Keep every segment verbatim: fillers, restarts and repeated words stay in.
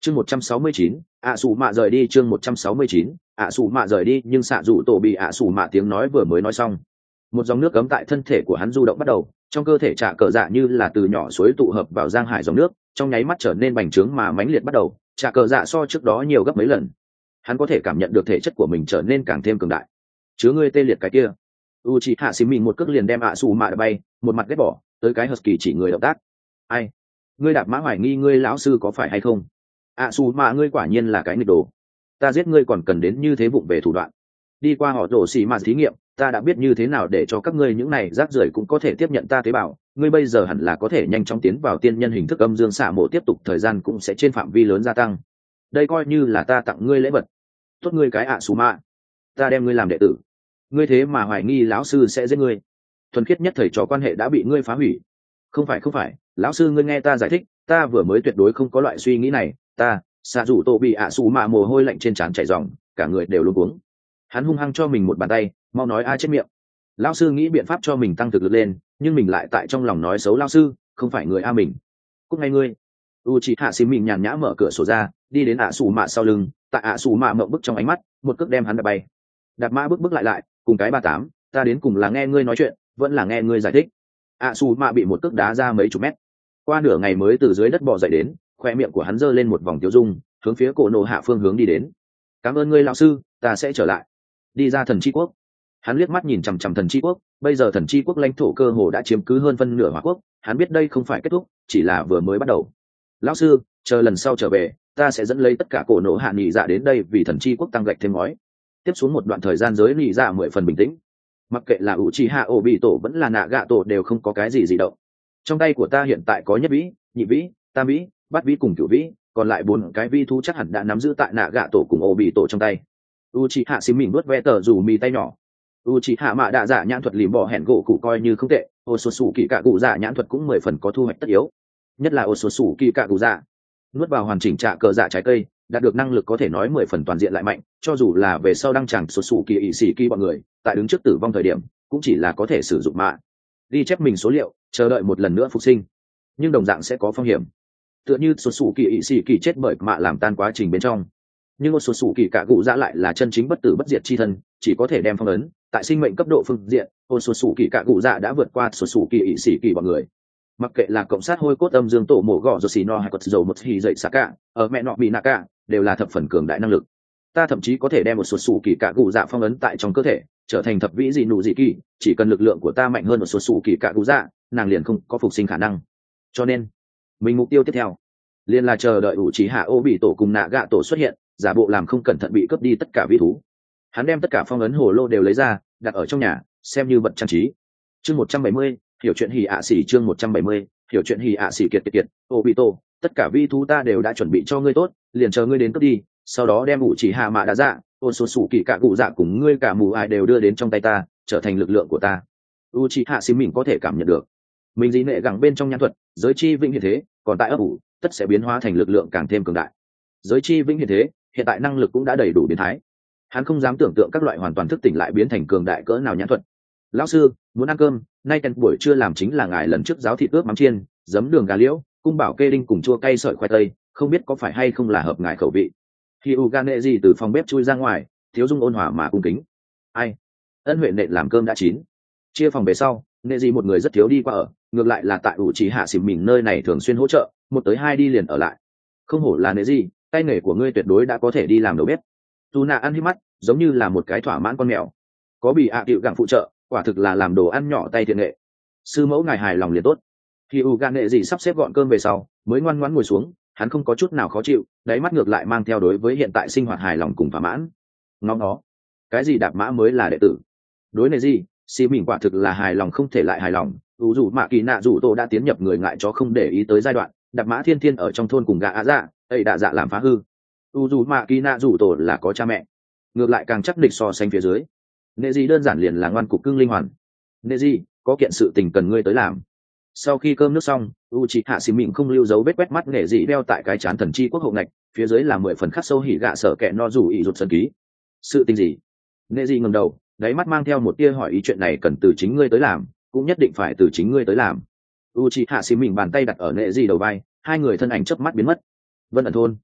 chương một trăm sáu mươi chín, ạ xù mạ rời đi. Chương một trăm sáu mươi chín, ạ xù mạ rời đi. Nhưng xạ dù tổ bị ạ xù mạ tiếng nói vừa mới nói xong, một dòng nước cấm tại thân thể của hắn du động bắt đầu, trong cơ thể trả cờ dạ như là từ nhỏ suối tụ hợp vào giang hải dòng nước, trong nháy mắt trở nên bành trướng mà mãnh liệt bắt đầu, trả cờ dạ so trước đó nhiều gấp mấy lần. Hắn có thể cảm nhận được thể chất của mình trở nên càng thêm cường đại. Chứa ngươi tê liệt cái kia. Uchiha Xí mình một cước liền đem ạ xù mạ đập bay, một mặt ghét bỏ tới cái Husky chỉ người động tác. Ai? Ngươi đạp mã hoài nghi ngươi lão sư có phải hay không? ạ xù mạ ngươi quả nhiên là cái nghịch đồ. Ta giết ngươi còn cần đến như thế vụng về thủ đoạn. Đi qua họ rổ xì mà thí nghiệm, ta đã biết như thế nào để cho các ngươi những này rác rưởi cũng có thể tiếp nhận ta tế bào. Ngươi bây giờ hẳn là có thể nhanh chóng tiến vào tiên nhân hình thức âm dương xạ mộ, tiếp tục thời gian cũng sẽ trên phạm vi lớn gia tăng. Đây coi như là ta tặng ngươi lễ vật. Tốt ngươi cái ạ xù mạ, ta đem ngươi làm đệ tử. Ngươi thế mà hoài nghi lão sư sẽ giết ngươi. Thuần khiết nhất thầy trò quan hệ đã bị ngươi phá hủy. Không phải không phải, lão sư ngươi nghe ta giải thích, ta vừa mới tuyệt đối không có loại suy nghĩ này. Ta xạ rủ tổ bị ạ xù mạ mồ hôi lạnh trên trán chảy ròng, cả người đều luống cuống. Hắn hung hăng cho mình một bàn tay, mau nói ai chết miệng. Lão sư nghĩ biện pháp cho mình tăng thực lực lên, nhưng mình lại tại trong lòng nói xấu lão sư, không phải người a mình. Cúc ngay ngươi. Uchiha Xí mình nhàn nhã mở cửa sổ ra, đi đến ạ xù mạ sau lưng, tại ạ xù mạ mộng bức trong ánh mắt, một cước đem hắn đập bay. Đạp mã bước bước lại lại, cùng cái ba tám, ta đến cùng là nghe ngươi nói chuyện, vẫn là nghe ngươi giải thích. ạ xù mạ bị một cước đá ra mấy chục mét, qua nửa ngày mới từ dưới đất bò dậy đến, khoe miệng của hắn giơ lên một vòng tiêu dung, hướng phía cổ nổ hạ phương hướng đi đến. Cảm ơn ngươi lão sư, ta sẽ trở lại. Đi ra thần chi quốc, hắn liếc mắt nhìn chằm chằm thần chi quốc, bây giờ thần chi quốc lãnh thổ cơ hồ đã chiếm cứ hơn phân nửa Hỏa quốc, hắn biết đây không phải kết thúc, chỉ là vừa mới bắt đầu. Lão sư, chờ lần sau trở về, ta sẽ dẫn lấy tất cả cổ nổ hạ nhị dạ đến đây vì thần chi quốc tăng gạch thêm ngói. Tiếp xuống một đoạn thời gian giới nhị dạ mười phần bình tĩnh, mặc kệ là Uchiha Obito vẫn là Nagato đều không có cái gì dị động. Trong tay của ta hiện tại có nhất vĩ, nhị vĩ, tam vĩ, bát vĩ cùng cửu vĩ, còn lại bốn cái vi thú chắc hẳn đã nắm giữ tại Nagato cùng Obito trong tay. Uchiha Xí mình nuốt ve tờ rủ mì tay nhỏ. Uchiha Mạ Đạ Dạ nhãn thuật lìm bỏ hẹn gỗ cụ coi như không tệ, Otsutsuki Cả Cụ Dạ nhãn thuật cũng mười phần có thu hoạch tất yếu, nhất là Otsutsuki Cả Cụ Dạ. Nuốt vào hoàn chỉnh trạ cờ dạ trái cây, đạt được năng lực có thể nói mười phần toàn diện lại mạnh, cho dù là về sau đăng tràng Otsutsuki ỷ sĩ kỳ bọn người, tại đứng trước tử vong thời điểm, cũng chỉ là có thể sử dụng mạ ghi chép mình số liệu, chờ đợi một lần nữa phục sinh, nhưng đồng dạng sẽ có phong hiểm, tựa như Otsutsuki ỷ sĩ kỳ chết bởi mạ làm tan quá trình bên trong. Nhưng Otsutsuki Cả Cụ Dạ lại là chân chính bất tử bất diệt chi thân, chỉ có thể đem phong ấn tại sinh mệnh cấp độ phương diện. Otsutsuki Cả Cụ Dạ đã vượt qua Otsutsuki ỷ sĩ kỳ bọn người, mặc kệ là cộng sát hôi cốt âm dương tổ mổ gọ rồi xì no hay cột dầu một hì dậy xạ cả ở mẹ nọ bị nạ cả đều là thập phần cường đại năng lực. Ta thậm chí có thể đem một số sủ kỳ cả cụ dạ phong ấn tại trong cơ thể, trở thành thập vĩ dị nụ dị kỳ. Chỉ cần lực lượng của ta mạnh hơn một số sủ kỳ cả cụ dạ, nàng liền không có phục sinh khả năng. Cho nên mình mục tiêu tiếp theo liền là chờ đợi ủ trí hạ ô bị tổ cùng nạ gạ tổ xuất hiện, giả bộ làm không cẩn thận bị cướp đi tất cả vĩ thú. Hắn đem tất cả phong ấn hồ lô đều lấy ra, đặt ở trong nhà xem như vật trang trí. Chương một trăm bảy mươi, hiểu chuyện hỉ ạ xỉ. Chương một trăm bảy mươi, hiểu chuyện hỉ ạ xỉ kiệt kiệt kiệt. Obito, tất cả vi thú ta đều đã chuẩn bị cho ngươi tốt, liền chờ ngươi đến cướp đi, sau đó đem ủ chỉ hạ mạ đã dạ, Otsutsuki cả cụ dạ cùng ngươi cả mù ai đều đưa đến trong tay ta, trở thành lực lượng của ta. Uchiha Xí mình có thể cảm nhận được, mình dĩ nệ gẳng bên trong nhãn thuật, giới chi vĩnh hiện thế, còn tại ấp ủ, tất sẽ biến hóa thành lực lượng càng thêm cường đại. Giới chi vĩnh hiện thế, hiện tại năng lực cũng đã đầy đủ biến thái. Hắn không dám tưởng tượng các loại hoàn toàn thức tỉnh lại biến thành cường đại cỡ nào nhãn thuật. Lão sư, muốn ăn cơm, nay tận buổi trưa làm chính là ngài lần trước giáo thịt ướp mắm chiên, giấm đường gà liễu, cung bảo kê đinh cùng chua cay sợi khoai tây, không biết có phải hay không là hợp ngài khẩu vị. Khi Ugane gì từ phòng bếp chui ra ngoài, thiếu dung ôn hòa mà cung kính. Ai? Ân huệ nện làm cơm đã chín. Chia phòng về sau, nệ gì một người rất thiếu đi qua ở, ngược lại là tại ủ chỉ hạ xỉm mình nơi này thường xuyên hỗ trợ, một tới hai đi liền ở lại. Không hổ là nệ gì, tay nghề của ngươi tuyệt đối đã có thể đi làm đầu bếp. Tu nạ ăn hí mắt, giống như là một cái thỏa mãn con mèo. Có bị ạ à tiệu gặng phụ trợ, quả thực là làm đồ ăn nhỏ tay thiện nghệ. Sư mẫu ngài hài lòng liền tốt. Khi Ugane gì sắp xếp gọn cơm về sau, mới ngoan ngoãn ngồi xuống, hắn không có chút nào khó chịu, đáy mắt ngược lại mang theo đối với hiện tại sinh hoạt hài lòng cùng thỏa mãn. Ngóng nó, cái gì đạp mã mới là đệ tử? Đối này gì, xì mình quả thực là hài lòng không thể lại hài lòng. Dù dù mạ kỳ nạ dù tô đã tiến nhập người ngại chó không để ý tới giai đoạn, đạp mã thiên thiên ở trong thôn cùng gà á dạ, ấy đạ dạ làm phá hư. Dù dù mạ kỳ nạ dù tô là có cha mẹ, ngược lại càng chắc địch so sánh phía dưới. Nệ gì đơn giản liền là ngoan cục cưng linh hoàn. Nệ gì, có kiện sự tình cần ngươi tới làm. Sau khi cơm nước xong, Uchiha Xí mình không lưu dấu vết quét mắt nghệ dị đeo tại cái chán thần chi quốc hậu ngạch, phía dưới là mười phần khắc sâu hỉ gạ sở kẹ no rủ ý rụt sân ký. Sự tình gì? Nghệ dị ngẩng đầu, đáy mắt mang theo một tia hỏi ý, chuyện này cần từ chính ngươi tới làm, cũng nhất định phải từ chính ngươi tới làm. Uchiha Xí mình bàn tay đặt ở nghệ dị đầu vai, hai người thân ảnh chớp mắt biến mất. Vân ẩn thôn.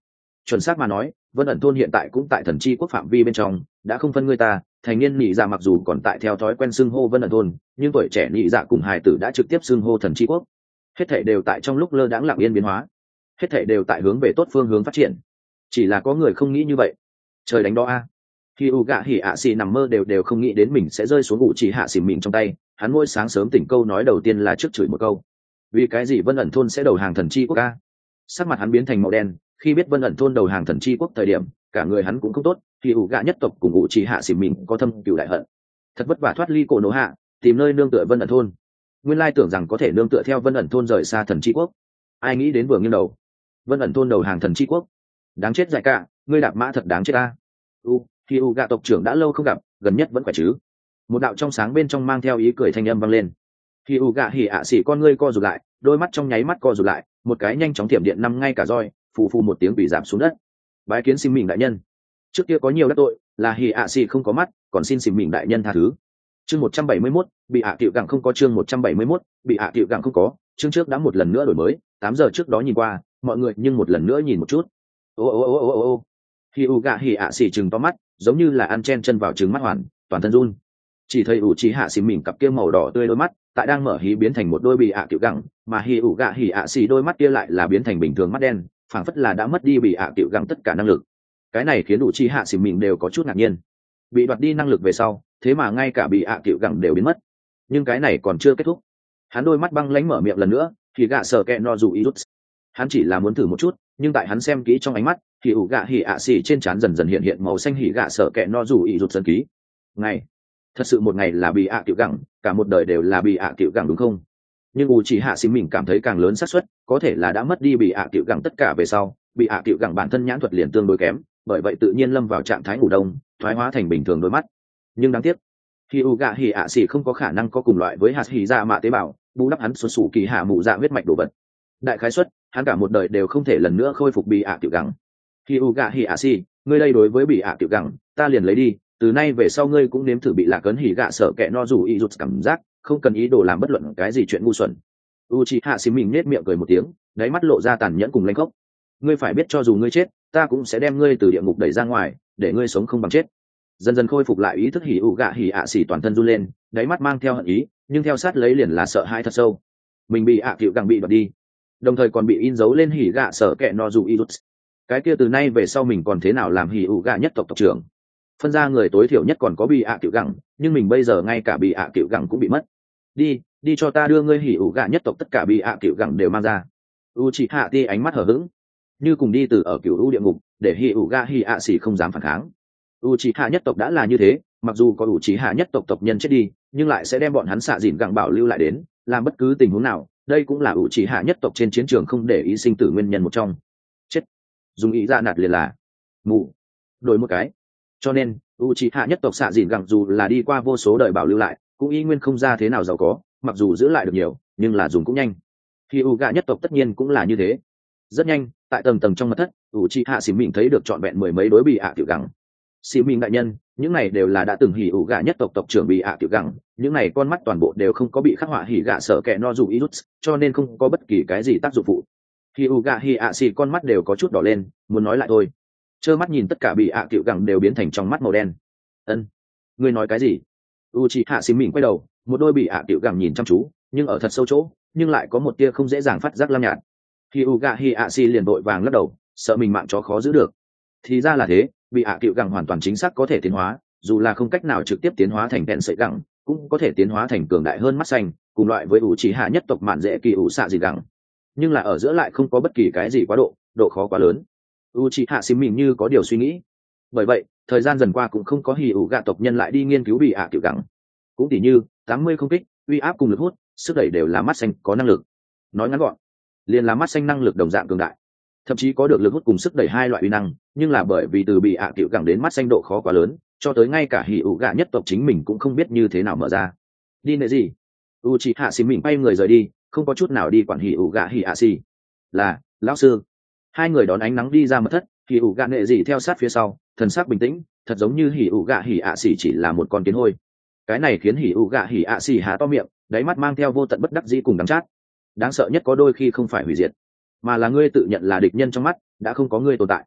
Chuẩn xác mà nói, vân ẩn thôn hiện tại cũng tại thần chi quốc phạm vi bên trong, đã không phân người ta. Thành niên nhị dạ mặc dù còn tại theo thói quen xưng hô vân ẩn thôn, nhưng tuổi trẻ nhị dạ cùng hài tử đã trực tiếp xưng hô thần chi quốc. Hết thảy đều tại trong lúc lơ đãng lặng yên biến hóa, hết thảy đều tại hướng về tốt phương hướng phát triển. Chỉ là có người không nghĩ như vậy. Trời đánh đó a. Khi u gạ hỉ ạ xì nằm mơ đều đều không nghĩ đến mình sẽ rơi xuống ngụ chỉ hạ xỉm mình trong tay. Hắn mỗi sáng sớm tỉnh câu nói đầu tiên là trước chửi một câu: vì cái gì vân ẩn thôn sẽ đầu hàng thần chi quốc a? Sắc mặt hắn biến thành màu đen khi biết vân ẩn thôn đầu hàng thần chi quốc thời điểm, cả người hắn cũng không tốt. Khi ủ gạ nhất tộc cùng ngụ chỉ hạ xỉm mình có thâm cừu đại hận, thật vất vả thoát ly cổ nổ hạ, tìm nơi nương tựa vân ẩn thôn. Nguyên lai tưởng rằng có thể nương tựa theo vân ẩn thôn rời xa thần chi quốc, ai nghĩ đến vừa nghiêng đầu, vân ẩn thôn đầu hàng thần chi quốc. Đáng chết dại cả, ngươi đạp mã thật đáng chết ta. U, khi u gạ tộc trưởng đã lâu không gặp, gần nhất vẫn khỏe chứ? Một đạo trong sáng bên trong mang theo ý cười thanh âm vang lên. Khi u gạ hỉ ạ xỉ con ngươi co rụt lại, đôi mắt trong nháy mắt co rụt lại, một cái nhanh chóng thiểm điện nằm ngay cả roi, phù phù một tiếng bị giảm xuống đất. Bái kiến xin mình đại nhân. Trước kia có nhiều đắc tội, là hỉ ạ xỉ không có mắt, còn xin xin mình đại nhân tha thứ. Chương một trăm bảy mươi mốt, bị ạ tiệu gặng không có. Chương một trăm bảy mươi mốt, bị ạ tiệu gặng không có. Chương trước đã một lần nữa đổi mới, tám giờ trước đó nhìn qua, mọi người nhưng một lần nữa nhìn một chút. Ô ô ô ô ô ô. Khi u gạ hỉ ạ xỉ trừng to mắt, giống như là ăn chen chân vào trứng mắt hoàn, toàn thân run. Chỉ thấy ủ trí hạ xỉ mình cặp kia màu đỏ tươi đôi mắt, tại đang mở hí biến thành một đôi bị ạ tiệu gặng, mà hỉ ủ gạ hỉ ạ xỉ đôi mắt kia lại là biến thành bình thường mắt đen, phảng phất là đã mất đi bị ạ tiệu gặng tất cả năng lực. Cái này khiến ủ trí hạ xỉ mình đều có chút ngạc nhiên. Bị đoạt đi năng lực về sau, thế mà ngay cả bị ạ tiệu gặng đều biến mất. Nhưng cái này còn chưa kết thúc. Hắn đôi mắt băng lãnh mở miệng lần nữa, thì gạ sợ kẹ no dù ý rút. Hắn chỉ là muốn thử một chút, nhưng tại hắn xem kỹ trong ánh mắt, thì ủ gạ hỉ ạ xỉ trên trán dần dần hiện hiện màu xanh hỉ gạ sợ kẹ no dù ý rút sân ký. Ngày, thật sự một ngày là bị ạ tiệu gặng, cả một đời đều là bị ạ tiệu gặng đúng không? Nhưng ủ chỉ hạ xỉ mình cảm thấy càng lớn xác suất, có thể là đã mất đi bị ạ tiệu gặng tất cả về sau, bị ạ tiệu gặng bản thân nhãn thuật liền tương đối kém, bởi vậy tự nhiên lâm vào trạng thái ngủ đông, thoái hóa thành bình thường đôi mắt. Nhưng đáng tiếc, khi u gạ hỉ ạ xỉ không có khả năng có cùng loại với hạt hỉ dạ mạ tế bào bù đắp hắn xuất xù kỳ hạ mụ dạ huyết mạch đồ vật. Đại khái suất, hắn cả một đời đều không thể lần nữa khôi phục bị ạ tiệu gặng. Khi u gạ hỉ ạ xỉ, ngươi đây đối với bị ạ tiệu gặng, ta liền lấy đi, từ nay về sau ngươi cũng nếm thử bị lạc ấn hỉ gạ sợ kệ no dù ý rụt cảm giác, không cần ý đồ làm bất luận cái gì chuyện ngu xuẩn. Uchiha xì mình nết miệng cười một tiếng, đáy mắt lộ ra tàn nhẫn cùng lanh khốc. Ngươi phải biết cho dù ngươi chết, ta cũng sẽ đem ngươi từ địa ngục đẩy ra ngoài, để ngươi sống không bằng chết. Dần dần khôi phục lại ý thức hỉ ủ gạ hỉ ạ xỉ toàn thân run lên, đáy mắt mang theo hận ý, nhưng theo sát lấy liền là sợ hãi thật sâu. Mình bị ạ cựu càng bị đoạt đi, đồng thời còn bị in dấu lên hỉ gạ sợ kệ no dù irut. Cái kia từ nay về sau mình còn thế nào làm hỉ ủ gạ nhất tộc tộc trưởng? Phân ra người tối thiểu nhất còn có bị ạ cựu gẳng, nhưng mình bây giờ ngay cả bị ạ cựu gẳng cũng bị mất. Đi, đi cho ta đưa ngươi hỉ ủ gạ nhất tộc tất cả bị ạ cựu gẳng đều mang ra. Uchiha ti ánh mắt hở hững, như cùng đi từ ở cựu u địa ngục, để hỉ ủ gạ hỉ ạ xỉ không dám phản kháng. Uchiha nhất tộc đã là như thế, mặc dù có Uchiha nhất tộc tộc nhân chết đi, nhưng lại sẽ đem bọn hắn xạ dịn gẳng bảo lưu lại đến, làm bất cứ tình huống nào. Đây cũng là Uchiha nhất tộc trên chiến trường không để ý sinh tử nguyên nhân một trong. Chết, dùng ý ra nạt liền là mù, đổi một cái. Cho nên Uchiha nhất tộc xạ dịn gẳng dù là đi qua vô số đời bảo lưu lại, cũng y nguyên không ra thế nào giàu có, mặc dù giữ lại được nhiều, nhưng là dùng cũng nhanh. Khi Uga nhất tộc tất nhiên cũng là như thế. Rất nhanh, tại tầng tầng trong mật thất, Uchiha xỉm mình thấy được trọn vẹn mười mấy đối bị ạ tiểu gẳng. Xỉm mình đại nhân, những này đều là đã từng hỉ Uga nhất tộc tộc trưởng bị ạ tiểu gẳng, những này con mắt toàn bộ đều không có bị khắc họa hỉ gạ sợ kẻ no dù irut, cho nên không có bất kỳ cái gì tác dụng phụ. Khi Uga hỉ ạ xỉ con mắt đều có chút đỏ lên, muốn nói lại thôi. Trơ mắt nhìn tất cả bị ạ tiểu gẳng đều biến thành trong mắt màu đen. Ân, ngươi nói cái gì? Uchiha xỉm mình quay đầu, một đôi bị ạ tiểu gẳng nhìn chăm chú, nhưng ở thật sâu chỗ, nhưng lại có một tia không dễ dàng phát giác lam nhạt. Khi Uga hi ạ xỉ liền vội vàng lắc đầu, sợ mình mạng chó khó giữ được. Thì ra là thế, bị ạ tiểu gẳng hoàn toàn chính xác có thể tiến hóa, dù là không cách nào trực tiếp tiến hóa thành đen sợi gẳng, cũng có thể tiến hóa thành cường đại hơn mắt xanh, cùng loại với Uchiha nhất tộc mạn dễ kỳ ủ xạ gì gẳng. Nhưng là ở giữa lại không có bất kỳ cái gì quá độ, độ khó quá lớn. Uchiha xỉm mình như có điều suy nghĩ. Bởi vậy, thời gian dần qua cũng không có hỉ ủ gạ tộc nhân lại đi nghiên cứu bị ạ tiểu gẳng. Cũng tỉ như tám mươi không kích, uy áp cùng lực hút, sức đẩy đều là mắt xanh có năng lực. Nói ngắn gọn, liền là mắt xanh năng lực đồng dạng cường đại, thậm chí có được lực hút cùng sức đẩy hai loại uy năng, nhưng là bởi vì từ bị ạ tiểu gẳng đến mắt xanh độ khó quá lớn, cho tới ngay cả hỉ ủ gạ nhất tộc chính mình cũng không biết như thế nào mở ra. Đi nơi gì? Uchiha xỉm mình bay người rời đi, không có chút nào đi quản hỉ ủ gạ hỉ ạ xỉ. Là lão sư. Hai người đón ánh nắng đi ra mật thất, hỉ ủ gạ nệ gì theo sát phía sau, thần sắc bình tĩnh, thật giống như hỉ ủ gạ hỉ ạ xỉ chỉ là một con kiến hôi. Cái này khiến hỉ ủ gạ hỉ ạ xỉ há to miệng, đáy mắt mang theo vô tận bất đắc dĩ cùng đắng chát. Đáng sợ nhất có đôi khi không phải hủy diệt, mà là ngươi tự nhận là địch nhân trong mắt, đã không có ngươi tồn tại.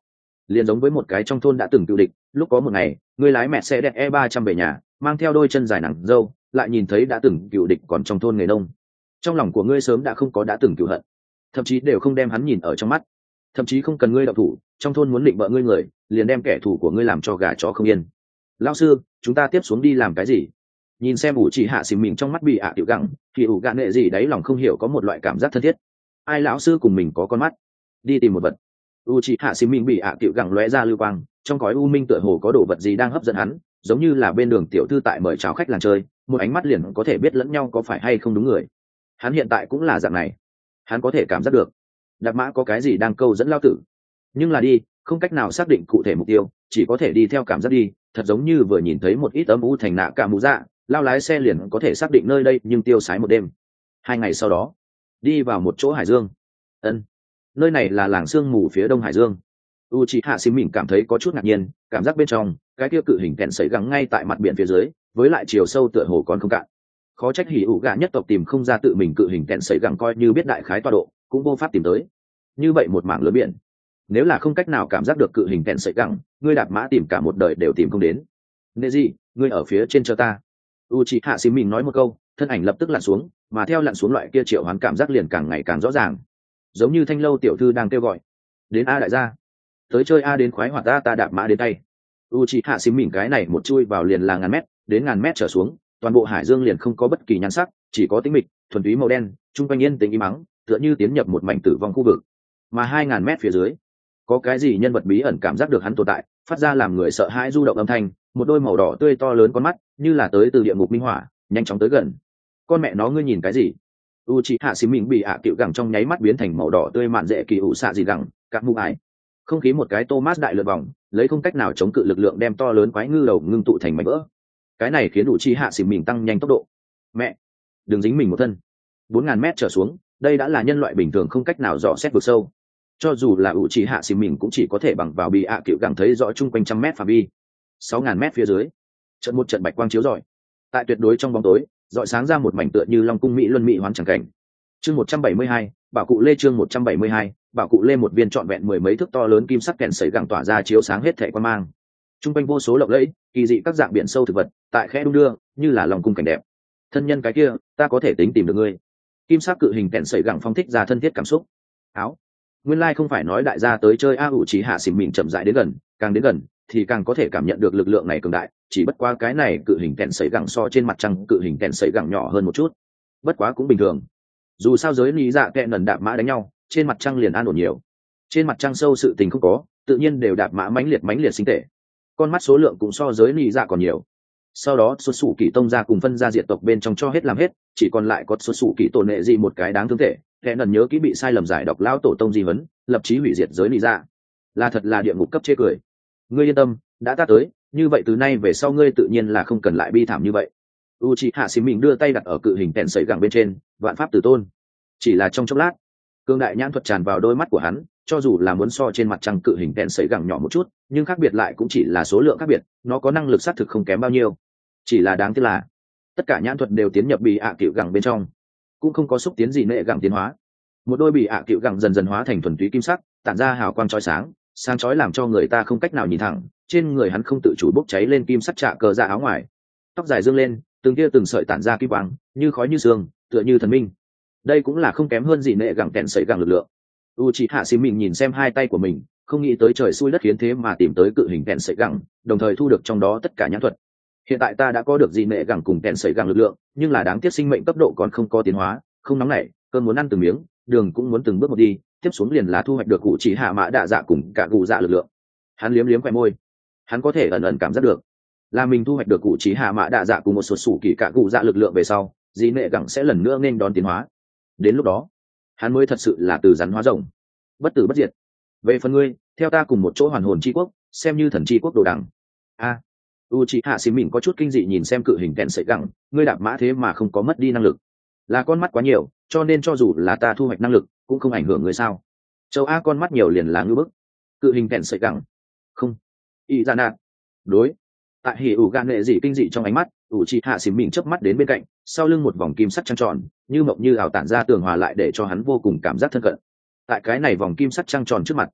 liền giống với một cái trong thôn đã từng cựu địch. Lúc có một ngày ngươi lái mẹ xe đẹp e ba trăm về nhà, mang theo đôi chân dài nặng dâu, lại nhìn thấy đã từng cựu địch còn trong thôn nghề nông, trong lòng của ngươi sớm đã không có đã từng cựu hận, thậm chí đều không đem hắn nhìn ở trong mắt, thậm chí không cần ngươi động thủ, trong thôn muốn định bợ ngươi người liền đem kẻ thù của ngươi làm cho gà chó không yên. Lão sư, chúng ta tiếp xuống đi làm cái gì? Nhìn xem ủ chỉ hạ xìm mình trong mắt bị ạ tiểu gặng, thì ủ gạn nghệ gì đấy lòng không hiểu có một loại cảm giác thân thiết. Ai lão sư cùng mình có con mắt, đi tìm một vật. U chỉ hạ xìm mình bị ạ tiểu gặng lóe ra lưu quang, trong cõi u minh tựa hồ có đồ vật gì đang hấp dẫn hắn, giống như là bên đường tiểu thư tại mời chào khách làng chơi, một ánh mắt liền có thể biết lẫn nhau có phải hay không đúng người. Hắn hiện tại cũng là dạng này, hắn có thể cảm giác được đạp mã có cái gì đang câu dẫn lao tử, nhưng là đi không cách nào xác định cụ thể mục tiêu, chỉ có thể đi theo cảm giác đi, thật giống như vừa nhìn thấy một ít âm u thành nạ cả mũ dạ, lao lái xe liền có thể xác định nơi đây nhưng tiêu sái một đêm. Hai ngày sau đó đi vào một chỗ hải dương. Ân, nơi này là làng sương mù phía đông hải dương. Uchiha Sim mình cảm thấy có chút ngạc nhiên, cảm giác bên trong cái kia cự hình kẹn sấy gắng ngay tại mặt biển phía dưới, với lại chiều sâu tựa hồ còn không cạn. Khó trách hỉ ủ gà nhất tộc tìm không ra tự mình cự hình kẹn sấy gắng, coi như biết đại khái tọa độ cũng vô pháp tìm tới. Như vậy một mảng lớn biển, nếu là không cách nào cảm giác được cự hình kẹn sấy gắng, ngươi đạp mã tìm cả một đời đều tìm không đến. Nệ gì, ngươi ở phía trên chờ ta. Uchiha Sim mình nói một câu, thân ảnh lập tức lặn xuống, mà theo lặn xuống loại kia triệu hoán cảm giác liền càng ngày càng rõ ràng, giống như thanh lâu tiểu thư đang kêu gọi. Đến a đại gia, tới chơi a, đến khoái hoạt ta, ta đạp mã đến tay. Uchiha Sim mình cái này một chui vào liền là ngàn mét, đến ngàn mét trở xuống, toàn bộ hải dương liền không có bất kỳ nhan sắc, chỉ có tĩnh mịch, thuần túy màu đen, trung quanh yên tĩnh im mắng, tựa như tiến nhập một mảnh tử vong khu vực. Mà hai ngàn mét phía dưới, có cái gì nhân vật bí ẩn cảm giác được hắn tồn tại, phát ra làm người sợ hãi du động âm thanh, một đôi màu đỏ tươi to lớn con mắt, như là tới từ địa ngục minh hỏa, nhanh chóng tới gần. Con mẹ nó, ngươi nhìn cái gì? Uchiha Sim mình bị ạ tiểu gẳng trong nháy mắt biến thành màu đỏ tươi mạn dễ kỳ ủ xạ gì gẳng, các mụ ải. Không khí một cái Thomas đại lượt vòng, lấy không cách nào chống cự lực lượng đem to lớn quái ngư đầu ngưng tụ thành mảnh vỡ. Cái này khiến Uchiha Sim mình tăng nhanh tốc độ. Mẹ, đừng dính mình một thân. bốn ngàn mét trở xuống, đây đã là nhân loại bình thường không cách nào dò xét vực sâu. Cho dù là Uchiha Sim mình cũng chỉ có thể bằng vào bị ạ tiểu gẳng thấy rõ chung quanh trăm mét phạm vi. sáu ngàn mét phía dưới, trận một trận bạch quang chiếu rọi. Tại tuyệt đối trong bóng tối, rọi sáng ra một mảnh tựa như long cung mỹ luân mỹ hoán chẳng cảnh. Chương một trăm bảy mươi hai, bảo cụ lê chương một trăm bảy mươi hai, bảo cụ lê một viên trọn vẹn mười mấy thước to lớn kim sắc kèn sấy gẳng tỏa ra chiếu sáng hết thảy quan mang. Trung quanh vô số lộng lẫy, kỳ dị các dạng biển sâu thực vật, tại khẽ đung đưa, như là lòng cung cảnh đẹp. Thân nhân cái kia, ta có thể tính tìm được ngươi. Kim sắc cự hình kèn sấy gẳng phong thích ra thân thiết cảm xúc. Áo. Nguyên lai like không phải nói đại gia tới chơi a, ủ chỉ hạ xỉm mình chậm rãi đến gần, càng đến gần thì càng có thể cảm nhận được lực lượng này cường đại, chỉ bất quá cái này cự hình kèn sấy gẳng so trên mặt trăng cự hình kèn sấy gẳng nhỏ hơn một chút, bất quá cũng bình thường, dù sao giới lý dạ kẹn lần đạp mã đánh nhau trên mặt trăng liền an ổn nhiều, trên mặt trăng sâu sự tình không có, tự nhiên đều đạp mã mãnh liệt mãnh liệt sinh tệ, con mắt số lượng cũng so giới lý dạ còn nhiều. Sau đó xuất xù kỳ tông ra cùng phân ra diệt tộc bên trong cho hết làm hết, chỉ còn lại có xuất xù kỳ tổ nệ gì một cái đáng thương thể, kẹn lần nhớ kỹ bị sai lầm giải độc lão tổ tông di vấn, lập chí hủy diệt giới lý dạ, là thật là địa ngục cấp chê cười. Ngươi yên tâm, đã ta tới, như vậy từ nay về sau ngươi tự nhiên là không cần lại bi thảm như vậy. Uchiha Sim mình đưa tay đặt ở cự hình kèn sấy gẳng bên trên, vạn pháp tử tôn. Chỉ là trong chốc lát, cương đại nhãn thuật tràn vào đôi mắt của hắn, cho dù là muốn so trên mặt trăng cự hình kèn sấy gẳng nhỏ một chút, nhưng khác biệt lại cũng chỉ là số lượng khác biệt, nó có năng lực xác thực không kém bao nhiêu. Chỉ là đáng tiếc là tất cả nhãn thuật đều tiến nhập bị ạ cựu gẳng bên trong, cũng không có xúc tiến gì nệ gẳng tiến hóa. Một đôi bị ạ cựu gẳng dần dần hóa thành thuần túy kim sắc, tản ra hào quang chói sáng, sáng chói làm cho người ta không cách nào nhìn thẳng. Trên người hắn không tự chủ bốc cháy lên kim sắc trạ cờ dạ áo ngoài, tóc dài dương lên, từng kia từng sợi tản ra kim quang, như khói như sương, tựa như thần minh. Đây cũng là không kém hơn gì nệ gẳng kẹn sấy gẳng lực lượng. Uchiha Sim mình nhìn xem hai tay của mình, không nghĩ tới trời xui đất khiến thế mà tìm tới cự hình kẹn sấy gẳng, đồng thời thu được trong đó tất cả nhãn thuật. Hiện tại ta đã có được gì nệ gẳng cùng kẹn sấy gẳng lực lượng, nhưng là đáng tiếc sinh mệnh cấp độ còn không có tiến hóa, không nóng nảy, cơn muốn ăn từng miếng, đường cũng muốn từng bước một đi, tiếp xuống liền là thu hoạch được cụ chỉ hạ mã đạ dạ cùng cả cụ dạ lực lượng. Hắn liếm liếm khóe môi, hắn có thể ẩn ẩn cảm giác được, là mình thu hoạch được cụ chỉ hạ mã đạ dạ cùng một số sủ kỳ cả cụ dạ lực lượng về sau, dĩ nệ gẳng sẽ lần nữa nên đón tiến hóa. Đến lúc đó, hắn mới thật sự là từ rắn hóa rồng, bất tử bất diệt. Về phần ngươi, theo ta cùng một chỗ hoàn hồn chi quốc, xem như thần chi quốc đồ đằng. A, Uchiha Sim mình có chút kinh dị nhìn xem cự hình kẹn sấy gẳng, ngươi đạp mã thế mà không có mất đi năng lực, là con mắt quá nhiều, cho nên cho dù là ta thu hoạch năng lực cũng không ảnh hưởng ngươi sao? Châu A con mắt nhiều liền là ngưỡng bức. Cự hình kẹn sấy gẳng, không, y ra nạt, đối. Tại hỉ ủ gan nghệ dị kinh dị trong ánh mắt, Uchiha Sim mình chớp mắt đến bên cạnh, sau lưng một vòng kim sắc trăng tròn, như mộng như ảo tản ra tường hòa lại để cho hắn vô cùng cảm giác thân cận. Tại cái này vòng kim sắc trăng tròn trước mặt,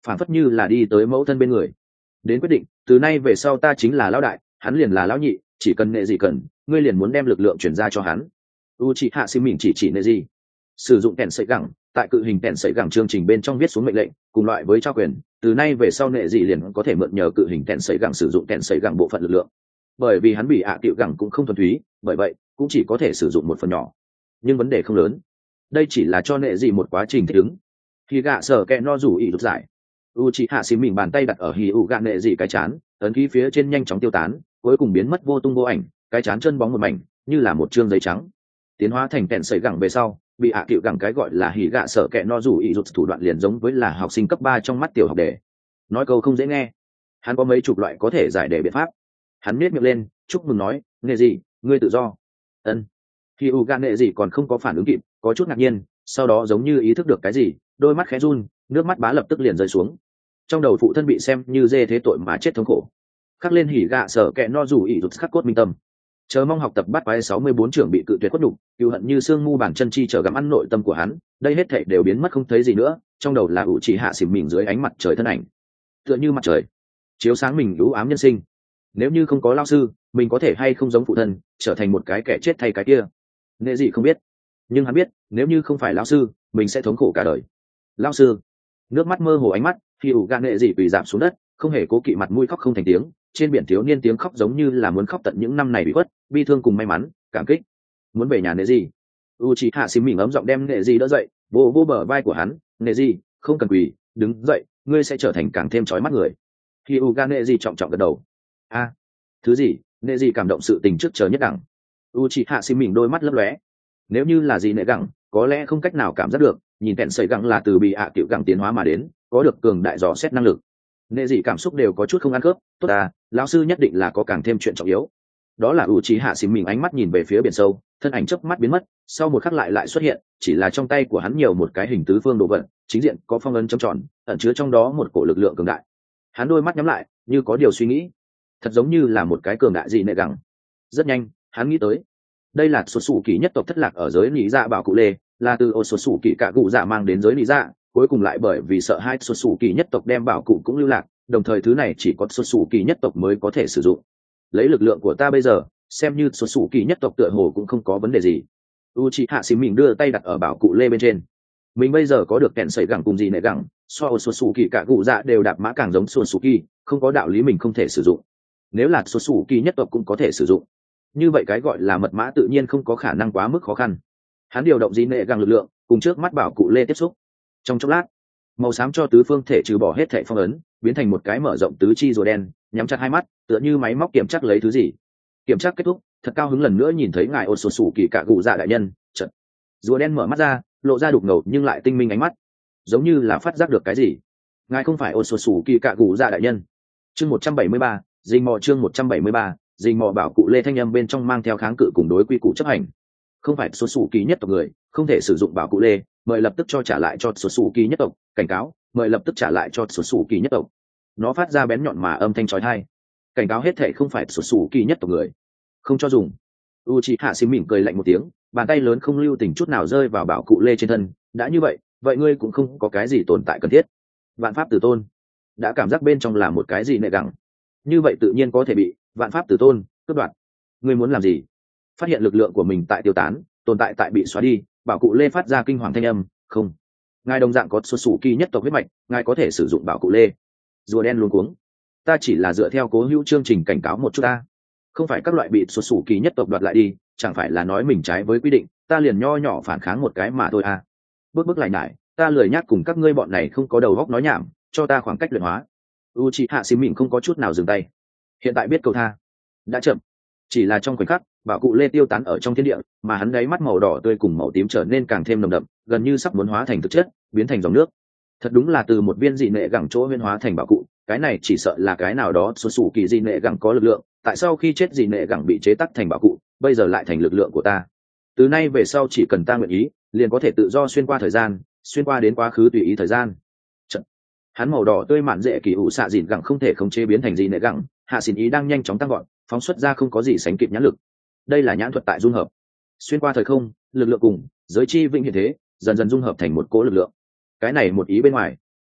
phản phất như là đi tới mẫu thân bên người, đến quyết định từ nay về sau ta chính là lão đại, hắn liền là lão nhị, chỉ cần nệ gì cần ngươi liền muốn đem lực lượng chuyển ra cho hắn. u chị hạ xì mình chỉ chỉ nệ gì sử dụng kèn sợi gẳng, tại cự hình kèn sợi gẳng chương trình bên trong viết xuống mệnh lệnh cùng loại với trao quyền, từ nay về sau nệ gì liền có thể mượn nhờ cự hình kèn sợi gẳng sử dụng kèn sợi gẳng bộ phận lực lượng, bởi vì hắn bị ạ à tiệu gẳng cũng không thuần túy, bởi vậy cũng chỉ có thể sử dụng một phần nhỏ, nhưng vấn đề không lớn, đây chỉ là cho nệ gì một quá trình thích ứng. Khi gạ sở kẹ no rủ ý rút giải, u chị hạ xì mình bàn tay đặt ở hì ụ gạ nệ gì cái chán, ấn ký phía trên nhanh chóng tiêu tán, cuối cùng biến mất vô tung vô ảnh, cái chán chân bóng một mảnh như là một trương giấy trắng. Tiến hóa thành kẹn sợi gẳng về sau, bị hạ à cựu gẳng cái gọi là hỉ gạ sở kẹ no rủ ý rút thủ đoạn liền giống với là học sinh cấp ba trong mắt tiểu học đề. Nói câu không dễ nghe, hắn có mấy chục loại có thể giải đề biện pháp. Hắn nhếch miệng lên, chúc mừng nói, "Nghệ gì, ngươi tự do." Ân. Khi u gạ nệ gì còn không có phản ứng kịp, có chút ngạc nhiên, sau đó giống như ý thức được cái gì, đôi mắt khẽ run, nước mắt bá lập tức liền rơi xuống. Trong đầu phụ thân bị xem như dê thế tội mà chết thống khổ, khắc lên hỉ gạ sở kẹ no rủ ý rút khắc cốt minh tâm. Chờ mong học tập bắt quái sáu mươi bốn trưởng bị cự tuyệt quất đục, cừu hận như xương mu bàn chân chi trở gặm ăn nội tâm của hắn, đây hết thảy đều biến mất không thấy gì nữa, trong đầu là ủ chỉ hạ xỉm mình dưới ánh mặt trời thân ảnh, tựa như mặt trời chiếu sáng mình u ám nhân sinh. Nếu như không có lao sư, mình có thể hay không giống phụ thân, trở thành một cái kẻ chết thay cái kia. Nệ gì không biết, nhưng hắn biết, nếu như không phải lao sư, mình sẽ thống khổ cả đời. Lao sư, nước mắt mơ hồ ánh mắt, khi ủ gạ nệ gì quỳ giảm xuống đất, không hề cố kỵ mặt mũi khóc không thành tiếng. Trên biển thiếu niên tiếng khóc giống như là muốn khóc tận những năm này bị khuất, bi thương cùng may mắn, cảm kích, muốn về nhà nệ gì. u chị hạ xì mình ấm giọng đem nệ gì đỡ dậy, vô vô bờ vai của hắn, nệ gì, không cần quỳ, đứng dậy, ngươi sẽ trở thành càng thêm chói mắt người. Khi u ga nệ gì trọng trọng gật đầu. A, thứ gì? Nệ gì cảm động sự tình trước chờ nhất đẳng. u chị hạ xì mình đôi mắt lấp lóe. Nếu như là gì nệ gẳng, có lẽ không cách nào cảm giác được, nhìn kẹn sợi gẳng là từ bị ạ tiểu gẳng tiến hóa mà đến, có được cường đại dò xét năng lực. Nệ gì cảm xúc đều có chút không ăn khớp. Tốt à, lão sư nhất định là có càng thêm chuyện trọng yếu. Đó là u trí hạ xìm mình ánh mắt nhìn về phía biển sâu, thân ảnh chớp mắt biến mất, sau một khắc lại lại xuất hiện, chỉ là trong tay của hắn nhiều một cái hình tứ phương đồ vật, chính diện có phong ấn chấm tròn, ẩn chứa trong đó một cổ lực lượng cường đại. Hắn đôi mắt nhắm lại, như có điều suy nghĩ, thật giống như là một cái cường đại gì nệ gẳng. Rất nhanh, hắn nghĩ tới, đây là số sủ kỳ nhất tộc thất lạc ở giới lý dạ bảo cụ lê, là từ ô số sủ kỳ cả cụ dạ mang đến giới lý dạ, cuối cùng lại bởi vì sợ hai số sủ kỳ nhất tộc đem bảo cụ cũng lưu lạc, đồng thời thứ này chỉ có số sủ kỳ nhất tộc mới có thể sử dụng. Lấy lực lượng của ta bây giờ, xem như số sủ kỳ nhất tộc tựa hồ cũng không có vấn đề gì. Uchiha xì mình đưa tay đặt ở bảo cụ lê bên trên. Mình bây giờ có được kẹn sợi gẳng cùng gì nệ gẳng, so số sủ kỳ cả cụ dạ đều đạp mã càng giống số sủ kỳ, không có đạo lý mình không thể sử dụng. Nếu là số sủ kỳ nhất tộc cũng có thể sử dụng, như vậy cái gọi là mật mã tự nhiên không có khả năng quá mức khó khăn. Hắn điều động gì nệ gẳng lực lượng, cùng trước mắt bảo cụ lê tiếp xúc. Trong chốc lát, màu xám cho tứ phương thể trừ bỏ hết thể phong ấn, biến thành một cái mở rộng tứ chi rùa đen, nhắm chặt hai mắt, tựa như máy móc kiểm tra lấy thứ gì. Kiểm tra kết thúc, thật cao hứng lần nữa nhìn thấy ngài ôn sổ sủ kỳ cả cụ dạ đại nhân. Chợt rùa đen mở mắt ra, lộ ra đục ngầu nhưng lại tinh minh ánh mắt, giống như là phát giác được cái gì. Ngài không phải ôn sổ sủ kỳ cả cụ dạ đại nhân. Chương một trăm bảy mươi ba, dình mò chương một trăm bảy mươi ba, dình mò bảo cụ lê thanh âm bên trong mang theo kháng cự cùng đối quy củ chấp hành. Không phải số sủ kỳ nhất tộc người, không thể sử dụng bảo cụ lê, mời lập tức cho trả lại cho số sủ kỳ nhất tộc. Cảnh cáo, mời lập tức trả lại cho số sủ kỳ nhất tộc. Nó phát ra bén nhọn mà âm thanh chói tai, cảnh cáo hết thể không phải số sủ kỳ nhất tộc người, không cho dùng. Uchiha xì mỉm cười lạnh một tiếng, bàn tay lớn không lưu tình chút nào rơi vào bảo cụ lê trên thân. Đã như vậy, vậy ngươi cũng không có cái gì tồn tại cần thiết. Vạn pháp tử tôn đã cảm giác bên trong là một cái gì nệ gẳng, như vậy tự nhiên có thể bị vạn pháp tử tôn cướp đoạt. Ngươi muốn làm gì? Phát hiện lực lượng của mình tại tiêu tán, tồn tại tại bị xóa đi, bảo cụ lê phát ra kinh hoàng thanh âm. Không, ngài đồng dạng có số sủ kỳ nhất tộc huyết mạch, ngài có thể sử dụng bảo cụ lê. Rùa đen luống cuống, ta chỉ là dựa theo cố hữu chương trình cảnh cáo một chút ta, không phải các loại bị số sủ kỳ nhất tộc đoạt lại đi, chẳng phải là nói mình trái với quy định, ta liền nho nhỏ phản kháng một cái mà thôi à. Bước bước lại nhải, ta lười nhác cùng các ngươi bọn này không có đầu góc nói nhảm, cho ta khoảng cách luyện hóa. Uchiha xì mịn không có chút nào dừng tay, hiện tại biết cầu tha đã chậm. Chỉ là trong khoảnh khắc, bảo cụ lê tiêu tán ở trong thiên địa, mà hắn đáy mắt màu đỏ tươi cùng màu tím trở nên càng thêm nồng đậm, gần như sắp muốn hóa thành thực chất, biến thành dòng nước. Thật đúng là từ một viên dị nệ gẳng chỗ huyễn hóa thành bảo cụ, cái này chỉ sợ là cái nào đó số sủ kỳ dị nệ gẳng có lực lượng, tại sao khi chết dị nệ gẳng bị chế tác thành bảo cụ, bây giờ lại thành lực lượng của ta. Từ nay về sau chỉ cần ta nguyện ý, liền có thể tự do xuyên qua thời gian, xuyên qua đến quá khứ tùy ý thời gian. Trận. Hắn màu đỏ tươi mạn dễ kỳ ủ xạ dịn gẳng không thể khống chế biến thành dị nệ gẳng, hạ xỉn ý đang nhanh chóng tăng gọn, phóng xuất ra không có gì sánh kịp nhãn lực. Đây là nhãn thuật tại dung hợp, xuyên qua thời không, lực lượng cùng giới chi vĩnh hiện thế, dần dần dung hợp thành một cỗ lực lượng. Cái này một ý bên ngoài,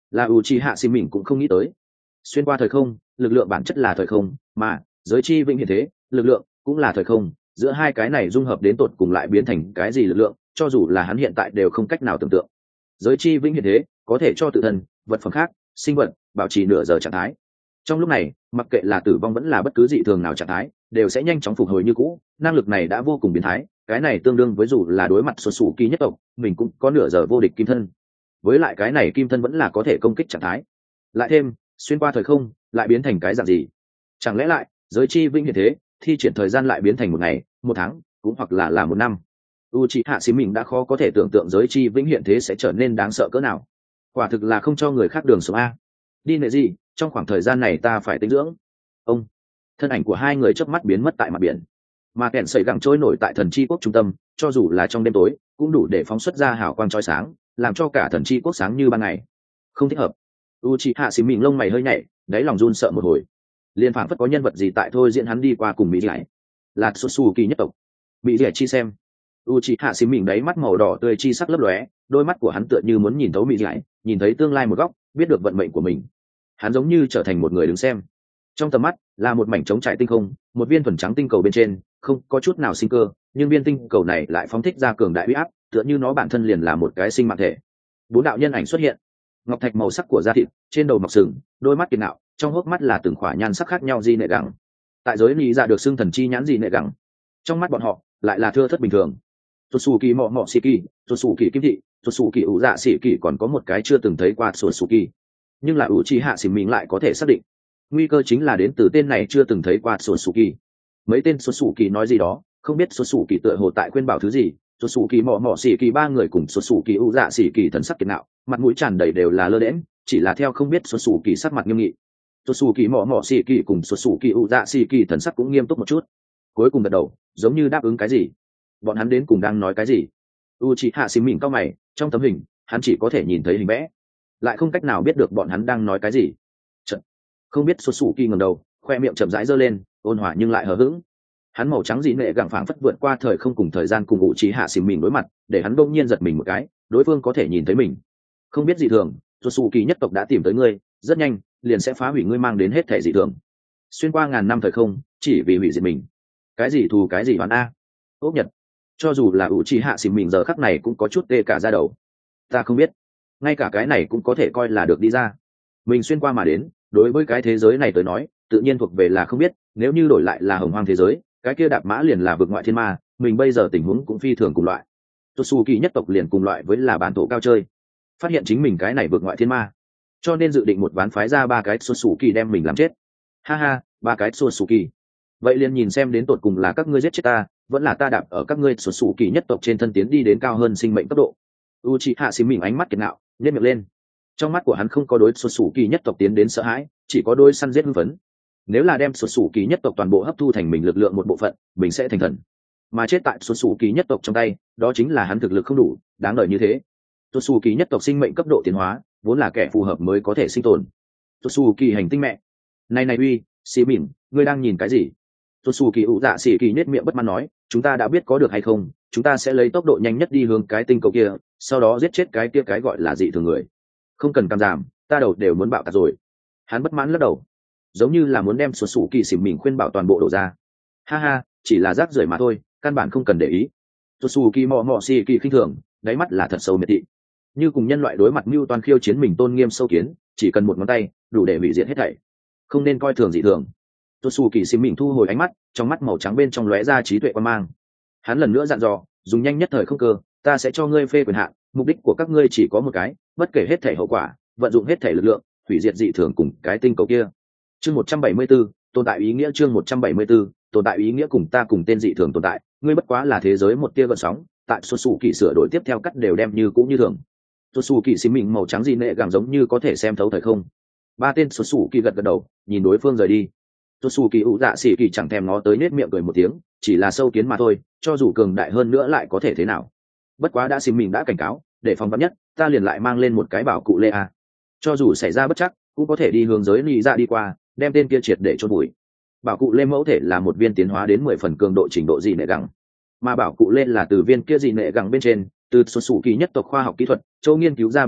là Uchiha Xin mình cũng không nghĩ tới. Xuyên qua thời không, lực lượng bản chất là thời không, mà giới chi vĩnh hiện thế, lực lượng cũng là thời không, giữa hai cái này dung hợp đến tột cùng lại biến thành cái gì lực lượng, cho dù là hắn hiện tại đều không cách nào tưởng tượng. Giới chi vĩnh hiện thế có thể cho tự thân, vật phẩm khác, sinh vật bảo trì nửa giờ trạng thái. Trong lúc này, mặc kệ là tử vong vẫn là bất cứ dị thường nào trạng thái, đều sẽ nhanh chóng phục hồi như cũ. Năng lực này đã vô cùng biến thái, cái này tương đương với dù là đối mặt xuất xù kỳ nhất tộc, mình cũng có nửa giờ vô địch kim thân. Với lại cái này kim thân vẫn là có thể công kích trạng thái. Lại thêm, xuyên qua thời không, lại biến thành cái dạng gì? Chẳng lẽ lại, giới chi vĩnh hiện thế, thi triển thời gian lại biến thành một ngày, một tháng, cũng hoặc là là một năm. Uchiha Xin mình đã khó có thể tưởng tượng giới chi vĩnh hiện thế sẽ trở nên đáng sợ cỡ nào. Quả thực là không cho người khác đường sống a. Đi nệ gì, trong khoảng thời gian này ta phải tĩnh dưỡng. Ông, thân ảnh của hai người chớp mắt biến mất tại mặt biển, mà kẹn sẩy gẳng trôi nổi tại thần chi quốc trung tâm, cho dù là trong đêm tối cũng đủ để phóng xuất ra hào quang chói sáng, làm cho cả thần chi quốc sáng như ban ngày. Không thích hợp. Uchiha Xin mình lông mày hơi nhảy, đáy lòng run sợ một hồi. Liên phảng phất có nhân vật gì tại thôi diễn hắn đi qua cùng mỹ giải, là Susu kỳ nhất tộc. Mỹ giải chi xem. Uchiha Xin mình đáy mắt màu đỏ tươi chi sắc lấp lóe, đôi mắt của hắn tựa như muốn nhìn thấu mỹ giải, nhìn thấy tương lai một góc, biết được vận mệnh của mình. Hắn giống như trở thành một người đứng xem. Trong tầm mắt là một mảnh trống trải tinh không, một viên thuần trắng tinh cầu bên trên không có chút nào sinh cơ, nhưng viên tinh cầu này lại phóng thích ra cường đại uy áp, tựa như nó bản thân liền là một cái sinh mạng thể. Bốn đạo nhân ảnh xuất hiện, ngọc thạch màu sắc của da thịt, trên đầu mọc sừng, đôi mắt kiệt ngạo, trong hốc mắt là từng khỏa nhan sắc khác nhau di nệ gẳng. Tại giới lý dạ được xưng thần chi nhãn di nệ gẳng, trong mắt bọn họ lại là thưa thất bình thường. Tsutsuki mọ mọ shiki, Tsutsuki kim thị, Tsutsuki ủ dạ sĩ kỳ, còn có một cái chưa từng thấy qua Tsutsuki, nhưng là Uchiha Xin mình lại có thể xác định, nguy cơ chính là đến từ tên này chưa từng thấy qua Tsutsuki. Mấy tên Tsutsuki nói gì đó, không biết Tsutsuki tựa hồ tại khuyên bảo thứ gì. Tsutsuki mọ mọ xỉ kỳ ba người cùng Tsutsuki ủ dạ xỉ kỳ thần sắc kiệt ngạo, mặt mũi tràn đầy đều là lơ đễnh, chỉ là theo không biết Tsutsuki sắc mặt nghiêm nghị. Tsutsuki mọ mọ xỉ kỳ cùng Tsutsuki ủ dạ xỉ kỳ thần sắc cũng nghiêm túc một chút, cuối cùng gật đầu, giống như đáp ứng cái gì. Bọn hắn đến cùng đang nói cái gì? Uchiha Xin mình cau mày, trong tấm hình hắn chỉ có thể nhìn thấy hình vẽ, lại không cách nào biết được bọn hắn đang nói cái gì. Chật, không biết Tsutsuki ngẩng đầu, khoe miệng chậm rãi giơ lên, ôn hòa nhưng lại hờ hững. Hắn màu trắng dị nệ gẳng phảng phất vượt qua thời không cùng thời gian cùng Uchiha Xin mình đối mặt, để hắn đông nhiên giật mình một cái, đối phương có thể nhìn thấy mình. Không biết dị thường, Tsutsuki nhất tộc đã tìm tới ngươi, rất nhanh liền sẽ phá hủy ngươi mang đến hết thể dị thường. Xuyên qua ngàn năm thời không, chỉ vì hủy diệt mình. Cái gì thù cái gì oán a? Ốc Nhật. Cho dù là Uchiha Xin mình giờ khắc này cũng có chút tê cả da đầu. Ta không biết, ngay cả cái này cũng có thể coi là được đi ra. Mình xuyên qua mà đến, đối với cái thế giới này tới nói, tự nhiên thuộc về là không biết, nếu như đổi lại là hồng hoang thế giới, cái kia đạp mã liền là vực ngoại thiên ma, mình bây giờ tình huống cũng phi thường cùng loại. Tsutsuki nhất tộc liền cùng loại với là bản thổ cao chơi, phát hiện chính mình cái này vực ngoại thiên ma, cho nên dự định một ván phái ra ba cái Tsutsuki đem mình làm chết. Ha ha, ba cái Tsutsuki. Vậy liền nhìn xem đến tột cùng là các ngươi giết chết ta, vẫn là ta đạp ở các ngươi Tsutsuki nhất tộc trên thân tiến đi đến cao hơn sinh mệnh cấp độ. Uchiha Xin mình ánh mắt kiệt ngạo, nhếch miệng lên. Trong mắt của hắn không có đối Tsutsuki nhất tộc tiến đến sợ hãi, chỉ có đôi săn giết hưng phấn. Nếu là đem Tsutsuki nhất tộc toàn bộ hấp thu thành mình lực lượng một bộ phận, mình sẽ thành thần. Mà chết tại Tsutsuki nhất tộc trong tay, đó chính là hắn thực lực không đủ, đáng đời như thế. Tsutsuki nhất tộc sinh mệnh cấp độ tiến hóa, vốn là kẻ phù hợp mới có thể sinh tồn. Tsutsuki hành tinh mẹ. Này này uy, xí mỉm, ngươi đang nhìn cái gì? Tsutsuki ủ dạ xỉ kỳ nhếch miệng bất mãn nói, chúng ta đã biết có được hay không, chúng ta sẽ lấy tốc độ nhanh nhất đi hướng cái tinh cầu kia, sau đó giết chết cái kia cái gọi là dị thường người. Không cần cam giảm, ta đầu đều muốn bạo tạc rồi. Hắn bất mãn lắc đầu, giống như là muốn đem Tsutsuki xỉm mình khuyên bảo toàn bộ đổ ra. Ha ha, chỉ là rác rưởi mà thôi, căn bản không cần để ý. Tsutsuki mọ mọ xỉ kỳ khinh thường, đáy mắt là thật sâu miệt thị, như cùng nhân loại đối mặt mưu toan khiêu chiến mình tôn nghiêm sâu kiến, chỉ cần một ngón tay đủ để hủy diệt hết thảy, không nên coi thường dị thường. Tsutsuki xỉm mình thu hồi ánh mắt, trong mắt màu trắng bên trong lóe ra trí tuệ quan mang. Hắn lần nữa dặn dò, dùng nhanh nhất thời không cơ, ta sẽ cho ngươi phê quyền hạn, mục đích của các ngươi chỉ có một cái, bất kể hết thể hậu quả, vận dụng hết thể lực lượng, hủy diệt dị thường cùng cái tinh cầu kia. Chương một trăm bảy mươi 174, tồn tại ý nghĩa. Chương một trăm bảy mươi 174, tồn tại ý nghĩa. Cùng ta cùng tên dị thường tồn tại, ngươi bất quá là thế giới một tia gợn sóng, tại Tsutsuki sửa đổi tiếp theo cắt đều đem như cũng như thường. Tsutsuki xỉm mình màu trắng dị nệ gẳng giống như có thể xem thấu thời không. Ba tên Tsutsuki gật gật đầu, nhìn đối phương rời đi. Tsutsuki ủ dạ xỉ kỳ chẳng thèm ngó tới, nết miệng cười một tiếng, chỉ là sâu kiến mà thôi, cho dù cường đại hơn nữa lại có thể thế nào. Bất quá đã xỉm mình đã cảnh cáo, để phòng vắn nhất, ta liền lại mang lên một cái bảo cụ lê a, cho dù xảy ra bất chắc cũng có thể đi hướng giới lý ra đi qua, đem tên kia triệt để chôn bụi. Bảo cụ lê mẫu thể là một viên tiến hóa đến mười phần cường độ trình độ dị nệ gẳng, mà bảo cụ lê là từ viên kia dị nệ gẳng bên trên, từ Tsutsuki nhất tộc khoa học kỹ thuật châu nghiên cứu ra bảo cụ,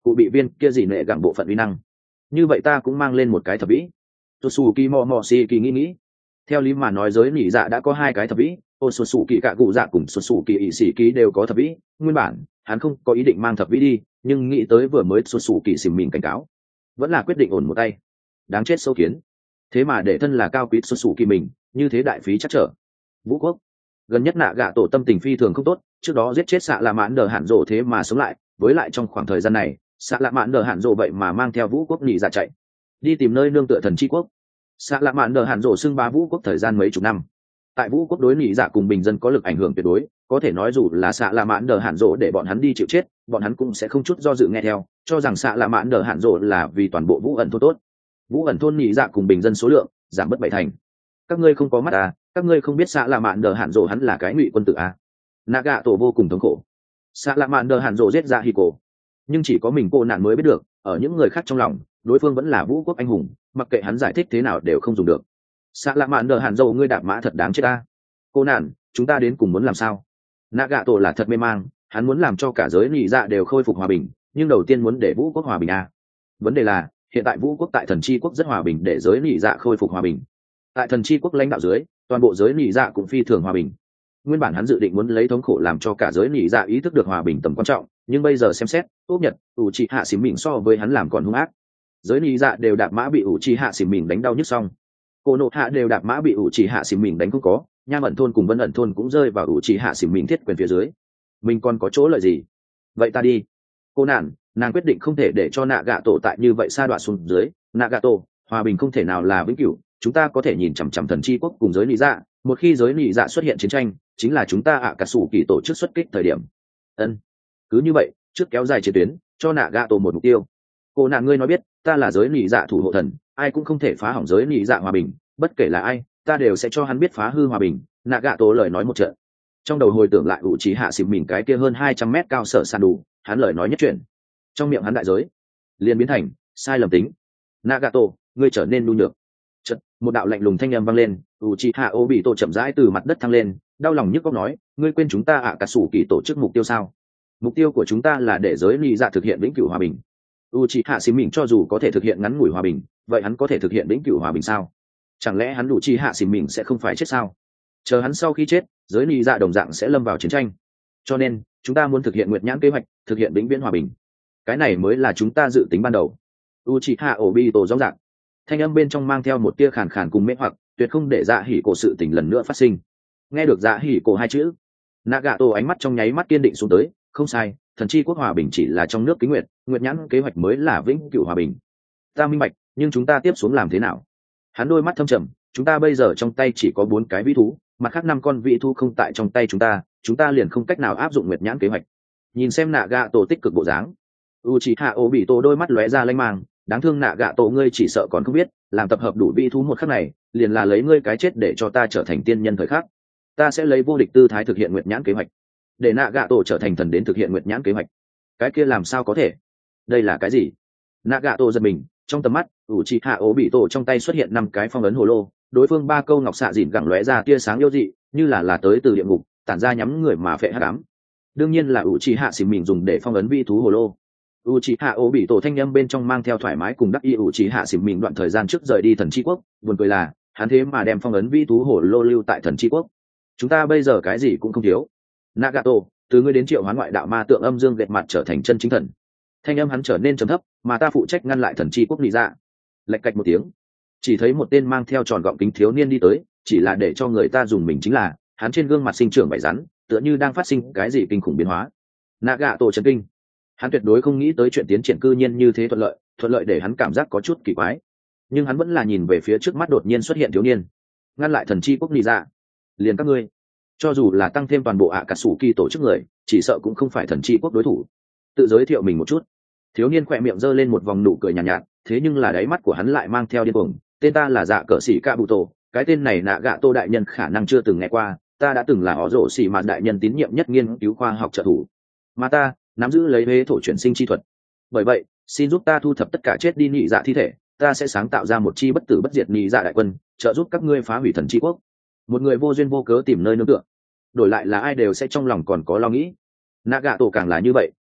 cụ bị viên kia gì nệ gặng bộ phận uy năng. Như vậy ta cũng mang lên một cái thập vĩ. Tsuki Momoshi kỳ nghĩ nghĩ. Theo lý mà nói giới nỉ dạ đã có hai cái thập vĩ, Otsutsuki cả cụ dạ cùng Tsuki ỷ sĩ ký đều có thập vĩ. Nguyên bản hắn không có ý định mang thập vĩ đi, nhưng nghĩ tới vừa mới Tsuki xìm mình cảnh cáo, vẫn là quyết định ổn một tay. Đáng chết sâu kiến, thế mà để thân là cao quý Tsuki mình như thế đại phí chắc trở. Vũ quốc gần nhất nạ gạ tổ tâm tình phi thường không tốt, trước đó giết chết xạ lạ mãn đờ hạn rộ thế mà sống lại, với lại trong khoảng thời gian này xạ lạ mãn đờ hạn rộ vậy mà mang theo vũ quốc nỉ dạ chạy đi tìm nơi nương tựa thần chi quốc. xạ lạ mãn đờ hạn rộ xưng bá vũ quốc thời gian mấy chục năm, tại vũ quốc đối nỉ dạ cùng bình dân có lực ảnh hưởng tuyệt đối, có thể nói dù là xạ lạ mãn đờ hạn rộ để bọn hắn đi chịu chết, bọn hắn cũng sẽ không chút do dự nghe theo, cho rằng xạ lạ mãn đờ hạn rộ là vì toàn bộ vũ ẩn thôn tốt. Vũ ẩn thôn nỉ dạ cùng bình dân số lượng giảm bất bảy thành. Các ngươi không có mắt à, các ngươi không biết xạ lạ mạn đờ hạn rộ hắn là cái ngụy quân tử à. Naga tổ vô cùng thống khổ. Xạ lạ mạn đờ hạn rộ giết ra hi cổ, nhưng chỉ có mình cô nạn mới biết được, ở những người khác trong lòng đối phương vẫn là vũ quốc anh hùng, mặc kệ hắn giải thích thế nào đều không dùng được. Xạ lạ mạn đờ hạn rộ ngươi đạp mã thật đáng chết ta. Cô nạn, chúng ta đến cùng muốn làm sao? Naga tổ là thật mê mang, hắn muốn làm cho cả giới nị dạ đều khôi phục hòa bình, nhưng đầu tiên muốn để vũ quốc hòa bình à. Vấn đề là hiện tại vũ quốc tại thần chi quốc rất hòa bình, để giới nị dạ khôi phục hòa bình. Tại thần chi quốc lãnh đạo dưới, toàn bộ giới nỉ dạ cũng phi thường hòa bình. Nguyên bản hắn dự định muốn lấy thống khổ làm cho cả giới nỉ dạ ý thức được hòa bình tầm quan trọng, nhưng bây giờ xem xét, tốt nhật ủ trì hạ xỉm mình so với hắn làm còn hung ác. Giới nỉ dạ đều đạp mã bị ủ trì hạ xỉm mình đánh đau nhức xong, cô nộ hạ đều đạp mã bị ủ trì hạ xỉm mình đánh không có, nham ẩn thôn cùng vân ẩn thôn cũng rơi vào ủ trì hạ xỉm mình thiết quyền phía dưới. Mình còn có chỗ lợi gì? Vậy ta đi. Cô nản, nàng quyết định không thể để cho nạ gạ tổ tại như vậy sa đọa xuống dưới. Nạ gạ tổ, hòa bình không thể nào là vĩnh cửu, chúng ta có thể nhìn chằm chằm thần chi quốc cùng giới nị dạ, một khi giới nị dạ xuất hiện chiến tranh, chính là chúng ta ạ cả sủ kỳ tổ chức xuất kích thời điểm. Ân, cứ như vậy trước kéo dài chiến tuyến, cho nạ gạ tổ một mục tiêu. Cô nạn ngươi nói biết, ta là giới nị dạ thủ hộ thần, ai cũng không thể phá hỏng giới nị dạ hòa bình, bất kể là ai, ta đều sẽ cho hắn biết phá hư hòa bình. Nạ gạ tổ lời nói một trận, trong đầu hồi tưởng lại ủ trí hạ xìm mình cái kia hơn hai trăm mét cao sở sàn đủ, hắn lời nói nhất chuyện, trong miệng hắn đại giới liền biến thành sai lầm tính. Nagato, ngươi trở nên nhu nhược. Chợt, một đạo lạnh lùng thanh âm vang lên, Uchiha Obito chậm rãi từ mặt đất thăng lên, đau lòng nhức óc nói, ngươi quên chúng ta ạ cả sủ kỳ tổ chức mục tiêu sao? Mục tiêu của chúng ta là để giới nị dạ thực hiện vĩnh cửu hòa bình. Uchiha xìm mình cho dù có thể thực hiện ngắn ngủi hòa bình, vậy hắn có thể thực hiện vĩnh cửu hòa bình sao? Chẳng lẽ hắn Uchiha xìm mình sẽ không phải chết sao? Chờ hắn sau khi chết, giới nị dạ đồng dạng sẽ lâm vào chiến tranh. Cho nên, chúng ta muốn thực hiện nguyệt nhãn kế hoạch, thực hiện vĩnh viễn hòa bình. Cái này mới là chúng ta dự tính ban đầu. Uchiha Obito rõ ràng, thanh âm bên trong mang theo một tia khàn khàn cùng mê hoặc, tuyệt không để Dạ Hỉ Cổ sự tình lần nữa phát sinh. Nghe được Dạ Hỉ Cổ hai chữ, Nagato ánh mắt trong nháy mắt kiên định xuống tới, không sai, thần chi quốc hòa bình chỉ là trong nước kính nguyệt, nguyệt nhãn kế hoạch mới là vĩnh cửu hòa bình. Ta minh bạch, nhưng chúng ta tiếp xuống làm thế nào? Hắn đôi mắt thâm trầm, chúng ta bây giờ trong tay chỉ có bốn cái vĩ thú, mặt khác năm con vĩ thú không tại trong tay chúng ta, chúng ta liền không cách nào áp dụng nguyệt nhãn kế hoạch. Nhìn xem Nagato tích cực bộ dáng, Uchiha Obito đôi mắt lóe ra lanh mang, đáng thương Nagato ngươi chỉ sợ còn không biết, làm tập hợp đủ vĩ thú một khắc này, liền là lấy ngươi cái chết để cho ta trở thành tiên nhân thời khắc. Ta sẽ lấy vô địch tư thái thực hiện nguyệt nhãn kế hoạch, để Nagato trở thành thần đến thực hiện nguyệt nhãn kế hoạch. Cái kia làm sao có thể? Đây là cái gì? Nagato giật mình, trong tầm mắt, Uchiha Obito trong tay xuất hiện năm cái phong ấn hồ lô, đối phương ba câu ngọc xạ dịn gẳng lóe ra tia sáng yêu dị, như là là tới từ địa ngục, tản ra nhắm người mà phệ hắc ám. Đương nhiên là Uchiha xỉm mình dùng để phong ấn vi thú hồ lô. Uchiha Obito thanh âm bên trong mang theo thoải mái cùng đắc ý. Uchiha xỉm mình đoạn thời gian trước rời đi thần chi quốc, buồn cười là hắn thế mà đem phong ấn vi thú hồ lô lưu tại thần chi quốc. Chúng ta bây giờ cái gì cũng không thiếu. Nagato, từ ngươi đến triệu hoán ngoại đạo ma tượng âm dương gẹt mặt trở thành chân chính thần. Thanh âm hắn trở nên trầm thấp, mà ta phụ trách ngăn lại thần chi quốc nị dạ. Lạch cạch một tiếng, chỉ thấy một tên mang theo tròn gọng kính thiếu niên đi tới, chỉ là để cho người ta dùng mình chính là hắn trên gương mặt sinh trưởng vảy rắn, tựa như đang phát sinh cái gì kinh khủng biến hóa. Nagato chấn kinh, hắn tuyệt đối không nghĩ tới chuyện tiến triển cư nhiên như thế thuận lợi, thuận lợi để hắn cảm giác có chút kỳ quái. Nhưng hắn vẫn là nhìn về phía trước mắt đột nhiên xuất hiện thiếu niên, ngăn lại thần chi quốc nị dạ. Liền các ngươi, cho dù là tăng thêm toàn bộ ạ cả sủ kỳ tổ chức người, chỉ sợ cũng không phải thần chi quốc đối thủ. Tự giới thiệu mình một chút. Thiếu niên khỏe miệng giơ lên một vòng nụ cười nhàn nhạt, nhạt, thế nhưng là đáy mắt của hắn lại mang theo điên cuồng. Tên ta là Dạ Cờ Sĩ Cạ Bụ Tổ, cái tên này nạ gạ tô đại nhân khả năng chưa từng nghe qua, ta đã từng là họ rổ xỉ mà đại nhân tín nhiệm nhất nghiên cứu khoa học trợ thủ, mà ta nắm giữ lấy huế thổ chuyển sinh chi thuật. Bởi vậy, xin giúp ta thu thập tất cả chết đi nhị dạ thi thể, ta sẽ sáng tạo ra một chi bất tử bất diệt nhị dạ đại quân, trợ giúp các ngươi phá hủy thần chi quốc. Một người vô duyên vô cớ tìm nơi nương tựa, đổi lại là ai đều sẽ trong lòng còn có lo nghĩ. Nagato càng là như vậy,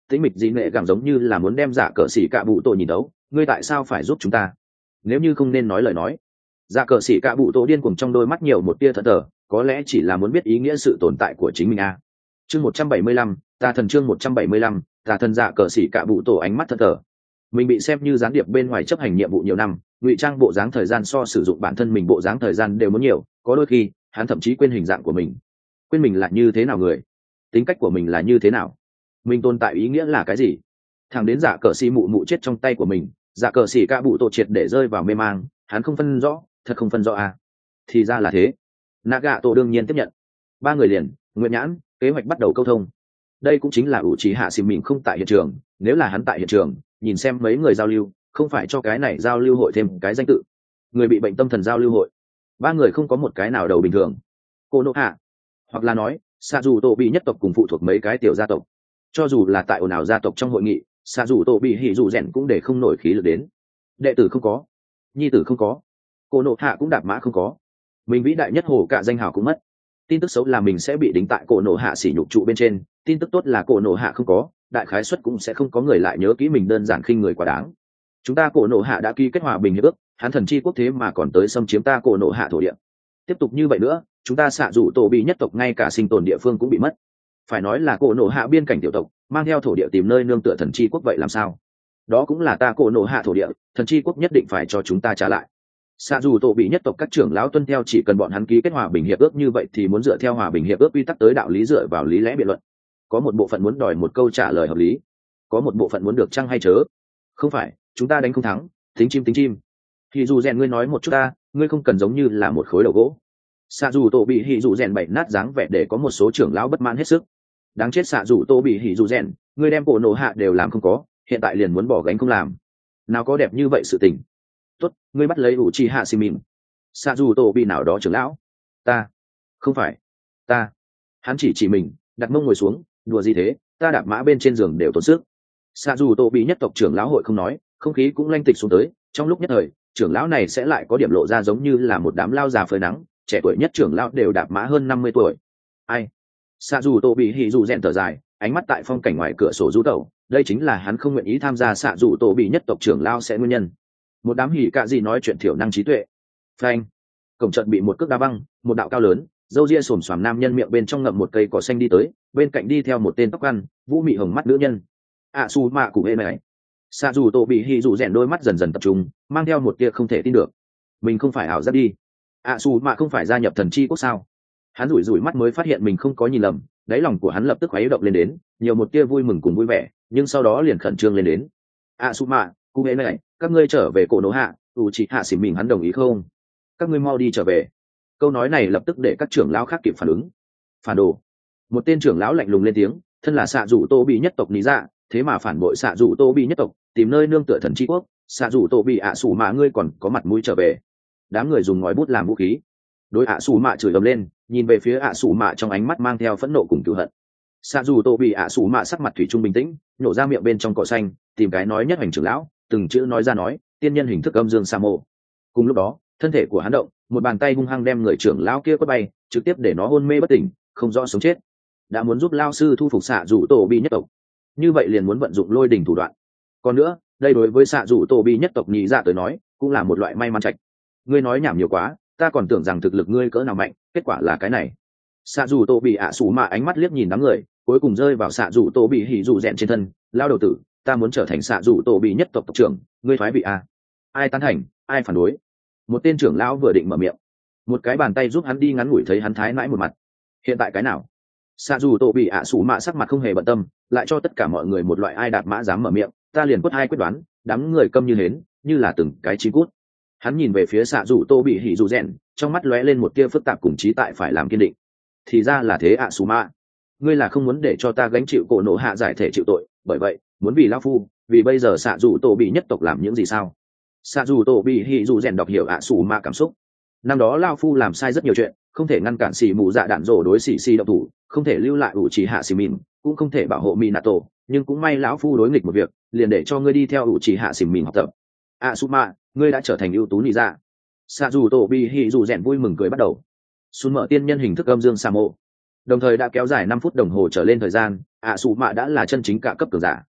tĩnh mịch dị nệ càng giống như là muốn đem dạ cờ xỉ cạ bụ tổ nhìn đấu. Ngươi tại sao phải giúp chúng ta? Nếu như không nên nói lời nói. Dạ cờ xỉ cạ bụ tổ điên cuồng trong đôi mắt nhiều một tia thẫn thờ, có lẽ chỉ là muốn biết ý nghĩa sự tồn tại của chính mình a. À. Chương một trăm bảy mươi lăm, tà thần chương một trăm bảy mươi lăm, tà thần dạ cờ xỉ cạ bụ tổ ánh mắt thẫn thờ. Mình bị xem như gián điệp bên ngoài chấp hành nhiệm vụ nhiều năm, ngụy trang bộ dáng thời gian so sử dụng bản thân mình bộ dáng thời gian đều muốn nhiều, có đôi khi hắn thậm chí quên hình dạng của mình, quên mình là như thế nào người, tính cách của mình là như thế nào, mình tồn tại ý nghĩa là cái gì. Thằng đến dạ cờ xỉ mụ mụ chết trong tay của mình, dạ cờ xỉ cạ bụ tổ triệt để rơi vào mê mang, hắn không phân rõ, thật không phân rõ à. Thì ra là thế. Naga tổ đương nhiên tiếp nhận. Ba người liền, Nguyệt Nhãn, kế hoạch bắt đầu câu thông. Đây cũng chính là ủ trí hạ xìm mình không tại hiện trường, nếu là hắn tại hiện trường, nhìn xem mấy người giao lưu, không phải cho cái này giao lưu hội thêm cái danh tự. Người bị bệnh tâm thần giao lưu hội. Ba người không có một cái nào đầu bình thường. Cô nộ hạ, hoặc là nói, xạ dù tổ bị nhất tộc cùng phụ thuộc mấy cái tiểu gia tộc. Cho dù là tại ồn ào gia tộc trong hội nghị, xạ dù tổ bị hỉ dù rèn cũng để không nổi khí lực đến. Đệ tử không có, nhi tử không có, cô nộ hạ cũng đạp mã không có, mình vĩ đại nhất hồ cả danh hào cũng mất. Tin tức xấu là mình sẽ bị đính tại cổ nộ hạ sỉ nhục trụ bên trên, tin tức tốt là cổ nộ hạ không có, đại khái suất cũng sẽ không có người lại nhớ kỹ mình đơn giản khinh người quá đáng. Chúng ta cổ nộ hạ đã ký kết hòa bình hiệp ước, hắn thần chi quốc thế mà còn tới xâm chiếm ta cổ nộ hạ thổ địa. Tiếp tục như vậy nữa, chúng ta xạ rủ tổ bị nhất tộc ngay cả sinh tồn địa phương cũng bị mất. Phải nói là cổ nộ hạ biên cảnh tiểu tộc, mang theo thổ địa tìm nơi nương tựa thần chi quốc vậy làm sao? Đó cũng là ta cổ nộ hạ thổ địa, thần chi quốc nhất định phải cho chúng ta trả lại. Xạ dù tổ bị nhất tộc các trưởng lão tuân theo chỉ cần bọn hắn ký kết hòa bình hiệp ước như vậy thì muốn dựa theo hòa bình hiệp ước quy tắc tới đạo lý dựa vào lý lẽ biện luận. Có một bộ phận muốn đòi một câu trả lời hợp lý, có một bộ phận muốn được chăng hay chớ. Không phải, chúng ta đánh không thắng, tính chim tính chim. Thì dù rèn ngươi nói một chút ta, ngươi không cần giống như là một khối đầu gỗ. Xạ dù tổ bị hỉ dù rèn bậy nát dáng vẻ để có một số trưởng lão bất mãn hết sức. Đáng chết xạ dù tổ bị hỉ dù rèn, ngươi đem cổ nổ hạ đều làm không có, hiện tại liền muốn bỏ gánh không làm. Nào có đẹp như vậy sự tình. Tốt, ngươi bắt lấy ủ chi hạ xì mìn. Xạ dù tổ bị nào đó trưởng lão. Ta, không phải, ta. Hắn chỉ chỉ mình, đặt mông ngồi xuống, đùa gì thế, ta đạp mã bên trên giường đều tốn sức. Xạ dù tổ bị nhất tộc trưởng lão hội không nói, không khí cũng lanh tịch xuống tới. Trong lúc nhất thời, trưởng lão này sẽ lại có điểm lộ ra giống như là một đám lao già phơi nắng, trẻ tuổi nhất trưởng lão đều đạp mã hơn năm mươi tuổi. Ai? Xạ dù tổ bị hỉ dù rèn thở dài, ánh mắt tại phong cảnh ngoài cửa sổ du tẩu, đây chính là hắn không nguyện ý tham gia xạ dù tổ bị nhất tộc trưởng lão sẽ nguyên nhân. Một đám hỉ cạ gì nói chuyện thiểu năng trí tuệ. Phanh. Cổng trận bị một cước đá văng, một đạo cao lớn, râu ria xồm xoàm nam nhân miệng bên trong ngậm một cây cỏ xanh đi tới, bên cạnh đi theo một tên tóc ăn, vũ mị hồng mắt nữ nhân. À su mạ cụ hê này. Xạ dù tổ bị hỉ dù rèn đôi mắt dần dần tập trung, mang theo một tia không thể tin được. Mình không phải ảo giác đi. À su mạ không phải gia nhập thần chi quốc sao? Hắn rủi rủi mắt mới phát hiện mình không có nhìn lầm, đáy lòng của hắn lập tức khuấy động lên đến, nhiều một tia vui mừng cùng vui vẻ, nhưng sau đó liền khẩn trương lên đến. À su mạ, cụ hê này, các ngươi trở về cổ nổ hạ, u chị hạ xỉ mình hắn đồng ý không? Các ngươi mau đi trở về. Câu nói này lập tức để các trưởng lão khác kịp phản ứng. Phản đồ. Một tên trưởng lão lạnh lùng lên tiếng, thân là xạ rủ tô bị nhất tộc lý dạ, thế mà phản bội xạ rủ tô bị nhất tộc, tìm nơi nương tựa thần chi quốc, xạ rủ tô bị ạ sủ mạ ngươi còn có mặt mũi trở về. Đám người dùng ngòi bút làm vũ khí, đối ạ sủ mạ chửi ầm lên, nhìn về phía ạ sủ mạ trong ánh mắt mang theo phẫn nộ cùng cừu hận. Xạ rủ tô bị ạ sủ mạ sắc mặt thủy chung bình tĩnh, nhổ ra miệng bên trong cỏ xanh, tìm cái nói nhất hành trưởng lão, từng chữ nói ra nói, tiên nhân hình thức âm dương sa mô. Cùng lúc đó, thân thể của hắn động, một bàn tay hung hăng đem người trưởng lão kia quất bay, trực tiếp để nó hôn mê bất tỉnh, không rõ sống chết. Đã muốn giúp lao sư thu phục xạ rủ tổ bị nhất tộc, như vậy liền muốn vận dụng lôi đình thủ đoạn. Còn nữa, đây đối với xạ rủ tổ bị nhất tộc nhị dạ tới nói, cũng là một loại may mắn trạch. Ngươi nói nhảm nhiều quá, ta còn tưởng rằng thực lực ngươi cỡ nào mạnh, kết quả là cái này. Xạ rủ tổ bị ạ sủ mạ ánh mắt liếc nhìn đám người, cuối cùng rơi vào xạ rủ tổ bị hỉ rủ rèn trên thân, lao đầu tử, ta muốn trở thành xạ rủ tổ bị nhất tộc tộc trưởng, ngươi thoái vị à? Ai tán thành, ai phản đối? Một tên trưởng lão vừa định mở miệng, một cái bàn tay giúp hắn đi ngắn ngủi thấy hắn thái nãi một mặt. Hiện tại cái nào? Xạ dù tổ bị ạ sủ mạ sắc mặt không hề bận tâm, lại cho tất cả mọi người một loại ai đạp mã dám mở miệng, ta liền quất hai quyết đoán, đám người câm như hến, như là từng cái chi cút. Hắn nhìn về phía xạ dù tô bị hỉ dù rèn, trong mắt lóe lên một tia phức tạp cùng trí tại phải làm kiên định. Thì ra là thế ạ sủ mạ, ngươi là không muốn để cho ta gánh chịu cổ nổ hạ giải thể chịu tội, bởi vậy muốn vì lão phu, vì bây giờ xạ dù tổ bị nhất tộc làm những gì sao? Xạ dù tổ bị hỉ dù rèn đọc hiểu ạ sủ mạ cảm xúc. Năm đó lao phu làm sai rất nhiều chuyện, không thể ngăn cản xì mù dạ đạn rổ đối xì xì động thủ, không thể lưu lại ủ chỉ hạ xì mìn, cũng không thể bảo hộ mỹ nạ tổ, nhưng cũng may lão phu đối nghịch một việc, liền để cho ngươi đi theo ủ chỉ hạ xì mìn học tập. À su mạ, ngươi đã trở thành ưu tú nị dạ. Xạ dù tổ bị hỉ dù rèn vui mừng cười bắt đầu. Xuân mở tiên nhân hình thức âm dương sa mộ, đồng thời đã kéo dài năm phút đồng hồ trở lên thời gian. À su mạ đã là chân chính cả cấp cường giả.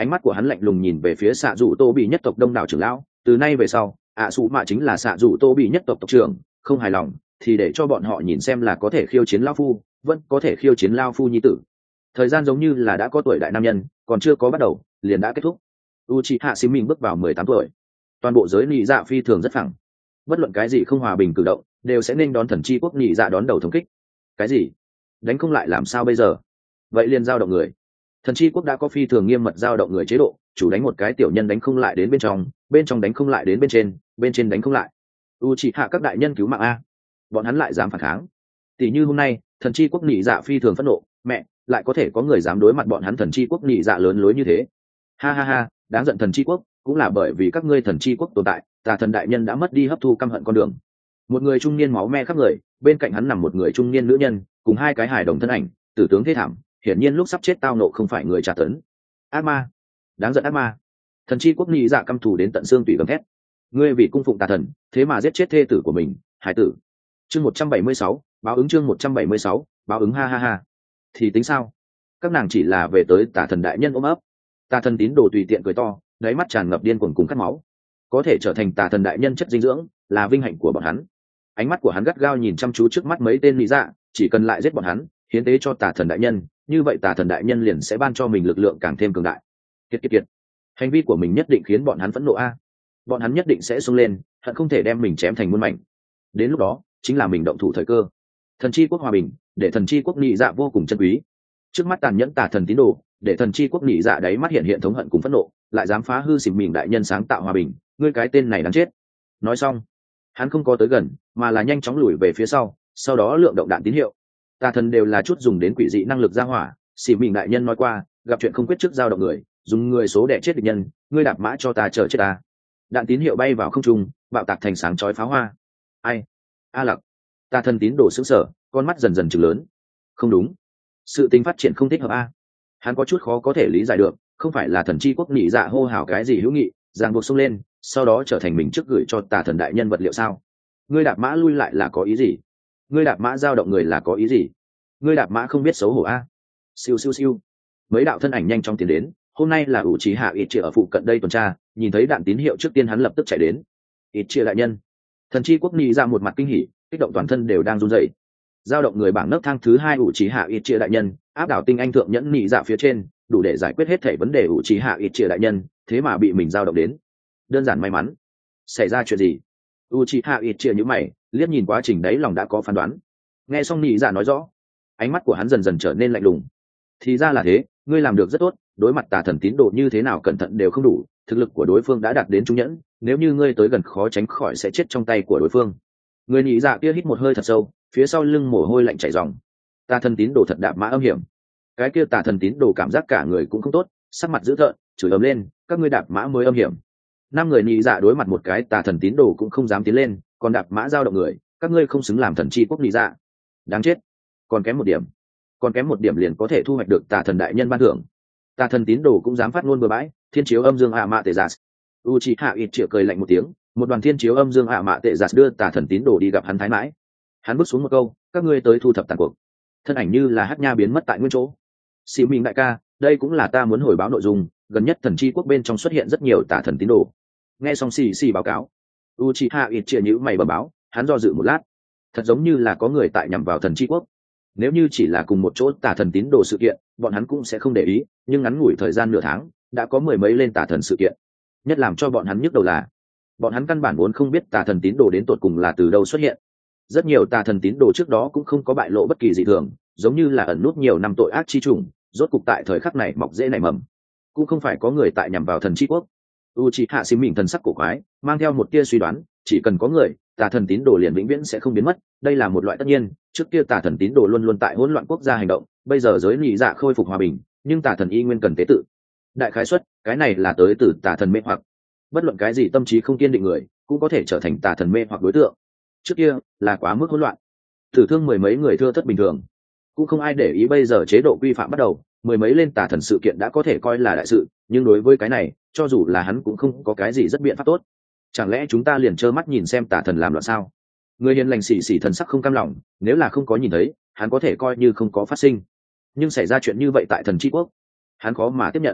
ánh mắt của hắn lạnh lùng nhìn về phía xạ dù tô bị nhất tộc đông đảo trưởng lão. Từ nay về sau ạ sủ mạ chính là xạ dù tô bị nhất tộc tộc trưởng, không hài lòng thì để cho bọn họ nhìn xem là có thể khiêu chiến lao phu vẫn có thể khiêu chiến lao phu nhi tử. Thời gian giống như là đã có tuổi đại nam nhân, còn chưa có bắt đầu liền đã kết thúc. Uchiha Xí Minh bước vào mười tám tuổi, toàn bộ giới nhị dạ phi thường rất phẳng, bất luận cái gì không hòa bình cử động đều sẽ nên đón thần chi quốc nhị dạ đón đầu thống kích. Cái gì đánh không lại làm sao bây giờ? Vậy liền giao động người. Thần chi quốc đã có phi thường nghiêm mật giao động người chế độ, chủ đánh một cái tiểu nhân đánh không lại đến bên trong, bên trong đánh không lại đến bên trên, bên trên đánh không lại. Uchiha các đại nhân cứu mạng a, bọn hắn lại dám phản kháng. Tỷ như hôm nay thần chi quốc nhị dạ phi thường phẫn nộ, mẹ, lại có thể có người dám đối mặt bọn hắn thần chi quốc nhị dạ lớn lối như thế. Ha ha ha, đáng giận, thần chi quốc cũng là bởi vì các ngươi thần chi quốc tồn tại, tà thần đại nhân đã mất đi hấp thu căm hận con đường. Một người trung niên máu me khắp người, bên cạnh hắn nằm một người trung niên nữ nhân cùng hai cái hài đồng thân ảnh, tử tướng thế thảm, hiển nhiên lúc sắp chết tao nộ không phải người trả tấn. Ác ma, đáng giận ác ma. Thần chi quốc nhị dạ căm thù đến tận xương tủy gầm thét. Ngươi vì cung phụng tà thần, thế mà giết chết thê tử của mình, hải tử. Chương một trăm bảy mươi sáu, báo ứng. Chương một trăm bảy mươi sáu, báo ứng. Ha ha ha. Thì tính sao? Các nàng chỉ là về tới tà thần đại nhân ôm ấp. Tà thần tín đồ tùy tiện cười to, đáy mắt tràn ngập điên cuồng cùng cắt máu. Có thể trở thành tà thần đại nhân chất dinh dưỡng là vinh hạnh của bọn hắn. Ánh mắt của hắn gắt gao nhìn chăm chú trước mắt mấy tên lý dạ, chỉ cần lại giết bọn hắn, hiến tế cho tà thần đại nhân, như vậy tà thần đại nhân liền sẽ ban cho mình lực lượng càng thêm cường đại. Kiệt kiệt kiệt. Hành vi của mình nhất định khiến bọn hắn phẫn nộ a. Bọn hắn nhất định sẽ xông lên, hận không thể đem mình chém thành muôn mảnh. Đến lúc đó chính là mình động thủ thời cơ. Thần chi quốc hòa bình, để thần chi quốc nhị dạ vô cùng chân quý. Trước mắt tàn nhẫn tà thần tín đồ, để thần chi quốc nhị dạ đáy mắt hiện hiện thống hận cùng phẫn nộ, lại dám phá hư xỉm mình đại nhân sáng tạo hòa bình, ngươi cái tên này đáng chết. Nói xong, hắn không có tới gần, mà là nhanh chóng lùi về phía sau, sau đó lượng động đạn tín hiệu. Tà thần đều là chút dùng đến quỷ dị năng lực ra hỏa, xỉm mình đại nhân nói qua, gặp chuyện không quyết trước giao động người, dùng người số đẻ chết địch nhân, ngươi đạp mã cho ta chờ chết ta. Đạn tín hiệu bay vào không trung, bạo tạc thành sáng chói pháo hoa. Ai? A Lặc. Tà thần tín đồ sững sờ, con mắt dần dần trừng lớn. Không đúng, sự tình phát triển không thích hợp a. Hắn có chút khó có thể lý giải được, không phải là thần chi quốc nhị dạ hô hào cái gì hữu nghị, giang buộc xông lên, sau đó trở thành mình trước gửi cho tà thần đại nhân vật liệu sao? Ngươi đạp mã lui lại là có ý gì? Ngươi đạp mã giao động người là có ý gì? Ngươi đạp mã không biết xấu hổ a? Siêu siêu siêu. Mấy đạo thân ảnh nhanh chóng tiến đến, hôm nay là ủ trí hạ ít chia ở phụ cận đây tuần tra, nhìn thấy đạn tín hiệu trước tiên hắn lập tức chạy đến. Ít chia đại nhân. Thần chi quốc nhị ra một mặt kinh hỉ, kích động toàn thân đều đang run rẩy. Giao động người bảng nấc thang thứ hai ủ trí hạ ít chia đại nhân, áp đảo tinh anh thượng nhẫn nhị dạ phía trên, đủ để giải quyết hết thảy vấn đề ủ trí hạ ít chia đại nhân, thế mà bị mình giao động đến. Đơn giản may mắn. Xảy ra chuyện gì? Uchiha Itchia nhíu mày, liếc nhìn quá trình đấy lòng đã có phán đoán. Nghe xong nhị dạ nói rõ, ánh mắt của hắn dần dần trở nên lạnh lùng. Thì ra là thế, ngươi làm được rất tốt, đối mặt tà thần tín đồ như thế nào cẩn thận đều không đủ, thực lực của đối phương đã đạt đến trung nhẫn, nếu như ngươi tới gần khó tránh khỏi sẽ chết trong tay của đối phương. Người nhị dạ kia hít một hơi thật sâu, phía sau lưng mồ hôi lạnh chảy ròng. Tà thần tín đồ thật đạp mã âm hiểm. Cái kia tà thần tín đồ cảm giác cả người cũng không tốt, sắc mặt dữ tợn, chửi ầm lên, các ngươi đạp mã mới âm hiểm. Năm người nhị dạ đối mặt một cái tà thần tín đồ cũng không dám tiến lên, còn đạp mã giao động người, các ngươi không xứng làm thần chi quốc nhị dạ. Đáng chết, còn kém một điểm, còn kém một điểm liền có thể thu hoạch được tà thần đại nhân ban thưởng. Tà thần tín đồ cũng dám phát ngôn bừa bãi, thiên chiếu âm dương ạ mạ tệ giả. Uchiha Itchia cười lạnh một tiếng, một đoàn thiên chiếu âm dương ạ mạ tệ giả đưa tà thần tín đồ đi gặp hắn thái mãi. Hắn bước xuống một câu, các ngươi tới thu thập tàn cuộc. Thân ảnh như là hắc nha biến mất tại nguyên chỗ. Xỉ Minh đại ca, đây cũng là ta muốn hồi báo nội dung, gần nhất thần chi quốc bên trong xuất hiện rất nhiều tà thần tín đồ. Nghe xong xì xì báo cáo, Uchiha Itchia nhíu mày bẩm báo, hắn do dự một lát, thật giống như là có người tại nhằm vào thần chi quốc. Nếu như chỉ là cùng một chỗ tà thần tín đồ sự kiện, bọn hắn cũng sẽ không để ý, nhưng ngắn ngủi thời gian nửa tháng, đã có mười mấy lên tà thần sự kiện. Nhất làm cho bọn hắn nhức đầu là, bọn hắn căn bản vốn không biết tà thần tín đồ đến tột cùng là từ đâu xuất hiện. Rất nhiều tà thần tín đồ trước đó cũng không có bại lộ bất kỳ dị thường, giống như là ẩn nút nhiều năm tội ác chi trùng, rốt cục tại thời khắc này mọc rễ nảy mầm. Cũng không phải có người tại nhằm vào thần chi quốc. Uchiha Xí Mình thần sắc cổ quái, mang theo một tia suy đoán, chỉ cần có người, tà thần tín đồ liền vĩnh viễn sẽ không biến mất, đây là một loại tất nhiên, trước kia tà thần tín đồ luôn luôn tại hỗn loạn quốc gia hành động, bây giờ giới nhị dạ khôi phục hòa bình, nhưng tà thần y nguyên cần tế tự. Đại khái suất, cái này là tới từ tà thần mê hoặc. Bất luận cái gì tâm trí không kiên định người, cũng có thể trở thành tà thần mê hoặc đối tượng. Trước kia, là quá mức hỗn loạn. Tử thương mười mấy người thưa thất bình thường, cũng không ai để ý, bây giờ chế độ quy phạm bắt đầu, mười mấy lên tà thần sự kiện đã có thể coi là đại sự, nhưng đối với cái này, cho dù là hắn cũng không có cái gì rất biện pháp tốt. Chẳng lẽ chúng ta liền trơ mắt nhìn xem tà thần làm loạn sao? Người hiền lành xỉ xỉ thần sắc không cam lòng, nếu là không có nhìn thấy, hắn có thể coi như không có phát sinh. Nhưng xảy ra chuyện như vậy tại thần chi quốc, hắn khó mà tiếp nhận.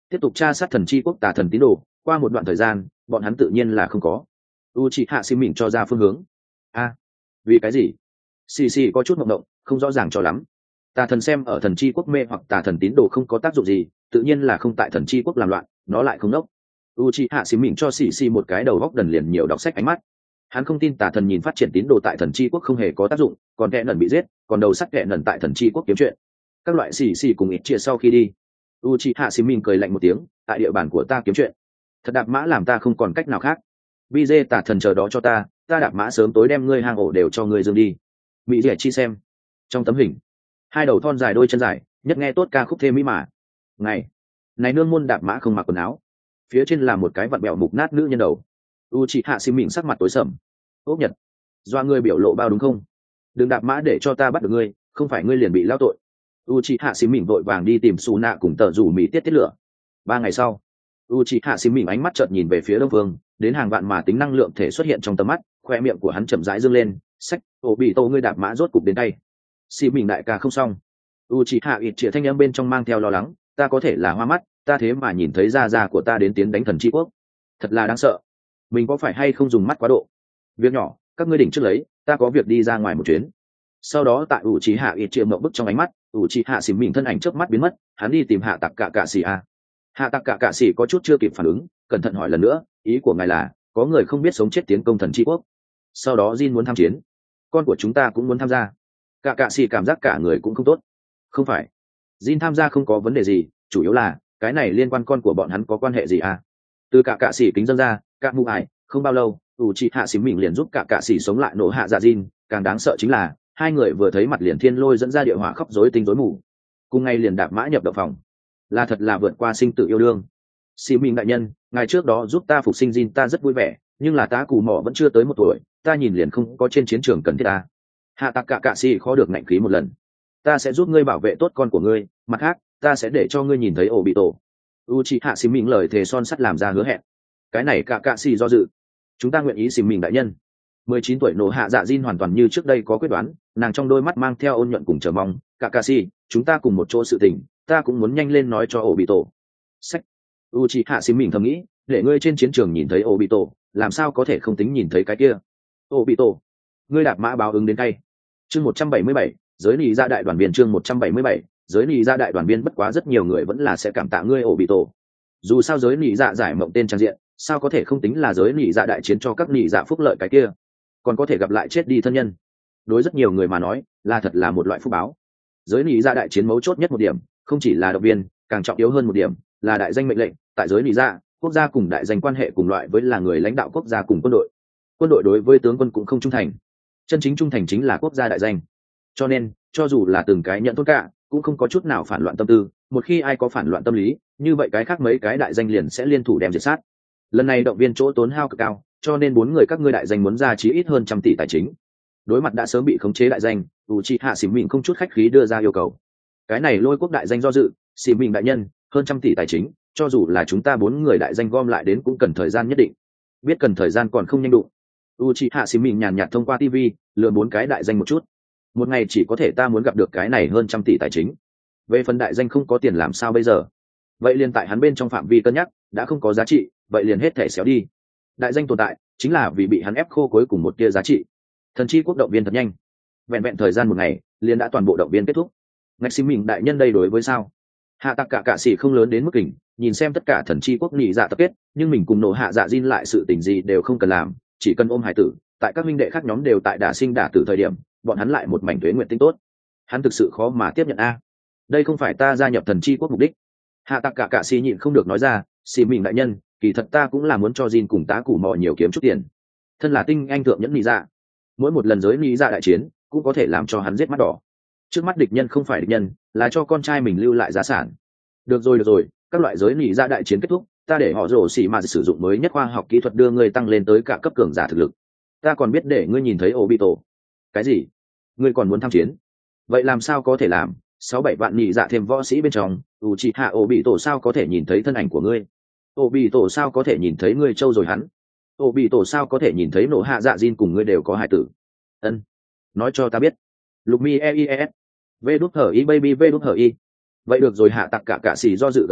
tiếp tục tra sát thần chi quốc tà thần tín đồ. Qua một đoạn thời gian bọn hắn tự nhiên là không có. Uchiha xin mình cho ra phương hướng. A, vì cái gì? Xì xì có chút mộng động, không rõ ràng cho lắm. Tà thần xem ở thần chi quốc mê hoặc tà thần tín đồ không có tác dụng gì, tự nhiên là không tại thần chi quốc làm loạn, nó lại không nốc. Uchiha xin mình cho xì xì một cái đầu góc đần liền nhiều đọc sách ánh mắt. Hắn không tin tà thần nhìn phát triển tín đồ tại thần chi quốc không hề có tác dụng, còn kẻ nần bị giết, còn đầu sắt kẻ nần tại thần chi quốc kiếm chuyện. Các loại xì xì cùng ít chia sau khi đi, Uchiha xin mình cười lạnh một tiếng, tại địa bàn của ta kiếm chuyện. Thật đạp mã làm ta không còn cách nào khác. Vi dê tà thần chờ đó cho ta, ta đạp mã sớm tối đem ngươi hang ổ đều cho ngươi dương đi. Mỹ rẻ chi xem. Trong tấm hình, hai đầu thon dài đôi chân dài, nhất nghe tốt ca khúc thêm mỹ mà. Ngày này nương môn đạp mã không mặc quần áo, phía trên là một cái vặn bẹo mục nát nữ nhân đầu. Uchiha xin mình sắc mặt tối sầm. Ốc Nhật, do ngươi biểu lộ bao đúng không? Đừng đạp mã để cho ta bắt được ngươi, không phải ngươi liền bị lao tội. Uchiha xin mình vội vàng đi tìm Suna cùng tờ rủ mỹ tiết tiết lửa. Ba ngày sau, Uchiha xin mình ánh mắt chợt nhìn về phía đông phương, đến hàng vạn mà tính năng lượng thể xuất hiện trong tầm mắt, khoe miệng của hắn chậm rãi dương lên. Sách, ổ bị tô ngươi đạp mã rốt cục đến tay. Xin mình đại ca không xong. Uchiha ít triệt thanh âm bên trong mang theo lo lắng, ta có thể là hoa mắt, ta thế mà nhìn thấy gia gia của ta đến tiến đánh thần chi quốc, thật là đáng sợ. Mình có phải hay không dùng mắt quá độ? Việc nhỏ, các ngươi đỉnh trước lấy, ta có việc đi ra ngoài một chuyến. Sau đó tại Uchiha ít triệt mộng bức trong ánh mắt, Uchiha xỉm mình thân ảnh chớp mắt biến mất, hắn đi tìm hạ tặc cả cả xỉ a. Hạ tặc cả cả xỉ có chút chưa kịp phản ứng, cẩn thận hỏi lần nữa, ý của ngài là có người không biết sống chết tiến công thần chi quốc? Sau đó Jin muốn tham chiến, con của chúng ta cũng muốn tham gia. Cả cả xỉ cảm giác cả người cũng không tốt. Không phải, Jin tham gia không có vấn đề gì, chủ yếu là cái này liên quan con của bọn hắn có quan hệ gì à? Từ cả cả xỉ kính dâng ra, cả mụ ải, không bao lâu, Uchiha xỉm mình liền giúp cả cả xỉ sống lại nổ hạ dạ Jin, càng đáng sợ chính là hai người vừa thấy mặt liền thiên lôi dẫn ra địa hỏa khóc rối tinh rối mù, cùng ngay liền đạp mã nhập động phòng, là thật là vượt qua sinh tử yêu đương. Xỉ mình đại nhân, ngày trước đó giúp ta phục sinh Jin ta rất vui vẻ, nhưng là tá cù mỏ vẫn chưa tới một tuổi, ta nhìn liền không có trên chiến trường cần thiết ta. Hạ tặc cả cả xỉ khó được ngạnh khí một lần. Ta sẽ giúp ngươi bảo vệ tốt con của ngươi, mặt khác ta sẽ để cho ngươi nhìn thấy ổ bị tổ. Uchiha xỉm mình lời thề son sắt làm ra hứa hẹn. Cái này cả cả xỉ do dự. Chúng ta nguyện ý xỉm mình đại nhân. Mười chín tuổi nổ hạ dạ Jin hoàn toàn như trước đây có quyết đoán, nàng trong đôi mắt mang theo ôn nhuận cùng chờ mong. Cả cả xỉ, chúng ta cùng một chỗ sự tình, ta cũng muốn nhanh lên nói cho ổ bị tổ. Sách. Uchiha xỉm mình thầm nghĩ, để ngươi trên chiến trường nhìn thấy ổ bị tổ, làm sao có thể không tính nhìn thấy cái kia. Ổ bị tổ, ngươi đạp mã báo ứng đến tay. Chương một trăm bảy mươi bảy, giới nị gia đại đoàn viên. Chương một trăm bảy mươi bảy, giới nị gia đại đoàn viên. Bất quá rất nhiều người vẫn là sẽ cảm tạ ngươi ổ bị tổ. Dù sao giới nị dạ giải mộng tên trang diện, sao có thể không tính là giới nị dạ đại chiến cho các nị dạ phúc lợi cái kia, còn có thể gặp lại chết đi thân nhân. Đối rất nhiều người mà nói, là thật là một loại phúc báo. Giới nị dạ đại chiến mấu chốt nhất một điểm, không chỉ là động viên, càng trọng yếu hơn một điểm là đại danh mệnh lệnh. Tại giới nị dạ, quốc gia cùng đại danh quan hệ cùng loại với là người lãnh đạo quốc gia cùng quân đội. Quân đội đối với tướng quân cũng không trung thành, chân chính trung thành chính là quốc gia đại danh. Cho nên cho dù là từng cái nhận tốt cả, cũng không có chút nào phản loạn tâm tư. Một khi ai có phản loạn tâm lý, như vậy cái khác mấy cái đại danh liền sẽ liên thủ đem diệt sát. Lần này động viên chỗ tốn hao cực cao, cho nên bốn người các ngươi đại danh muốn ra chí ít hơn trăm tỷ tài chính. Đối mặt đã sớm bị khống chế đại danh, Uchiha xỉm mình không chút khách khí đưa ra yêu cầu. Cái này lôi quốc đại danh do dự, xỉm mình đại nhân, hơn trăm tỷ tài chính, cho dù là chúng ta bốn người đại danh gom lại đến cũng cần thời gian nhất định. Biết cần thời gian còn không nhanh đụng. Uchiha xỉm mình nhàn nhạt thông qua tivi lừa bốn cái đại danh một chút. Một ngày chỉ có thể ta muốn gặp được cái này hơn trăm tỷ tài chính. Về phần đại danh không có tiền làm sao bây giờ? Vậy liền tại hắn bên trong phạm vi cân nhắc, đã không có giá trị, vậy liền hết thể xéo đi. Đại danh tồn tại chính là vì bị hắn ép khô cuối cùng một tia giá trị. Thần chi quốc động viên thật nhanh, vẹn vẹn thời gian một ngày liền đã toàn bộ động viên kết thúc. Ngạch xỉm mình đại nhân đây đối với sao? Hạ tặc cả cả sĩ không lớn đến mức kình, nhìn xem tất cả thần chi quốc nhị dạ tập kết, nhưng mình cùng nổ hạ dạ Jin lại sự tình gì đều không cần làm, chỉ cần ôm hải tử. Tại các minh đệ khác nhóm đều tại đả sinh đả tử thời điểm, bọn hắn lại một mảnh tuế nguyện tinh tốt. Hắn thực sự khó mà tiếp nhận a. Đây không phải ta gia nhập thần chi quốc mục đích. Hạ tặc cả cả xì nhịn không được nói ra, xì mình đại nhân, kỳ thật ta cũng là muốn cho Jin cùng tá củ mò nhiều kiếm chút tiền. Thân là tinh anh thượng nhẫn lý dạ, mỗi một lần giới lý dạ đại chiến cũng có thể làm cho hắn giết mắt đỏ. Trước mắt địch nhân không phải địch nhân, là cho con trai mình lưu lại giá sản. Được rồi được rồi, các loại giới lý dạ đại chiến kết thúc, ta để họ rồ xì mà sử dụng mới nhất khoa học kỹ thuật đưa ngươi tăng lên tới cả cấp cường giả thực lực. Ta còn biết để ngươi nhìn thấy Obito. Cái gì? Ngươi còn muốn tham chiến? Vậy làm sao có thể làm? Sáu bảy vạn nhị dạ thêm võ sĩ bên trong, Uchiha Obito sao có thể nhìn thấy thân ảnh của ngươi? Obito sao có thể nhìn thấy ngươi trâu rồi hắn? Obito sao có thể nhìn thấy nổ hạ dạ Jin cùng ngươi đều có hải tử? Ân, nói cho ta biết. Lục mi e i e s. V đút hở i baby v đút hở i. Vậy được rồi, hạ tặc cả cả xì do dự gật đầu,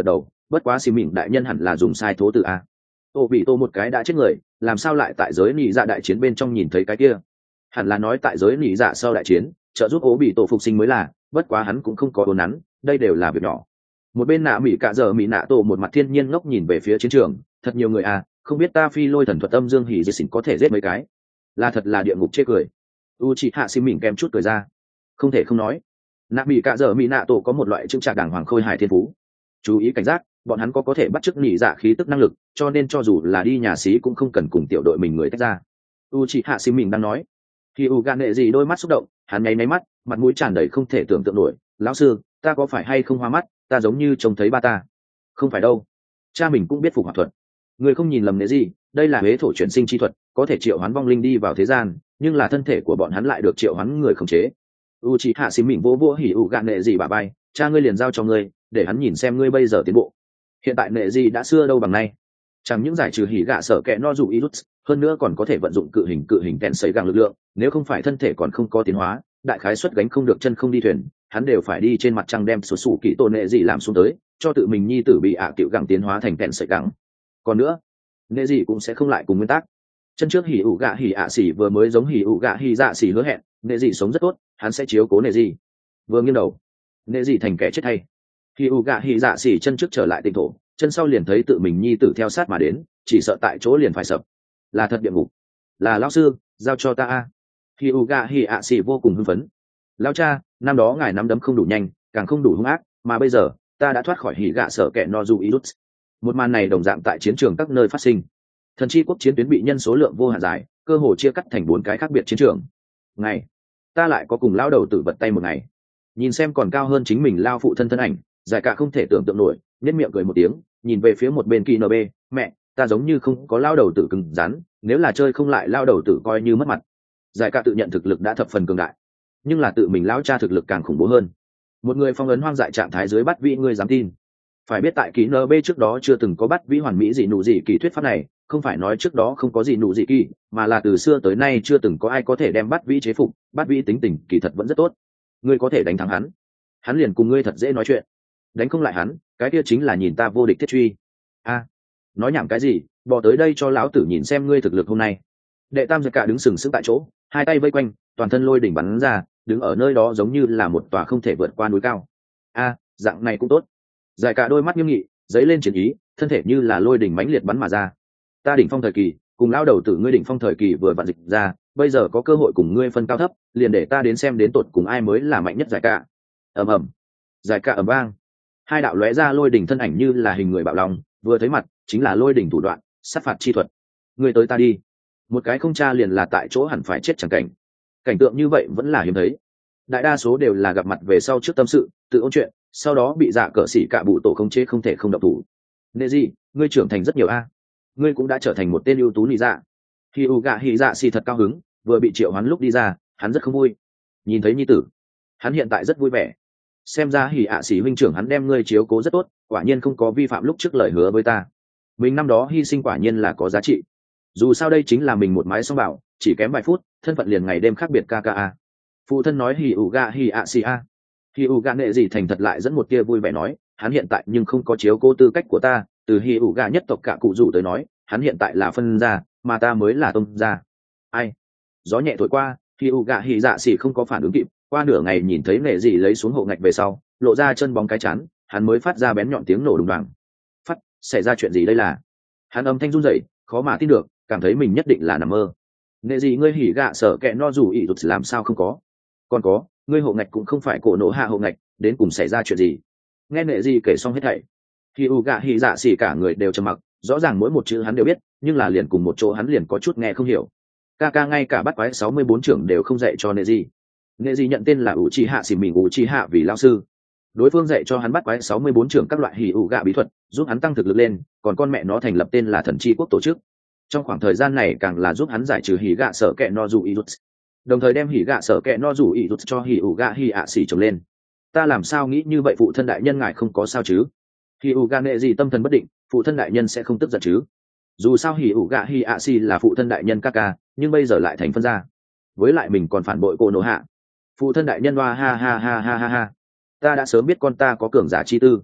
bất quá xì mịn đại nhân hẳn là dùng sai thố từ a. Ô bị tô một cái đã chết người, làm sao lại tại giới nỉ dạ đại chiến bên trong nhìn thấy cái kia? Hẳn là nói tại giới nỉ dạ sau đại chiến trợ giúp ố bị tổ phục sinh mới là, bất quá hắn cũng không có đồn nắn, đây đều là việc nhỏ. Một bên nạ mỹ cả giờ mỹ nạ tổ một mặt thiên nhiên ngốc nhìn về phía chiến trường, thật nhiều người à, không biết ta phi lôi thần thuật âm dương hỉ diệt xỉn có thể giết mấy cái, là thật là địa ngục chê cười. U chị hạ xì mỉm kèm chút cười ra, không thể không nói, nạ mỹ cả giờ mỹ nạ tổ có một loại chững chạc đàng hoàng khôi hài thiên phú. Chú ý cảnh giác, bọn hắn có có thể bắt chước nhị dạ khí tức năng lực, cho nên cho dù là đi nhà xí cũng không cần cùng tiểu đội mình người tách ra. U chị hạ xì mỉm đang nói, khi u gan nệ gì đôi mắt xúc động, hắn nháy nháy mắt, mặt mũi tràn đầy không thể tưởng tượng nổi. Lão sư, ta có phải hay không hoa mắt, ta giống như trông thấy ba ta. Không phải đâu, cha mình cũng biết phục hoạt thuật. Người không nhìn lầm nệ gì, đây là huế thổ chuyển sinh chi thuật, có thể triệu hoán vong linh đi vào thế gian, nhưng là thân thể của bọn hắn lại được triệu hoán người khống chế. U chị hạ xì mỉm vỗ vỗ hỉ u gan nệ gì bà bay, cha ngươi liền giao cho ngươi, để hắn nhìn xem ngươi bây giờ tiến bộ. Hiện tại nệ gì đã xưa đâu bằng nay, chẳng những giải trừ hỉ gạ sở kẹ no dù irut, hơn nữa còn có thể vận dụng cự hình cự hình kẹn sấy gàng lực lượng, nếu không phải thân thể còn không có tiến hóa, đại khái xuất gánh không được chân không đi thuyền, hắn đều phải đi trên mặt trăng đem số sủ kỹ tổ nệ gì làm xuống tới, cho tự mình nhi tử bị ạ à cựu gẳng tiến hóa thành kẹn sấy gẳng. Còn nữa, nệ gì cũng sẽ không lại cùng nguyên tắc. Chân trước hỉ ủ gạ hỉ ạ xỉ vừa mới giống hỉ ủ gạ hỉ dạ xỉ hứa hẹn, nệ gì sống rất tốt, hắn sẽ chiếu cố nệ gì. Vừa nghiêng đầu, nệ gì thành kẻ chết hay. Hỉ ủ gạ hỉ dạ xỉ chân trước trở lại tinh thổ, chân sau liền thấy tự mình nhi tử theo sát mà đến, chỉ sợ tại chỗ liền phải sập. Là thật địa ngục, là lão sư, giao cho ta a. Hi uga hi ạ xỉ vô cùng hưng phấn. Lão cha, năm đó ngài nắm đấm không đủ nhanh, càng không đủ hung ác, mà bây giờ ta đã thoát khỏi hỉ gạ sở kẻ no du irut. Một màn này đồng dạng tại chiến trường các nơi phát sinh. Thần chi quốc chiến tuyến bị nhân số lượng vô hạn dài, cơ hồ chia cắt thành bốn cái khác biệt chiến trường. Ngày, ta lại có cùng lão đầu tử vật tay một ngày. Nhìn xem còn cao hơn chính mình lao phụ thân thân ảnh, giải cả không thể tưởng tượng nổi, nhếch miệng cười một tiếng, nhìn về phía một bên kỳ nb, mẹ, ta giống như không có lao đầu tử cứng rắn, nếu là chơi không lại lao đầu tử coi như mất mặt. Giải cả tự nhận thực lực đã thập phần cường đại, nhưng là tự mình lão cha thực lực càng khủng bố hơn. Một người phong ấn hoang dại trạng thái dưới bắt vĩ, ngươi dám tin? Phải biết tại ký nb trước đó chưa từng có bắt vĩ hoàn mỹ gì nụ gì kỳ thuyết pháp này, không phải nói trước đó không có gì nụ gì kỳ, mà là từ xưa tới nay chưa từng có ai có thể đem bắt vĩ chế phục. Bắt vĩ tính tình kỳ thật vẫn rất tốt, ngươi có thể đánh thắng hắn, hắn liền cùng ngươi thật dễ nói chuyện. Đánh không lại hắn, cái kia chính là nhìn ta vô địch thiết truy. A, nói nhảm cái gì, bỏ tới đây cho lão tử nhìn xem ngươi thực lực hôm nay. Đệ tam giật cả đứng sừng sững tại chỗ, hai tay vây quanh, toàn thân lôi đỉnh bắn ra, đứng ở nơi đó giống như là một tòa không thể vượt qua núi cao. A, dạng này cũng tốt. Giải cả đôi mắt nghiêm nghị, dấy lên chiến ý, thân thể như là lôi đỉnh mãnh liệt bắn mà ra. Ta đỉnh phong thời kỳ, cùng lão đầu tử ngươi đỉnh phong thời kỳ vừa vặn dịch ra, bây giờ có cơ hội cùng ngươi phân cao thấp, liền để ta đến xem đến tột cùng ai mới là mạnh nhất. Giải cả. Ầm ầm. Giải cả ầm vang. Hai đạo lóe ra lôi đỉnh thân ảnh như là hình người bạo lòng, vừa thấy mặt chính là lôi đỉnh thủ đoạn, sát phạt chi thuật. Ngươi tới ta đi, một cái không cha liền là tại chỗ hẳn phải chết chẳng cảnh. Cảnh tượng như vậy vẫn là hiếm thấy, đại đa số đều là gặp mặt về sau trước tâm sự, tự ôn chuyện, sau đó bị dạ cỡ xỉ cả bụ tổ không chế không thể không động thủ. Nệ gì, ngươi trưởng thành rất nhiều a, ngươi cũng đã trở thành một tên ưu tú nị dạ. Khi u gạ hỉ dạ xỉ thật cao hứng, vừa bị triệu hoán lúc đi ra, hắn rất không vui. Nhìn thấy nhi tử, hắn hiện tại rất vui vẻ. Xem ra hỉ ạ xỉ huynh trưởng hắn đem ngươi chiếu cố rất tốt, quả nhiên không có vi phạm lúc trước lời hứa với ta. Mình năm đó hy sinh quả nhiên là có giá trị. Dù sao đây chính là mình một mái song bảo, chỉ kém vài phút, thân phận liền ngày đêm khác biệt kka. Phụ thân nói hỉ ủ gạ hỉ ạ xỉ a. Hỉ ủ gạ nệ gì thành thật lại dẫn một tia vui vẻ nói, hắn hiện tại nhưng không có chiếu cố tư cách của ta, từ hỉ ủ gạ nhất tộc cả cụ rủ tới nói, hắn hiện tại là phân gia, mà ta mới là tông gia. Ai? Gió nhẹ thổi qua, hỉ ủ gạ hỉ dạ xỉ không có phản ứng kịp, qua nửa ngày nhìn thấy nệ gì lấy xuống hộ ngạch về sau, lộ ra chân bóng cái chán, hắn mới phát ra bén nhọn tiếng nổ đùng đoàng. Phát, xảy ra chuyện gì đây là? Hắn âm thanh run rẩy, khó mà tin được, cảm thấy mình nhất định là nằm mơ. Nệ gì ngươi hỉ gạ sợ kẹ no dù ỉ rụt làm sao không có? Còn có, ngươi hộ ngạch cũng không phải cổ nổ hạ hộ ngạch, đến cùng xảy ra chuyện gì? Nghe nệ gì kể xong hết thảy, khi u gạ hỉ dạ xỉ cả người đều trầm mặc, rõ ràng mỗi một chữ hắn đều biết, nhưng là liền cùng một chỗ hắn liền có chút nghe không hiểu. Ca ca ngay cả bắt quái sáu mươi bốn trưởng đều không dạy cho nệ gì. Nệ gì nhận tên là ủ trì hạ xỉ mình ủ trì hạ vì lao sư, đối phương dạy cho hắn bắt quái sáu mươi bốn trưởng các loại hỉ ủ gạ bí thuật, giúp hắn tăng thực lực lên, còn con mẹ nó thành lập tên là thần chi quốc tổ chức. Trong khoảng thời gian này càng là giúp hắn giải trừ hỉ gạ sở kẹ no dù irut, đồng thời đem hỉ gạ sở kẹ no dù irut cho hỉ ủ gạ hỉ ạ xỉ trồng lên. Ta làm sao nghĩ như vậy, phụ thân đại nhân ngài không có sao chứ? Hỉ ủ gạ nệ gì tâm thần bất định, phụ thân đại nhân sẽ không tức giận chứ? Dù sao hỉ ủ gạ hỉ ạ xỉ là phụ thân đại nhân ca ca, nhưng bây giờ lại thành phân gia, với lại mình còn phản bội cô nô hạ. Phụ thân đại nhân hoa ha ha ha ha ha ha, ta đã sớm biết con ta có cường giả chi tư.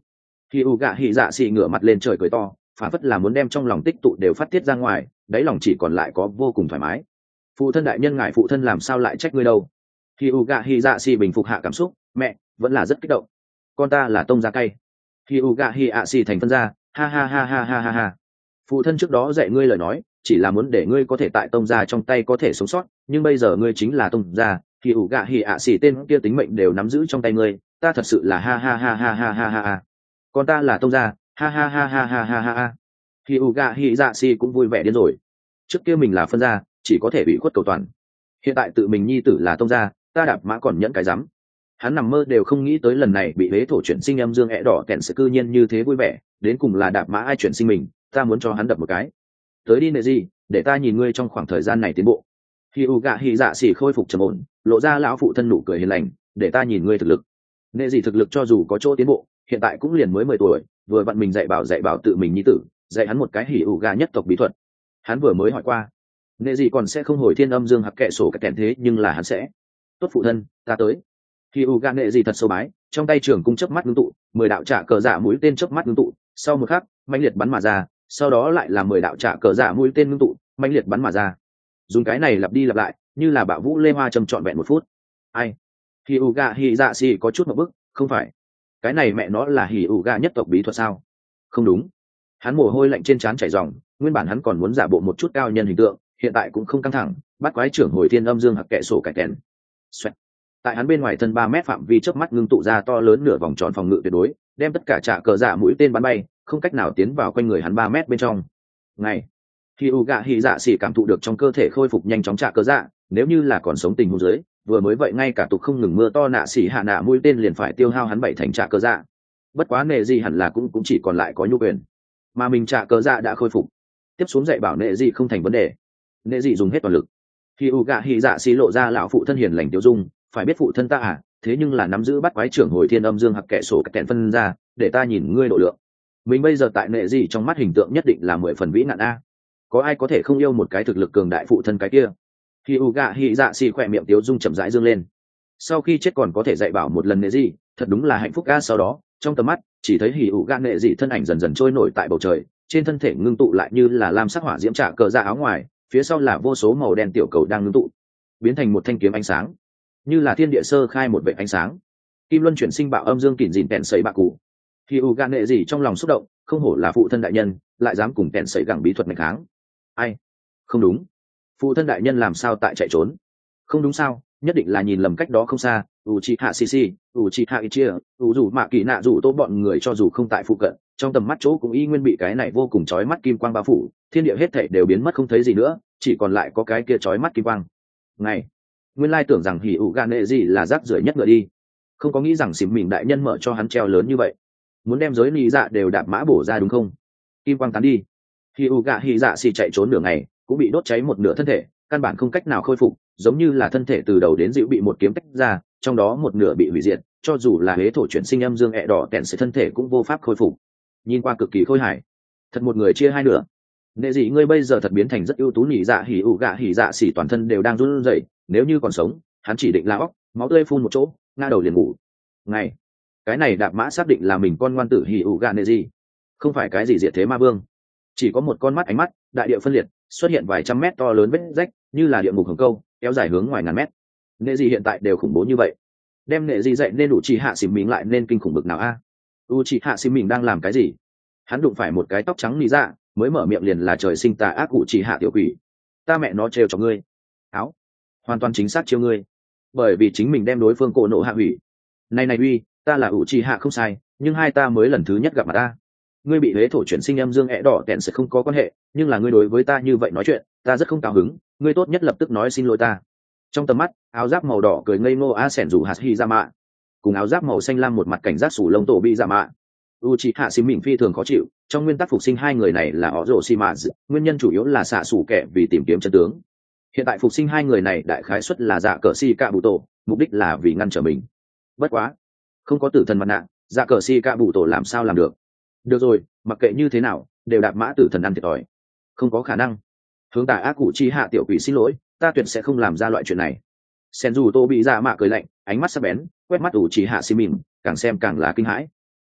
Khi u gạ hỉ dạ xì ngửa mặt lên trời cười to, phản phất là muốn đem trong lòng tích tụ đều phát tiết ra ngoài, đáy lòng chỉ còn lại có vô cùng thoải mái. Phụ thân đại nhân ngài phụ thân làm sao lại trách ngươi đâu? Khi u gạ hỉ dạ xì bình phục hạ cảm xúc, mẹ vẫn là rất kích động. Con ta là tông gia cay. Khi u gạ hỉ ạ xì thành phân ra, ha ha ha ha ha ha ha. Phụ thân trước đó dạy ngươi lời nói, chỉ là muốn để ngươi có thể tại tông gia trong tay có thể sống sót, nhưng bây giờ ngươi chính là tông gia, khi ủ gạ hỉ ạ xì tên kia tính mệnh đều nắm giữ trong tay ngươi, ta thật sự là ha ha ha ha ha ha ha ha. Con ta là tông gia, ha ha ha ha ha ha ha ha. Khi ủ gạ hỉ dạ xì cũng vui vẻ đến rồi. Trước kia mình là phân gia, chỉ có thể bị khuất cầu toàn. Hiện tại tự mình nhi tử là tông gia, ta đạp mã còn nhẫn cái rắm. Hắn nằm mơ đều không nghĩ tới lần này bị huế thổ chuyển sinh âm dương ẹ đỏ kẹn sẽ cư nhiên như thế vui vẻ, đến cùng là đạp mã ai chuyển sinh mình, ta muốn cho hắn đập một cái. Tới đi nệ gì, để ta nhìn ngươi trong khoảng thời gian này tiến bộ. Khi u gạ hỉ dạ xỉ khôi phục trầm ổn, lộ ra lão phụ thân nụ cười hiền lành, để ta nhìn ngươi thực lực. Nệ gì thực lực cho dù có chỗ tiến bộ, hiện tại cũng liền mới mười tuổi, vừa vặn mình dạy bảo dạy bảo tự mình nhi tử, dạy hắn một cái hỉ u gạ nhất tộc bí thuật. Hắn vừa mới hỏi qua, nệ gì còn sẽ không hồi thiên âm dương hạc kệ sổ cái kèn thế, nhưng là hắn sẽ. Tốt phụ thân, ta tới. Khi u gạ nệ gì thật sâu bái, trong tay trường cung chớp mắt ngưng tụ, mười đạo trả cờ dạ mũi tên chớp mắt ngưng tụ, sau một khắc, mãnh liệt bắn mà ra, sau đó lại là mười đạo trả cờ dạ mũi tên ngưng tụ, mãnh liệt bắn mà ra. Dùng cái này lặp đi lặp lại, như là bạo vũ lê hoa trầm trọn vẹn một phút. Ai? Hỉ ủ gạ hỉ dạ xì có chút một bức, không phải. Cái này mẹ nó là hỉ ủ gạ nhất tộc bí thuật sao? Không đúng. Hắn mồ hôi lạnh trên trán chảy ròng, nguyên bản hắn còn muốn giả bộ một chút cao nhân hình tượng, hiện tại cũng không căng thẳng, bắt quái trưởng hồi thiên âm dương hạc kệ sổ cải kèn. Xoẹt. Tại hắn bên ngoài thân ba mét phạm vi chớp mắt ngưng tụ ra to lớn nửa vòng tròn phòng ngự tuyệt đối, đem tất cả trả cờ dạ mũi tên bắn bay, không cách nào tiến vào quanh người hắn ba mét bên trong. Ngày, khi u gạ hỉ dạ xỉ cảm thụ được trong cơ thể khôi phục nhanh chóng trả cờ dạ, nếu như là còn sống tình huống dưới, vừa mới vậy ngay cả tục không ngừng mưa to nạ xỉ hạ nạ mũi tên liền phải tiêu hao hắn bảy thành trả cờ dạ. Bất quá nệ gì hẳn là cũng cũng chỉ còn lại có nhu quyền, mà mình trả cờ dạ đã khôi phục. Tiếp xuống dạy bảo nệ gì không thành vấn đề. Nệ gì dùng hết toàn lực. Khi u gạ hỉ dạ xỉ lộ ra lão phụ thân hiền lành tiêu dung, phải biết phụ thân ta à, thế nhưng là nắm giữ bắt quái trưởng hồi thiên âm dương hạc kệ sổ kẹn phân ra, để ta nhìn ngươi độ lượng. Mình bây giờ tại nệ gì trong mắt hình tượng nhất định là mười phần vĩ nạn a. Có ai có thể không yêu một cái thực lực cường đại phụ thân cái kia? Khi u gạ hỉ dạ xì khỏe miệng tiếu dung chậm rãi dương lên. Sau khi chết còn có thể dạy bảo một lần nệ gì, thật đúng là hạnh phúc a. Sau đó trong tầm mắt chỉ thấy hỉ u gạ nệ gì thân ảnh dần dần trôi nổi tại bầu trời, trên thân thể ngưng tụ lại như là lam sắc hỏa diễm trả cờ ra áo ngoài, phía sau là vô số màu đen tiểu cầu đang ngưng tụ, biến thành một thanh kiếm ánh sáng, như là thiên địa sơ khai một vệt ánh sáng. Kim luân chuyển sinh bạo âm dương kỉn dìn tèn sấy bạc cụ. Khi u gan nệ gì trong lòng xúc động, không hổ là phụ thân đại nhân, lại dám cùng tèn sấy gẳng bí thuật mạnh kháng. Ai? Không đúng. Phụ thân đại nhân làm sao tại chạy trốn? Không đúng sao? Nhất định là nhìn lầm cách đó không xa. Uchiha Sisi, Uchiha Ichia, u dù mạ kỳ nạ dù tô bọn người cho dù không tại phụ cận, trong tầm mắt chỗ cũng y nguyên bị cái này vô cùng chói mắt kim quang bao phủ, thiên địa hết thảy đều biến mất không thấy gì nữa, chỉ còn lại có cái kia chói mắt kim quang. Ngày, nguyên lai tưởng rằng hỉ ủ gan nệ gì là rác rưởi nhất ngựa đi, không có nghĩ rằng xỉm mình đại nhân mở cho hắn treo lớn như vậy, muốn đem giới nị dạ đều đạp mã bổ ra đúng không? Kim quang tán đi, hỉ ủ gạ hỉ dạ xì chạy trốn nửa ngày cũng bị đốt cháy một nửa thân thể, căn bản không cách nào khôi phục, giống như là thân thể từ đầu đến dịu bị một kiếm tách ra, trong đó một nửa bị hủy diệt, cho dù là hế thổ chuyển sinh âm dương ẹ đỏ kẹn sẽ thân thể cũng vô pháp khôi phục. Nhìn qua cực kỳ khôi hài, thật một người chia hai nửa. Nệ gì ngươi bây giờ thật biến thành rất ưu tú nị dạ hỉ ủ gạ hỉ dạ xì toàn thân đều đang run rẩy, nếu như còn sống hắn chỉ định là óc máu tươi phun một chỗ, ngã đầu liền ngủ. Ngày, cái này đạp mã xác định là mình con ngoan tử hỉ ủ gạ nệ gì, không phải cái gì diệt thế ma vương. Chỉ có một con mắt ánh mắt, đại địa phân liệt, xuất hiện vài trăm mét to lớn vết rách, như là địa ngục hồng câu, kéo dài hướng ngoài ngàn mét. Nệ gì hiện tại đều khủng bố như vậy, đem nệ gì dạy nên đủ chỉ hạ xỉm mình lại nên kinh khủng bực nào a? U chỉ hạ xỉm mình đang làm cái gì? Hắn đụng phải một cái tóc trắng nị dạ, mới mở miệng liền là trời sinh tà ác u chỉ hạ tiểu quỷ. Ta mẹ nó trêu cho ngươi. Áo, hoàn toàn chính xác chiêu ngươi, bởi vì chính mình đem đối phương cổ nộ hạ hủy. Này này uy, ta là u chỉ hạ không sai, nhưng hai ta mới lần thứ nhất gặp mặt ta. Ngươi bị huế thổ chuyển sinh âm dương ẹ đỏ tẹn sẽ không có quan hệ, nhưng là ngươi đối với ta như vậy nói chuyện, ta rất không cao hứng, ngươi tốt nhất lập tức nói xin lỗi ta. Trong tầm mắt, áo giáp màu đỏ cười ngây ngô a sẻn rủ hạt hi ra mạ, cùng áo giáp màu xanh lam một mặt cảnh giác sủ lông tổ bị ra mạ. Uchiha xím mình phi thường khó chịu, trong nguyên tắc phục sinh hai người này là Orochimaru, nguyên nhân chủ yếu là xạ sủ kẻ vì tìm kiếm chân tướng. Hiện tại phục sinh hai người này đại khái suất là dạ cờ si cạ bụ tổ, mục đích là vì ngăn trở mình. Bất quá, không có tử thần mặt nạ, dạ cờ si cạ bụ tổ làm sao làm được? Được rồi, mặc kệ như thế nào, đều đạp mã tử thần ăn thiệt thòi. Không có khả năng. Hướng tà ác cụ chi hạ tiểu quỷ xin lỗi, ta tuyệt sẽ không làm ra loại chuyện này. Senju tô bị dạ mạ cười lạnh, ánh mắt sắc bén, quét mắt ủ chỉ hạ xi mịn, càng xem càng là kinh hãi.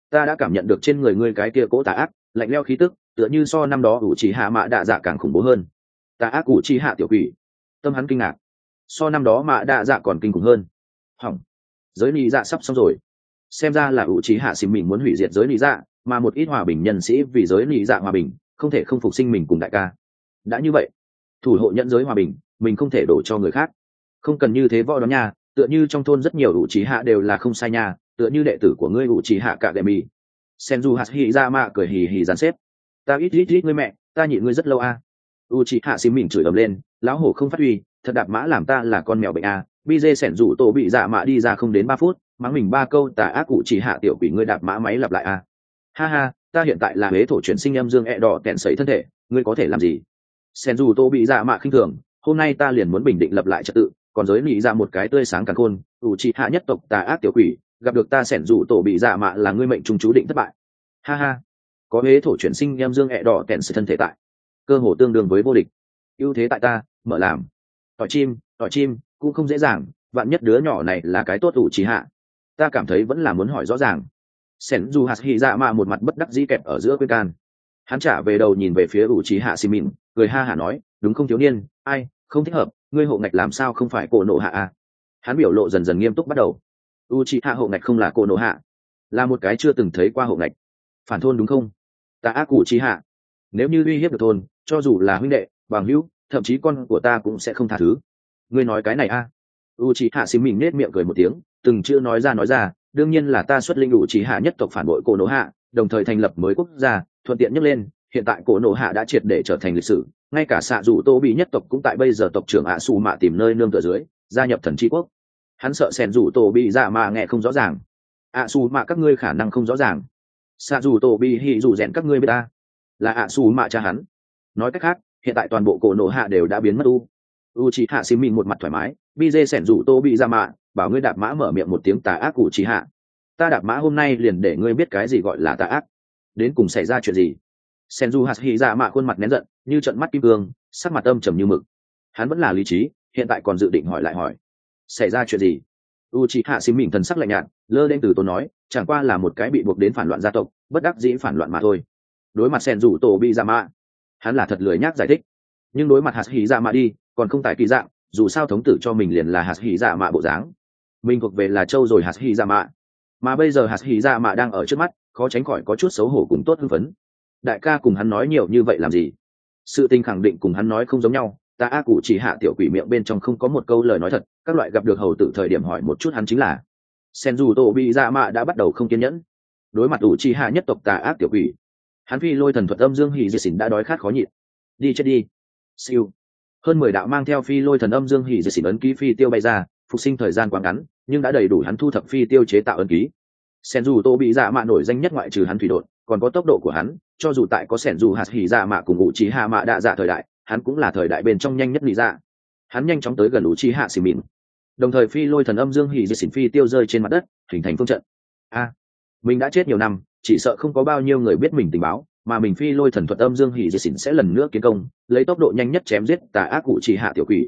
ta đã cảm nhận được trên người ngươi cái kia cỗ tà ác lạnh leo khí tức, tựa như so năm đó ủ trì hạ mạ đạ dạ càng khủng bố hơn. Tà ác ủ trì hạ tiểu quỷ. Tâm hắn kinh ngạc, so năm đó mạ đạ dạ còn kinh khủng hơn. Hỏng, giới lý dạ sắp xong rồi. Xem ra là ủ trì hạ xìm mình muốn hủy diệt giới lý dạ, mà một ít hòa bình nhân sĩ vì giới lý dạ hòa bình không thể không phục sinh mình cùng đại ca. Đã như vậy, thủ hộ nhận giới hòa bình mình không thể đổ cho người khác. Không cần như thế võ đó nha, tựa như trong thôn rất nhiều ủ trì hạ đều là không sai nha, tựa như đệ tử của ngươi ủ trì hạ cả đệ mì. Senju Hashirama cười hì hì dàn xếp. Ta ít ít ít ngươi mẹ, ta nhịn ngươi rất lâu a. À. Uchiha xím mình chửi ầm lên, lão hổ không phát huy, thật đạp mã làm ta là con mèo bệnh a. À. Bj sẻn rủ tổ bị dạ mạ đi ra không đến ba phút, mắng mình ba câu tà ác Uchiha tiểu quỷ ngươi đạp mã máy lặp lại a. À. Ha ha, ta hiện tại là huế thổ chuyển sinh âm dương ẹ đỏ kẹn sấy thân thể, ngươi có thể làm gì? Sẻn rủ tổ bị dạ mạ khinh thường, hôm nay ta liền muốn bình định lập lại trật tự, còn giới nghĩ ra một cái tươi sáng càn khôn, Uchiha nhất tộc tà ác tiểu quỷ, gặp được ta sẻn rủ tổ bị dạ mạ là ngươi mệnh trung chú định thất bại. Ha ha, có huế thổ chuyển sinh em dương ẹ đỏ kẹn sự thân thể tại, cơ hồ tương đương với vô địch, ưu thế tại ta, mở làm. Tỏi chim, tỏi chim cũng không dễ dàng, vạn nhất đứa nhỏ này là cái tốt ủ trí hạ, ta cảm thấy vẫn là muốn hỏi rõ ràng. Sẻn dù hạt hy dạ mạ một mặt bất đắc dĩ kẹp ở giữa quên can, hắn trả về đầu nhìn về phía ủ trí hạ xì mịn, cười ha hả nói, đúng không thiếu niên, ai không thích hợp, ngươi hộ ngạch làm sao không phải cổ nộ hạ à? Hắn biểu lộ dần dần nghiêm túc bắt đầu. U trí hạ hộ ngạch không là cổ nộ hạ, là một cái chưa từng thấy qua hộ ngạch. Phản thôn đúng không? Ta ác cụ trí hạ, nếu như uy hiếp được thôn, cho dù là huynh đệ bằng hữu, thậm chí con của ta cũng sẽ không tha thứ. Ngươi nói cái này a? À? U trí hạ xím mình nết miệng cười một tiếng, từng chữ nói ra nói ra, đương nhiên là ta xuất linh U trí hạ nhất tộc phản bội cổ nộ hạ, đồng thời thành lập mới quốc gia, thuận tiện nhắc lên, hiện tại cổ nộ hạ đã triệt để trở thành lịch sử, ngay cả xạ dù tô bị nhất tộc cũng tại bây giờ tộc trưởng ạ xù mạ tìm nơi nương tựa dưới, gia nhập thần tri quốc. Hắn sợ sẻn dù tô bị dạ mà nghe không rõ ràng. ạ xù mạ các ngươi khả năng không rõ ràng, xạ dù tổ bị hỉ dù rèn các ngươi biết ta là ạ xù mạ cha hắn. Nói cách khác, hiện tại toàn bộ cổ nổ hạ đều đã biến mất. u u chị hạ xí mịn một mặt thoải mái, bj sẻn dù tô bị ra mạ bảo ngươi đạp mã mở miệng một tiếng tà ác cụ chị hạ, ta đạp mã hôm nay liền để ngươi biết cái gì gọi là tà ác, đến cùng xảy ra chuyện gì. Sẻn dù hạt hỉ ra mạ khuôn mặt nén giận như trận mắt kim cương, sắc mặt âm trầm như mực. Hắn vẫn là lý trí, hiện tại còn dự định hỏi lại hỏi xảy ra chuyện gì. u chị hạ xí mịn thần sắc lạnh nhạt, lơ lên từ tôi nói, chẳng qua là một cái bị buộc đến phản loạn gia tộc, bất đắc dĩ phản loạn mà thôi. Đối mặt sẻn rủ tổ bị dạ mạ, hắn là thật lười nhác giải thích, nhưng đối mặt hạt hỉ dạ mạ đi còn không tại kỳ dạng, dù sao thống tử cho mình liền là hạt hỉ dạ mạ bộ dáng, mình thuộc về là châu rồi hạt hỉ dạ mạ, mà bây giờ hạt hỉ dạ mạ đang ở trước mắt, khó tránh khỏi có chút xấu hổ cùng tốt hưng phấn. Đại ca cùng hắn nói nhiều như vậy làm gì? Sự tình khẳng định cùng hắn nói không giống nhau, ta a cụ chỉ hạ tiểu quỷ miệng bên trong không có một câu lời nói thật, các loại gặp được hầu tử thời điểm hỏi một chút hắn chính là. Sen dù tổ bị dạ mạ đã bắt đầu không kiên nhẫn, đối mặt ủ chi hạ nhất tộc tà ác tiểu quỷ, hắn phi lôi thần thuật âm dương hỉ diệt xỉn đã đói khát khó nhịn. Đi chết đi. Siêu. Hơn mười đạo mang theo phi lôi thần âm dương hỉ diệt xỉn ấn ký phi tiêu bay ra, phục sinh thời gian quá ngắn, nhưng đã đầy đủ hắn thu thập phi tiêu chế tạo ấn ký. Sen dù tô bị dạ mạ nổi danh nhất ngoại trừ hắn thủy đột, còn có tốc độ của hắn, cho dù tại có sẻn dù hạt hỉ dạ mạ cùng ủ chi hạ mạ đạ dạ thời đại, hắn cũng là thời đại bên trong nhanh nhất lý dạ. Hắn nhanh chóng tới gần ủ chi hạ xỉ mịn, đồng thời phi lôi thần âm dương hỉ diệt xỉn phi tiêu rơi trên mặt đất, hình thành phương trận. A, mình đã chết nhiều năm, chỉ sợ không có bao nhiêu người biết mình tình báo, mà mình phi lôi thần thuật âm dương hỉ diệt xỉn sẽ lần nữa kiến công, lấy tốc độ nhanh nhất chém giết tà ác cụ chỉ hạ tiểu quỷ.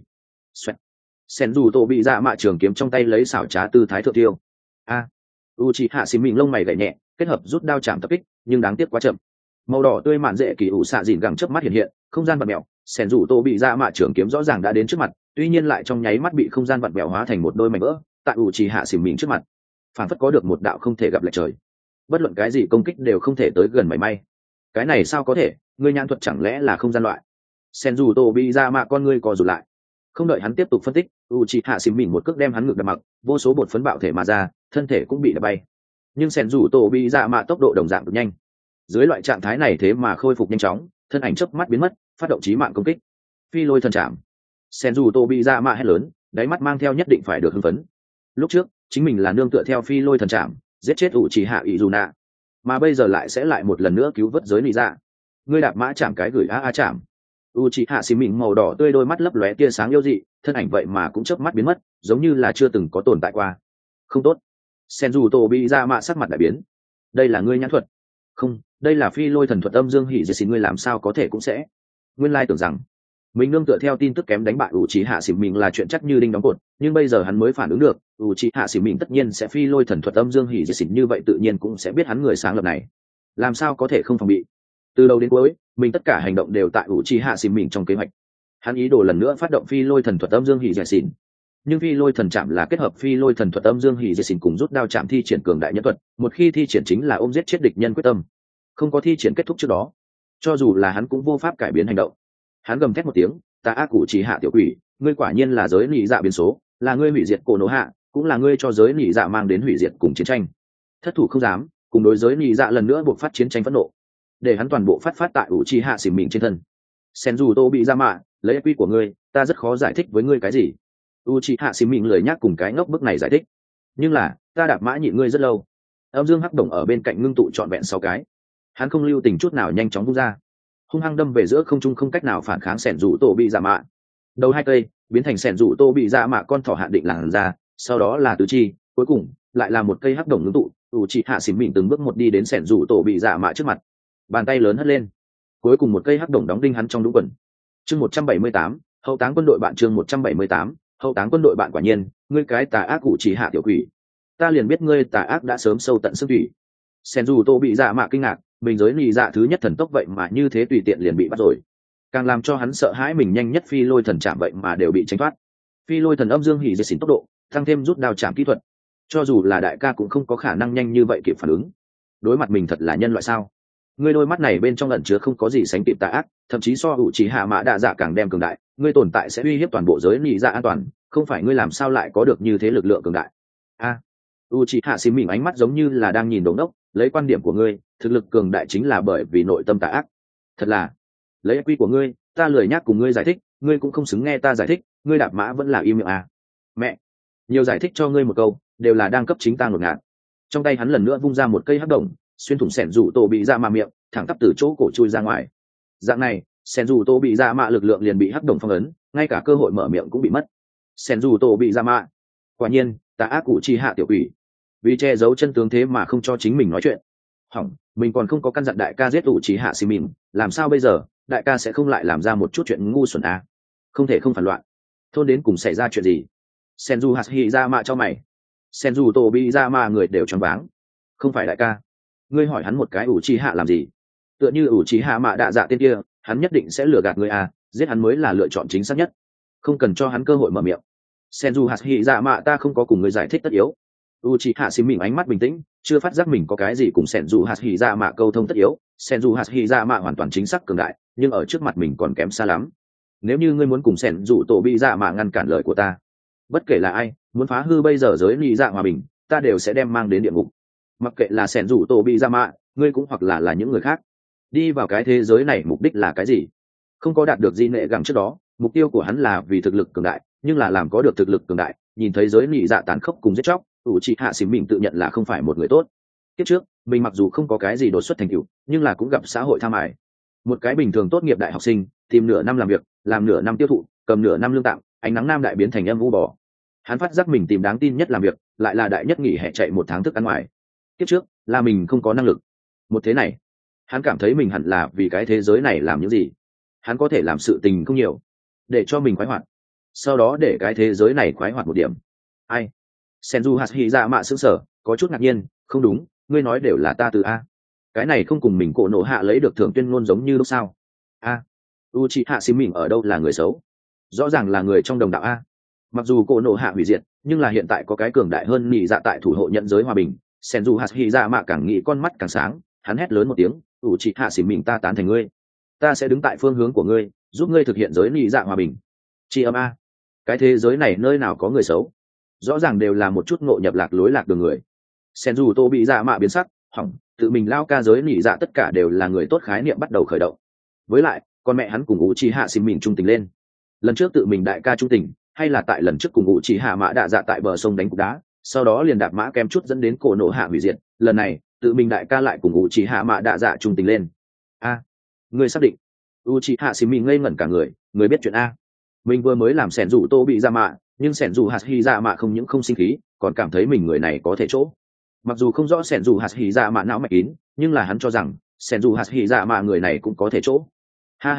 Sen dù tổ bị dạ mạ trường kiếm trong tay lấy xảo trá tư thái thượng tiêu. A, u chỉ hạ xì mình lông mày gảy nhẹ, kết hợp rút đao chạm tập kích, nhưng đáng tiếc quá chậm. Màu đỏ tươi mạn dễ kỳ ủ xạ dìn gẳng chớp mắt hiện hiện, không gian vặn mèo, Sen dù tổ bị dạ mạ trường kiếm rõ ràng đã đến trước mặt, tuy nhiên lại trong nháy mắt bị không gian vặn mèo hóa thành một đôi mảnh vỡ, tại u chỉ hạ xì mình trước mặt, phản phất có được một đạo không thể gặp lại trời, bất luận cái gì công kích đều không thể tới gần mảy may. Cái này sao có thể, ngươi nhãn thuật chẳng lẽ là không gian loại? Sen dù tổ bị ra mạ con ngươi co rụt lại, không đợi hắn tiếp tục phân tích, Uchiha xím mình một cước đem hắn ngược đập mặc, vô số bột phấn bạo thể mà ra, thân thể cũng bị đập bay. Nhưng Sen dù tổ bị ra mạ tốc độ đồng dạng cực nhanh, dưới loại trạng thái này thế mà khôi phục nhanh chóng, thân ảnh chớp mắt biến mất, phát động chí mạng công kích. Phi lôi thần chạm. Sen dù tổ bị ra mạ hét lớn, đáy mắt mang theo nhất định phải được hưng phấn. Lúc trước chính mình là nương tựa theo phi lôi thần chạm giết chết Uchiha Izuna, mà bây giờ lại sẽ lại một lần nữa cứu vớt giới lý dạ. Ngươi đạp mã chạm cái gửi a a chạm. Uchiha xì mình màu đỏ tươi đôi mắt lấp lóe tia sáng yêu dị, thân ảnh vậy mà cũng chớp mắt biến mất, giống như là chưa từng có tồn tại qua. Không tốt. Senju bị ra mạ sắc mặt đại biến. Đây là ngươi nhãn thuật? Không, đây là phi lôi thần thuật âm dương hỉ diệt xỉn, ngươi làm sao có thể cũng sẽ. Nguyên lai tưởng rằng Mình nương tựa theo tin tức kém đánh bại ủ trí hạ xỉ mình là chuyện chắc như đinh đóng cột, nhưng bây giờ hắn mới phản ứng được, ủ trí hạ xỉ mình tất nhiên sẽ phi lôi thần thuật âm dương hỉ diệt xỉn, như vậy tự nhiên cũng sẽ biết hắn người sáng lập này làm sao có thể không phòng bị. Từ đầu đến cuối mình tất cả hành động đều tại ủ trí hạ xỉ mình trong kế hoạch. Hắn ý đồ lần nữa phát động phi lôi thần thuật âm dương hỉ diệt xỉn, nhưng phi lôi thần chạm là kết hợp phi lôi thần thuật âm dương hỉ diệt xỉn cùng rút đao chạm thi triển cường đại nhân thuật, một khi thi triển chính là ôm giết chết địch nhân quyết tâm. Không có thi triển kết thúc trước đó, cho dù là hắn cũng vô pháp cải biến hành động. Hắn gầm thét một tiếng, ta ác cụ chỉ hạ tiểu quỷ, ngươi quả nhiên là giới nỉ dạ biến số, là ngươi hủy diệt cổ nổ hạ, cũng là ngươi cho giới nỉ dạ mang đến hủy diệt cùng chiến tranh. Thất thủ không dám, cùng đối giới nỉ dạ lần nữa buộc phát chiến tranh phẫn nộ, để hắn toàn bộ phát phát tại ủ chi hạ xỉm mình trên thân. Sen dù tô bị ra mạ, lấy quy của ngươi, ta rất khó giải thích với ngươi cái gì. u chi hạ xỉm mình lời nhắc cùng cái ngốc bức này giải thích, nhưng là ta đạp mã nhịn ngươi rất lâu. Âm dương hắc đồng ở bên cạnh ngưng tụ trọn vẹn sáu cái, hắn không lưu tình chút nào nhanh chóng vung ra, hung hăng đâm về giữa không trung, không cách nào phản kháng sẻn rủ tổ bị dạ mạ. Đầu hai cây biến thành sẻn rủ tô bị dạ mạ con thỏ hạn định làn ra, sau đó là tứ chi, cuối cùng lại là một cây hắc đồng ngưng tụ. ủ chị hạ xỉm mình từng bước một đi đến sẻn rủ tổ bị dạ mạ trước mặt, bàn tay lớn hất lên, cuối cùng một cây hắc đồng đóng đinh hắn trong đúng quần. Chương một trăm bảy mươi tám, hậu táng quân đội bạn. Chương một trăm bảy mươi tám, hậu táng quân đội bạn. Quả nhiên ngươi cái tà ác ủ chị hạ tiểu quỷ, ta liền biết ngươi tà ác đã sớm sâu tận xương thủy. Sẻn rủ tô bị dạ mạ kinh ngạc, mình giới nị dạ thứ nhất thần tốc vậy mà như thế tùy tiện liền bị bắt rồi. Càng làm cho hắn sợ hãi mình nhanh nhất phi lôi thần chạm vậy mà đều bị tránh thoát. Phi lôi thần âm dương hỉ diệt xỉn tốc độ tăng thêm rút đao chạm kỹ thuật, cho dù là đại ca cũng không có khả năng nhanh như vậy kịp phản ứng. Đối mặt mình thật là nhân loại sao? Ngươi đôi mắt này bên trong ẩn chứa không có gì sánh kịp tà ác, thậm chí so hữu trí hạ mã đa dạ càng đem cường đại. Ngươi tồn tại sẽ uy hiếp toàn bộ giới nị dạ an toàn, không phải ngươi làm sao lại có được như thế lực lượng cường đại? A, à, Uchiha xím mình ánh mắt giống như là đang nhìn đống đốc. Lấy quan điểm của ngươi, thực lực cường đại chính là bởi vì nội tâm tà ác. Thật là, lấy quy của ngươi, ta lười nhắc cùng ngươi giải thích, ngươi cũng không xứng nghe ta giải thích, ngươi đạp mã vẫn là im miệng à? Mẹ, nhiều giải thích cho ngươi một câu, đều là đang cấp chính ta ngột ngạt. Trong tay hắn lần nữa vung ra một cây hắc đồng, xuyên thủng sẻn rủ tổ bị ra mạ miệng, thẳng tắp từ chỗ cổ chui ra ngoài. Dạng này, sẻn rủ tổ bị ra mạ lực lượng liền bị hắc đồng phong ấn, ngay cả cơ hội mở miệng cũng bị mất. Sẻn rủ tổ bị ra mạ, quả nhiên tà ác cụ chi hạ tiểu quỷ, vì che giấu chân tướng thế mà không cho chính mình nói chuyện. Hỏng, mình còn không có căn dặn đại ca giết ủ trí hạ xì mìn, làm sao bây giờ? Đại ca sẽ không lại làm ra một chút chuyện ngu xuẩn à? Không thể không phản loạn. Thôn đến cùng xảy ra chuyện gì? Senju Hashi ra mạ cho mày. Senju Tobi ra mạ người đều choáng váng. Không phải đại ca, ngươi hỏi hắn một cái ủ trí hạ làm gì? Tựa như ủ trí hạ mạ đạ dạ tên kia, hắn nhất định sẽ lừa gạt ngươi à? Giết hắn mới là lựa chọn chính xác nhất. Không cần cho hắn cơ hội mở miệng. Senju Hashi ra mạ, ta không có cùng ngươi giải thích tất yếu. Uchiha xím mình ánh mắt bình tĩnh, chưa phát giác mình có cái gì cùng Senju Hashi mạ câu thông tất yếu. Senju Hashi mạ hoàn toàn chính xác cường đại, nhưng ở trước mặt mình còn kém xa lắm. Nếu như ngươi muốn cùng Senju Tobi mạ ngăn cản lời của ta, bất kể là ai muốn phá hư bây giờ giới nị dạ hòa bình, ta đều sẽ đem mang đến địa ngục. Mặc kệ là Senju Tobi mạ, ngươi cũng hoặc là là những người khác. Đi vào cái thế giới này mục đích là cái gì? Không có đạt được di nệ gẳng trước đó, mục tiêu của hắn là vì thực lực cường đại, nhưng là làm có được thực lực cường đại, nhìn thấy giới nị dạ tàn khốc cùng giết chóc, Uchiha xím mình tự nhận là không phải một người tốt. Kiếp trước mình mặc dù không có cái gì đột xuất thành tựu, nhưng là cũng gặp xã hội tham ải. Một cái bình thường tốt nghiệp đại học sinh, tìm nửa năm làm việc, làm nửa năm tiêu thụ, cầm nửa năm lương tạm, ánh nắng nam đại biến thành âm u bò. Hắn phát giác mình tìm đáng tin nhất làm việc, lại là đại nhất nghỉ hè chạy một tháng thức ăn ngoài. Kiếp trước là mình không có năng lực. Một thế này, hắn cảm thấy mình hẳn là vì cái thế giới này làm những gì. Hắn có thể làm sự tình không nhiều, để cho mình khoái hoạt, sau đó để cái thế giới này khoái hoạt một điểm. Ai? Senju Hashi ra mạ sững sờ, có chút ngạc nhiên. Không đúng, ngươi nói đều là ta từ a. Cái này không cùng mình cổ nổ hạ lấy được thưởng tuyên ngôn giống như lúc sao? A, Uchiha xím mình ở đâu là người xấu? Rõ ràng là người trong đồng đạo a. Mặc dù cổ nổ hạ hủy diệt, nhưng là hiện tại có cái cường đại hơn nhị dạ tại thủ hộ nhận giới hòa bình. Senju Hashi ra mạ càng nghĩ con mắt càng sáng, hắn hét lớn một tiếng, Uchiha xím mình, ta tán thành ngươi. Ta sẽ đứng tại phương hướng của ngươi, giúp ngươi thực hiện giới nhị dạ hòa bình. Chi âm a, cái thế giới này nơi nào có người xấu? Rõ ràng đều là một chút ngộ nhập lạc lối lạc đường người. Senju tô bị dạ mạ biến sắc, hỏng, tự mình lao ca giới nỉ dạ tất cả đều là người tốt, khái niệm bắt đầu khởi động. Với lại con mẹ hắn cùng Uchiha xím mình trung tình lên. Lần trước tự mình đại ca trung tình, hay là tại lần trước cùng Uchiha mã đạ dạ tại bờ sông đánh cục đá, sau đó liền đạp mã kem chút dẫn đến cổ nổ hạ hủy diệt. Lần này tự mình đại ca lại cùng Uchiha mã đạ dạ trung tình lên. A, người xác định? Uchiha xím mình ngây ngẩn cả người, người biết chuyện a. Mình vừa mới làm sẻn rủ tô bị ra mạ, nhưng sẻn dù hạt hy dạ mạ không những không sinh khí, còn cảm thấy mình người này có thể chỗ. Mặc dù không rõ sẻn dù hạt hy dạ mạ não mạch kín, nhưng là hắn cho rằng sẻn dù hạt hy dạ mạ người này cũng có thể chỗ. Ha ha ha,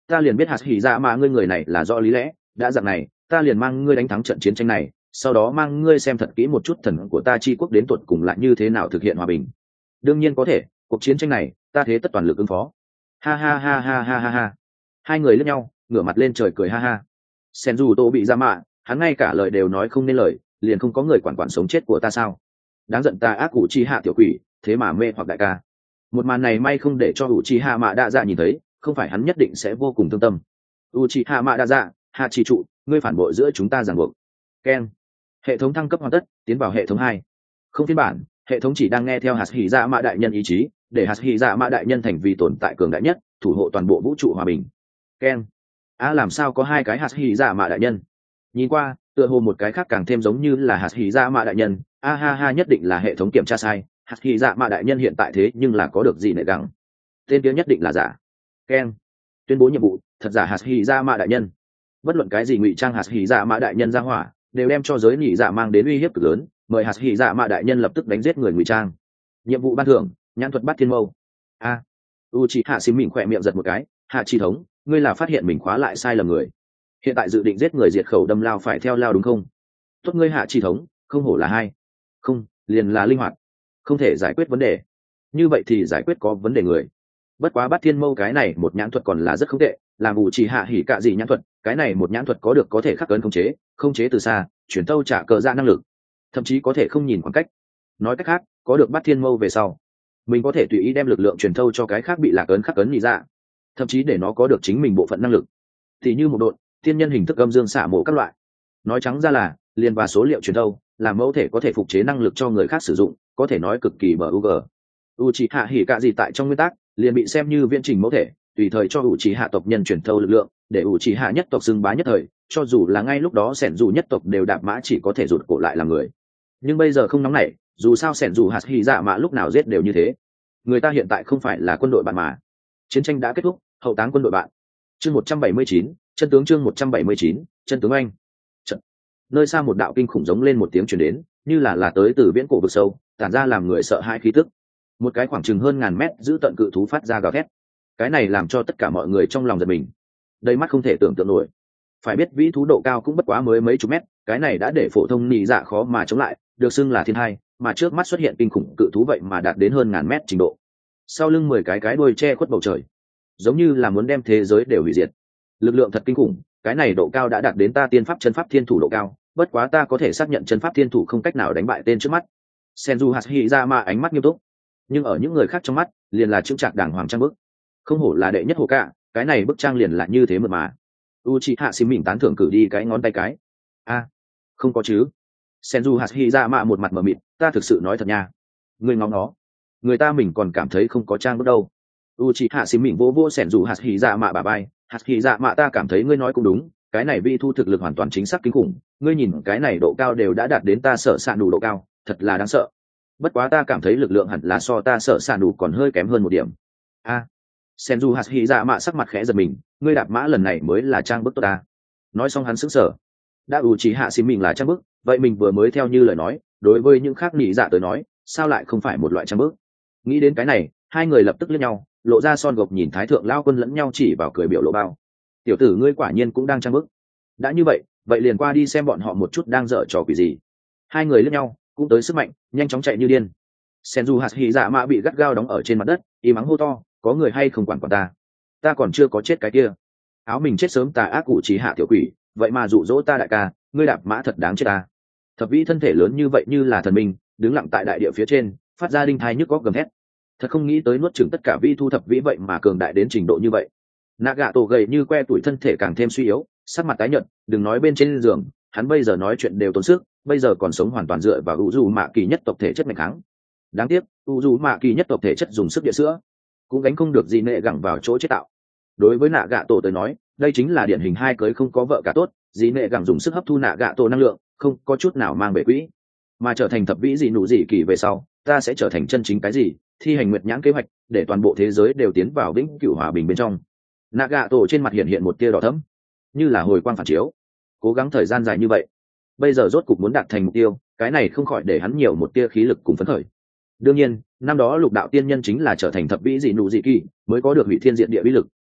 ta liền biết hạt hỉ dạ mạ ngươi người này là do lý lẽ, đã dạng này ta liền mang ngươi đánh thắng trận chiến tranh này, sau đó mang ngươi xem thật kỹ một chút thần của ta chi quốc đến tuột cùng lại như thế nào thực hiện hòa bình. Đương nhiên có thể, cuộc chiến tranh này ta thế tất toàn lực ứng phó. Ha ha ha ha ha ha ha. Hai người liếc nhau, ngửa mặt lên trời cười ha ha. Sen dù tô bị ra mạ, hắn ngay cả lời đều nói không nên lời, liền không có người quản quản sống chết của ta sao? Đáng giận ta ác cụ chi hạ tiểu quỷ, thế mà mê hoặc đại ca. Một màn này may không để cho u chi hạ mạ đa dạ nhìn thấy, không phải hắn nhất định sẽ vô cùng thương tâm. U chi hạ mạ đa dạ, hạ chi trụ, ngươi phản bội giữa chúng ta ràng buộc. Ken. Hệ thống thăng cấp hoàn tất, tiến vào hệ thống hai. Không phiên bản, hệ thống chỉ đang nghe theo hạt hỉ dạ mạ đại nhân ý chí, để hạt hỉ dạ mạ đại nhân thành vì tồn tại cường đại nhất, thủ hộ toàn bộ vũ trụ hòa bình. Ken. À làm sao có hai cái hạt hỉ dạ mạ đại nhân? Nhìn qua, tựa hồ một cái khác càng thêm giống như là hạt hỉ dạ mạ đại nhân. A ha ha, nhất định là hệ thống kiểm tra sai, hạt hỉ dạ mạ đại nhân hiện tại thế nhưng là có được gì nệ gắng. Tên kia nhất định là giả. Ken. Tuyên bố nhiệm vụ, thật giả hạt hỉ dạ mạ đại nhân. Bất luận cái gì ngụy trang hạt hỉ dạ mạ đại nhân ra hỏa, đều đem cho giới nhị dạ mang đến uy hiếp cực lớn, mời hạt hỉ dạ mạ đại nhân lập tức đánh giết người ngụy trang. Nhiệm vụ ban thưởng, nhãn thuật bắt thiên mâu. A. U chỉ hạ xím mình khỏe miệng giật một cái, hạ chi thống, ngươi là phát hiện mình khóa lại sai lầm người, hiện tại dự định giết người diệt khẩu đâm lao phải theo lao đúng không? Tốt ngươi hạ chi thống, không hổ là hai, không, liền là linh hoạt, không thể giải quyết vấn đề. Như vậy thì giải quyết có vấn đề người. Bất quá bắt thiên mâu cái này một nhãn thuật còn là rất không tệ, làm ủ chỉ hạ hỉ cạ gì nhãn thuật, cái này một nhãn thuật có được có thể khắc ấn khống chế, khống chế từ xa, chuyển tâu trả cờ ra năng lực, thậm chí có thể không nhìn khoảng cách. Nói cách khác, có được bắt thiên mâu về sau, mình có thể tùy ý đem lực lượng truyền thâu cho cái khác bị lạc ấn khắc ấn nhị dạ, thậm chí để nó có được chính mình bộ phận năng lực, thì như một độn, tiên nhân hình thức âm dương xạ mổ các loại. Nói trắng ra là liền và số liệu truyền thâu, làm mẫu thể có thể phục chế năng lực cho người khác sử dụng, có thể nói cực kỳ bờ u g. U chỉ hạ hỉ cạ gì tại trong nguyên tắc liền bị xem như viễn trình mẫu thể, tùy thời cho u chỉ hạ tộc nhân truyền thâu lực lượng, để u chỉ hạ nhất tộc xưng bá nhất thời, cho dù là ngay lúc đó sẻn dù nhất tộc đều đạp mã chỉ có thể rụt cổ lại làm người. Nhưng bây giờ không nóng nảy, dù sao sẻn dù hạt hỉ dạ mạ lúc nào giết đều như thế. Người ta hiện tại không phải là quân đội bạn mà. Chiến tranh đã kết thúc, hậu táng quân đội bạn. Chương một trăm bảy mươi chín, chân tướng chương một trăm bảy mươi chín, chân tướng anh. Trận. Nơi xa một đạo kinh khủng giống lên một tiếng truyền đến, như là là tới từ viễn cổ vực sâu, tản ra làm người sợ hãi khí tức. Một cái khoảng chừng hơn ngàn mét giữ tận cự thú phát ra gào thét. Cái này làm cho tất cả mọi người trong lòng giật mình. Đây mắt không thể tưởng tượng nổi. Phải biết vĩ thú độ cao cũng bất quá mới mấy chục mét, cái này đã để phổ thông nhị dạ khó mà chống lại, được xưng là thiên hai, mà trước mắt xuất hiện kinh khủng cự thú vậy mà đạt đến hơn ngàn mét trình độ. Sau lưng mười cái cái đuôi che khuất bầu trời, giống như là muốn đem thế giới đều hủy diệt. Lực lượng thật kinh khủng, cái này độ cao đã đạt đến ta tiên pháp chân pháp thiên thủ độ cao, bất quá ta có thể xác nhận chân pháp thiên thủ không cách nào đánh bại tên trước mắt. Senju Hashirama ánh mắt nghiêm túc, nhưng ở những người khác trong mắt, liền là chững chạc đàng hoàng trang bức. Không hổ là đệ nhất hồ cả, cái này bức trang liền là như thế mượt mà. Uchiha Sim mình tán thưởng cử đi cái ngón tay cái. A, không có chứ. Senju Hashirama một mặt mờ mịt, ta thực sự nói thật nha. Ngươi ngóng nó, người ta mình còn cảm thấy không có trang bức đâu. Uchiha Sim mình vỗ vỗ Senju Hashirama bả vai, Hashirama ta cảm thấy ngươi nói cũng đúng, cái này vi thu thực lực hoàn toàn chính xác kinh khủng, ngươi nhìn cái này độ cao đều đã đạt đến ta sợ sạn đủ độ cao, thật là đáng sợ. Bất quá ta cảm thấy lực lượng hẳn là so ta sợ sạn đủ còn hơi kém hơn một điểm. A, à, Senju Hashirama sắc mặt khẽ giật mình, ngươi đạp mã lần này mới là trang bức tốt ta. Nói xong hắn sững sờ. Đã Uchiha Sim mình là trang bức, vậy mình vừa mới theo như lời nói, đối với những khác nhị dạ tới nói, sao lại không phải một loại trang bức? Nghĩ đến cái này, hai người lập tức liếc nhau, lộ ra son gộc nhìn thái thượng lao quân lẫn nhau chỉ vào cười biểu lộ bao. Tiểu tử ngươi quả nhiên cũng đang trang bức. Đã như vậy, vậy liền qua đi xem bọn họ một chút đang dở trò quỷ gì. Hai người liếc nhau, cũng tới sức mạnh, nhanh chóng chạy như điên. Senju Hashirama bị gắt gao đóng ở trên mặt đất, im mắng hô to, có người hay không quản quản ta? Ta còn chưa có chết cái kia. Áo mình chết sớm tà ác cụ trí hạ tiểu quỷ, vậy mà dụ dỗ ta đại ca, ngươi đạp mã thật đáng chết ta. Thập vĩ thân thể lớn như vậy như là thần minh, đứng lặng tại đại địa phía trên, phát ra đinh thai nhức góc gầm thét. Thật không nghĩ tới nuốt chửng tất cả vi thu thập vĩ vậy mà cường đại đến trình độ như vậy. Nagato gầy như que tuổi thân thể càng thêm suy yếu, sắc mặt tái nhợt, đừng nói bên trên giường, hắn bây giờ nói chuyện đều tốn sức, bây giờ còn sống hoàn toàn dựa vào Uzu Mạ Kỳ nhất tộc thể chất mạnh kháng. Đáng tiếc, Uzu Mạ Kỳ nhất tộc thể chất dùng sức địa sữa, cũng gánh không được gì nệ gẳng vào chỗ chế tạo. Đối với Nagato tới nói, đây chính là điển hình hai cưới không có vợ cả tốt, dĩ nệ gẳng dùng sức hấp thu Nagato năng lượng, không có chút nào mang về quỹ, mà trở thành thập vĩ dị nụ dị kỳ về sau, ta sẽ trở thành chân chính cái gì, thi hành nguyệt nhãn kế hoạch, để toàn bộ thế giới đều tiến vào vĩnh cửu hòa bình bên trong. Nagato trên mặt hiện hiện một tia đỏ thẫm, như là hồi quang phản chiếu. Cố gắng thời gian dài như vậy, bây giờ rốt cục muốn đạt thành mục tiêu, cái này không khỏi để hắn nhiều một tia khí lực cùng phấn khởi. Đương nhiên, năm đó lục đạo tiên nhân chính là trở thành thập vĩ dị nụ dị kỳ, mới có được hủy thiên diện địa uy lực,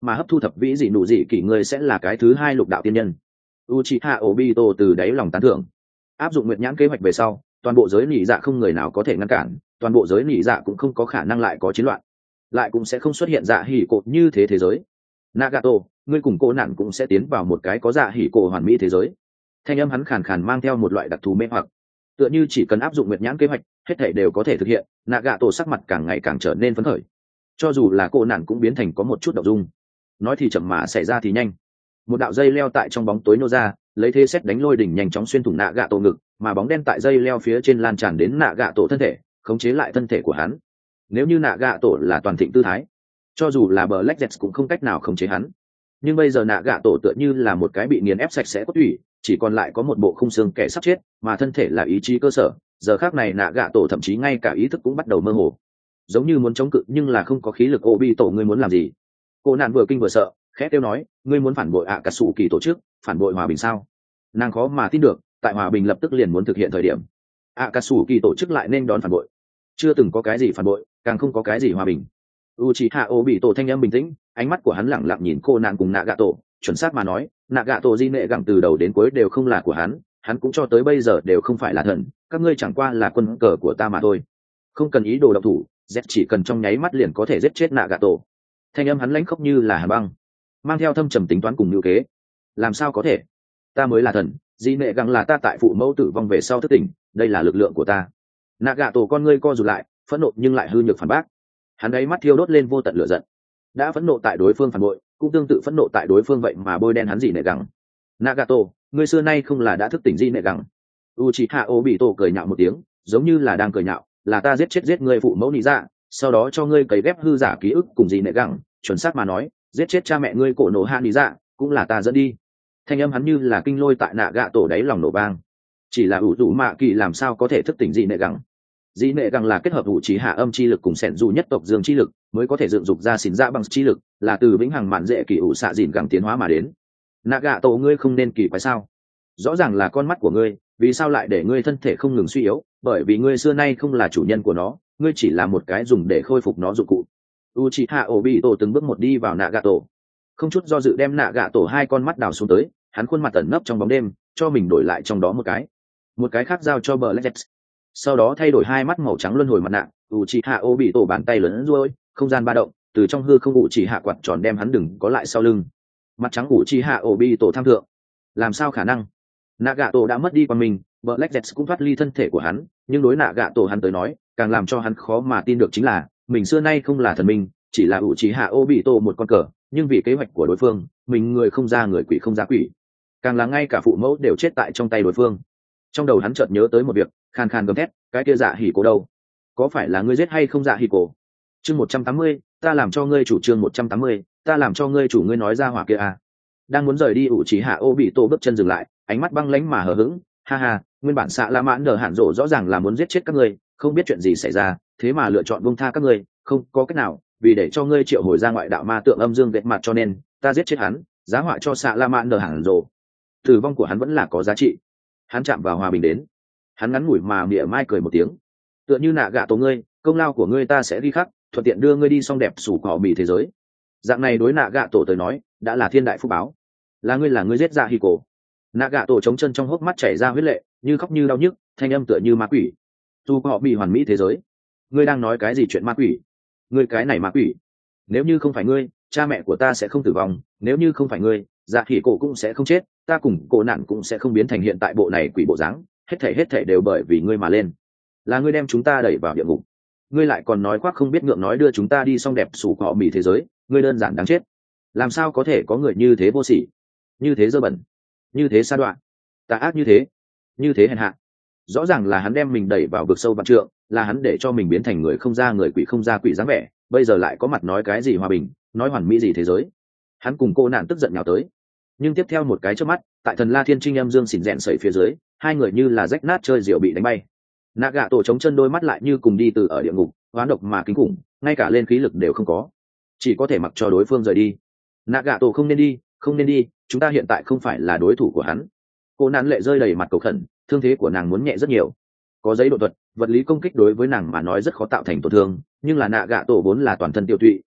mà hấp thu thập vĩ dị nụ dị kỷ ngươi sẽ là cái thứ hai lục đạo tiên nhân. Uchiha Obito từ đáy lòng tán thưởng. Áp dụng nguyệt nhãn kế hoạch về sau, toàn bộ giới nỉ dạ không người nào có thể ngăn cản, toàn bộ giới nỉ dạ cũng không có khả năng lại có chiến loạn, lại cũng sẽ không xuất hiện dạ hỉ cổ như thế thế giới. Nagato, ngươi cùng cô nạn cũng sẽ tiến vào một cái có dạ hỉ cổ hoàn mỹ thế giới. Thanh âm hắn khàn khàn mang theo một loại đặc thù mê hoặc, tựa như chỉ cần áp dụng nguyệt nhãn kế hoạch, hết thảy đều có thể thực hiện. Nagato sắc mặt càng ngày càng trở nên phấn khởi, cho dù là cô nạn cũng biến thành có một chút động dung. Nói thì chậm mà xảy ra thì nhanh, một đạo dây leo tại trong bóng tối nô ra, lấy thế xét đánh lôi đỉnh nhanh chóng xuyên thủng Nagato ngực, mà bóng đen tại dây leo phía trên lan tràn đến Nagato thân thể, khống chế lại thân thể của hắn. Nếu như Nagato là toàn thịnh tư thái, cho dù là Black Jet cũng không cách nào khống chế hắn. Nhưng bây giờ Nagato tựa như là một cái bị nghiền ép sạch sẽ cốt tủy, chỉ còn lại có một bộ khung xương kẻ sắp chết, mà thân thể là ý chí cơ sở. Giờ khắc này Nagato thậm chí ngay cả ý thức cũng bắt đầu mơ hồ, giống như muốn chống cự nhưng là không có khí lực. Obito, ngươi muốn làm gì? Cô nạn vừa kinh vừa sợ, khẽ kêu nói, ngươi muốn phản bội Akatsuki tổ chức, phản bội hòa bình sao? Nàng khó mà tin được, tại hòa bình lập tức liền muốn thực hiện thời điểm, Akatsuki tổ chức lại nên đón phản bội. Chưa từng có cái gì phản bội, càng không có cái gì hòa bình. Uchiha Obito thanh âm bình tĩnh, ánh mắt của hắn lặng lặng nhìn cô nạn cùng Nagato, chuẩn xác mà nói, Nagato Jinne gẳng từ đầu đến cuối đều không là của hắn, hắn cũng cho tới bây giờ đều không phải là thần, các ngươi chẳng qua là quân cờ của ta mà thôi. Không cần ý đồ động thủ, Z chỉ cần trong nháy mắt liền có thể giết chết Nagato. Thanh âm hắn lãnh khốc như là hàn băng, mang theo thâm trầm tính toán cùng lưu kế. Làm sao có thể? Ta mới là thần, Jinne gẳng là ta tại phụ mẫu tử vong về sau thức tỉnh, đây là lực lượng của ta. Nagato con ngươi co rụt lại, phẫn nộ nhưng lại hư nhược phản bác. Hắn ấy mắt thiêu đốt lên vô tận lửa giận, đã phẫn nộ tại đối phương phản bội, cũng tương tự phẫn nộ tại đối phương vậy mà bôi đen hắn Jinne gẳng. Nagato, ngươi xưa nay không là đã thức tỉnh Jinne gẳng? Uchiha Obito cười nhạo một tiếng, giống như là đang cười nhạo, là ta giết chết giết ngươi phụ mẫu nị dạ, sau đó cho ngươi cấy ghép hư giả ký ức cùng Jinne gẳng, chuẩn xác mà nói, giết chết cha mẹ ngươi cổ nổ hạ nị dạ, cũng là ta dẫn đi. Thanh âm hắn như là kinh lôi tại Nagato đáy lòng nổ vang. Chỉ là ủ rũ mạ kỳ làm sao có thể thức tỉnh Jinne gẳng? Jinne gẳng là kết hợp Uchiha âm chi lực cùng sẻn dù nhất tộc dương chi lực, mới có thể dựng dục ra xỉn dạ bằng chi lực, là từ vĩnh hằng mạn dễ kỳ ủ xạ dìn gẳng tiến hóa mà đến. Nagato, ngươi không nên kỳ quái sao? Rõ ràng là con mắt của ngươi, vì sao lại để ngươi thân thể không ngừng suy yếu? Bởi vì ngươi xưa nay không là chủ nhân của nó, ngươi chỉ là một cái dùng để khôi phục nó dụng cụ. Uchiha Obito từng bước một đi vào Nagato, không chút do dự đem Nagato hai con mắt đào xuống tới, hắn khuôn mặt ẩn nấp trong bóng đêm, cho mình đổi lại trong đó một cái, một cái khác giao cho Black Jet. Sau đó thay đổi hai mắt màu trắng luân hồi mặt nạ. Uchiha Obito bàn tay lớn ruôi, không gian ba động, từ trong hư không Uchiha quạt tròn đem hắn đừng có lại sau lưng. Mặt trắng Uchiha Obito tham thượng. Làm sao khả năng? Nagato đã mất đi quan mình, Black Jet cũng thoát ly thân thể của hắn, nhưng đối Nagato hắn tới nói, càng làm cho hắn khó mà tin được chính là, mình xưa nay không là thần minh, chỉ là Uchiha Obito một con cờ, nhưng vì kế hoạch của đối phương, mình người không ra người, quỷ không ra quỷ, càng là ngay cả phụ mẫu đều chết tại trong tay đối phương. Trong đầu hắn chợt nhớ tới một việc, khan khan gầm thét, cái kia Dạ Hỉ Cổ đâu? Có phải là ngươi giết hay không Dạ Hỉ Cổ? Chương một trăm tám mươi, ta làm cho ngươi chủ. Chương một trăm tám mươi, ta làm cho ngươi chủ. Ngươi nói ra hỏa kia à? Đang muốn rời đi, Uchiha Obito bước chân dừng lại, ánh mắt băng lãnh mà hờ hững, ha ha, nguyên bản xạ la mãn đờ hạn rộ rõ ràng là muốn giết chết các ngươi, không biết chuyện gì xảy ra, thế mà lựa chọn buông tha các ngươi, không có cách nào, vì để cho ngươi triệu hồi ra ngoại đạo ma tượng âm dương vệt mặt cho nên ta giết chết hắn, giá họa cho xạ la mãn đờ hạn rộ. Tử vong của hắn vẫn là có giá trị. Hắn chạm vào hòa bình đến. Hắn ngắn ngủi mà mỉa mai cười một tiếng, tựa như nạ gạ tổ ngươi, công lao của ngươi ta sẽ ghi khắc, thuận tiện đưa ngươi đi xong đẹp sủ cỏ mì thế giới. Dạng này đối nạ gạ tổ tới nói đã là thiên đại phúc báo. Là ngươi là ngươi giết Dạ Hỉ Cổ. Nạ gạ tổ chống chân trong hốc mắt chảy ra huyết lệ, như khóc như đau nhức, thanh âm tựa như ma quỷ. Dù họ bị hoàn mỹ thế giới, ngươi đang nói cái gì chuyện ma quỷ? Ngươi cái này ma quỷ, nếu như không phải ngươi, cha mẹ của ta sẽ không tử vong, nếu như không phải ngươi, Dạ Hỉ Cổ cũng sẽ không chết, ta cùng cổ nạn cũng sẽ không biến thành hiện tại bộ này quỷ bộ dáng, hết thảy hết thảy đều bởi vì ngươi mà lên. Là ngươi đem chúng ta đẩy vào địa ngục, ngươi lại còn nói khoác không biết ngượng nói đưa chúng ta đi xong đẹp sủ cỏ mì thế giới, ngươi đơn giản đáng chết. Làm sao có thể có người như thế vô sỉ, như thế dơ bẩn, như thế sa đoạn, tà ác như thế, như thế hèn hạ. Rõ ràng là hắn đem mình đẩy vào vực sâu vạn trượng, là hắn để cho mình biến thành người không ra người, quỷ không ra quỷ dáng vẻ, bây giờ lại có mặt nói cái gì hòa bình, nói hoàn mỹ gì thế giới. Hắn cùng cô nạn tức giận nhào tới, nhưng tiếp theo một cái chớp mắt, tại thần La Thiên Trinh âm dương xỉn rẹn sẩy phía dưới, hai người như là rách nát chơi rượu bị đánh bay. Nạ tổ chống chân đôi mắt lại như cùng đi từ ở địa ngục, hoán độc mà kinh khủng, ngay cả lên khí lực đều không có, chỉ có thể mặc cho đối phương rời đi. Nạ tổ không nên đi, không nên đi, chúng ta hiện tại không phải là đối thủ của hắn. Cô nạn lệ rơi đầy mặt cầu khẩn, thương thế của nàng muốn nhẹ rất nhiều. Có giấy độ thuật, vật lý công kích đối với nàng mà nói rất khó tạo thành tổn thương, nhưng là nạ tổ vốn là toàn thân tiêu tụy,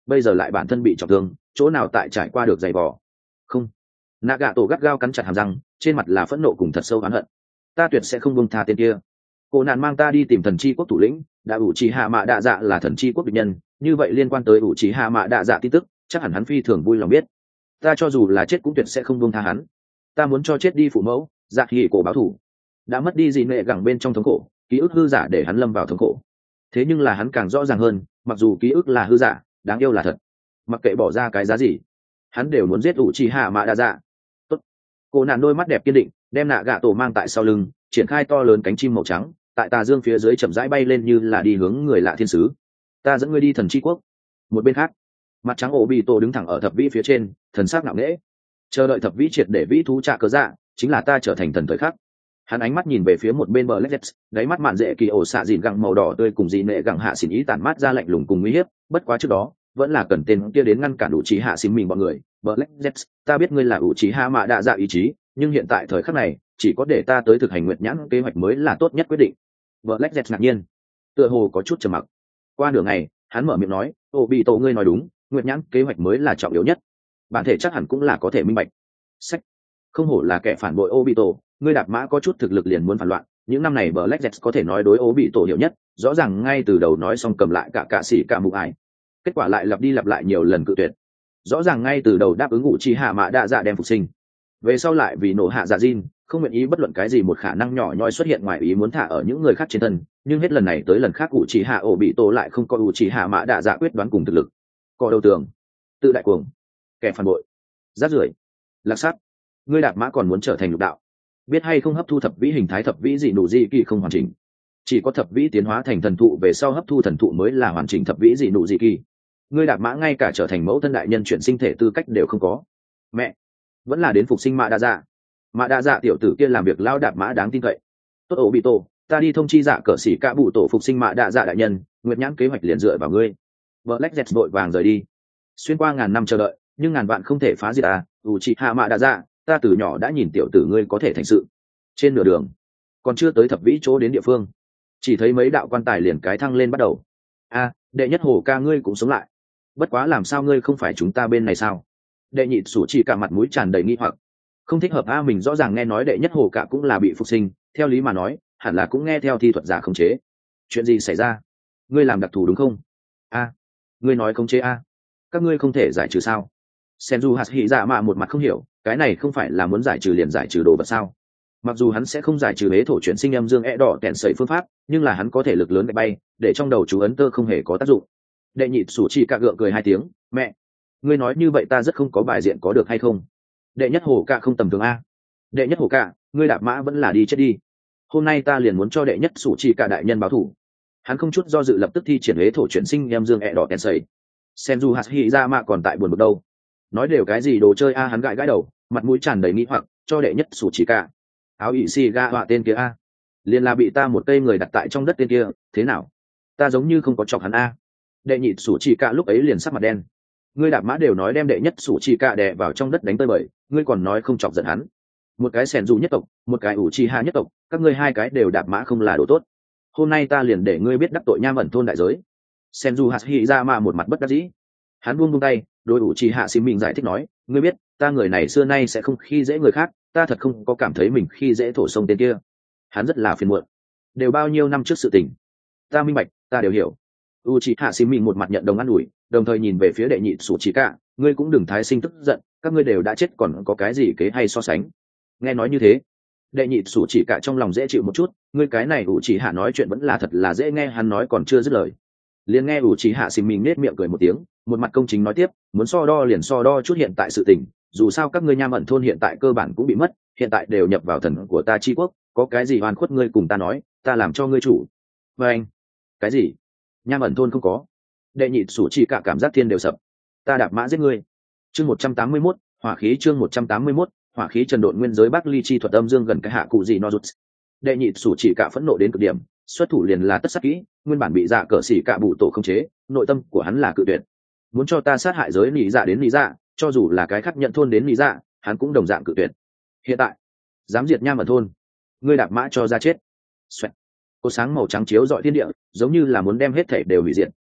bây giờ lại bản thân bị trọng thương, chỗ nào tại trải qua được giày vò. Không. Nạ gạ tổ gắt gao cắn chặt hàm răng, trên mặt là phẫn nộ cùng thật sâu oán hận. Ta tuyệt sẽ không buông tha tên kia. Cô nạn mang ta đi tìm thần chi quốc thủ lĩnh, đã ủ trì hạ mạ đạ dạ là thần chi quốc địch nhân, như vậy liên quan tới ủ trì hạ mạ đạ dạ tin tức, chắc hẳn hắn phi thường vui lòng biết. Ta cho dù là chết cũng tuyệt sẽ không buông tha hắn. Ta muốn cho chết đi phụ mẫu, dạ hỉ cổ báo thủ. Đã mất đi gì nệ gẳng bên trong thống khổ, ký ức hư giả để hắn lâm vào thống khổ. Thế nhưng là hắn càng rõ ràng hơn, mặc dù ký ức là hư giả, đáng yêu là thật. Mặc kệ bỏ ra cái giá gì, hắn đều muốn giết ủ trì hạ mạ đạ dạ. Tốt. Cô nạn đôi mắt đẹp kiên định, đem nạ gạ tổ mang tại sau lưng, triển khai to lớn cánh chim màu trắng, tại tà dương phía dưới chậm rãi bay lên như là đi hướng người lạ thiên sứ. Ta dẫn ngươi đi thần chi quốc. Một bên khác, mặt trắng ổ bị tổ đứng thẳng ở thập vĩ phía trên, thần sắc nặng nễ, chờ đợi thập vĩ triệt để vĩ thú trả cớ dạ, chính là ta trở thành thần thời khắc. Hắn ánh mắt nhìn về phía một bên bờ lách dẹt, đáy mắt mạn dễ kỳ ổ xạ dìn gẳng màu đỏ tươi cùng dị nệ gẳng hạ xỉn ý tản mát ra lạnh lùng cùng nguy hiếp. Bất quá trước đó vẫn là cần tên kia đến ngăn cản đủ trí hạ xỉn mình bọn người. Bờ lách dẹt, ta biết ngươi là ủ trí hạ mạ đạ dạ ý chí, nhưng hiện tại thời khắc này chỉ có để ta tới thực hành nguyệt nhãn kế hoạch mới là tốt nhất quyết định. Bờ lách dẹt ngạc nhiên, tựa hồ có chút trầm mặc. Qua nửa ngày hắn mở miệng nói, ô bị tổ ngươi nói đúng, nguyệt nhãn kế hoạch mới là trọng yếu nhất. Bản thể chắc hẳn cũng là có thể minh bạch. Sách, không hổ là kẻ phản bội ô bị tổ, ngươi đạp mã có chút thực lực liền muốn phản loạn. Những năm này Black Jets có thể nói đối ô bị tổ hiểu nhất, rõ ràng ngay từ đầu nói xong cầm lại cả cả sĩ cả mục ải, kết quả lại lặp đi lặp lại nhiều lần cự tuyệt. Rõ ràng ngay từ đầu đáp ứng ngụ chi hạ mã đạ dạ đem phục sinh, về sau lại vì nổ hạ dạ Jin, không nguyện ý bất luận cái gì một khả năng nhỏ nhoi xuất hiện ngoài ý muốn thả ở những người khác trên thân, nhưng hết lần này tới lần khác ngụ chi hạ ổ bị tổ lại không có ngụ chi hạ mã đạ dạ quyết đoán cùng thực lực. Cò đầu tường, tự đại cuồng, kẻ phản bội, rác rưởi, lạc sát, ngươi đạp mã còn muốn trở thành lục đạo, biết hay không hấp thu thập vĩ hình thái thập vĩ dị nụ dị kỳ không hoàn chỉnh, chỉ có thập vĩ tiến hóa thành thần thụ về sau hấp thu thần thụ mới là hoàn chỉnh thập vĩ dị nụ dị kỳ. Ngươi đạp mã ngay cả trở thành mẫu thân đại nhân chuyển sinh thể tư cách đều không có. Mẹ, vẫn là đến phục sinh mạ đa dạ. Mạ đa dạ tiểu tử kia làm việc lao đạp mã đáng tin cậy. Tốt ổ bị tổ, ta đi thông chi dạ cỡ xỉ cả bụ tổ phục sinh mạ đa dạ đại nhân, nguyệt nhãn kế hoạch liền dựa vào ngươi. Black Jet vội vàng rời đi. Xuyên qua ngàn năm chờ đợi, nhưng ngàn vạn không thể phá diệt à, ủ trị hạ mạ đa dạ, ta từ nhỏ đã nhìn tiểu tử ngươi có thể thành sự. Trên nửa đường, còn chưa tới thập vĩ chỗ đến địa phương, chỉ thấy mấy đạo quan tài liền cái thăng lên bắt đầu. A, đệ nhất hồ ca ngươi cũng sống lại. Bất quá làm sao ngươi không phải chúng ta bên này sao? Đệ nhị sủ chỉ cả mặt mũi tràn đầy nghi hoặc. Không thích hợp a, mình rõ ràng nghe nói đệ nhất hồ cả cũng là bị phục sinh, theo lý mà nói hẳn là cũng nghe theo thi thuật giả khống chế. Chuyện gì xảy ra? Ngươi làm đặc thù đúng không? A, ngươi nói khống chế a? Các ngươi không thể giải trừ sao? Senju hạt hỉ dạ mạ một mặt không hiểu, cái này không phải là muốn giải trừ liền giải trừ đồ vật sao? Mặc dù hắn sẽ không giải trừ hế thổ chuyển sinh âm dương e đỏ kẹn sẩy phương pháp, nhưng là hắn có thể lực lớn bay bay, để trong đầu chú ấn tơ không hề có tác dụng. Đệ nhị sủ chỉ cả gượng cười hai tiếng, mẹ, ngươi nói như vậy ta rất không có bài diện có được hay không? Đệ nhất hồ cả không tầm thường a. Đệ nhất hồ cả, ngươi đạp mã vẫn là đi chết đi. Hôm nay ta liền muốn cho đệ nhất sủ chỉ cả đại nhân báo thủ. Hắn không chút do dự lập tức thi triển hế thổ chuyển sinh âm dương e đỏ kẹn sẩy. Senju hạt hỉ dạ mạ còn tại buồn bực đâu. Nói đều cái gì đồ chơi a, hắn gãi gãi đầu, mặt mũi tràn đầy nghi hoặc, cho đệ nhất sủ chỉ cả. Áo ỵ xì ga họa tên kia a, liền là bị ta một cây người đặt tại trong đất tên kia, thế nào? Ta giống như không có chọc hắn a. Đệ nhị sủ chỉ cả lúc ấy liền sắc mặt đen. Ngươi đạp mã đều nói đem đệ nhất sủ chỉ cả đè vào trong đất đánh tơi bời, ngươi còn nói không chọc giận hắn. Một cái sẻn dù nhất tộc, một cái ủ chi hạ nhất tộc, các ngươi hai cái đều đạp mã không là đồ tốt. Hôm nay ta liền để ngươi biết đắc tội nham ẩn thôn đại giới. Senju hạt hỉ ra mà một mặt bất đắc dĩ. Hắn buông buông tay, đối ủ chi hạ xì mình giải thích nói, ngươi biết ta người này xưa nay sẽ không khi dễ người khác, ta thật không có cảm thấy mình khi dễ thổ sông tên kia. Hắn rất là phiền muộn, đều bao nhiêu năm trước sự tình, ta minh bạch, ta đều hiểu. U chị hạ xì mình một mặt nhận đồng an ủi, đồng thời nhìn về phía đệ nhị sủ chỉ cả, ngươi cũng đừng thái sinh tức giận, các ngươi đều đã chết còn có cái gì kế hay so sánh. Nghe nói như thế, đệ nhị sủ chỉ cả trong lòng dễ chịu một chút, ngươi cái này U chị hạ nói chuyện vẫn là thật là dễ nghe. Hắn nói còn chưa dứt lời, liền nghe U chị hạ xì mình nết miệng cười một tiếng, một mặt công chính nói tiếp, muốn so đo liền so đo chút hiện tại sự tình, dù sao các ngươi nham ẩn thôn hiện tại cơ bản cũng bị mất, hiện tại đều nhập vào thần của ta chi quốc, có cái gì oan khuất ngươi cùng ta nói, ta làm cho ngươi chủ. Và anh, cái gì? Nham ẩn thôn không có? Đệ nhị sủ chỉ cả cảm giác thiên đều sập. Ta đạp mã giết ngươi. Chương một trăm tám mươi mốt, hỏa khí. Chương một trăm tám mươi mốt, hỏa khí. Trần độn nguyên giới Bắc Ly chi thuật âm dương gần cái hạ cụ gì no rút. Đệ nhị sủ chỉ cả phẫn nộ đến cực điểm, xuất thủ liền là tất sát kỹ, nguyên bản bị dạ cỡ xỉ cả bụ tổ không chế, nội tâm của hắn là cự tuyệt. Muốn cho ta sát hại giới nị dạ đến nị dạ, cho dù là cái khác nhận thôn đến nị dạ, hắn cũng đồng dạng cự tuyệt. Hiện tại dám diệt nham ẩn thôn, ngươi đạp mã cho ra chết. Xoẹt. Cô sáng màu trắng chiếu rọi thiên địa, giống như là muốn đem hết thể đều hủy diệt,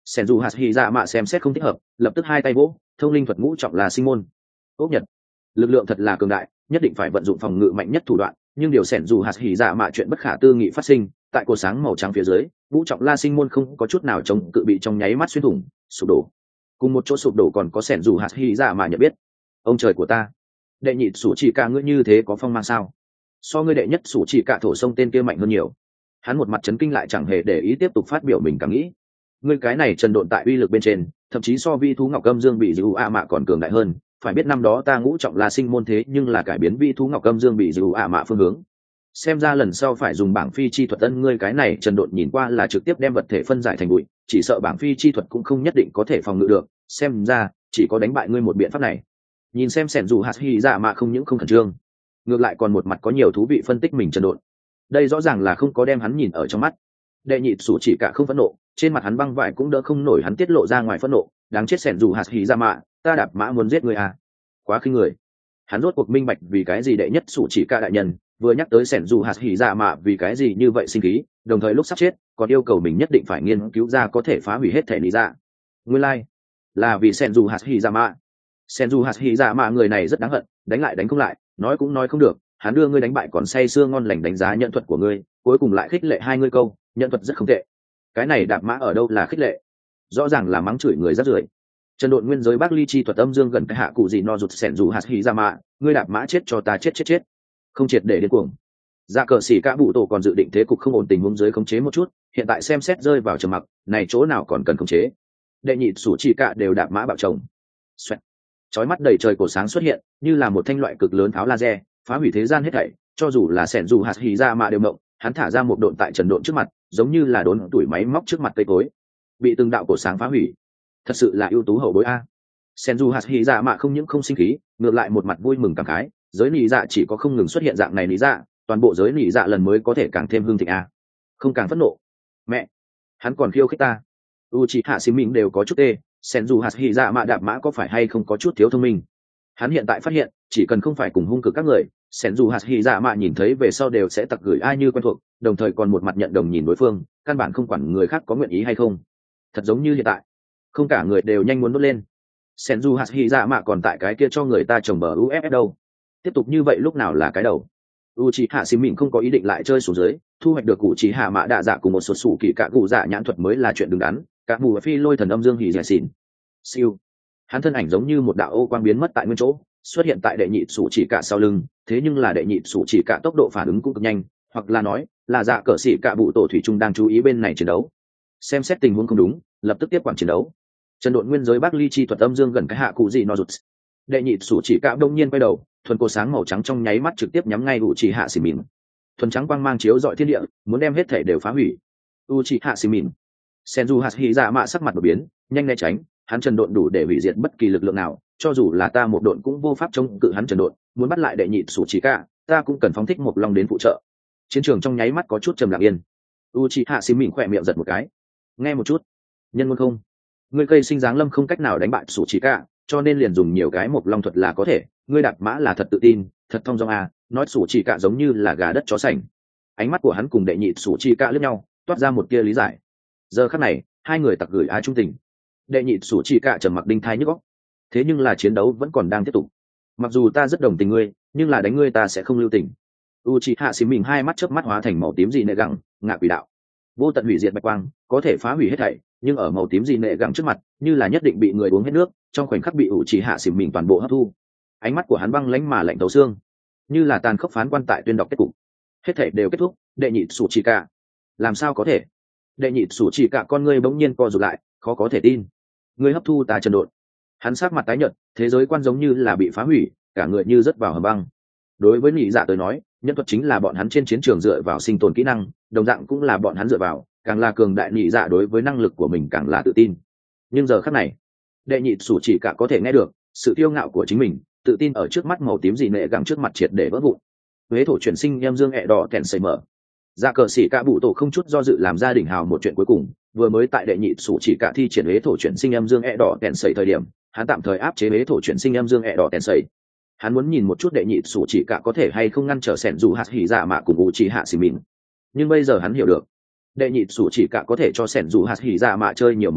sen dù hạt hy dạ mạ xem xét không thích hợp, lập tức hai tay vỗ, thông linh thuật ngũ trọng là sinh môn. Ốc nhật, lực lượng thật là cường đại, nhất định phải vận dụng phòng ngự mạnh nhất thủ đoạn, nhưng điều sẻn dù hạt hỉ dạ mạ chuyện bất khả tư nghị phát sinh tại cột sáng màu trắng phía dưới, ngũ trọng la sinh môn không có chút nào chống cự, bị trong nháy mắt xuyên thủng sụp đổ. Cùng một chỗ sụp đổ còn có sẻn dù hạt hỉ dạ mạ nhận biết, ông trời của ta, đệ nhị sủ chỉ cả ngươi như thế có phong mang sao? So ngươi đệ nhất sủ chỉ cả thổ sông tên kia mạnh hơn nhiều. Hắn một mặt chấn kinh lại chẳng hề để ý tiếp tục phát biểu mình cảm nghĩ. Ngươi cái này trần độn tại uy lực bên trên, thậm chí so vi thú ngọc âm dương bị dư a mạ còn cường đại hơn. Phải biết năm đó ta ngũ trọng la sinh môn thế nhưng là cải biến vi thú ngọc âm dương bị dư a mạ phương hướng. Xem ra lần sau phải dùng bảng phi chi thuật ân, ngươi cái này trần độn nhìn qua là trực tiếp đem vật thể phân giải thành bụi, chỉ sợ bảng phi chi thuật cũng không nhất định có thể phòng ngự được. Xem ra chỉ có đánh bại ngươi một biện pháp này. Nhìn xem sẻn dù hạt hy dạ mạ không những không khẩn trương, ngược lại còn một mặt có nhiều thú vị phân tích mình trần độn. Đây rõ ràng là không có đem hắn nhìn ở trong mắt. Đệ nhị sủ chỉ cả không phẫn nộ, trên mặt hắn băng vải cũng đỡ không nổi hắn tiết lộ ra ngoài phẫn nộ. Đáng chết sẻn dù hạt hy dạ mạ, ta đạp mã muốn giết người à? Quá khinh người. Hắn rốt cuộc minh bạch vì cái gì đệ nhất sủ chỉ cả đại nhân vừa nhắc tới sẻn dù hạt hy dạ mạ vì cái gì như vậy sinh khí, đồng thời lúc sắp chết còn yêu cầu mình nhất định phải nghiên cứu ra có thể phá hủy hết thể lý dạ. Nguyên lai like, là vì sẻn dù hạt hy dạ mạ. Sẻn dù hạt hy dạ mạ người này rất đáng hận, đánh lại đánh không lại, nói cũng nói không được. Hắn đưa ngươi đánh bại còn say sưa ngon lành đánh giá nhận thuật của ngươi, cuối cùng lại khích lệ hai ngươi câu nhận thuật rất không tệ. Cái này đạp mã ở đâu là khích lệ, rõ ràng là mắng chửi người rất rưởi. Trần độn nguyên giới bác ly chi thuật âm dương gần cái hạ cụ gì no rụt sẻn dù hạt hỉ ra mạ, ngươi đạp mã chết cho ta chết chết chết, không triệt để điên cuồng. Dạ cờ xỉ cả bụ tổ còn dự định thế cục không ổn tình huống dưới khống chế một chút, hiện tại xem xét rơi vào trầm mặc, này chỗ nào còn cần khống chế. Đệ nhị sủ chỉ cả đều đạp mã bạo chồng. Xoẹt. Chói mắt đầy trời cổ sáng xuất hiện, như là một thanh loại cực lớn pháo laser, phá hủy thế gian hết thảy, cho dù là sẻn dù hạt hỉ ra mạ đều mộng. Hắn thả ra một độn tại trần độn trước mặt, giống như là đốn tuổi máy móc trước mặt cây cối, bị từng đạo cổ sáng phá hủy. Thật sự là ưu tú hậu bối a. Sẻn dù hạt hỉ dạ mạ không những không sinh khí, ngược lại một mặt vui mừng cảm khái, giới nỉ dạ chỉ có không ngừng xuất hiện dạng này nỉ dạ, toàn bộ giới nỉ dạ lần mới có thể càng thêm hưng thịnh a. Không càng phẫn nộ. Mẹ, hắn còn khiêu khích ta. Uchiha Xí Minh đều có chút tê, sẻn dù hạt hỉ dạ mạ đạp mã có phải hay không có chút thiếu thông minh. Hắn hiện tại phát hiện, chỉ cần không phải cùng hung cực các người, sẻn dù hạt hỉ dạ mạ nhìn thấy về sau đều sẽ tặc gửi ai như quen thuộc, đồng thời còn một mặt nhận đồng nhìn đối phương, căn bản không quản người khác có nguyện ý hay không. Thật giống như hiện tại, không cả người đều nhanh muốn đốt lên. Sẻn dù hạt hỉ dạ mạ còn tại cái kia cho người ta trồng bờ u ép ép đâu. Tiếp tục như vậy lúc nào là cái đầu. Uchiha Xí Minh không có ý định lại chơi xuống dưới, thu hoạch được Uchiha Mạ Đạ Dạ cùng một số sủ kỳ cả cụ dạ nhãn thuật mới là chuyện đứng đắn. Các mù phi lôi thần âm dương hỉ dạ xỉn. Siêu. Hắn thân ảnh giống như một đạo ô quang biến mất tại nguyên chỗ, xuất hiện tại đệ nhị sủ chỉ cả sau lưng, thế nhưng là đệ nhị sủ chỉ cả tốc độ phản ứng cũng cực nhanh, hoặc là nói là dạ cờ sĩ cả bụ tổ thủy trung đang chú ý bên này chiến đấu. Xem xét tình huống không đúng, lập tức tiếp quản chiến đấu. Trần độn nguyên giới bác ly chi thuật âm dương gần cái hạ cụ gì no rụt. Đệ nhị sủ chỉ cả đông nhiên quay đầu, thuần cô sáng màu trắng trong nháy mắt trực tiếp nhắm ngay u chỉ hạ xì mìn. Thuần trắng quang mang chiếu dọi thiên địa, muốn đem hết thể đều phá hủy. U chỉ hạ xì mìn. Senju hạt hỉ dạ mạ sắc mặt đột biến, nhanh né tránh, hắn trần độn đủ để hủy diệt bất kỳ lực lượng nào, cho dù là ta một độn cũng vô pháp chống cự hắn trần độn, muốn bắt lại đệ nhị sủ chỉ cả, ta cũng cần phóng thích một long đến phụ trợ. Chiến trường trong nháy mắt có chút trầm lặng yên. Uchiha Xí Minh khỏe miệng giật một cái. Nghe một chút, nhân ngôn không, ngươi cây sinh dáng lâm không cách nào đánh bại sủ chỉ cả, cho nên liền dùng nhiều cái một long thuật là có thể. Ngươi đạp mã là thật tự tin, thật thông dong à, nói sủ chỉ cả giống như là gà đất chó sành. Ánh mắt của hắn cùng đệ nhị sủ chỉ cả liếc nhau, toát ra một tia lý giải. Giờ khắc này, hai người tặc gửi ái trung tình. Đệ nhị sủ chỉ cả trầm mặc đinh thai nhức óc. Thế nhưng là chiến đấu vẫn còn đang tiếp tục. Mặc dù ta rất đồng tình ngươi, nhưng là đánh ngươi ta sẽ không lưu tình. Uchiha Xí Minh hai mắt chớp mắt hóa thành màu tím dị nệ gẳng, ngạ quỷ đạo. Vô tận hủy diệt bạch quang, có thể phá hủy hết thảy, nhưng ở màu tím dị nệ gẳng trước mặt, như là nhất định bị người uống hết nước, trong khoảnh khắc bị Uchiha Xí Minh toàn bộ hấp thu. Ánh mắt của hắn băng lãnh mà lạnh thấu xương, như là tàn khốc phán quan tại tuyên đọc kết cục. Hết thảy đều kết thúc, đệ nhị sủ chỉ cả. Làm sao có thể? Đệ nhị sủ chỉ cả con ngươi bỗng nhiên co rụt lại, khó có thể tin. Ngươi hấp thu ta trần độn. Hắn sát mặt tái nhợt, thế giới quan giống như là bị phá hủy, cả người như rớt vào hầm băng. Đối với nhị dạ tới nói, nhân thuật chính là bọn hắn trên chiến trường dựa vào sinh tồn kỹ năng, đồng dạng cũng là bọn hắn dựa vào, càng là cường đại nhị dạ đối với năng lực của mình càng là tự tin. Nhưng giờ khắc này, đệ nhị sủ chỉ cả có thể nghe được sự kiêu ngạo của chính mình, tự tin ở trước mắt màu tím dị nệ gẳng trước mặt triệt để vỡ vụn. Huế thổ chuyển sinh em dương ẹ đỏ kèn sẩy mở. Dạ cờ sĩ cả bụ tổ không chút do dự làm ra đỉnh hào một chuyện cuối cùng, vừa mới tại đệ nhị sủ chỉ cả thi triển huế thổ chuyển sinh em dương ẹ đỏ kèn sẩy thời điểm, hắn tạm thời áp chế huế thổ chuyển sinh em dương ẹ đỏ kèn sẩy. Hắn muốn nhìn một chút đệ nhị sủ chỉ cả có thể hay không ngăn trở sẻn dù hạt hỉ dạ mạ cùng Uchiha Xí Minh. Nhưng bây giờ hắn hiểu được, đệ nhị sủ chỉ cả có thể cho sẻn dù hạt hỉ dạ mạ chơi nhiều một hồi,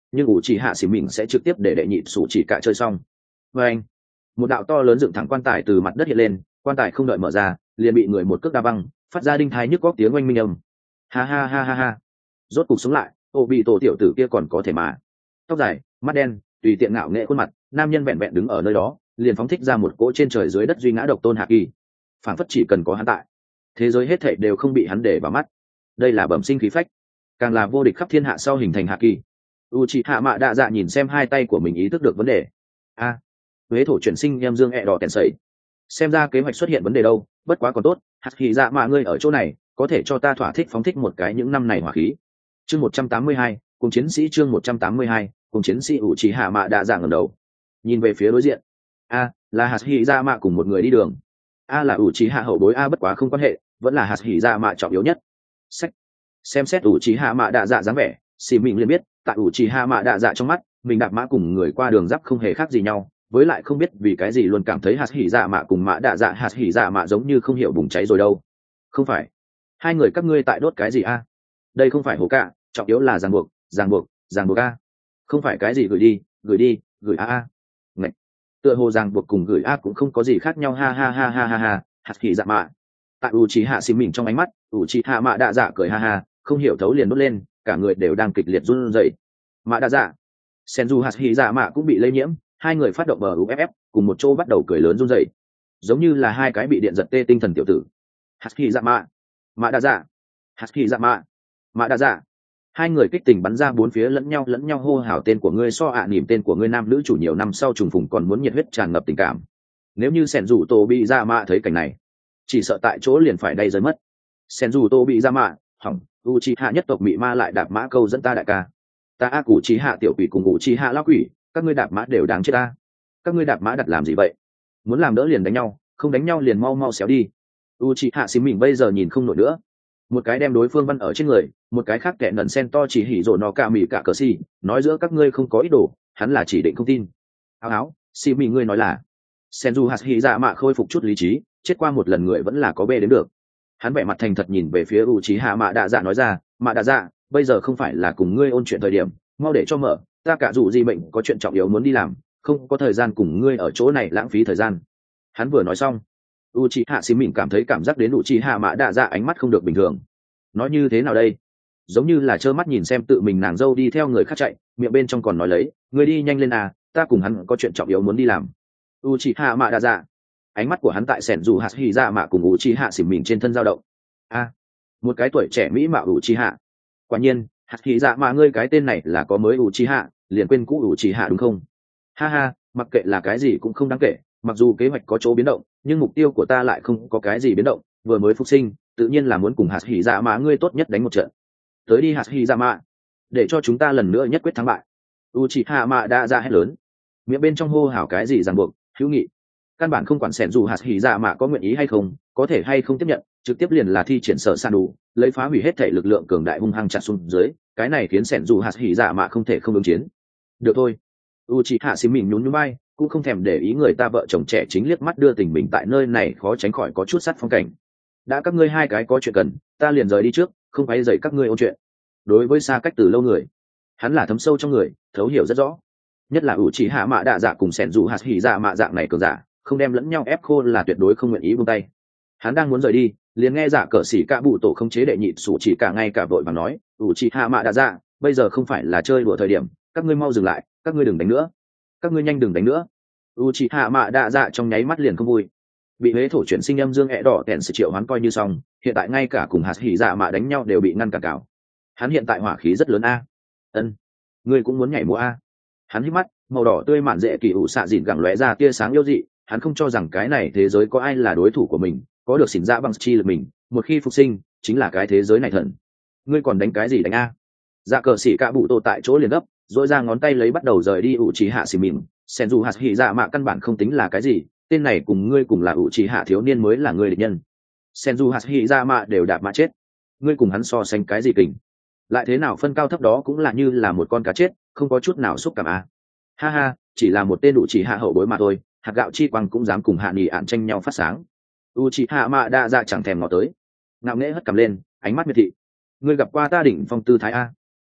nhưng ủ trì hạ xỉ mình sẽ trực tiếp để đệ nhị sủ chỉ cả chơi xong. Và anh, một đạo to lớn dựng thẳng quan tài từ mặt đất hiện lên, quan tài không đợi mở ra liền bị người một cước đá văng, phát ra đinh thái nhức góc tiếng oanh minh âm. Ha ha ha ha ha, rốt cục sống lại. Ô bị tổ tiểu tử kia còn có thể mà. Tóc dài, mắt đen, tùy tiện ngạo nghệ khuôn mặt, nam nhân vẹn vẹn đứng ở nơi đó liền phóng thích ra một cỗ trên trời dưới đất duy ngã độc tôn hạ kỳ, phản phất chỉ cần có hắn tại, thế giới hết thảy đều không bị hắn để vào mắt. Đây là bẩm sinh khí phách, càng là vô địch khắp thiên hạ sau hình thành hạ kỳ. U chị hạ mạ đạ dạ nhìn xem hai tay của mình ý thức được vấn đề. A, à, huế thổ chuyển sinh em dương ẹ đỏ tèn sẩy, xem ra kế hoạch xuất hiện vấn đề đâu. Bất quá còn tốt, hạt khí dạ mạ ngươi ở chỗ này có thể cho ta thỏa thích phóng thích một cái những năm này hỏa khí. Chương một trăm tám mươi hai, cùng chiến sĩ chương một trăm tám mươi hai, cùng chiến sĩ ủ trì hạ mạ đạ dạ ngẩng đầu nhìn về phía đối diện. A, là hạt hỉ dạ mạ cùng một người đi đường. A là ủ trì hạ hậu bối. A bất quá không quan hệ, vẫn là hạt hỉ dạ mạ trọng yếu nhất. Sách, xem xét ủ trì hạ mạ đạ dạ dáng vẻ, xì mình liền biết tại ủ trì hạ mạ đạ dạ trong mắt mình đạp mã cùng người qua đường giáp không hề khác gì nhau. Với lại không biết vì cái gì luôn cảm thấy hạt hỉ dạ mạ cùng mạ đạ dạ hạt hỉ dạ mạ giống như không hiểu bùng cháy rồi đâu. Không phải, hai người các ngươi tại đốt cái gì a? Đây không phải hố cả, trọng yếu là ràng buộc, ràng buộc, ràng buộc a. Không phải cái gì gửi đi, gửi đi, gửi a a. Ngậy, tựa hồ ràng buộc cùng gửi a cũng không có gì khác nhau. Ha ha ha ha ha ha. Hạt hỉ dạ mạ tại u trí hạ xì mình trong ánh mắt, u trí hạ mạ đạ dạ cười ha ha, không hiểu thấu liền đốt lên, cả người đều đang kịch liệt run rẩy. Mạ đạ dạ, senju hạt hỉ dạ mạ cũng bị lây nhiễm, hai người phát động bờ u ép ép cùng một chỗ bắt đầu cười lớn run rẩy, giống như là hai cái bị điện giật tê tinh thần tiểu tử. Hạt hỉ dạ mạ, mạ đạ dạ, hạt hỉ dạ mạ, mạ đạ dạ, hai người kích tình bắn ra bốn phía, lẫn nhau lẫn nhau hô hào tên của ngươi so ạ à, nỉm tên của ngươi nam nữ chủ nhiều năm sau trùng phùng còn muốn nhiệt huyết tràn ngập tình cảm. Nếu như sẻn rủ tô bị ra mạ thấy cảnh này chỉ sợ tại chỗ liền phải đay rơi mất. Sẻn rủ tô bị ra mạ hỏng, u chi hạ nhất tộc mị ma lại đạp mã câu dẫn ta đại ca, ta ác cụ chi hạ tiểu quỷ cùng u chi hạ lão quỷ, các ngươi đạp mã đều đáng chết ta. Các ngươi đạp mã đặt làm gì vậy? Muốn làm đỡ liền đánh nhau, không đánh nhau liền mau mau xéo đi. U chi hạ xí mình bây giờ nhìn không nổi nữa, một cái đem đối phương văn ở trên người, một cái khác kẻ nần sen to chỉ hỉ rồ nó cả mỉ cả cờ xì, nói giữa các ngươi không có ý đồ, hắn là chỉ định không tin. Áo áo, xì mỉ ngươi nói là. Senju hạt hỉ dạ mạ khôi phục chút lý trí, chết qua một lần người vẫn là có bê đến được. Hắn vẻ mặt thành thật nhìn về phía u trí hạ mạ đạ dạ nói ra, mạ đạ dạ, bây giờ không phải là cùng ngươi ôn chuyện thời điểm, mau để cho mở, ta cả dù gì bệnh có chuyện trọng yếu muốn đi làm, không có thời gian cùng ngươi ở chỗ này lãng phí thời gian. Hắn vừa nói xong, u trí hạ xì mình cảm thấy cảm giác đến u trí hạ mạ đạ dạ ánh mắt không được bình thường. Nói như thế nào đây? Giống như là trơ mắt nhìn xem tự mình nàng dâu đi theo người khác chạy, miệng bên trong còn nói lấy, ngươi đi nhanh lên à, ta cùng hắn có chuyện trọng yếu muốn đi làm. U trí hạ mạ đạ dạ, ánh mắt của hắn tại sẻn dù hạt hỉ dạ mạ cùng u trí hạ xì mình trên thân dao động. A, à, một cái tuổi trẻ mỹ mạo u trí hạ. Quả nhiên, hạt hỉ dạ mạ ngươi cái tên này là có mới u trí hạ, liền quên cũ u trí hạ đúng không? Ha ha, mặc kệ là cái gì cũng không đáng kể, mặc dù kế hoạch có chỗ biến động, nhưng mục tiêu của ta lại không có cái gì biến động, vừa mới phục sinh, tự nhiên là muốn cùng hạt hỉ dạ mạ ngươi tốt nhất đánh một trận. Tới đi hạt hỉ dạ mạ, để cho chúng ta lần nữa nhất quyết thắng bại. U trí hạ mạ đã ra hét lớn, miệng bên trong hô hào cái gì ràng buộc, hữu nghị, căn bản không quản sẻn dù hạt hỉ dạ mạ có nguyện ý hay không, có thể hay không tiếp nhận, trực tiếp liền là thi triển sở san đủ, lấy phá hủy hết thể lực lượng cường đại hung hăng chặt xuống dưới, cái này khiến sẻn dù hạt hỉ dạ mạ không thể không ứng chiến. Được thôi. U trí hạ xí mình nhún nhún vai, cũng không thèm để ý người ta vợ chồng trẻ chính liếc mắt đưa tình mình tại nơi này khó tránh khỏi có chút sát phong cảnh. Đã các ngươi hai cái có chuyện cần, ta liền rời đi trước, không phải dậy các ngươi ôn chuyện. Đối với xa cách từ lâu người, hắn là thấm sâu trong người, thấu hiểu rất rõ. Nhất là ủ chỉ hạ mạ đạ dạ cùng sẻn dù hạt hỉ dạ mạ dạng này cường giả, không đem lẫn nhau ép khô là tuyệt đối không nguyện ý buông tay. Hắn đang muốn rời đi, liền nghe giả cờ xỉ cả bụ tổ không chế đệ nhị sủ chỉ cả ngay cả vội và nói, ủ chỉ hạ mạ đạ dạ, bây giờ không phải là chơi đùa thời điểm, các ngươi mau dừng lại, các ngươi đừng đánh nữa, các ngươi nhanh đừng đánh nữa. U chỉ hạ mạ đạ dạ trong nháy mắt liền không vui, bị huế thổ chuyển sinh âm dương ẹ đỏ kẹn sự triệu hắn coi như xong, hiện tại ngay cả cùng hạt hỉ dạ mạ đánh nhau đều bị ngăn cản cào. Hắn hiện tại hỏa khí rất lớn a. Ân, ngươi cũng muốn nhảy múa a. Hắn hít mắt, màu đỏ tươi mạn dễ kỳ ủ xạ dịn gẳng lóe ra tia sáng yêu dị, hắn không cho rằng cái này thế giới có ai là đối thủ của mình, có được xỉn dạ bằng chi lực mình, một khi phục sinh chính là cái thế giới này thần. Ngươi còn đánh cái gì đánh a? Dạ cờ xỉ cả bụ tổ tại chỗ liền gấp, dỗi ra ngón tay lấy bắt đầu rời đi ủ trì hạ xỉ mìn. Sen dù hạt hỉ dạ mạ căn bản không tính là cái gì, tên này cùng ngươi cùng là ủ trì hạ thiếu niên mới là người địch nhân. Sen dù hạt hỉ dạ mạ đều đạp mạ chết, ngươi cùng hắn so sánh cái gì kình? Lại thế nào phân cao thấp đó cũng là như là một con cá chết, không có chút nào xúc cảm a. Ha ha, chỉ là một tên ủ trì hạ hậu bối mà thôi, hạt gạo chi quang cũng dám cùng hạ nghỉ ạn tranh nhau phát sáng. U trì hạ mạ đa dạ chẳng thèm ngó tới, ngạo nghễ hất cầm lên, ánh mắt miệt thị. Ngươi gặp qua ta đỉnh phong tư thái a?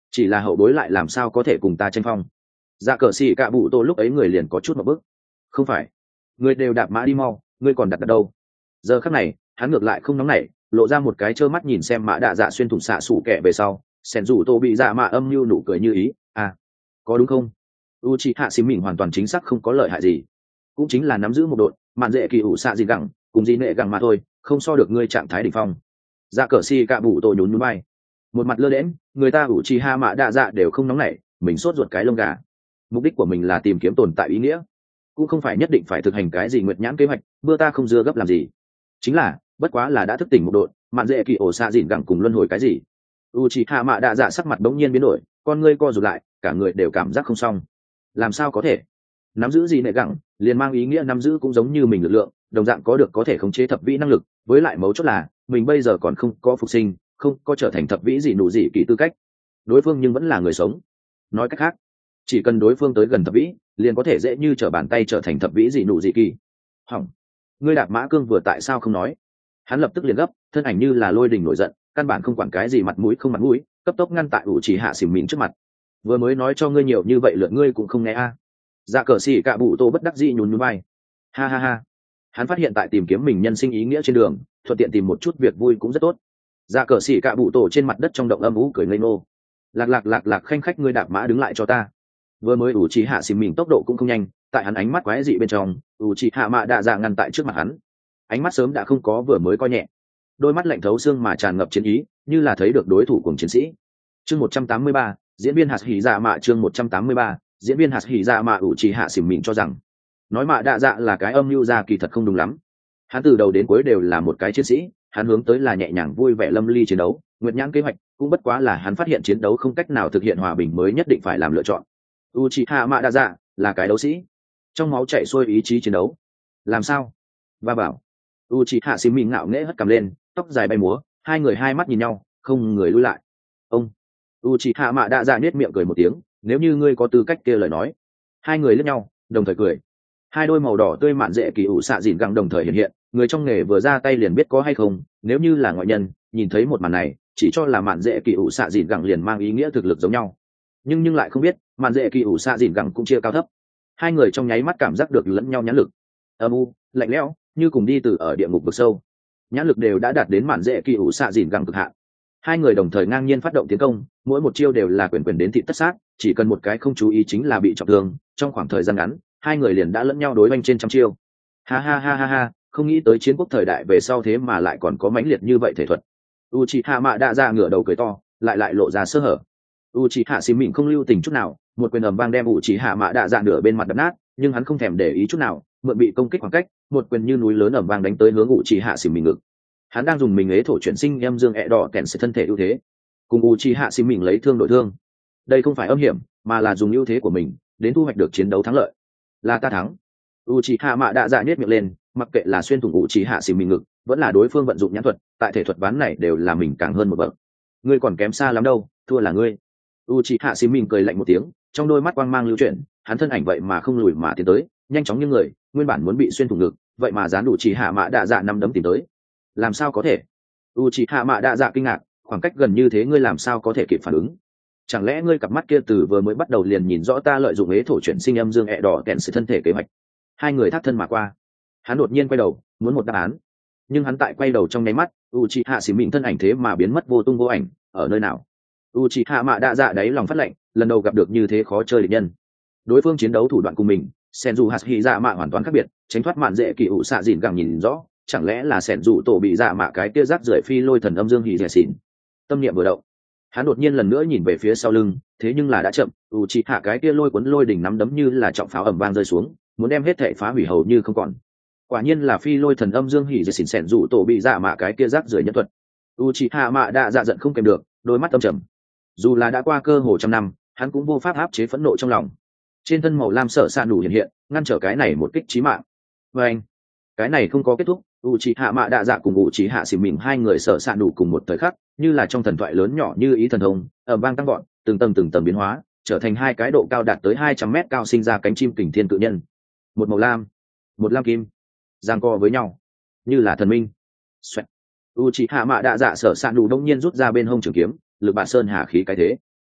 chỉ là hậu bối lại làm sao có thể cùng ta tranh phong. Dạ cờ xì cạ bụ tô lúc ấy người liền có chút một bước. Không phải, người đều đạp mã đi mau, ngươi còn đặt đặt đâu. Giờ khắc này hắn ngược lại không nóng nảy, lộ ra một cái trơ mắt nhìn xem mã đạ dạ xuyên thủng xạ sủ kẹ về sau, sẻn rủ tô bị dạ mạ âm mưu nụ cười như ý. À, có đúng không? u c h i hạ xì mình hoàn toàn chính xác không có lợi hại gì, cũng chính là nắm giữ một đội mạn dễ kỳ ủ xạ gì gẳng cùng gì nệ gẳng mà thôi, không so được ngươi trạng thái đỉnh phong. Dạ cờ xì cạ bụ tô nhún nhún bay, một mặt lơ đễm, người ta ủ chi ha mạ đạ dạ đều không nóng nảy, mình sốt ruột cái lông gà. Mục đích của mình là tìm kiếm tồn tại ý nghĩa, cũng không phải nhất định phải thực hành cái gì nguyệt nhãn kế hoạch mưa ta không dưa gấp làm gì. Chính là bất quá là đã thức tỉnh một đội mạn dễ kỳ ổ xạ dịn gẳng cùng luân hồi cái gì. u chi ha mạ đạ dạ sắc mặt bỗng nhiên biến đổi, con ngươi co rụt lại, cả người đều cảm giác không xong. Làm sao có thể? Nắm giữ gì nệ gẳng liền mang ý nghĩa nắm giữ cũng giống như mình lực lượng, đồng dạng có được có thể khống chế thập vĩ năng lực, với lại mấu chốt là mình bây giờ còn không có phục sinh, không có trở thành thập vĩ gì nụ gì kỳ tư cách. Đối phương nhưng vẫn là người sống. Nói cách khác, chỉ cần đối phương tới gần thập vĩ liền có thể dễ như trở bàn tay trở thành thập vĩ gì nụ gì kỳ. Hỏng, ngươi đạp mã cương vừa tại sao không nói? Hắn lập tức liền gấp, thân ảnh như là lôi đình nổi giận, căn bản không quản cái gì mặt mũi không mặt mũi, cấp tốc ngăn tại ủ chỉ hạ xỉm mịn trước mặt. Vừa mới nói cho ngươi nhiều như vậy lượt ngươi cũng không nghe a. À. Dạ cờ xì cạ bụ tô bất đắc dĩ nhún nhún vai. Ha ha ha, hắn phát hiện tại tìm kiếm mình nhân sinh ý nghĩa trên đường, thuận tiện tìm một chút việc vui cũng rất tốt. Dạ cờ xì cạ bụ tô trên mặt đất trong động âm ú cười ngây ngô. Lạc lạc lạc lạc khanh khách, ngươi đạp mã đứng lại cho ta. Vừa mới ủ chỉ hạ xỉm mịn tốc độ cũng không nhanh, tại hắn ánh mắt quái dị bên trong, ủ chỉ hạ mạ đạ dạ ngăn tại trước mặt hắn. Ánh mắt sớm đã không có vừa mới coi nhẹ, đôi mắt lạnh thấu xương mà tràn ngập chiến ý, như là thấy được đối thủ cùng chiến sĩ. Chương một trăm tám mươi ba, diễn viên hạt hỉ dạ mạ. Chương một trăm tám mươi ba, diễn viên hạt hỉ dạ mạ. ủ trì hạ xỉm mịn cho rằng nói mạ đạ dạ là cái âm mưu ra kỳ thật không đúng lắm. Hắn từ đầu đến cuối đều là một cái chiến sĩ, hắn hướng tới là nhẹ nhàng vui vẻ lâm ly chiến đấu, nguyệt nhãn kế hoạch cũng bất quá là hắn phát hiện chiến đấu không cách nào thực hiện hòa bình mới nhất định phải làm lựa chọn. Uchiha mạ đạ dạ là cái đấu sĩ, trong máu chảy xuôi ý chí chiến đấu. Làm sao? Ba bảo. Uchiha xỉm mịn ngạo nghễ hất cằm lên, tóc dài bay múa, hai người hai mắt nhìn nhau, không người lui lại. Ông Uchiha mạ đạ dạ nhếch miệng cười một tiếng, nếu như ngươi có tư cách kia lời nói. Hai người liếc nhau, đồng thời cười. Hai đôi màu đỏ tươi mạn dễ kỳ ủ xạ dịn gẳng đồng thời hiện hiện, người trong nghề vừa ra tay liền biết có hay không. Nếu như là ngoại nhân nhìn thấy một màn này, chỉ cho là mạn dễ kỳ ủ xạ dịn gẳng liền mang ý nghĩa thực lực giống nhau, nhưng nhưng lại không biết mạn dễ kỳ ủ xạ dịn gẳng cũng chia cao thấp. Hai người trong nháy mắt cảm giác được lẫn nhau nhãn lực âm u lạnh lẽo, như cùng đi từ ở địa ngục vực sâu. Nhãn lực đều đã đạt đến mạn dễ kỳ ủ xạ dịn gẳng cực hạn. Hai người đồng thời ngang nhiên phát động tiến công, mỗi một chiêu đều là quyền quyền đến thị tất sát, chỉ cần một cái không chú ý chính là bị trọng thương. Trong khoảng thời gian ngắn, hai người liền đã lẫn nhau đối oanh trên trăm chiêu. Ha ha ha ha ha, không nghĩ tới chiến quốc thời đại về sau thế mà lại còn có mãnh liệt như vậy thể thuật. Uchiha mạ đạ dạ ngửa đầu cười to, lại lại lộ ra sơ hở. Uchiha xì mịn không lưu tình chút nào, một quyền ầm vang đem Uchiha mạ đạ dạ nửa bên mặt đập nát, nhưng hắn không thèm để ý chút nào, mượn bị công kích khoảng cách, một quyền như núi lớn ầm vang đánh tới hướng Uchiha xì mịn ngực. Hắn đang dùng mình ế thổ chuyển sinh em dương ẹ đỏ kèn sẽ thân thể ưu thế, cùng Uchiha xì mịn lấy thương đổi thương. Đây không phải âm hiểm, mà là dùng ưu thế của mình đến thu hoạch được chiến đấu thắng lợi. Là ta thắng. Uchiha mạ đạ dạ nhếch miệng lên, mặc kệ là xuyên thủng Uchiha xì mịn ngực, vẫn là đối phương vận dụng nhãn thuật, tại thể thuật ván này đều là mình càng hơn một bậc. Ngươi còn kém xa lắm đâu, thua là ngươi. Uchiha xì mịn cười lạnh một tiếng, trong đôi mắt quang mang lưu chuyển, hắn thân ảnh vậy mà không lùi mà tiến tới, nhanh chóng như người, nguyên bản muốn bị xuyên thủng ngực, vậy mà dán Uchiha mạ đạ dạ năm đấm tìm tới. Làm sao có thể? Uchiha mạ đạ dạ kinh ngạc, khoảng cách gần như thế ngươi làm sao có thể kịp phản ứng? Chẳng lẽ ngươi cặp mắt kia từ vừa mới bắt đầu liền nhìn rõ ta lợi dụng ế thổ chuyển sinh âm dương ẹ đỏ kẹn sự thân thể kế hoạch? Hai người thác thân mà qua. Hắn đột nhiên quay đầu, muốn một đáp án, nhưng hắn tại quay đầu trong nháy mắt, Uchiha xỉ mịn thân ảnh thế mà biến mất vô tung vô ảnh. Ở nơi nào? Uchiha mạ đạ dạ đáy lòng phát lệnh, lần đầu gặp được như thế khó chơi địch nhân. Đối phương chiến đấu thủ đoạn cùng mình, Senju Hashira mạ hoàn toàn khác biệt, tránh thoát mạn dễ kỳ ủ xạ dịn gẳng nhìn rõ, chẳng lẽ là Senju tổ bị dạ mạ cái kia rác rưởi phi lôi thần âm dương hỉ dẻ xỉn. Tâm niệm vừa động, hắn đột nhiên lần nữa nhìn về phía sau lưng, thế nhưng là đã chậm. Uchiha cái kia lôi cuốn lôi đỉnh nắm đấm như là trọng pháo ầm vang rơi xuống, muốn đem hết thảy phá hủy hầu như không còn. Quả nhiên là phi lôi thần âm dương hỉ dẻ xỉn Senju tổ bị dạ mạ cái kia rác rưởi nhân thuật. Uchiha mạ đạ dạ giận không kèm được, đôi mắt âm trầm. Dù là đã qua cơ hồ trăm năm, hắn cũng vô pháp áp chế phẫn nộ trong lòng. Trên thân màu lam sợ sạn đủ hiện hiện, ngăn trở cái này một kích chí mạng. Và anh, cái này không có kết thúc. Uchiha mạ đạ dạ cùng Uchiha xỉ mịn hai người sợ sạn đủ cùng một thời khắc, như là trong thần thoại lớn nhỏ như ý thần thông, ầm vang tăng gọn, từng tầng từng tầng biến hóa, trở thành hai cái độ cao đạt tới hai trăm mét cao sinh ra cánh chim kình thiên cự nhân. Một màu lam, một lam kim, giằng co với nhau, như là thần minh. Xoẹt. Uchiha mạ đạ dạ sợ sạn đủ đông nhiên rút ra bên hông trường kiếm, lực bạt sơn hà khí cái thế.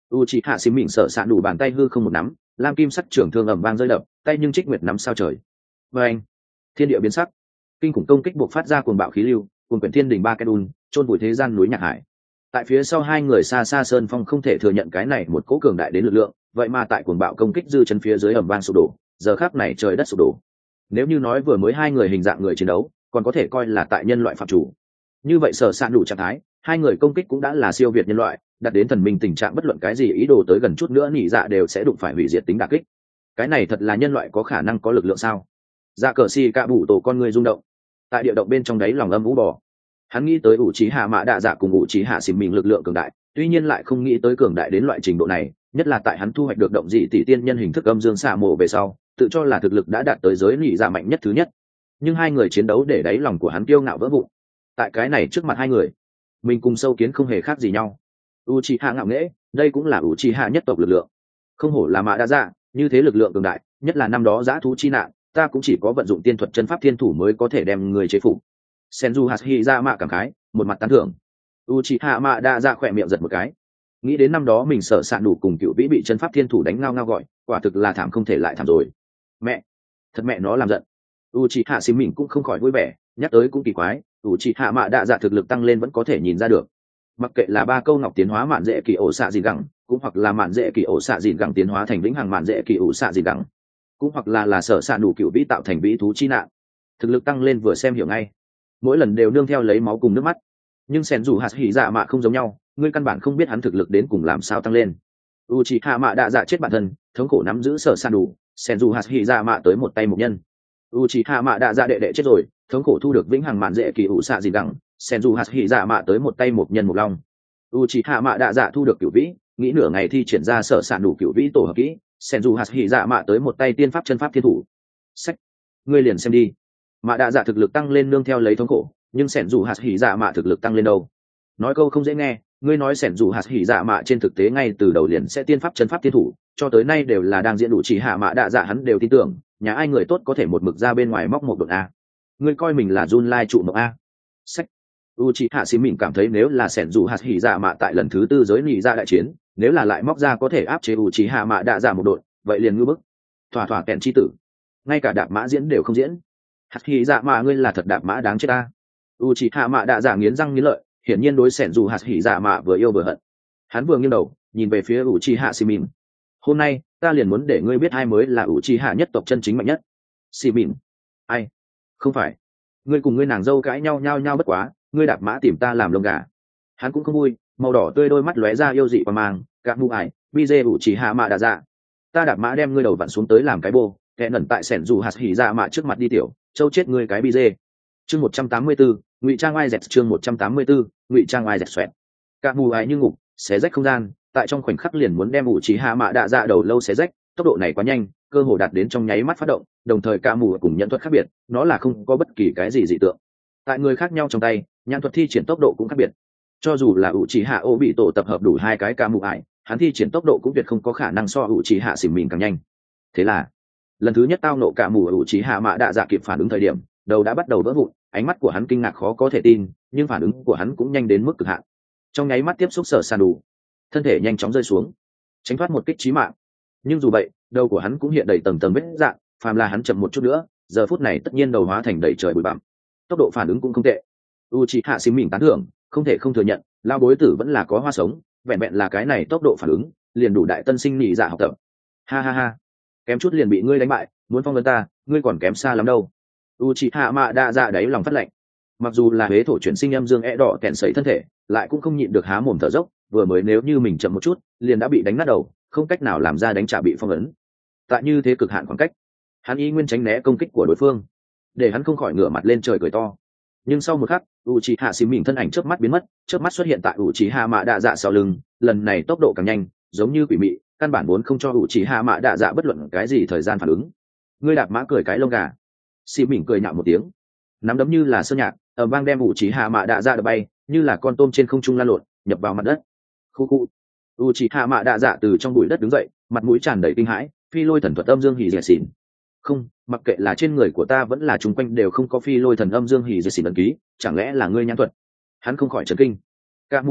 u chị hạ xìm mịn sợ sạn đủ bàn tay hư không một nắm, lam kim sắc trưởng thương ầm vang rơi đập, tay nhưng trích nguyệt nắm sao trời. Và anh, thiên địa biến sắc, kinh khủng công kích buộc phát ra cuồng bạo khí lưu, cuồng quyển thiên đình ba cái đun, chôn vùi thế gian núi nhạc hải. Tại phía sau hai người xa xa sơn phong không thể thừa nhận cái này một cỗ cường đại đến lực lượng, vậy mà tại cuồng bạo công kích dư chân phía dưới ầm vang sụp đổ, giờ khắc này trời đất sụp đổ. Nếu như nói vừa mới hai người hình dạng người chiến đấu, còn có thể coi là tại nhân loại phạm chủ. Như vậy sở sạn đủ trạng thái, hai người công kích cũng đã là siêu việt nhân loại, đạt đến thần minh tình trạng bất luận cái gì ý đồ tới gần chút nữa nỉ dạ đều sẽ đụng phải hủy diệt tính đả kích. Cái này thật là nhân loại có khả năng có lực lượng sao? Dạ cờ xì cạ bụ tổ con người rung động. Tại địa động bên trong đáy lòng âm vũ bò. Hắn nghĩ tới ủ trí hạ mã đạ dạ cùng ủ trí hạ xỉm mình lực lượng cường đại, tuy nhiên lại không nghĩ tới cường đại đến loại trình độ này, nhất là tại hắn thu hoạch được động dị tỷ tiên nhân hình thức âm dương xạ mộ về sau, tự cho là thực lực đã đạt tới giới nỉ dạ mạnh nhất thứ nhất. Nhưng hai người chiến đấu để đáy lòng của hắn kiêu ngạo vỡ vụn. Tại cái này trước mặt hai người, mình cùng sâu kiến không hề khác gì nhau. Uchiha ngạo nghễ, đây cũng là Uchiha nhất tộc lực lượng. Không hổ là mã đa dạ, như thế lực lượng cường đại, nhất là năm đó giã thú chi nạn, ta cũng chỉ có vận dụng tiên thuật chân pháp thiên thủ mới có thể đem người chế phục. Senju Hashirama cảm khái, một mặt tán thưởng. Uchiha mã đa dạ khỏe miệng giật một cái. Nghĩ đến năm đó mình sợ sạn đủ cùng cựu vĩ bị chân pháp thiên thủ đánh ngao ngao gọi, quả thực là thảm không thể lại thảm rồi. Mẹ, thật mẹ nó làm giận. Uchiha xím mình cũng không khỏi vui vẻ, nhắc tới cũng kỳ quái, Uchiha mã đa dạ thực lực tăng lên vẫn có thể nhìn ra được. Mặc kệ là ba câu ngọc tiến hóa mạn dễ kỳ ổ xạ gì gẳng, cũng hoặc là mạn dễ kỳ ổ xạ gì gẳng tiến hóa thành vĩnh hằng mạn dễ kỳ ổ xạ gì gẳng, cũng hoặc là là sở xạ đủ cựu vĩ tạo thành vĩ thú chi nạn, thực lực tăng lên vừa xem hiểu ngay, mỗi lần đều nương theo lấy máu cùng nước mắt. Nhưng sẻn dù hạt hỉ dạ mạ không giống nhau, ngươi căn bản không biết hắn thực lực đến cùng làm sao tăng lên. Uchiha mạ đã dạ chết bản thân, thống khổ nắm giữ sở xạ đủ, sẻn dù hạt hỉ dạ mạ tới một tay một nhân. Uchiha mạ đã dạ đệ đệ chết rồi, thống khổ thu được vĩnh hằng mạn dễ kỳ ổ xạ gì gẳng, sen dù hạt hỉ dạ mạ tới một tay một nhân một long. Uchiha mạ đạ dạ thu được cửu vĩ, nghĩ nửa ngày thi triển ra sở sản đủ cửu vĩ tổ hợp kỹ, sen dù hạt hỉ dạ mạ tới một tay tiên pháp chân pháp thiên thủ. Sách, ngươi liền xem đi. Mạ đạ dạ thực lực tăng lên nương theo lấy thống khổ, nhưng sen dù hạt hỉ dạ mạ thực lực tăng lên đâu? Nói câu không dễ nghe, ngươi nói sen dù hạt hỉ dạ mạ trên thực tế ngay từ đầu liền sẽ tiên pháp chân pháp thiên thủ, cho tới nay đều là đang diễn đủ chỉ hạ mạ đạ dạ hắn đều tin tưởng, nhà ai người tốt có thể một mực ra bên ngoài móc một đột a. Ngươi coi mình là Jun Lai trụ mộng a. Sách. Uchiha xí mình cảm thấy nếu là sẻn dù hạt hỉ dạ mạ tại lần thứ tư giới nỉ ra đại chiến, nếu là lại móc ra có thể áp chế Uchiha mạ đạ dạ một đội, vậy liền ngư bức. Thỏa thỏa kẹn chi tử, ngay cả đạp mã diễn đều không diễn. Hạt hỉ dạ mạ ngươi là thật đạp mã đáng chết ta. Uchiha mạ đạ dạ nghiến răng nghiến lợi, hiển nhiên đối sẻn dù hạt hỉ dạ mạ vừa yêu vừa hận. Hắn vừa nghiêng đầu, nhìn về phía Uchiha xí mình. Hôm nay, ta liền muốn để ngươi biết ai mới là Uchiha nhất tộc chân chính mạnh nhất. Xí mình. Ai? Không phải. Ngươi cùng ngươi nàng dâu cãi nhau nhau nhau bất quá, ngươi đạp mã tìm ta làm lông gà. Hắn cũng không vui, màu đỏ tươi đôi mắt lóe ra yêu dị và mang, các mụ ải, bi dê ủ chỉ hạ mạ đà dạ. Ta đạp mã đem ngươi đầu vặn xuống tới làm cái bô, kẻ nẩn tại sẻn dù hạt hỉ dạ mạ trước mặt đi tiểu, châu chết ngươi cái bi dê. Chương một trăm tám mươi bốn, ngụy trang ai dẹt chương một trăm tám mươi bốn, ngụy trang ai dẹt xoẹt. Các mụ ải như ngục, xé rách không gian, tại trong khoảnh khắc liền muốn đem ủ chỉ hạ mạ đà dạ đầu lâu xé rách, tốc độ này quá nhanh, cơ hồ đạt đến trong nháy mắt phát động, đồng thời cả mù cùng nhận thuật khác biệt, nó là không có bất kỳ cái gì dị tượng. Tại người khác nhau trong tay, nhãn thuật thi triển tốc độ cũng khác biệt. Cho dù là ủ chỉ hạ ô bị tổ tập hợp đủ hai cái cả mù ải, hắn thi triển tốc độ cũng tuyệt không có khả năng so ủ chỉ hạ xỉm mình càng nhanh. Thế là, lần thứ nhất tao nộ cả mù ủ chỉ hạ mạ đạ dạ kịp phản ứng thời điểm, đầu đã bắt đầu vỡ vụn, ánh mắt của hắn kinh ngạc khó có thể tin, nhưng phản ứng của hắn cũng nhanh đến mức cực hạn. Trong nháy mắt tiếp xúc sở san đủ, thân thể nhanh chóng rơi xuống, tránh thoát một kích chí mạng. Nhưng dù vậy, đầu của hắn cũng hiện đầy tầng tầng vết rạn, phàm là hắn chậm một chút nữa, giờ phút này tất nhiên đầu hóa thành đầy trời bụi bặm. Tốc độ phản ứng cũng không tệ. Uchiha xím mình tán thưởng, không thể không thừa nhận, lao bối tử vẫn là có hoa sống, vẹn vẹn là cái này tốc độ phản ứng, liền đủ đại tân sinh nhị dạ học tập. Ha ha ha, kém chút liền bị ngươi đánh bại, muốn phong vấn ta, ngươi còn kém xa lắm đâu. Uchiha mạ đa dạ đáy lòng phát lạnh. Mặc dù là huế thổ chuyển sinh âm dương e đỏ kẹn sấy thân thể, lại cũng không nhịn được há mồm thở dốc, vừa mới nếu như mình chậm một chút, liền đã bị đánh nát đầu, không cách nào làm ra đánh trả bị phong ấn. Tại như thế cực hạn khoảng cách, hắn y nguyên tránh né công kích của đối phương, để hắn không khỏi ngửa mặt lên trời cười to. Nhưng sau một khắc, Uchiha xím mình thân ảnh chớp mắt biến mất, chớp mắt xuất hiện tại Uchiha mạ đạ dạ sau lưng, lần này tốc độ càng nhanh, giống như quỷ mị, căn bản vốn không cho Uchiha mạ đạ dạ bất luận cái gì thời gian phản ứng. Ngươi đạp mã cười cái lông gà. Xím mình cười nhạo một tiếng, nắm đấm như là sơn nhạc, ầm vang đem Uchiha mạ đạ dạ đập bay, như là con tôm trên không trung lan lộn, nhập vào mặt đất. Khu khu. Uchiha mạ đạ dạ từ trong bụi đất đứng dậy, mặt mũi tràn đầy kinh hãi, phi lôi thần thuật âm dương hỉ dẻ xỉn. Không, mặc kệ là trên người của ta vẫn là chung quanh đều không có phi lôi thần âm dương hỉ dẻ xỉn ấn ký, chẳng lẽ là ngươi nhãn thuật? Hắn không khỏi chấn kinh. Cả mu ải,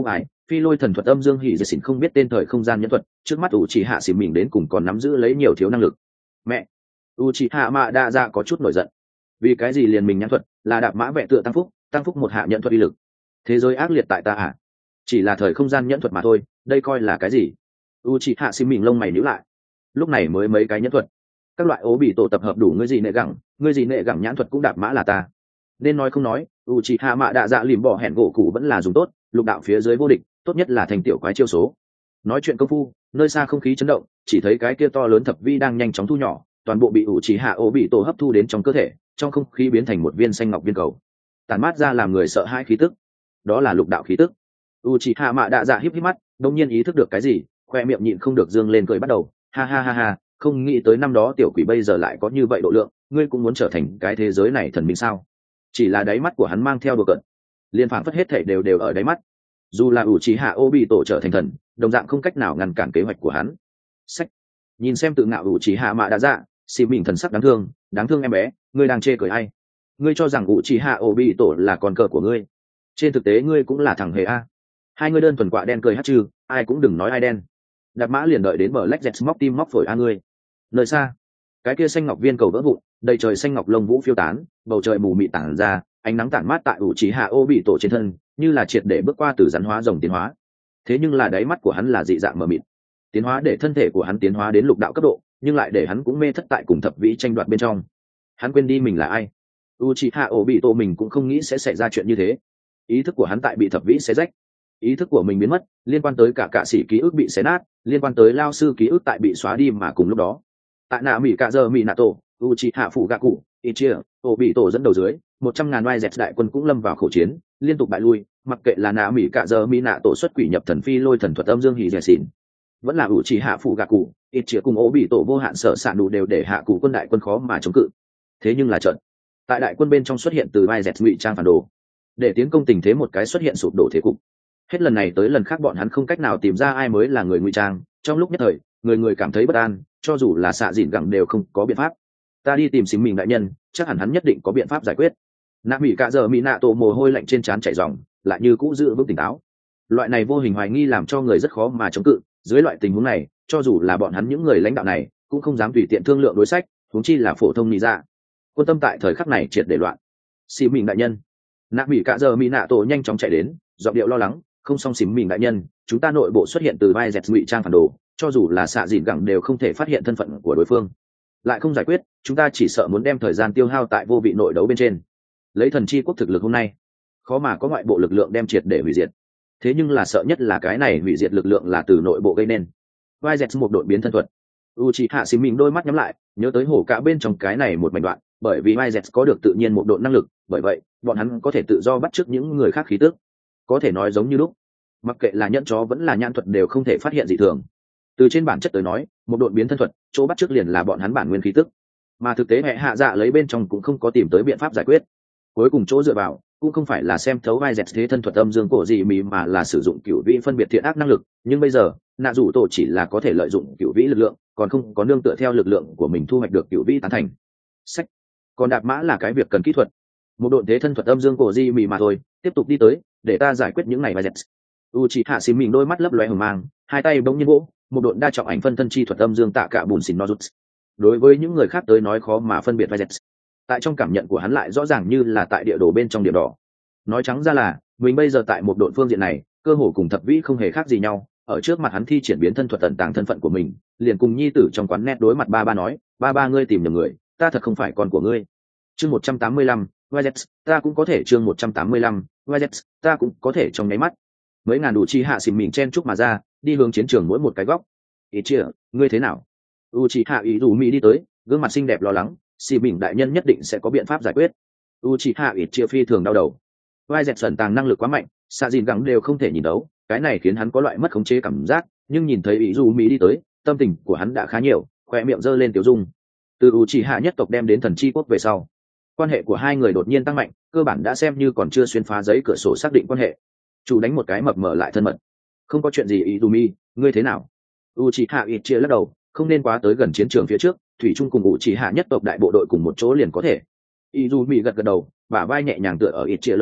phi lôi thần thuật âm dương hỉ dệt xỉn không biết tên thời không gian nhẫn thuật, trước mắt ủ trì hạ xỉn mình đến cùng còn nắm giữ lấy nhiều thiếu năng lực. Mẹ, ủ trì hạ mạ đa dạ có chút nổi giận. Vì cái gì liền mình nhẫn thuật là đạp mã vẽ tựa tăng phúc, tăng phúc một hạ nhẫn thuật uy lực. Thế giới ác liệt tại ta à? Chỉ là thời không gian nhẫn thuật mà thôi, đây coi là cái gì? ủ trì hạ xỉn mình lông mày nhíu lại. Lúc này mới mấy cái nhẫn thuật, các loại ố bị tổ tập hợp đủ ngươi gì nệ gẳng, ngươi gì nệ gẳng nhãn thuật cũng đạp mã là ta. Nên nói không nói, u c hạ mạ đạ dạ lìm bỏ hẹn gỗ cụ vẫn là dùng tốt, lục đạo phía dưới vô địch, tốt nhất là thành tiểu quái chiêu số. Nói chuyện công phu, nơi xa không khí chấn động, chỉ thấy cái kia to lớn thập vi đang nhanh chóng thu nhỏ, toàn bộ bị u c hạ ố bị tổ hấp thu đến trong cơ thể, trong không khí biến thành một viên xanh ngọc viên cầu, tàn mát ra làm người sợ hãi khí tức. Đó là lục đạo khí tức. u c hạ mạ đạ dạ híp híp mắt, đột nhiên ý thức được cái gì, khoe miệng nhịn không được dương lên cười bắt đầu, ha ha ha ha, không nghĩ tới năm đó tiểu quỷ bây giờ lại có như vậy độ lượng, ngươi cũng muốn trở thành cái thế giới này thần minh sao? Chỉ là đáy mắt của hắn mang theo đùa cợt, liên phảng phất hết thảy đều đều ở đáy mắt. Dù là ủ trí hạ ô bị tổ trở thành thần, đồng dạng không cách nào ngăn cản kế hoạch của hắn. Sách, nhìn xem tự ngạo ủ trí hạ mạ đã dạ, xì mình thần sắc đáng thương, đáng thương em bé, ngươi đang chê cười ai? Ngươi cho rằng ủ trí hạ ô bị tổ là con cờ của ngươi? Trên thực tế ngươi cũng là thằng hề a. Hai ngươi đơn thuần quạ đen cười hát chư, ai cũng đừng nói ai đen. Đạp mã liền đợi đến bờ lách dẹt móc tim móc phổi a ngươi. Nơi xa, cái kia xanh ngọc viên cầu vỡ vụn, đầy trời xanh ngọc lông vũ phiêu tán, bầu trời mù mịt tản ra, ánh nắng tản mát tại ủ trí hạ ô bị tổ trên thân, như là triệt để bước qua từ rắn hóa rồng tiến hóa. Thế nhưng là đáy mắt của hắn là dị dạng mờ mịt, tiến hóa để thân thể của hắn tiến hóa đến lục đạo cấp độ, nhưng lại để hắn cũng mê thất tại cùng thập vĩ tranh đoạt bên trong. Hắn quên đi mình là ai. u trí hạ ô bị tổ mình cũng không nghĩ sẽ xảy ra chuyện như thế. Ý thức của hắn tại bị thập vĩ xé rách, ý thức của mình biến mất, liên quan tới cả cạ sĩ ký ức bị xé nát, liên quan tới lao sư ký ức tại bị xóa đi, mà cùng lúc đó tại nạ mỹ cạ giờ mỹ nạ tổ u c hạ phụ gạ cụ ít chia tổ bị tổ dẫn đầu dưới một trăm ngàn oai dẹt đại quân cũng lâm vào khẩu chiến, liên tục bại lui, mặc kệ là nạ mỹ cạ giờ mỹ nạ tổ xuất quỷ nhập thần phi lôi thần thuật âm dương hỉ dẻ xỉn, vẫn là u c hạ phụ gạ cụ ít chia cùng ố bị tổ vô hạn sở sạn đủ đều để hạ cụ quân đại quân khó mà chống cự. Thế nhưng là trận tại đại quân bên trong xuất hiện từ oai dẹt ngụy trang phản đồ, để tiến công tình thế một cái xuất hiện sụp đổ thế cục. Hết lần này tới lần khác bọn hắn không cách nào tìm ra ai mới là người ngụy trang, trong lúc nhất thời người người cảm thấy bất an, cho dù là xạ dịn gẳng đều không có biện pháp. Ta đi tìm xính mình đại nhân, chắc hẳn hắn nhất định có biện pháp giải quyết. Nạ mỹ cạ giờ mỹ nạ tổ mồ hôi lạnh trên trán chảy ròng, lại như cũ giữ vững tỉnh táo. Loại này vô hình hoài nghi làm cho người rất khó mà chống cự. Dưới loại tình huống này, cho dù là bọn hắn những người lãnh đạo này cũng không dám tùy tiện thương lượng đối sách, huống chi là phổ thông nghĩ ra. Quân tâm tại thời khắc này triệt để loạn. Xính mình đại nhân. Nạ mỹ cạ giờ mỹ nạ tổ nhanh chóng chạy đến, giọng điệu lo lắng, không xong xính mình đại nhân, chúng ta nội bộ xuất hiện từ vai dẹt ngụy trang phản đồ, cho dù là xạ dịn gẳng đều không thể phát hiện thân phận của đối phương. Lại không giải quyết, chúng ta chỉ sợ muốn đem thời gian tiêu hao tại vô vị nội đấu bên trên. Lấy thần chi quốc thực lực hôm nay, khó mà có ngoại bộ lực lượng đem triệt để hủy diệt. Thế nhưng là sợ nhất là cái này hủy diệt lực lượng là từ nội bộ gây nên. Vai dẹt một đội biến thân thuật. Uchiha xính mình đôi mắt nhắm lại, nhớ tới hổ cả bên trong cái này một mảnh đoạn, bởi vì vai dẹt có được tự nhiên một độ năng lực, bởi vậy bọn hắn có thể tự do bắt chước những người khác khí tức, có thể nói giống như lúc. Mặc kệ là nhẫn chó vẫn là nhãn thuật đều không thể phát hiện dị thường. Từ trên bản chất tới nói, một đội biến thân thuật chỗ bắt trước liền là bọn hắn bản nguyên khí tức, mà thực tế hệ hạ dạ lấy bên trong cũng không có tìm tới biện pháp giải quyết. Cuối cùng chỗ dựa vào cũng không phải là xem thấu vai dẹt thế thân thuật âm dương cổ gì mì, mà là sử dụng cửu vĩ phân biệt thiện ác năng lực. Nhưng bây giờ nạ rủ tổ chỉ là có thể lợi dụng cửu vĩ lực lượng, còn không có nương tựa theo lực lượng của mình thu hoạch được cửu vĩ tán thành. Sách, còn đạp mã là cái việc cần kỹ thuật, một đội thế thân thuật âm dương cổ gì mì mà thôi. Tiếp tục đi tới, để ta giải quyết những này vai dẹt. Uchiha xính mình đôi mắt lấp lóe hừng mang, hai tay bỗng nhiên vỗ, một đội đa trọng ảnh phân thân chi thuật âm dương tạ cả bùn xỉn nozuts. Đối với những người khác tới nói khó mà phân biệt vai dẹt, tại trong cảm nhận của hắn lại rõ ràng như là tại địa đồ bên trong điểm đỏ. Nói trắng ra là mình bây giờ tại một đội phương diện này cơ hồ cùng thập vĩ không hề khác gì nhau. Ở trước mặt hắn thi triển biến thân thuật tận tàng thân phận của mình, liền cùng nhi tử trong quán net đối mặt ba ba nói, ba ba ngươi tìm nhầm người, ta thật không phải con của ngươi. Chương một trăm tám mươi lăm, vai dẹt, ta cũng có thể. Chương một trăm tám mươi lăm, vai dẹt, ta cũng có thể. Trong nháy mắt mấy ngàn đủ chi hạ xỉn mình chen chúc mà ra, đi hướng chiến trường mỗi một cái góc. Ý chia, ngươi thế nào? U chi hạ ý dù mỹ đi tới, gương mặt xinh đẹp lo lắng, xỉ mình đại nhân nhất định sẽ có biện pháp giải quyết. U chi hạ ít chia phi thường đau đầu. Vai dẹt sẩn tàng năng lực quá mạnh, xạ dìn gắng đều không thể nhìn đấu, cái này khiến hắn có loại mất khống chế cảm giác. Nhưng nhìn thấy ý dù mỹ đi tới, tâm tình của hắn đã khá nhiều, khoe miệng giơ lên tiểu dung. Từ U chi hạ nhất tộc đem đến thần chi quốc về sau, quan hệ của hai người đột nhiên tăng mạnh, cơ bản đã xem như còn chưa xuyên phá giấy cửa sổ xác định quan hệ. Chủ đánh một cái mập mờ lại thân mật. Không có chuyện gì Izumi, ngươi thế nào? Uchiha Itchia lắc đầu, không nên quá tới gần chiến trường phía trước, thủy chung cùng Uchiha nhất tộc đại bộ đội cùng một chỗ liền có thể. Izumi gật gật đầu, bả vai nhẹ nhàng tựa ở Itchia lồng ngực,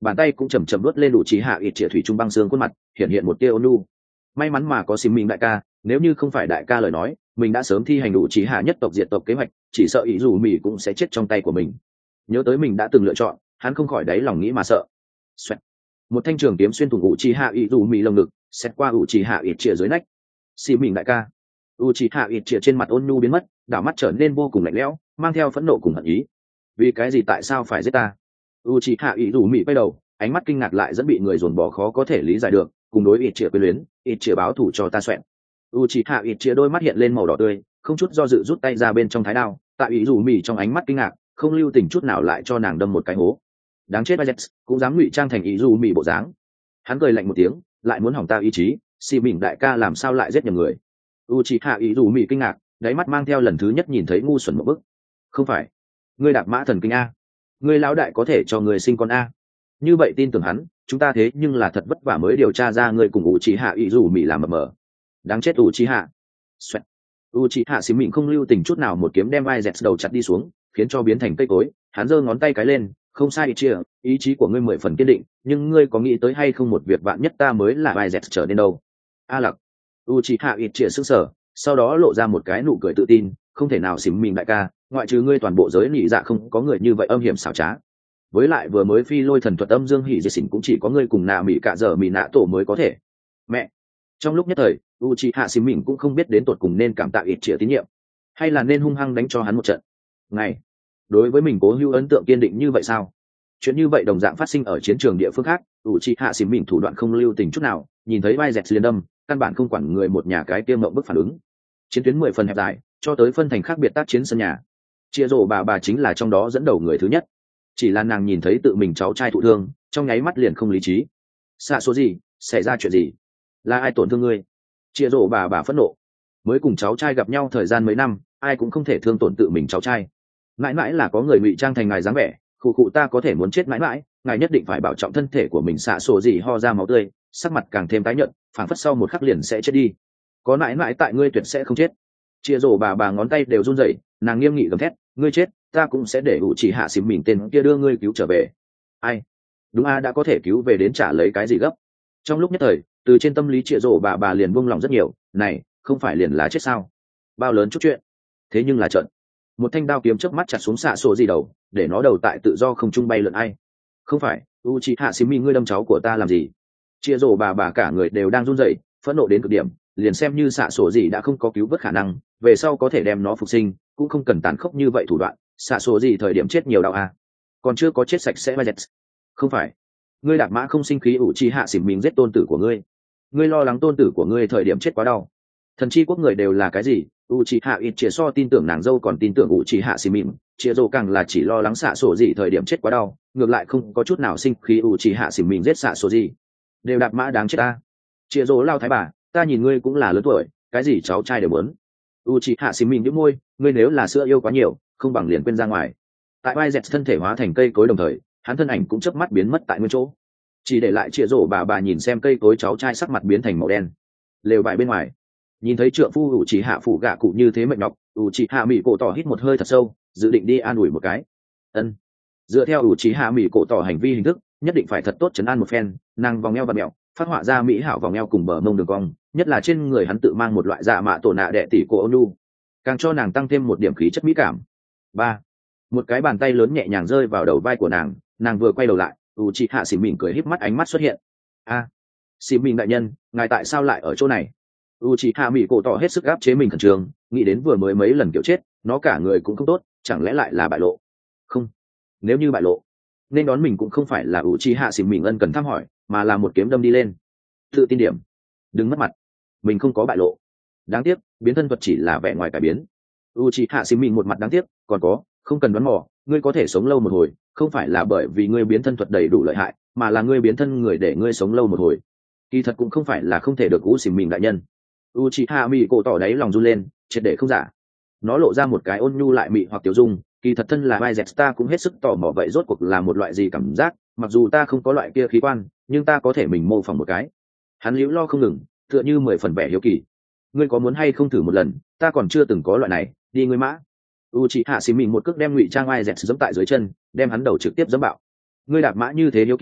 bàn tay cũng chầm chậm đuốt lên đủ trí hạ ít trịa thủy trung băng xương khuôn mặt hiện hiện một tia ôn nhu. May mắn mà có xìm mình đại ca, nếu như không phải đại ca lời nói mình đã sớm thi hành đủ trí hạ nhất tộc diệt tộc kế hoạch, chỉ sợ ý dù mì cũng sẽ chết trong tay của mình. Nhớ tới mình đã từng lựa chọn, hắn không khỏi đáy lòng nghĩ mà sợ. Xoẹt. Một thanh trường kiếm xuyên thủng ủ trí hạ ý dù mì lồng ngực, xét qua ủ trí hạ ít trịa dưới nách. Xìm mình đại ca. U trí hạ ít trịa trên mặt ôn nhu biến mất, đảo mắt trở nên vô cùng lạnh lẽo, mang theo phẫn nộ cùng hận ý. Vì cái gì tại sao phải giết ta? U trí hạ ý dù mì quay đầu, ánh mắt kinh ngạc lại dẫn bị người dồn bỏ khó có thể lý giải được, cùng đối ít trịa quyến luyến, ít trịa báo thủ cho ta xoẹn. Uchiha ít trịa đôi mắt hiện lên màu đỏ tươi, không chút do dự rút tay ra bên trong thái đao, tại ý dù mì trong ánh mắt kinh ngạc không lưu tình chút nào lại cho nàng đâm một cái hố. Đáng chết Vizet, cũng dám ngụy trang thành ý dù mì bộ dáng. Hắn cười lạnh một tiếng, lại muốn hỏng ta ý chí, xì mình đại ca làm sao lại giết nhầm người? Uchiha ý dù mì kinh ngạc, đáy mắt mang theo lần thứ nhất nhìn thấy ngu xuẩn một bức. Không phải, ngươi đạp mã thần kinh a, ngươi lão đại có thể cho người sinh con a. Như vậy tin tưởng hắn, chúng ta thế nhưng là thật vất vả mới điều tra ra ngươi cùng Uchiha ý dù mì làm mờ mờ. Đáng chết Uchiha. Xoẹt. Uchiha xím mịn không lưu tình chút nào một kiếm đem Vizet đầu chặt đi xuống, khiến cho biến thành cây cối. Hắn giơ ngón tay cái lên, không sai Ichia, ý chí của ngươi mười phần kiên định, nhưng ngươi có nghĩ tới hay không một việc vạn nhất ta mới là Vizet trở nên đâu? A lặc. Uchiha Ichia sững sờ, sau đó lộ ra một cái nụ cười tự tin, không thể nào xím mịn đại ca, ngoại trừ ngươi toàn bộ giới nị dạ không có người như vậy âm hiểm xảo trá. Với lại vừa mới phi lôi thần thuật âm dương hỉ diệt xỉn cũng chỉ có ngươi cùng nạ mỹ cả giờ mỹ nạ tổ mới có thể. Mẹ. Trong lúc nhất thời, Uchiha xím mịn cũng không biết đến tột cùng nên cảm tạ ít trịa tín nhiệm, hay là nên hung hăng đánh cho hắn một trận. Ngày, đối với mình cố hữu ấn tượng kiên định như vậy sao? Chuyện như vậy đồng dạng phát sinh ở chiến trường địa phương khác, Uchiha xím mịn thủ đoạn không lưu tình chút nào, nhìn thấy vai dẹt liền đâm, căn bản không quản người một nhà cái tiêm mộng bức phản ứng. Chiến tuyến mười phần hẹp dài, cho tới phân thành khác biệt tác chiến sân nhà. Chia rổ bà bà chính là trong đó dẫn đầu người thứ nhất. Chỉ là nàng nhìn thấy tự mình cháu trai thụ thương, trong nháy mắt liền không lý trí. Xạ số gì, xảy ra chuyện gì? Là ai tổn thương ngươi? Chia rổ bà bà phẫn nộ. Mới cùng cháu trai gặp nhau thời gian mấy năm, ai cũng không thể thương tổn tự mình cháu trai. Mãi mãi là có người ngụy trang thành ngài dáng vẻ, khụ khụ ta có thể muốn chết mãi mãi, ngài nhất định phải bảo trọng thân thể của mình. Xạ sổ gì ho ra máu tươi, sắc mặt càng thêm tái nhợt, phảng phất sau một khắc liền sẽ chết đi. Có mãi mãi tại ngươi tuyệt sẽ không chết. Chia rổ bà bà ngón tay đều run rẩy, nàng nghiêm nghị gầm thét, ngươi chết ta cũng sẽ để ủ chỉ hạ xìm mình tên kia đưa ngươi cứu trở về. Ai? Đúng a, đã có thể cứu về đến trả lấy cái gì gấp? Trong lúc nhất thời, từ trên tâm lý Triệu rổ bà bà liền buông lòng rất nhiều. Này, không phải liền là chết sao? Bao lớn chút chuyện. Thế nhưng là trận. Một thanh đao kiếm chớp mắt chặt xuống xạ sổ gì đầu, để nó đầu tại tự do không trung bay lượn. Ai? Không phải, u chỉ hạ xìm mình ngươi đâm cháu của ta làm gì? Triệu rổ bà bà cả người đều đang run rẩy, phẫn nộ đến cực điểm. Liền xem như xạ sổ gì đã không có cứu vớt khả năng, về sau có thể đem nó phục sinh, cũng không cần tàn khốc như vậy thủ đoạn. Xạ sổ gì thời điểm chết nhiều đau à? Còn chưa có chết sạch sẽ Vizet. Không phải, ngươi đạp mã không sinh khí ủ chi hạ xỉm mình giết tôn tử của ngươi, ngươi lo lắng tôn tử của ngươi thời điểm chết quá đau. Thần chi quốc người đều là cái gì? U chi hạ ít chia so tin tưởng nàng dâu còn tin tưởng ủ chi hạ xỉm mình, chia dâu càng là chỉ lo lắng xạ sổ gì thời điểm chết quá đau, ngược lại không có chút nào sinh khí ủ chi hạ xỉm mình giết xạ sổ gì. Đều đạp mã đáng chết ta. Chia dâu lao thái bà, ta nhìn ngươi cũng là lớn tuổi, cái gì cháu trai đều muốn. U chi hạ xỉm mình nhếch môi, ngươi nếu là sữa yêu quá nhiều, không bằng liền quên ra ngoài. Tại vai dẹt thân thể hóa thành cây cối đồng thời, hắn thân ảnh cũng chớp mắt biến mất tại nguyên chỗ, chỉ để lại Triệu rổ bà bà nhìn xem cây cối cháu trai sắc mặt biến thành màu đen. Lều vải bên ngoài, nhìn thấy trượng phu ủ chỉ hạ phủ gạ cụ như thế mệt nhọc, ủ chỉ hạ mỹ cổ tỏ hít một hơi thật sâu, dự định đi an ủi một cái. Ân. Dựa theo ủ chỉ hạ mỹ cổ tỏ hành vi hình thức, nhất định phải thật tốt chấn an một phen. Nàng vòng eo và mẹo, phát họa ra mỹ hảo vòng eo cùng bờ mông đường cong, nhất là trên người hắn tự mang một loại dạ mạ tổ nạ đệ tỷ cổ ônu, càng cho nàng tăng thêm một điểm khí chất mỹ cảm. Ba. Một cái bàn tay lớn nhẹ nhàng rơi vào đầu vai của nàng, nàng vừa quay đầu lại, u chị hạ xỉm mỉm cười híp mắt, ánh mắt xuất hiện. A, à, xỉm mỉm đại nhân, ngài tại sao lại ở chỗ này? U chị hạ mỹ cổ tỏ hết sức áp chế mình khẩn trương, nghĩ đến vừa mới mấy lần kiểu chết, nó cả người cũng không tốt, chẳng lẽ lại là bại lộ? Không, nếu như bại lộ, nên đón mình cũng không phải là u chị hạ xỉm mỉm ân cần thăm hỏi, mà là một kiếm đâm đi lên. Tự tin điểm, đừng mất mặt, mình không có bại lộ. Đáng tiếc, biến thân thuật chỉ là vẻ ngoài cải biến. U chị hạ xỉm mỉm một mặt đáng tiếc, còn có, không cần đoán mò, ngươi có thể sống lâu một hồi, không phải là bởi vì ngươi biến thân thuật đầy đủ lợi hại, mà là ngươi biến thân người để ngươi sống lâu một hồi. Kỳ thật cũng không phải là không thể được u xỉm mình đại nhân. Uchiha Mỹ cổ tỏ đáy lòng run lên, triệt để không giả. Nó lộ ra một cái ôn nhu lại mị hoặc tiểu dung, kỳ thật thân là vai dẹt ta cũng hết sức tò mò vậy rốt cuộc là một loại gì cảm giác, mặc dù ta không có loại kia khí quan, nhưng ta có thể mình mô phỏng một cái. Hắn liễu lo không ngừng, tựa như mười phần vẻ hiếu kỳ. Ngươi có muốn hay không thử một lần, ta còn chưa từng có loại này, đi ngươi mã. Uchiha xì mình một cước đem ngụy trang ai dẹt giẫm tại dưới chân, đem hắn đầu trực tiếp giẫm bạo. Ngươi đạp mã như thế hiếu kỳ,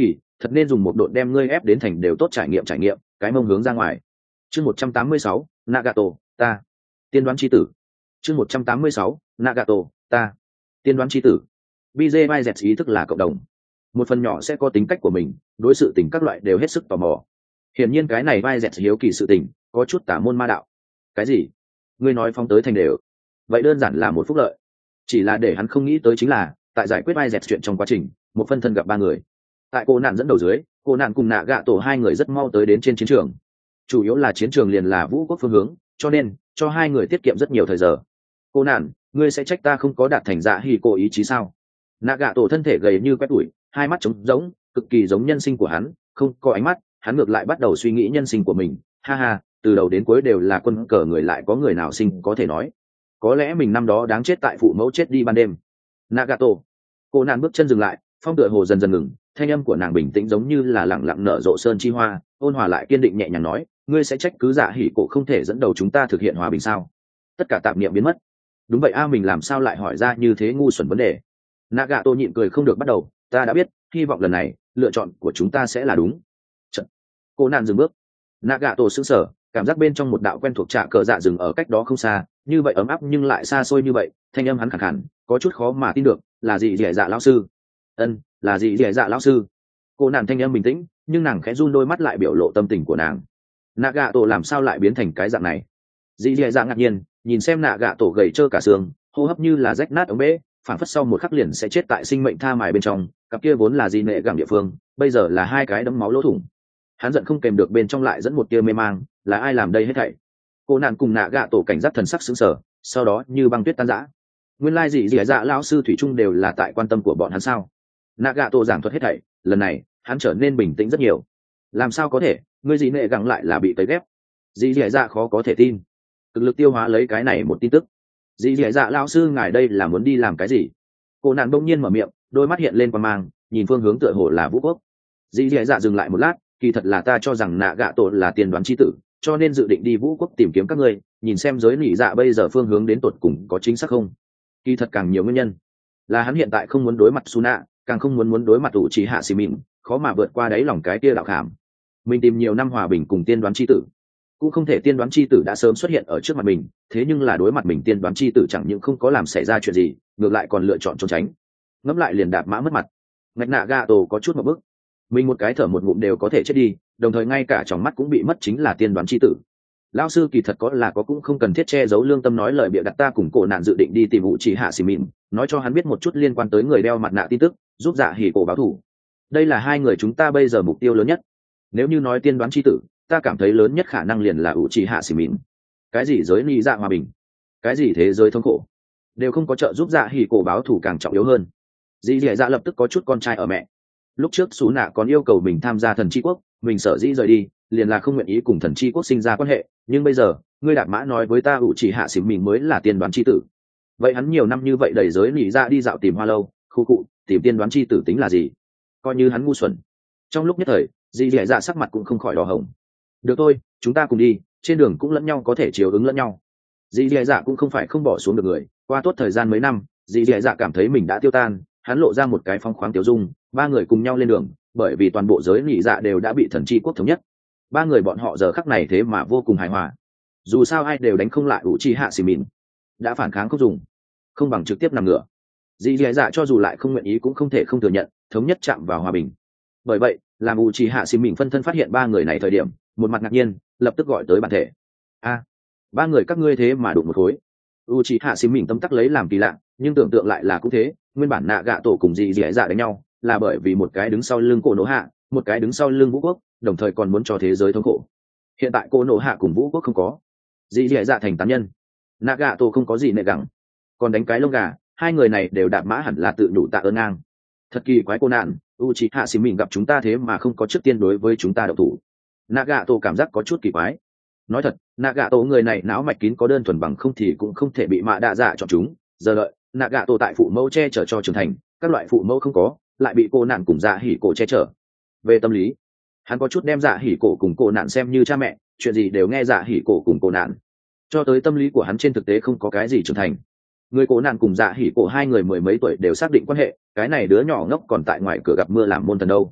thật nên dùng một độn đem ngươi ép đến thành đều tốt trải nghiệm trải nghiệm cái mông hướng ra ngoài. Chương một trăm tám mươi sáu, Nagato, ta tiên đoán chi tử. Chương một trăm tám mươi sáu, Nagato, ta tiên đoán chi tử. bê giê vê zet ý thức là cộng đồng, một phần nhỏ sẽ có tính cách của mình, đối sự tình các loại đều hết sức tò mò. Hiển nhiên cái này vai dẹt hiếu kỳ sự tình có chút tả môn ma đạo. Cái gì? Ngươi nói phóng tới thành đều? Vậy đơn giản là một phúc lợi. Chỉ là để hắn không nghĩ tới chính là tại giải quyết vai dẹt chuyện trong quá trình, một phân thân gặp ba người. Tại cô nạn dẫn đầu dưới, cô nạn cùng nạ gạ tổ hai người rất mau tới đến trên chiến trường. Chủ yếu là chiến trường liền là vũ quốc phương hướng, cho nên cho hai người tiết kiệm rất nhiều thời giờ. Cô nạn, ngươi sẽ trách ta không có đạt thành dạ hỉ cổ ý chí sao? Nạ gạ tổ thân thể gầy như quét tủi, hai mắt trống rỗng, cực kỳ giống nhân sinh của hắn, không có ánh mắt, hắn ngược lại bắt đầu suy nghĩ nhân sinh của mình. Ha ha, từ đầu đến cuối đều là quân cờ người, lại có người nào sinh có thể nói. Có lẽ mình năm đó đáng chết tại phụ mẫu chết đi ban đêm. Nagato. Cô nàng bước chân dừng lại, phong tựa hồ dần dần ngừng, thanh âm của nàng bình tĩnh giống như là lặng lặng nở rộ sơn chi hoa, ôn hòa lại kiên định nhẹ nhàng nói, ngươi sẽ trách cứ dạ hỉ cổ không thể dẫn đầu chúng ta thực hiện hòa bình sao? Tất cả tạp niệm biến mất. Đúng vậy a, mình làm sao lại hỏi ra như thế ngu xuẩn vấn đề? Nagato nhịn cười không được bắt đầu, ta đã biết, hy vọng lần này lựa chọn của chúng ta sẽ là đúng. Chật. Cô nàng dừng bước. Nagato sững sờ, cảm giác bên trong một đạo quen thuộc trạ cờ dạ dừng ở cách đó không xa, như vậy ấm áp nhưng lại xa xôi như vậy. Thanh âm hắn khàn khàn, có chút khó mà tin được, là gì dẻ dạ lão sư? Ân, là gì dẻ dạ lão sư? Cô nàng thanh âm bình tĩnh, nhưng nàng khẽ run đôi mắt lại biểu lộ tâm tình của nàng. Nagato làm sao lại biến thành cái dạng này? Dì dẻ dạ ngạc nhiên, nhìn xem Nagato gầy trơ cả xương, hô hấp như là rách nát ống bể, phản phất sau một khắc liền sẽ chết tại sinh mệnh tha mài bên trong. Cặp kia vốn là di nệ gẳng địa phương, bây giờ là hai cái đấm máu lỗ thủng. Hắn giận không kèm được bên trong lại dẫn một tia mê mang, là ai làm đây hết thảy? Cô nạn cùng nạ gạ tổ cảnh giác thần sắc sững sờ, sau đó như băng tuyết tan rã. Nguyên lai gì gì dạ lão sư thủy chung đều là tại quan tâm của bọn hắn sao? Nạ gạ tổ giảng thuật hết thảy, lần này hắn trở nên bình tĩnh rất nhiều. Làm sao có thể, ngươi gì nệ gẳng lại là bị tấy ghép? Dì dì dạ khó có thể tin. Cực lực tiêu hóa lấy cái này một tin tức. Dì dì dạ lão sư ngài đây là muốn đi làm cái gì? Cô nạn bỗng nhiên mở miệng, đôi mắt hiện lên quan mang, nhìn phương hướng tựa hồ là vũ quốc. Dì dì dạ dừng lại một lát, kỳ thật là ta cho rằng nạ gạ tổ là tiên đoán chi tử, cho nên dự định đi vũ quốc tìm kiếm các ngươi, nhìn xem giới nỉ dạ bây giờ phương hướng đến tột cùng có chính xác không. Kỳ thật càng nhiều nguyên nhân, là hắn hiện tại không muốn đối mặt Suna, càng không muốn muốn đối mặt ủ trì hạ xì mịn, khó mà vượt qua đáy lòng cái kia đạo khảm. Mình tìm nhiều năm hòa bình cùng tiên đoán chi tử, cũng không thể tiên đoán chi tử đã sớm xuất hiện ở trước mặt mình, thế nhưng là đối mặt mình tiên đoán chi tử chẳng những không có làm xảy ra chuyện gì, ngược lại còn lựa chọn trốn tránh. Ngẫm lại liền đạp mã mất mặt. Ngạch nạ gạ tổ có chút một bức, mình một cái thở một ngụm đều có thể chết đi, đồng thời ngay cả tròng mắt cũng bị mất, chính là tiên đoán chi tử. Lão sư kỳ thật có là có cũng không cần thiết che giấu lương tâm, nói lời bịa đặt. Ta cùng cổ nạn dự định đi tìm vụ chỉ hạ xì mịn, nói cho hắn biết một chút liên quan tới người đeo mặt nạ tin tức, giúp dạ hỉ cổ báo thù. Đây là hai người chúng ta bây giờ mục tiêu lớn nhất. Nếu như nói tiên đoán chi tử, ta cảm thấy lớn nhất khả năng liền là ủ chỉ hạ xì mịn. Cái gì giới ly dạ hòa bình, cái gì thế giới thống khổ, đều không có trợ giúp dạ hỉ cổ báo thù càng trọng yếu hơn. Dì dì dạ lập tức có chút con trai ở mẹ. Lúc trước Sú Nạ còn yêu cầu mình tham gia thần chi quốc, mình sợ dĩ rời đi liền là không nguyện ý cùng thần chi quốc sinh ra quan hệ, nhưng bây giờ ngươi đạp mã nói với ta ủ chỉ hạ xỉm mình mới là tiên đoán chi tử. Vậy hắn nhiều năm như vậy đẩy giới nỉ ra đi dạo tìm hoa lâu, khu cụ tìm tiên đoán chi tử tính là gì? Coi như hắn ngu xuẩn. Trong lúc nhất thời dì dì dạ sắc mặt cũng không khỏi đỏ hồng. Được thôi, chúng ta cùng đi, trên đường cũng lẫn nhau có thể chiều ứng lẫn nhau. Dì dì dạ cũng không phải không bỏ xuống được người, qua tốt thời gian mấy năm dì dì dạ cảm thấy mình đã tiêu tan, hắn lộ ra một cái phong khoáng tiêu dung. Ba người cùng nhau lên đường, bởi vì toàn bộ giới nỉ dạ đều đã bị thần chi quốc thống nhất. Ba người bọn họ giờ khắc này thế mà vô cùng hài hòa. Dù sao ai đều đánh không lại ủ chi hạ xì mìn, đã phản kháng không dùng, không bằng trực tiếp nằm ngửa. Dì dì dạ cho dù lại không nguyện ý cũng không thể không thừa nhận thống nhất chạm vào hòa bình. Bởi vậy làm ủ chi hạ xì mìn phân thân phát hiện ba người này thời điểm, một mặt ngạc nhiên, lập tức gọi tới bản thể. A, ba người các ngươi thế mà đụng một khối. ủ chi hạ xì mìn tâm tắc lấy làm kỳ lạ, nhưng tưởng tượng lại là cũng thế. Nguyên bản nạ gạ tổ cùng dì dì dạ đánh nhau là bởi vì một cái đứng sau lưng cổ nổ hạ, một cái đứng sau lưng vũ quốc, đồng thời còn muốn cho thế giới thống khổ. Hiện tại cổ nổ hạ cùng vũ quốc không có, dì dì dạ thành tán nhân, Nagato không có gì nệ gẳng, còn đánh cái lông gà, hai người này đều đạp mã hẳn là tự đủ tạ ơn ngang. Thật kỳ quái, cô nạn Uchiha xì mình gặp chúng ta thế mà không có trước tiên đối với chúng ta độc thủ. Nagato cảm giác có chút kỳ quái. Nói thật, Nagato người này não mạch kín, có đơn thuần bằng không thì cũng không thể bị mạ đạ dạ chọn chúng. Giờ đợi Nagato tại phụ mẫu che chở cho trưởng thành, các loại phụ mẫu không có, lại bị cô nạn cùng dạ hỉ cổ che chở. Về tâm lý, hắn có chút đem dạ hỉ cổ cùng cô nạn xem như cha mẹ, chuyện gì đều nghe dạ hỉ cổ cùng cô nạn. Cho tới tâm lý của hắn trên thực tế không có cái gì trưởng thành. Người cô nạn cùng dạ hỉ cổ hai người mười mấy tuổi đều xác định quan hệ, cái này đứa nhỏ ngốc còn tại ngoài cửa gặp mưa làm môn thần đâu.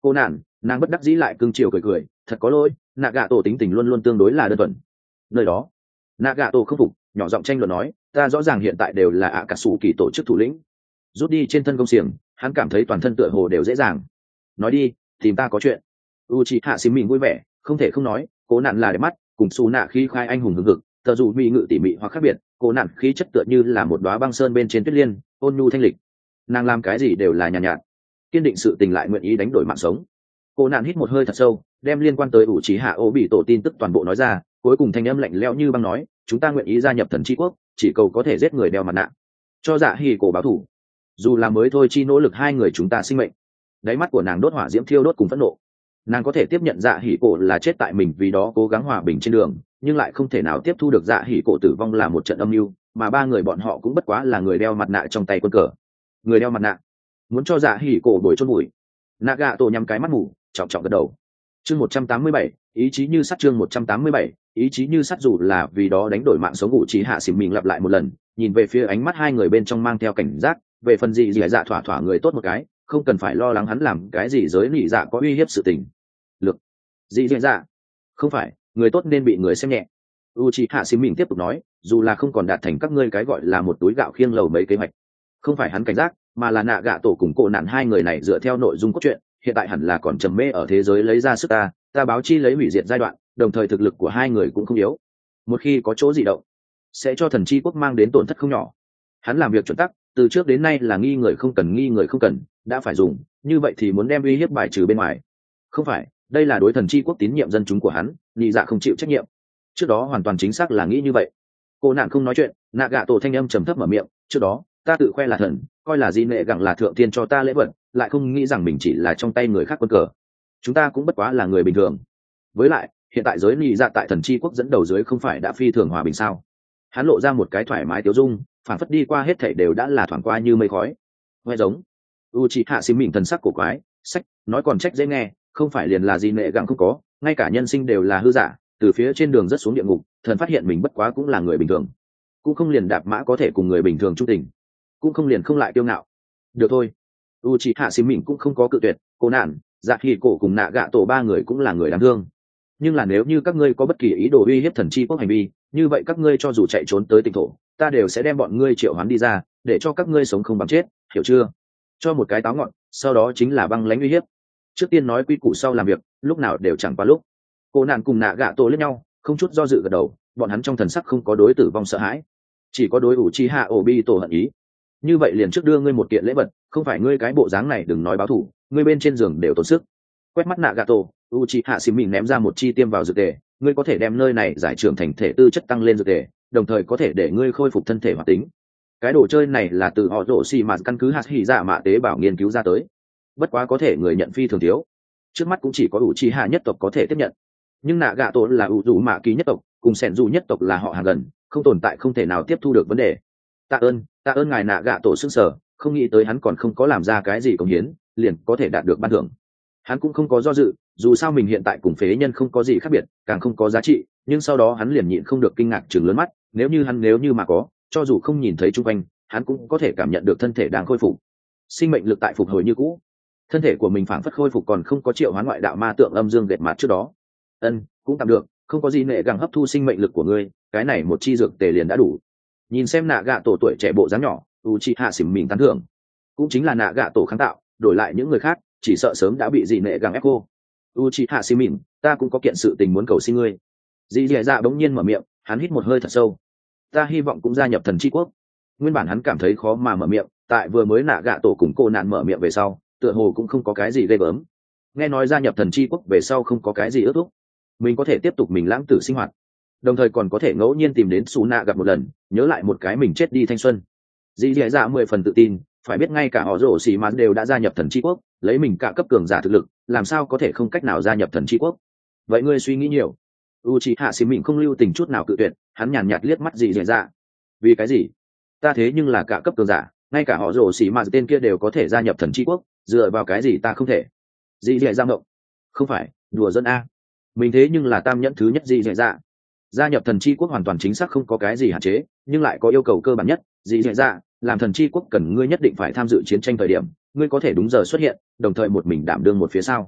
Cô nạn, nàng bất đắc dĩ lại cưng chiều cười cười, thật có lỗi, nạ gạ tổ tính tình luôn luôn tương đối là đơn thuần. Nơi đó, nạ gạ tổ không phục, nhỏ giọng tranh luận nói, ta rõ ràng hiện tại đều là ạ cả sủ kỳ tổ chức thủ lĩnh. Rút đi trên thân công xiềng, hắn cảm thấy toàn thân tựa hồ đều dễ dàng. Nói đi, tìm ta có chuyện. Uchiha xím mình vui vẻ, không thể không nói, cố nạn là đẹp mắt, cùng xù nạ khi khai anh hùng hừng hực, tờ dù bị ngự tỉ mỉ hoặc khác biệt, cố nạn khí chất tựa như là một đóa băng sơn bên trên tuyết liên, ôn nhu thanh lịch. Nàng làm cái gì đều là nhàn nhạt, nhạt, kiên định sự tình lại nguyện ý đánh đổi mạng sống. Cố nạn hít một hơi thật sâu, đem liên quan tới Uchiha Obito tin tức toàn bộ nói ra, cuối cùng thanh âm lạnh lẽo như băng nói, chúng ta nguyện ý gia nhập thần chi quốc, chỉ cầu có thể giết người đeo mặt nạ, cho Dạ Hỉ cổ báo thù. Dù là mới thôi chi nỗ lực hai người chúng ta sinh mệnh. Đáy mắt của nàng đốt hỏa diễm thiêu đốt cùng phẫn nộ. Nàng có thể tiếp nhận Dạ Hỉ cổ là chết tại mình vì đó cố gắng hòa bình trên đường, nhưng lại không thể nào tiếp thu được Dạ Hỉ cổ tử vong là một trận âm mưu, mà ba người bọn họ cũng bất quá là người đeo mặt nạ trong tay quân cờ. Người đeo mặt nạ muốn cho Dạ Hỉ cổ đổi chôn bụi. Nagato nhắm cái mắt ngủ, trọng trọng gật đầu. Chương một trăm tám mươi bảy, ý chí như sắt. Chương một trăm tám mươi bảy, ý chí như sắt. Dù là vì đó đánh đổi mạng sống ngụ trí hạ xỉm mình lặp lại một lần, nhìn về phía ánh mắt hai người bên trong mang theo cảnh giác, về phần gì dì dạ thỏa thỏa người tốt một cái, không cần phải lo lắng hắn làm cái gì giới nị dạ có uy hiếp sự tình. Lực. Dì dì dạ. Không phải, người tốt nên bị người xem nhẹ. Uchiha xỉm mình tiếp tục nói, dù là không còn đạt thành các ngươi cái gọi là một túi gạo khiêng lầu mấy kế hoạch. Không phải hắn cảnh giác, mà là nạ gạ tổ cùng cổ nạn hai người này dựa theo nội dung cốt truyện, hiện tại hẳn là còn trầm mê ở thế giới lấy ra sức ta, ta báo chi lấy hủy diệt giai đoạn, đồng thời thực lực của hai người cũng không yếu. Một khi có chỗ gì động, sẽ cho thần chi quốc mang đến tổn thất không nhỏ. Hắn làm việc chuẩn tắc, từ trước đến nay là nghi người không cần nghi người không cần, đã phải dùng, như vậy thì muốn đem uy hiếp bài trừ bên ngoài. Không phải, đây là đối thần chi quốc tín nhiệm dân chúng của hắn, nhị dạ không chịu trách nhiệm. Trước đó hoàn toàn chính xác là nghĩ như vậy. Cô nạn không nói chuyện, nạ gạ tổ thanh âm trầm thấp mở miệng, trước đó, ta tự khoe là thần, coi là di nệ gặng là thượng tiên cho ta lễ vật, lại không nghĩ rằng mình chỉ là trong tay người khác quân cờ. Chúng ta cũng bất quá là người bình thường. Với lại, hiện tại giới nhị dạ tại thần chi quốc dẫn đầu dưới không phải đã phi thường hòa bình sao? Hắn lộ ra một cái thoải mái tiêu dung, phản phất đi qua hết thảy đều đã là thoảng qua như mây khói. Nghe giống. Uchiha xím mình thần sắc cổ quái, sách, nói còn trách dễ nghe, không phải liền là gì nệ gặng không có, ngay cả nhân sinh đều là hư giả, từ phía trên đường rất xuống địa ngục, thần phát hiện mình bất quá cũng là người bình thường. Cũng không liền đạp mã có thể cùng người bình thường chung tình, cũng không liền không lại kiêu ngạo. Được thôi. Uchiha xím mình cũng không có cự tuyệt, cô nạn, Dạ Hỉ cổ cùng nạ gạ tổ ba người cũng là người đáng thương. Nhưng là nếu như các ngươi có bất kỳ ý đồ uy hiếp thần chi quốc hành vi, như vậy các ngươi cho dù chạy trốn tới tỉnh thổ, ta đều sẽ đem bọn ngươi triệu hoán đi ra, để cho các ngươi sống không bằng chết, hiểu chưa? Cho một cái táo ngọn, sau đó chính là băng lãnh uy hiếp. Trước tiên nói quy củ sau làm việc, lúc nào đều chẳng qua lúc. Cô nạn cùng nạ gạ tổ liếc nhau, không chút do dự gật đầu, bọn hắn trong thần sắc không có đối tử vong sợ hãi, chỉ có đối Uchiha Obito hận ý. Như vậy liền trước đưa ngươi một kiện lễ vật, không phải ngươi cái bộ dáng này đừng nói báo thù, ngươi bên trên giường đều tốn sức. Quét mắt Nagato, Uchiha xím mình ném ra một chi tiêm vào dược tề, ngươi có thể đem nơi này giải trưởng thành thể tư chất tăng lên dược tề, đồng thời có thể để ngươi khôi phục thân thể hoạt tính. Cái đồ chơi này là từ họ rổ xì mà căn cứ hạt hỉ dạ mạ tế bào nghiên cứu ra tới, bất quá có thể người nhận phi thường thiếu, trước mắt cũng chỉ có Uchiha nhất tộc có thể tiếp nhận. Nhưng Nagato là Uzu mạ ký nhất tộc, cùng Sẻn dù nhất tộc là họ hàng gần, không tồn tại không thể nào tiếp thu được vấn đề. Tạ ơn, tạ ơn ngài Nagato sững sờ, không nghĩ tới hắn còn không có làm ra cái gì công hiến, liền có thể đạt được ban thưởng. Hắn cũng không có do dự, dù sao mình hiện tại cùng phế nhân không có gì khác biệt, càng không có giá trị, nhưng sau đó hắn liền nhịn không được kinh ngạc trừng lớn mắt, nếu như hắn nếu như mà có, cho dù không nhìn thấy chung quanh, hắn cũng có thể cảm nhận được thân thể đang khôi phục, sinh mệnh lực tại phục hồi như cũ. Thân thể của mình phảng phất khôi phục còn không có triệu hoán ngoại đạo ma tượng âm dương gệt mặt trước đó. Ân, cũng tạm được, không có gì nệ gặng hấp thu sinh mệnh lực của ngươi, cái này một chi dược tề liền đã đủ. Nhìn xem nạ gạ tổ tuổi trẻ bộ dáng nhỏ, Uchiha xỉm mình tán thưởng, cũng chính là nạ gạ tổ kháng tạo, đổi lại những người khác chỉ sợ sớm đã bị dị nệ gặng ép cô. Uchiha xỉm mình, ta cũng có kiện sự tình muốn cầu xin ngươi. Dị dẻ dạ bỗng nhiên mở miệng, hắn hít một hơi thật sâu. Ta hy vọng cũng gia nhập thần chi quốc. Nguyên bản hắn cảm thấy khó mà mở miệng, tại vừa mới nạ gạ tổ cùng cô nạn mở miệng về sau, tựa hồ cũng không có cái gì ghê gớm. Nghe nói gia nhập thần chi quốc về sau không có cái gì ước thúc, mình có thể tiếp tục mình lãng tử sinh hoạt, đồng thời còn có thể ngẫu nhiên tìm đến Sú Nạ gặp một lần, nhớ lại một cái mình chết đi thanh xuân. Dì dẻ dạ mười phần tự tin, phải biết ngay cả họ rổ xì mà đều đã gia nhập thần chi quốc, lấy mình cả cấp cường giả thực lực, làm sao có thể không cách nào gia nhập thần chi quốc? Vậy ngươi suy nghĩ nhiều. Uchiha xì mình không lưu tình chút nào cự tuyệt, hắn nhàn nhạt liếc mắt dì dẻ dạ. Vì cái gì? Ta thế nhưng là cả cấp cường giả, ngay cả họ rổ xì mà tên kia đều có thể gia nhập thần chi quốc, dựa vào cái gì ta không thể? Dì dẻ dạ ngộng. Không phải, đùa dân a. Mình thế nhưng là tam nhẫn thứ nhất dì dẻ dạ. Gia nhập thần chi quốc hoàn toàn chính xác không có cái gì hạn chế, nhưng lại có yêu cầu cơ bản nhất, dì dẻ dạ, làm thần chi quốc cần ngươi nhất định phải tham dự chiến tranh thời điểm, ngươi có thể đúng giờ xuất hiện, đồng thời một mình đảm đương một phía sau.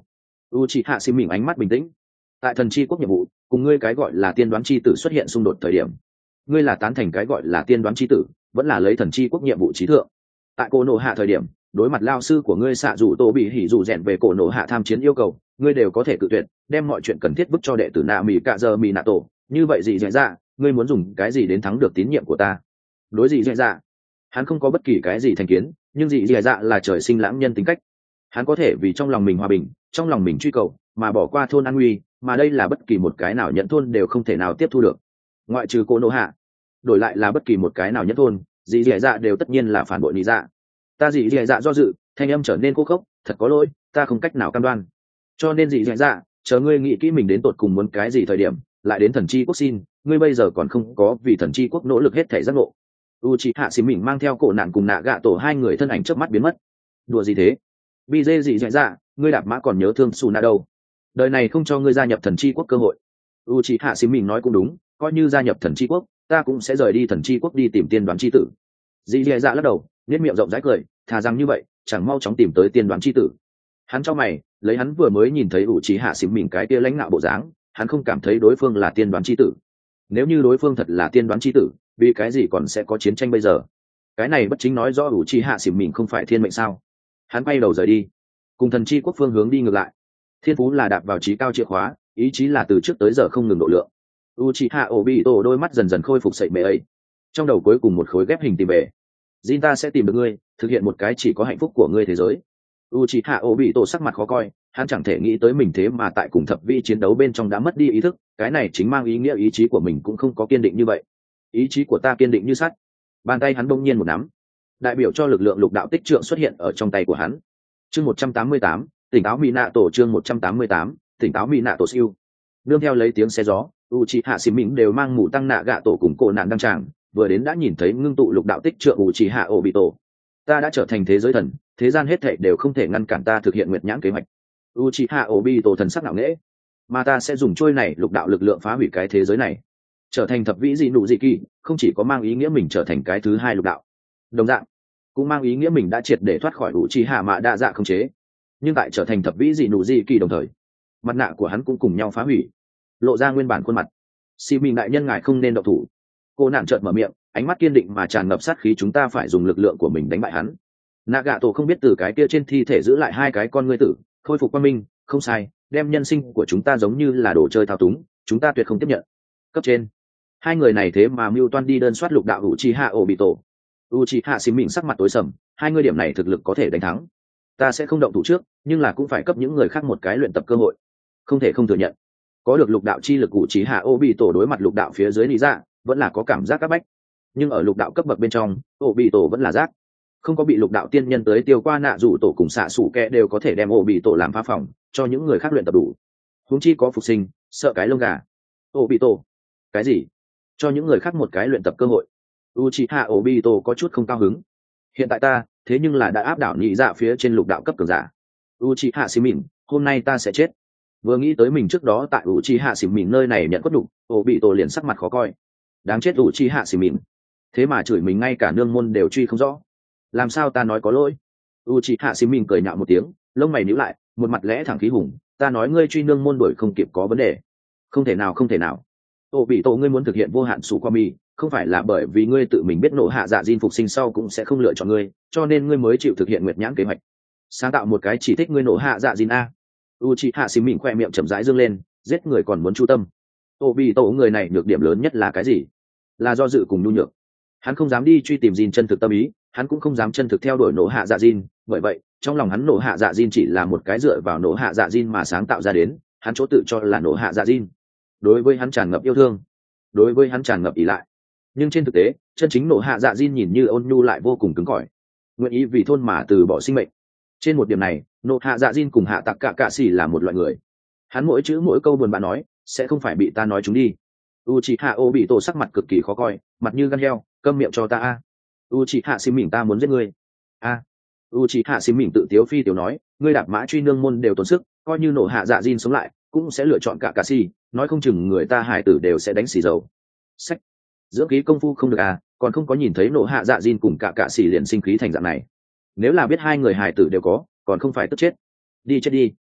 u chị hạ xì mình ánh mắt bình tĩnh. Tại thần chi quốc nhiệm vụ cùng ngươi cái gọi là tiên đoán chi tử xuất hiện xung đột thời điểm, ngươi là tán thành cái gọi là tiên đoán chi tử vẫn là lấy thần chi quốc nhiệm vụ trí thượng? Tại cổ nổ hạ thời điểm, đối mặt lao sư của ngươi xạ dù tô bị hỉ dù rèn về cổ nổ hạ tham chiến yêu cầu, ngươi đều có thể cự tuyệt, đem mọi chuyện cần thiết vứt cho đệ tử nạ mỹ cạ giờ mỹ nạ tổ. Như vậy gì dễ dạ, ngươi muốn dùng cái gì đến thắng được tín nhiệm của ta? Đối gì dễ dạ, hắn không có bất kỳ cái gì thành kiến, nhưng dị dễ dạ là trời sinh lãng nhân tính cách. Hắn có thể vì trong lòng mình hòa bình, trong lòng mình truy cầu mà bỏ qua thôn an nguy, mà đây là bất kỳ một cái nào nhận thôn đều không thể nào tiếp thu được, ngoại trừ cổ nổ hạ. Đổi lại là bất kỳ một cái nào nhận thôn, dị dễ dạ đều tất nhiên là phản bội lý dạ. Ta dị dễ dạ do dự, thanh âm trở nên khô khốc, thật có lỗi, ta không cách nào cam đoan. Cho nên dị dễ dạ, chờ ngươi nghĩ kỹ mình đến tột cùng muốn cái gì thời điểm, lại đến thần chi quốc xin. Ngươi bây giờ còn không có vì thần chi quốc nỗ lực hết thể giác ngộ. Uchiha xì mình mang theo cổ nạn cùng nạ gạ tổ hai người thân ảnh chớp mắt biến mất. Đùa gì thế? Bi dê dị dễ dạ, ngươi đạp mã còn nhớ thương Suna đâu? Đời này không cho ngươi gia nhập thần chi quốc cơ hội. Uchiha xì mình nói cũng đúng, coi như gia nhập thần chi quốc, ta cũng sẽ rời đi thần chi quốc đi tìm tiên đoán chi tử. Dị dễ dạ lắc đầu, nét miệng rộng rãi cười, thà rằng như vậy, chẳng mau chóng tìm tới tiên đoán chi tử. Hắn cho mày, lấy hắn vừa mới nhìn thấy Uchiha xì mình cái kia lãnh ngạo bộ dáng, hắn không cảm thấy đối phương là tiên đoán chi tử. Nếu như đối phương thật là tiên đoán chi tử, vì cái gì còn sẽ có chiến tranh bây giờ? Cái này bất chính nói rõ Uchiha xì mình không phải thiên mệnh sao? Hắn quay đầu rời đi, cùng thần chi quốc phương hướng đi ngược lại. Thiên phú là đạp vào trí cao chìa khóa, ý chí là từ trước tới giờ không ngừng độ lượng. Uchiha Obito đôi mắt dần dần khôi phục sậy mề ấy, trong đầu cuối cùng một khối ghép hình tìm về. Jin ta sẽ tìm được ngươi, thực hiện một cái chỉ có hạnh phúc của ngươi thế giới. Uchiha Obito sắc mặt khó coi, hắn chẳng thể nghĩ tới mình thế mà tại cùng thập vi chiến đấu bên trong đã mất đi ý thức, cái này chính mang ý nghĩa ý chí của mình cũng không có kiên định như vậy. Ý chí của ta kiên định như sắt. Bàn tay hắn bỗng nhiên một nắm, đại biểu cho lực lượng lục đạo tích trượng xuất hiện ở trong tay của hắn. Chương một trăm tám mươi tám, tỉnh táo mỹ nạ tổ. Chương một trăm tám mươi tám, tỉnh táo mỹ nạ tổ siêu. Nương theo lấy tiếng xe gió, Uchiha xì mình đều mang mũ tăng nạ gạ tổ cùng cổ nạn đăng tràng, vừa đến đã nhìn thấy ngưng tụ lục đạo tích trượng Uchiha Obito. Ta đã trở thành thế giới thần, thế gian hết thảy đều không thể ngăn cản ta thực hiện nguyệt nhãn kế hoạch. Uchiha Obito thần sắc ngạo nghễ, mà ta sẽ dùng trôi này lục đạo lực lượng phá hủy cái thế giới này, trở thành thập vĩ dị nụ dị kỳ, không chỉ có mang ý nghĩa mình trở thành cái thứ hai lục đạo, đồng dạng cũng mang ý nghĩa mình đã triệt để thoát khỏi Uchiha mạ đa dạ không chế. Nhưng tại trở thành thập vĩ dị nụ dị kỳ đồng thời, mặt nạ của hắn cũng cùng nhau phá hủy, lộ ra nguyên bản khuôn mặt. Xì mình đại nhân ngài không nên động thủ. Cô nạn chợt mở miệng, ánh mắt kiên định mà tràn ngập sát khí. Chúng ta phải dùng lực lượng của mình đánh bại hắn. Nagato không biết từ cái kia trên thi thể giữ lại hai cái con ngươi tử, khôi phục quang minh, không sai, đem nhân sinh của chúng ta giống như là đồ chơi thao túng, chúng ta tuyệt không tiếp nhận. Cấp trên, hai người này thế mà mưu toan đi đơn soát lục đạo Uchiha Obito. Uchiha xì mình sắc mặt tối sầm, hai người điểm này thực lực có thể đánh thắng. Ta sẽ không động thủ trước, nhưng là cũng phải cấp những người khác một cái luyện tập cơ hội. Không thể không thừa nhận, có được lục đạo chi lực Uchiha Obito đối mặt lục đạo phía dưới lý dạ, vẫn là có cảm giác các bách. Nhưng ở lục đạo cấp bậc bên trong, Obito vẫn là giác. Không có bị lục đạo tiên nhân tới tiêu qua nạ rủ tổ cùng xạ sủ kẹ đều có thể đem Obito làm phá phòng, cho những người khác luyện tập đủ. Huống chi có phục sinh, sợ cái lông gà. Obito, cái gì? Cho những người khác một cái luyện tập cơ hội. Uchiha Obito có chút không cao hứng. Hiện tại ta, thế nhưng là đã áp đảo nhị dạ phía trên lục đạo cấp cường giả. Uchiha xì mình, hôm nay ta sẽ chết. Vừa nghĩ tới mình trước đó tại Uchiha xì mình nơi này nhận cốt đủ, Obito liền sắc mặt khó coi. Đáng chết Uchiha xì mình, thế mà chửi mình ngay cả nương môn đều truy không rõ. Làm sao ta nói có lỗi? Uchiha xì mình cười nhạo một tiếng, lông mày nhíu lại, một mặt lẽ thẳng khí hùng. Ta nói ngươi truy nương môn đuổi không kịp có vấn đề. Không thể nào, không thể nào. Obito, ngươi muốn thực hiện vô hạn sủ qua mi, không phải là bởi vì ngươi tự mình biết nộ hạ dạ Jin phục sinh sau cũng sẽ không lựa chọn ngươi, cho nên ngươi mới chịu thực hiện nguyệt nhãn kế hoạch, sáng tạo một cái chỉ thích ngươi nộ hạ dạ Jin a. Uchiha xì mình khoe miệng chậm rãi dương lên, giết người còn muốn chu tâm. Obito, người này nhược điểm lớn nhất là cái gì? Là do dự cùng nhu nhược. Hắn không dám đi truy tìm Jin chân thực tâm ý, hắn cũng không dám chân thực theo đuổi nộ hạ dạ Jin, bởi vậy trong lòng hắn nộ hạ dạ Jin chỉ là một cái dựa vào nộ hạ dạ Jin mà sáng tạo ra đến, hắn chỗ tự cho là nộ hạ dạ Jin. Đối với hắn tràn ngập yêu thương, đối với hắn tràn ngập ỷ lại, nhưng trên thực tế chân chính nộ hạ dạ Jin nhìn như ôn nhu lại vô cùng cứng cỏi, nguyện ý vì thôn mà từ bỏ sinh mệnh. Trên một điểm này, nộ hạ dạ Jin cùng hạ tặc cả cạ xỉ là một loại người. Hắn mỗi chữ mỗi câu buồn bã nói, sẽ không phải bị ta nói chúng đi. Uchiha Obito sắc mặt cực kỳ khó coi, mặt như gan heo, câm miệng cho ta a. Uchiha xì mình, ta muốn giết ngươi a. Uchiha xì mình tự tiếu phi tiểu nói, ngươi đạp mã truy nương môn đều tốn sức, coi như nộ hạ dạ Jin sống lại cũng sẽ lựa chọn cả cạ xỉ, nói không chừng người ta hải tử đều sẽ đánh xì dầu. Sách, dưỡng khí công phu không được à, còn không có nhìn thấy nộ hạ dạ Jin cùng cả cạ xỉ liền sinh khí thành dạng này. Nếu là biết hai người hải tử đều có, còn không phải tức chết. Đi chết đi.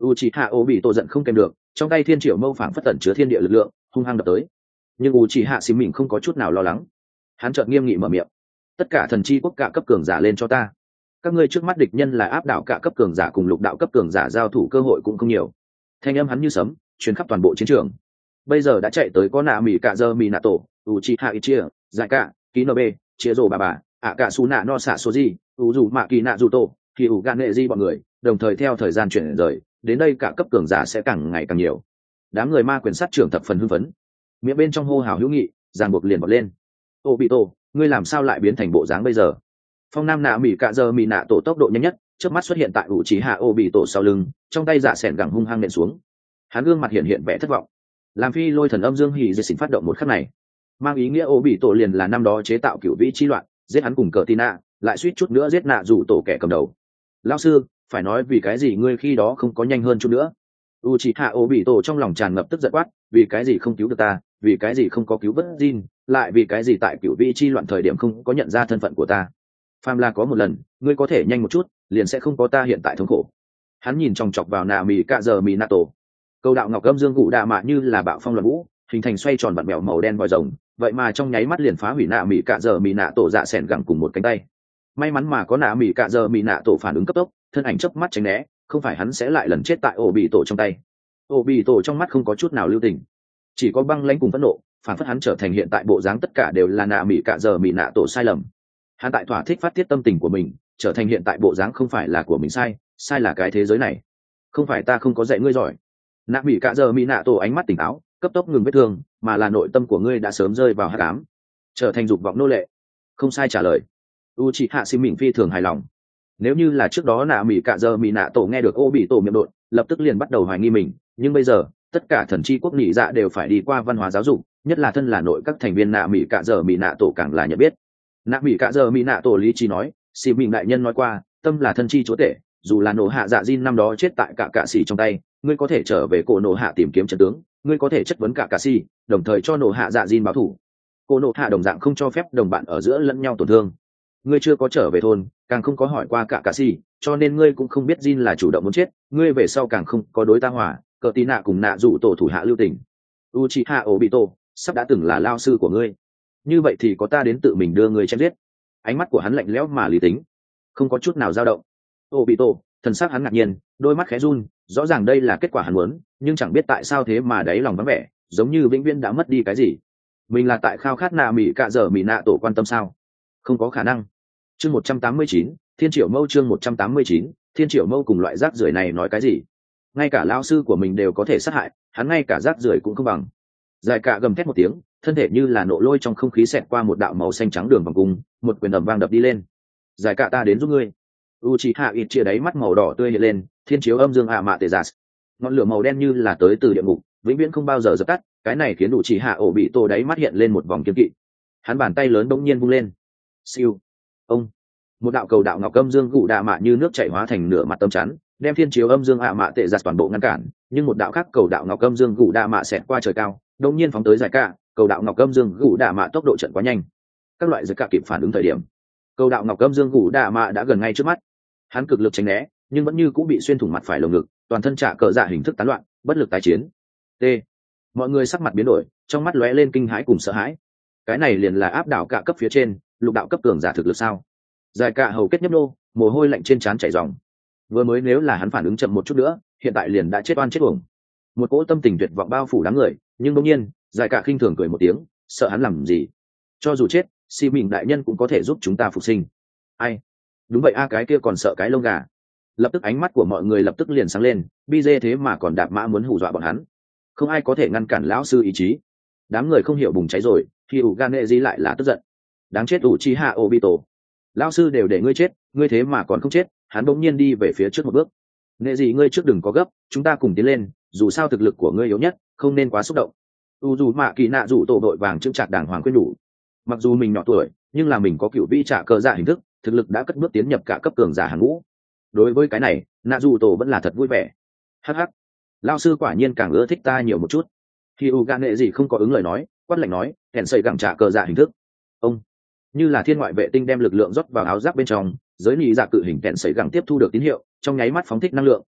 Uchiha Obito giận không kèm được, trong tay thiên triệu mâu phảng phất tẩn chứa thiên địa lực lượng, hung hăng đập tới. Nhưng Uchiha Sim mình không có chút nào lo lắng. Hắn chợt nghiêm nghị mở miệng: "Tất cả thần chi quốc cả cấp cường giả lên cho ta. Các ngươi trước mắt địch nhân là áp đảo cả cấp cường giả cùng lục đạo cấp cường giả, giao thủ cơ hội cũng không nhiều." Thanh âm hắn như sấm, truyền khắp toàn bộ chiến trường. Bây giờ đã chạy tới có nạ mỹ cả giờ Minato, Uchiha Itachi, Zaka, Kinobe, Chia Rồ bà bà, Akasuna no Sasoji, Uzumaki Naruto, Hyuga bọn người, đồng thời theo thời gian chuyển rời, đến đây cả cấp cường giả sẽ càng ngày càng nhiều. Đám người ma quyền sát trưởng thập phần hưng phấn, miệng bên trong hô hào hữu nghị, giàn buộc liền bật lên. Obito, ngươi làm sao lại biến thành bộ dáng bây giờ? Phong Nam nạ mỹ cả giờ mỹ nạ tổ tốc độ nhanh nhất, trước mắt xuất hiện tại Uchiha Obito sau lưng, trong tay dạ sẻn gẳng hung hăng nện xuống. Hắn gương mặt hiện hiện vẻ thất vọng. Làm phi lôi thần âm dương hỉ dệt xỉn phát động một khắc này, mang ý nghĩa Obito liền là năm đó chế tạo cửu vĩ chi loạn, giết hắn cùng cờ Tina, lại suýt chút nữa giết nạ dù tổ kẻ cầm đầu. Lão sư, phải nói vì cái gì ngươi khi đó không có nhanh hơn chút nữa? Uchiha Obito trong lòng tràn ngập tức giận quát, vì cái gì không cứu được ta, vì cái gì không có cứu vớt Jin, lại vì cái gì tại cửu vĩ chi loạn thời điểm không có nhận ra thân phận của ta. Phàm là có một lần, ngươi có thể nhanh một chút, liền sẽ không có ta hiện tại thống khổ. Hắn nhìn chòng chọc vào nạ mì cạ giờ Minato. Câu đạo ngọc âm dương cụ đạ mạ như là bạo phong loạn vũ, hình thành xoay tròn vặn mèo màu đen vòi rồng, vậy mà trong nháy mắt liền phá hủy nạ mì cạ giờ Minato dạ sẻn gẳng cùng một cánh tay. May mắn mà có nạ mì cạ giờ Minato phản ứng cấp tốc, thân ảnh chớp mắt tránh né, không phải hắn sẽ lại lần chết tại ổ bị tổ trong tay. Ổ bị tổ trong mắt không có chút nào lưu tình, chỉ có băng lãnh cùng phẫn nộ, phản phất hắn trở thành hiện tại bộ dáng tất cả đều là nạ mì cạ giờ Minato sai lầm. Hắn tại thỏa thích phát tiết tâm tình của mình, trở thành hiện tại bộ dáng không phải là của mình sai, sai là cái thế giới này. Không phải ta không có dạy ngươi giỏi. Nạ mỹ cả giờ mỹ nạ tổ ánh mắt tỉnh táo, cấp tốc ngừng vết thương, mà là nội tâm của ngươi đã sớm rơi vào hắc ám, trở thành dục vọng nô lệ. Không sai trả lời. Uchiha Sim mình phi thường hài lòng. Nếu như là trước đó nạ mỹ cả giờ mỹ nạ tổ nghe được ô bị tổ miệng đột, lập tức liền bắt đầu hoài nghi mình, nhưng bây giờ tất cả thần chi quốc nhị dạ đều phải đi qua văn hóa giáo dục, nhất là thân là nội các thành viên nạ mỹ cả giờ mỹ nạ tổ càng là nhận biết. Nạ mỹ cả giờ mỹ nạ tổ lý trí nói, Sim mình đại nhân nói qua, tâm là thân chi chúa tể, dù là nổ hạ dạ Jin năm đó chết tại cả cạ xỉ trong tay, ngươi có thể trở về cổ nổ hạ tìm kiếm trận tướng, ngươi có thể chất vấn cả cạ xỉ, đồng thời cho nổ hạ dạ Jin báo thù. Cổ nổ hạ đồng dạng không cho phép đồng bạn ở giữa lẫn nhau tổn thương. Ngươi chưa có trở về thôn, càng không có hỏi qua cả cạ xỉ, cho nên ngươi cũng không biết Jin là chủ động muốn chết, ngươi về sau càng không có đối ta hỏa, cờ tí nạ cùng nạ rủ tổ thủ hạ lưu tình. Uchiha Obito sắp đã từng là lao sư của ngươi, như vậy thì có ta đến tự mình đưa ngươi chém giết. Ánh mắt của hắn lạnh lẽo mà lý tính, không có chút nào dao động. Obito, thần sắc hắn ngạc nhiên, đôi mắt khẽ run, rõ ràng đây là kết quả hắn muốn, nhưng chẳng biết tại sao thế mà đáy lòng vắng vẻ, giống như vĩnh viễn đã mất đi cái gì. Mình là tại khao khát nạ mỹ cạ dở mỹ nạ tổ quan tâm sao? Không có khả năng. Chương một trăm tám mươi chín, Thiên Triệu Mâu chương một trăm tám mươi chín, Thiên Triệu Mâu cùng loại rác rưởi này nói cái gì? Ngay cả lão sư của mình đều có thể sát hại, hắn ngay cả rác rưởi cũng không bằng. Dài cả gầm thét một tiếng, thân thể như là nộ lôi trong không khí xẹt qua một đạo màu xanh trắng đường vòng cung, một quyền ầm vang đập đi lên. Dài cả ta đến giúp ngươi. Uchiha Itachi đáy mắt màu đỏ tươi hiện lên, thiên chiếu âm dương ạ mạ tề giạt. Ngọn lửa màu đen như là tới từ địa ngục, vĩnh viễn không bao giờ dập tắt, cái này khiến Uchiha Obito đáy mắt hiện lên một vòng kiên kỵ. Hắn bàn tay lớn bỗng nhiên vung lên. Siêu. Ông. Một đạo cầu đạo ngọc âm dương gụ đạ mạ như nước chảy hóa thành nửa mặt tâm chắn, đem thiên chiếu âm dương ạ mạ tề giạt toàn bộ ngăn cản, nhưng một đạo khác cầu đạo ngọc âm dương gụ đạ mạ xẹt qua trời cao, đột nhiên phóng tới Giải Cả, cầu đạo ngọc âm dương gụ đạ mạ tốc độ trận quá nhanh. Các loại Giải Cả kịp phản ứng thời điểm, cầu đạo ngọc âm dương gụ đạ mạ đã gần ngay trước mắt. Hắn cực lực tránh né, nhưng vẫn như cũng bị xuyên thủng mặt phải lồng ngực, toàn thân trả cờ dạ hình thức tán loạn, bất lực tái chiến. T. Mọi người sắc mặt biến đổi, trong mắt lóe lên kinh hãi cùng sợ hãi. Cái này liền là áp đảo cả cấp phía trên, lục đạo cấp cường giả thực lực sao? Giải Cả hầu kết nhấp nô, mồ hôi lạnh trên trán chảy ròng. Vừa mới nếu là hắn phản ứng chậm một chút nữa, hiện tại liền đã chết oan chết uổng. Một cỗ tâm tình tuyệt vọng bao phủ đám người, nhưng đột nhiên, Giải Cả khinh thường cười một tiếng, sợ hắn làm gì? Cho dù chết, Si Mình đại nhân cũng có thể giúp chúng ta phục sinh. Ai? Đúng vậy a, cái kia còn sợ cái lông gà. Lập tức ánh mắt của mọi người lập tức liền sáng lên, bi dê thế mà còn đạp mã muốn hù dọa bọn hắn. Không ai có thể ngăn cản lão sư ý chí. Đám người không hiểu bùng cháy rồi, thì ủ gan nệ gì lại là tức giận. Đáng chết Uchiha Obito. Lão sư đều để ngươi chết, ngươi thế mà còn không chết. Hắn bỗng nhiên đi về phía trước một bước. Nệ gì ngươi trước đừng có gấp, chúng ta cùng tiến lên, dù sao thực lực của ngươi yếu nhất, không nên quá xúc động. U dù mạ kỳ nạ rủ tổ đội vàng chững chạc đàng hoàng khuyên đủ. Mặc dù mình nhỏ tuổi, nhưng là mình có cựu vi trả cờ giả hình thức, thực lực đã cất bước tiến nhập cả cấp cường giả hàng ngũ. Đối với cái này, nạ dù tổ vẫn là thật vui vẻ. Hắc hắc, lao sư quả nhiên càng ưa thích ta nhiều một chút. Khi u gan nệ gì không có ứng lời nói, quát lạnh nói, hẹn xây gẳng trả cờ giả hình thức. Ông như là thiên ngoại vệ tinh đem lực lượng rót vào áo giáp bên trong, giới nị dạ cự hình hẹn xây gẳng tiếp thu được tín hiệu, trong nháy mắt phóng thích năng lượng,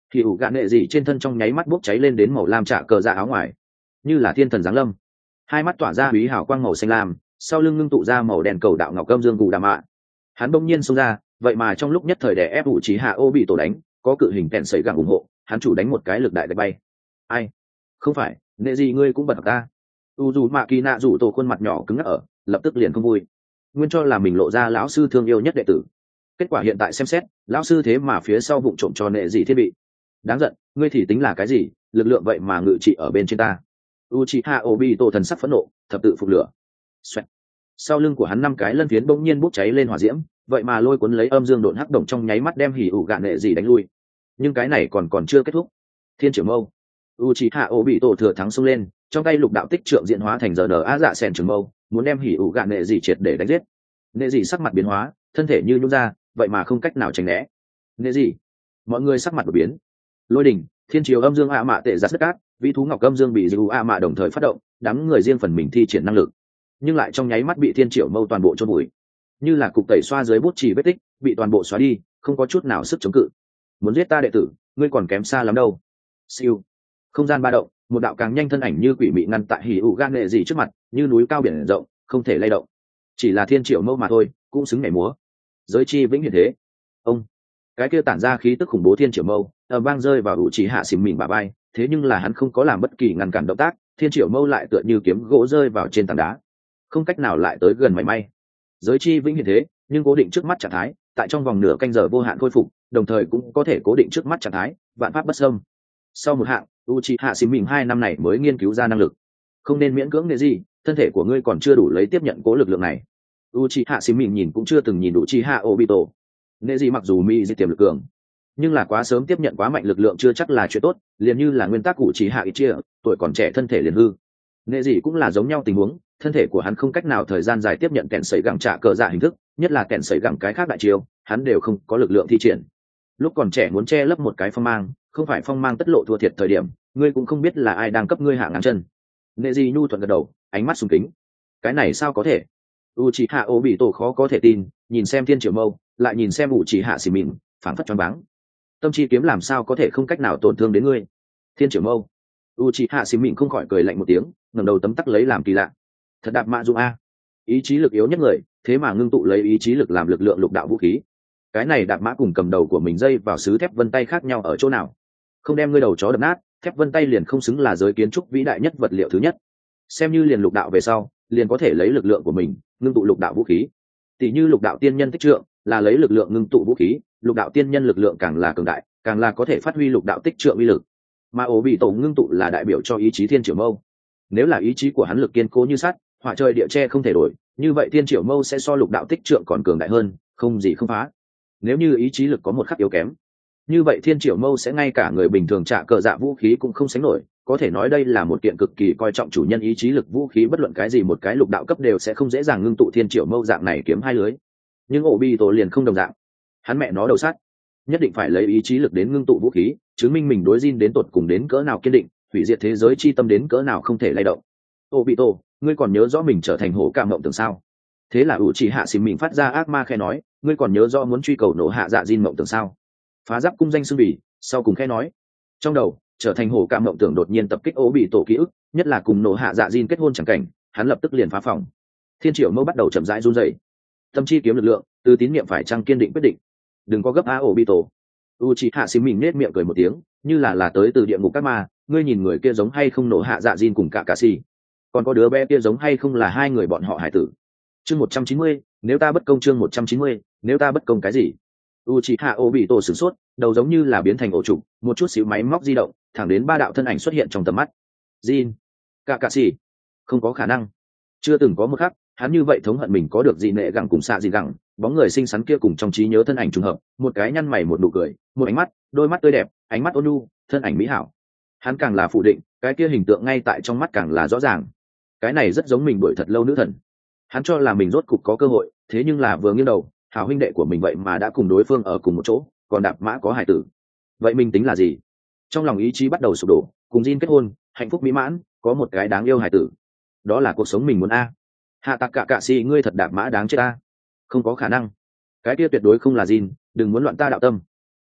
Hỉ ủ gạ nệ gì trên thân trong nháy mắt bốc cháy lên đến màu lam trạ cờ dạ áo ngoài, như là thiên thần giáng lâm. Hai mắt tỏa ra bí hào quang màu xanh lam, sau lưng ngưng tụ ra màu đen cầu đạo ngọc âm dương gù đà mạ. Hắn bỗng nhiên xông ra, vậy mà trong lúc nhất thời đè ép ủ trí hạ ô bị tổ đánh, có cự hình kèn sấy gặng ủng hộ, hắn chủ đánh một cái lực đại đại bay. Ai? Không phải, nệ gì ngươi cũng bật học ta. U dù mạ kỳ nạ rủ tổ khuôn mặt nhỏ cứng ngắc ở, lập tức liền không vui. Nguyên cho là mình lộ ra lão sư thương yêu nhất đệ tử, kết quả hiện tại xem xét, lão sư thế mà phía sau vụng trộm cho nệ gì thiết bị. Đáng giận, ngươi thì tính là cái gì, lực lượng vậy mà ngự trị ở bên trên ta. Uchiha Obito thần sắc phẫn nộ, thập tự phục lửa. Xoẹt. Sau lưng của hắn năm cái lân phiến bỗng nhiên bốc cháy lên hỏa diễm, vậy mà lôi cuốn lấy âm dương độn hắc động trong nháy mắt đem hỉ ủ gạn nệ gì đánh lui. Nhưng cái này còn còn chưa kết thúc. Thiên Triều Mâu. Uchiha Obito thừa thắng xông lên, trong tay lục đạo tích trượng diễn hóa thành giờ đờ á dạ sen trường mâu, muốn đem hỉ ủ gạn nệ gì triệt để đánh giết. Nệ gì sắc mặt biến hóa, thân thể như nhún ra, vậy mà không cách nào tránh né. Nệ gì? Mọi người sắc mặt đổi biến. Lôi đỉnh, thiên triều âm dương ạ mạ tệ giật đất cát, vĩ thú ngọc âm dương bị dư ạ mạ đồng thời phát động, đám người riêng phần mình thi triển năng lực, nhưng lại trong nháy mắt bị thiên triều mâu toàn bộ chôn bụi, như là cục tẩy xoa dưới bút chỉ vết tích, bị toàn bộ xóa đi, không có chút nào sức chống cự. Muốn giết ta đệ tử, ngươi còn kém xa lắm đâu. Siêu, không gian ba động, một đạo càng nhanh thân ảnh như quỷ mị ngăn tại hỉ ủ gan nệ gì trước mặt, như núi cao biển rộng, không thể lay động. Chỉ là thiên triều mâu mà thôi, cũng xứng nhảy múa. Giới chi vĩnh hiển thế. Ông, cái kia tản ra khí tức khủng bố thiên triều mâu ở vang rơi vào đủ chỉ hạ xìm mình bà bay, thế nhưng là hắn không có làm bất kỳ ngăn cản động tác, thiên triều mâu lại tựa như kiếm gỗ rơi vào trên tảng đá, không cách nào lại tới gần mảy may. Giới chi vĩnh hiển thế, nhưng cố định trước mắt trạng thái, tại trong vòng nửa canh giờ vô hạn khôi phục, đồng thời cũng có thể cố định trước mắt trạng thái, vạn pháp bất xâm. Sau một hạng, Uchiha xìm mình hai năm này mới nghiên cứu ra năng lực, không nên miễn cưỡng để gì, thân thể của ngươi còn chưa đủ lấy tiếp nhận cố lực lượng này. Uchiha xìm mình nhìn cũng chưa từng nhìn Uchiha Obito. Nệ gì mặc dù mi di tiềm lực cường, nhưng là quá sớm tiếp nhận quá mạnh lực lượng chưa chắc là chuyện tốt, liền như là nguyên tắc cụ chỉ hạ ít chia, tuổi còn trẻ thân thể liền hư. Nệ gì cũng là giống nhau tình huống, thân thể của hắn không cách nào thời gian dài tiếp nhận kẹn sấy gẳng trả cờ dạ hình thức, nhất là kẹn sấy gẳng cái khác đại chiêu, hắn đều không có lực lượng thi triển. Lúc còn trẻ muốn che lấp một cái phong mang, không phải phong mang tất lộ thua thiệt thời điểm, ngươi cũng không biết là ai đang cấp ngươi hạ ngáng chân. Nệ gì nhu thuận gật đầu, ánh mắt sùng kính. Cái này sao có thể? Uchiha Obito khó có thể tin, nhìn xem thiên triều mâu, lại nhìn xem Uchiha xì mịn, phảng phất choáng váng. Tâm chi kiếm làm sao có thể không cách nào tổn thương đến ngươi? Thiên triều mâu. Uchiha xì mịn không khỏi cười lạnh một tiếng, ngẩng đầu tấm tắc lấy làm kỳ lạ. Thật đạp mạ dụng a, ý chí lực yếu nhất người, thế mà ngưng tụ lấy ý chí lực làm lực lượng lục đạo vũ khí. Cái này đạp mã cùng cầm đầu của mình dây vào sứ thép vân tay khác nhau ở chỗ nào? Không đem ngươi đầu chó đập nát, thép vân tay liền không xứng là giới kiến trúc vĩ đại nhất vật liệu thứ nhất. Xem như liền lục đạo về sau, liền có thể lấy lực lượng của mình ngưng tụ lục đạo vũ khí. Tỷ như lục đạo tiên nhân tích trượng là lấy lực lượng ngưng tụ vũ khí, lục đạo tiên nhân lực lượng càng là cường đại, càng là có thể phát huy lục đạo tích trượng uy lực. Mà ổ bị tổ ngưng tụ là đại biểu cho ý chí thiên triều mâu. Nếu là ý chí của hắn lực kiên cố như sắt, hỏa trời địa che không thể đổi, như vậy thiên triều mâu sẽ so lục đạo tích trượng còn cường đại hơn, không gì không phá. Nếu như ý chí lực có một khắc yếu kém, như vậy thiên triều mâu sẽ ngay cả người bình thường trả cờ dạ vũ khí cũng không sánh nổi. Có thể nói đây là một kiện cực kỳ coi trọng chủ nhân ý chí lực vũ khí, bất luận cái gì một cái lục đạo cấp đều sẽ không dễ dàng ngưng tụ thiên triều mâu dạng này kiếm hai lưới. Nhưng Obito liền không đồng dạng, hắn mẹ nó đầu sắt, nhất định phải lấy ý chí lực đến ngưng tụ vũ khí, chứng minh mình đối Jin đến tột cùng đến cỡ nào kiên định, hủy diệt thế giới chi tâm đến cỡ nào không thể lay động. Obito, ngươi còn nhớ rõ mình trở thành hổ cam mộng tưởng sao? Thế là Uchiha xìm mình phát ra ác ma khẽ nói, ngươi còn nhớ rõ muốn truy cầu nổ hạ dạ Jin mộng tưởng sao? Phá giáp cung danh xưng bỉ, sau cùng khẽ nói, trong đầu trở thành hổ cam mộng tưởng đột nhiên tập kích Obito ký ức, nhất là cùng nổ hạ dạ Jin kết hôn chẳng cảnh, hắn lập tức liền phá phòng. Thiên triều mâu bắt đầu chậm rãi run rẩy, tâm chi kiếm lực lượng từ tín niệm phải trăng kiên định quyết định. Đừng có gấp a Obito. Uchiha xìm mình nết miệng cười một tiếng, như là là tới từ địa ngục các ma, ngươi nhìn người kia giống hay không nổ hạ dạ Jin cùng cả cà si, còn có đứa bé kia giống hay không là hai người bọn họ hải tử. Chương một trăm chín mươi, nếu ta bất công. Chương một trăm chín mươi, nếu ta bất công cái gì? Uchiha Obito sửng sốt, đầu giống như là biến thành ổ trục, một chút xíu máy móc di động, thẳng đến ba đạo thân ảnh xuất hiện trong tầm mắt. Jin, Kakashi, không có khả năng. Chưa từng có một khắc, hắn như vậy thống hận mình có được gì nệ gẳng cùng xạ gì gẳng, bóng người xinh xắn kia cùng trong trí nhớ thân ảnh trùng hợp, một cái nhăn mày một nụ cười, một ánh mắt, đôi mắt tươi đẹp, ánh mắt ôn nhu, thân ảnh mỹ hảo. Hắn càng là phủ định, cái kia hình tượng ngay tại trong mắt càng là rõ ràng. Cái này rất giống mình đuổi thật lâu nữ thần. Hắn cho là mình rốt cục có cơ hội, thế nhưng là vừa nghiêng đầu, hảo huynh đệ của mình vậy mà đã cùng đối phương ở cùng một chỗ, còn đạp mã có hải tử. Vậy mình tính là gì? Trong lòng ý chí bắt đầu sụp đổ, cùng Jin kết hôn, hạnh phúc mỹ mãn, có một cái đáng yêu hải tử. Đó là cuộc sống mình muốn a. Hạ tạc cả cạ si, ngươi thật đạp mã đáng chết a. Không có khả năng. Cái kia tuyệt đối không là Jin, đừng muốn loạn ta đạo tâm.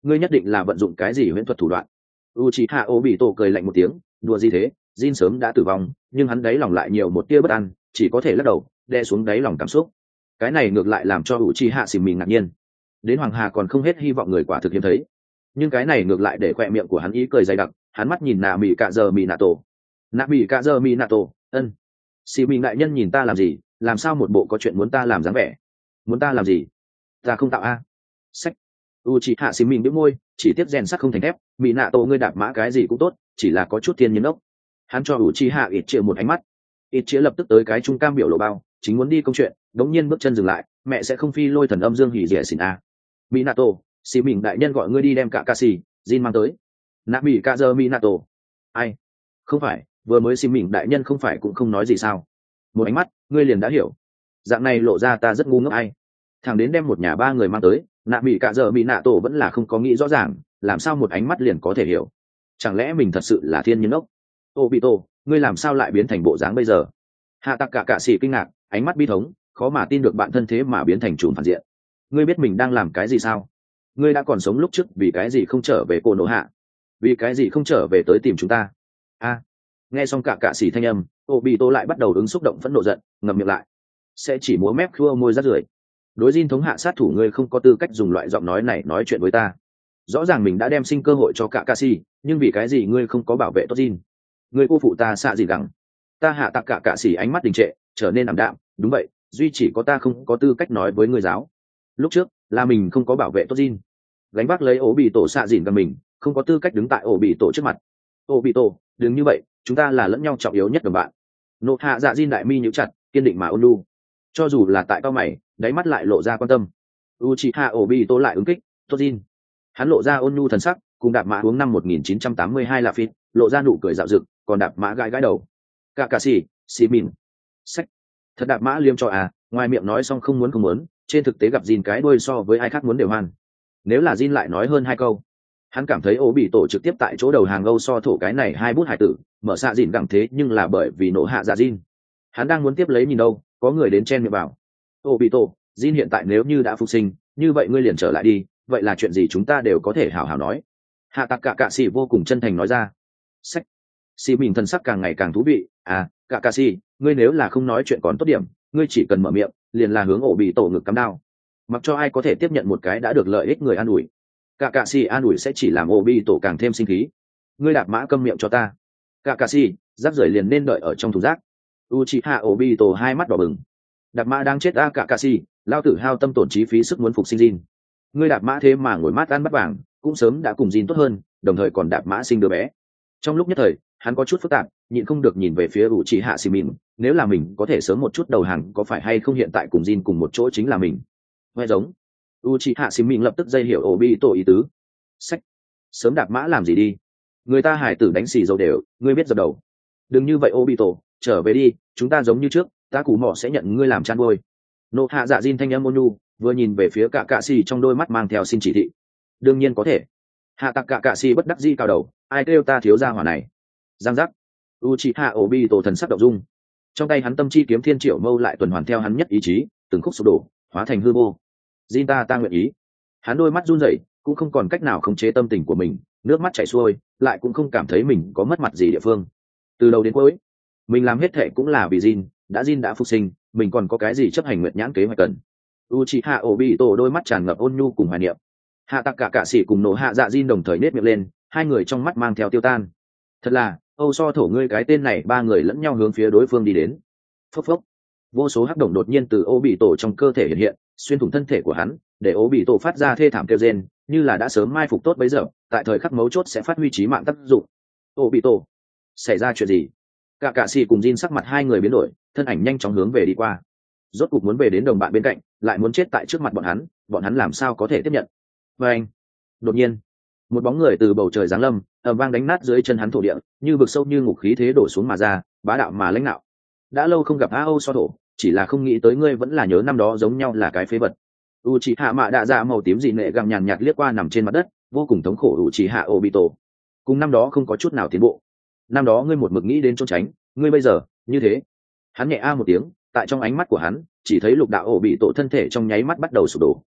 ngươi nhất định là vận dụng cái gì huyễn thuật thủ đoạn. Uchiha Obito cười lạnh một tiếng, đùa gì thế, Jin sớm đã tử vong, nhưng hắn đáy lòng lại nhiều một tia bất an, chỉ có thể lắc đầu, đè xuống đáy lòng cảm xúc. Cái này ngược lại làm cho Uchiha Xỉm mình ngạc nhiên. Đến Hoàng Hà còn không hết hy vọng người quả thực hiếm thấy, nhưng cái này ngược lại để khoe miệng của hắn ý cười dày đặc, hắn mắt nhìn nạ mỹ cạ giờ Minato. Nạ mỹ cạ giờ Minato, ân. Xỉm mình đại nhân nhìn ta làm gì, làm sao một bộ có chuyện muốn ta làm dáng vẻ? Muốn ta làm gì? Ta không tạo a. Sách. Uchiha Xỉm mình bĩu môi, chỉ tiếp rèn sắt không thành thép, Minato ngươi đạp mã cái gì cũng tốt, chỉ là có chút thiên nhiên ốc. Hắn cho Uchiha ít chia một ánh mắt. Ít chia lập tức tới cái trung cam biểu lộ bao, chính muốn đi công chuyện, đống nhiên bước chân dừng lại, mẹ sẽ không phi lôi thần âm dương hỉ rẻ xỉn a. Minato, xì mình đại nhân gọi ngươi đi đem cả Kakashi, Jin mang tới. Nabi Kazer Minato. Ai? Không phải, vừa mới xì mình đại nhân không phải cũng không nói gì sao? Một ánh mắt, ngươi liền đã hiểu. Dạng này lộ ra ta rất ngu ngốc ai. Thằng đến đem một nhà ba người mang tới, Nabi Kazer Minato vẫn là không có nghĩ rõ ràng, làm sao một ánh mắt liền có thể hiểu. Chẳng lẽ mình thật sự là thiên nhân ốc? Obito, ngươi làm sao lại biến thành bộ dáng bây giờ? Hạ Tạc cả cạ sĩ kinh ngạc, ánh mắt bi thống, khó mà tin được bạn thân thế mà biến thành trùm phản diện. Ngươi biết mình đang làm cái gì sao? Ngươi đã còn sống lúc trước, vì cái gì không trở về cô nổ hạ? Vì cái gì không trở về tới tìm chúng ta? A. Nghe xong cả cạ sĩ thanh âm, Obito lại bắt đầu ứng xúc động phẫn nộ giận, ngậm miệng lại. Sẽ chỉ múa mép khua môi rát rưởi. Đối Jin thống hạ sát thủ ngươi không có tư cách dùng loại giọng nói này nói chuyện với ta. Rõ ràng mình đã đem sinh cơ hội cho cả cạ sĩ, nhưng vì cái gì ngươi không có bảo vệ tốt Jin? Ngươi cô phụ ta xạ gì gắng? Ta hạ tạc cả cạ sĩ ánh mắt đình trệ, trở nên ảm đạm. Đúng vậy, duy chỉ có ta không có tư cách nói với người giáo. Lúc trước là mình không có bảo vệ tốt Jin, gánh vác lấy ổ bị tổ xạ dìn gần mình, không có tư cách đứng tại ổ bị tổ trước mặt. Ổ bị tổ, đừng như vậy, chúng ta là lẫn nhau trọng yếu nhất đồng bạn. Nộ hạ dạ Jin đại mi nhíu chặt, kiên định mà ôn lu. Cho dù là tại cao mày, đáy mắt lại lộ ra quan tâm. Uchiha Obito lại ứng kích, tốt Jin. Hắn lộ ra ôn nhu thần sắc, cùng đạp mã uống năm một nghìn chín trăm tám mươi hai là phít, lộ ra nụ cười dạo dực, còn đạp mã gãi gãi đầu. Kakashi, xì mìn. Sách. Thật đạp mã liêm cho à, ngoài miệng nói xong không muốn không muốn, trên thực tế gặp Jin cái đuôi so với ai khác muốn đều hoan. Nếu là Jin lại nói hơn hai câu, hắn cảm thấy ố bị tổ trực tiếp tại chỗ đầu hàng âu so thổ cái này hai bút hải tử, mở xạ Jin gặng thế nhưng là bởi vì nổ hạ dạ Jin. Hắn đang muốn tiếp lấy nhìn đâu, có người đến chen miệng bảo. Ố bị tổ, Jin hiện tại nếu như đã phục sinh, như vậy ngươi liền trở lại đi, vậy là chuyện gì chúng ta đều có thể hào hào nói. Hạ tạc cả cạ sĩ vô cùng chân thành nói ra. Sách. Xì mình thần sắc càng ngày càng thú vị. À, cả cạ sĩ, ngươi nếu là không nói chuyện còn tốt điểm, ngươi chỉ cần mở miệng, liền là hướng ổ bị tổ ngực cắm đao. Mặc cho ai có thể tiếp nhận một cái đã được lợi ích người an ủi, cả cạ sĩ an ủi sẽ chỉ làm ổ bị tổ càng thêm sinh khí. Ngươi đạp mã câm miệng cho ta. Cả cạ sĩ, rác rưởi liền nên đợi ở trong thùng rác. Uchiha Obito hai mắt đỏ bừng. Đạp mã đang chết a cả cạ sĩ, lao tử hao tâm tổn trí phí sức muốn phục sinh Jin. Ngươi đạp mã thế mà ngồi mát ăn bắt vàng, cũng sớm đã cùng Jin tốt hơn, đồng thời còn đạp mã sinh đứa bé. Trong lúc nhất thời, hắn có chút phức tạp, nhịn không được nhìn về phía Uchiha Shimin, nếu là mình có thể sớm một chút đầu hàng, có phải hay không hiện tại cùng Jin cùng một chỗ chính là mình. Nghe giống. Uchiha Shimin lập tức dây hiểu Obito ý tứ. Sách. Sớm đạp mã làm gì đi? Người ta hải tử đánh xì dầu đều, ngươi biết dập đầu. Đừng như vậy Obito, trở về đi, chúng ta giống như trước, ta củ mỏ sẽ nhận ngươi làm chăn nuôi. Nộ hạ dạ Jin thanh âm ôn nhu, vừa nhìn về phía cả cạ xì trong đôi mắt mang theo xin chỉ thị. Đương nhiên có thể. Hạ tạc cả cạ xì bất đắc dĩ cao đầu, ai kêu ta thiếu gia hỏa này. Giang giác. Uchiha Obito thần sắc động dung. Trong tay hắn tâm chi kiếm thiên triệu mâu lại tuần hoàn theo hắn nhất ý chí, từng khúc sụp đổ, hóa thành hư vô. Jin ta ta nguyện ý. Hắn đôi mắt run rẩy, cũng không còn cách nào khống chế tâm tình của mình, nước mắt chảy xuôi, lại cũng không cảm thấy mình có mất mặt gì địa phương. Từ đầu đến cuối, mình làm hết thệ cũng là vì Jin, đã Jin đã phục sinh, mình còn có cái gì chấp hành nguyện nhãn kế hoạch cần. Uchiha Obito đôi mắt tràn ngập ôn nhu cùng hoài niệm. Hạ tạc cả cạ sĩ cùng nổ hạ dạ Jin đồng thời nết miệng lên, hai người trong mắt mang theo tiêu tan. Thật là, âu so thổ ngươi cái tên này, ba người lẫn nhau hướng phía đối phương đi đến. Phốc phốc. Vô số hắc động đột nhiên từ Obito trong cơ thể hiện hiện, xuyên thủng thân thể của hắn, để Obito phát ra thê thảm kêu rên, như là đã sớm mai phục tốt bấy giờ, tại thời khắc mấu chốt sẽ phát huy chí mạng tác dụng. Obito, xảy ra chuyện gì? Cả cạ sĩ cùng Jin sắc mặt hai người biến đổi, thân ảnh nhanh chóng hướng về đi qua. Rốt cục muốn về đến đồng bạn bên cạnh, lại muốn chết tại trước mặt bọn hắn, bọn hắn làm sao có thể tiếp nhận? Và anh, đột nhiên, một bóng người từ bầu trời giáng lâm, ầm vang đánh nát dưới chân hắn thổ địa, như vực sâu như ngục khí thế đổ xuống mà ra, bá đạo mà lãnh đạo. Đã lâu không gặp A Âu so thổ, chỉ là không nghĩ tới ngươi vẫn là nhớ năm đó giống nhau là cái phế vật. Uchiha Mạ Đa Dạ màu tím dị nệ gặm nhàn nhạt liếc qua nằm trên mặt đất, vô cùng thống khổ Uchiha Obito. Cùng năm đó không có chút nào tiến bộ. Năm đó ngươi một mực nghĩ đến trốn tránh, ngươi bây giờ như thế. Hắn nhẹ a một tiếng, tại trong ánh mắt của hắn, chỉ thấy lục đạo ổ bị tổ thân thể trong nháy mắt bắt đầu sụp đổ.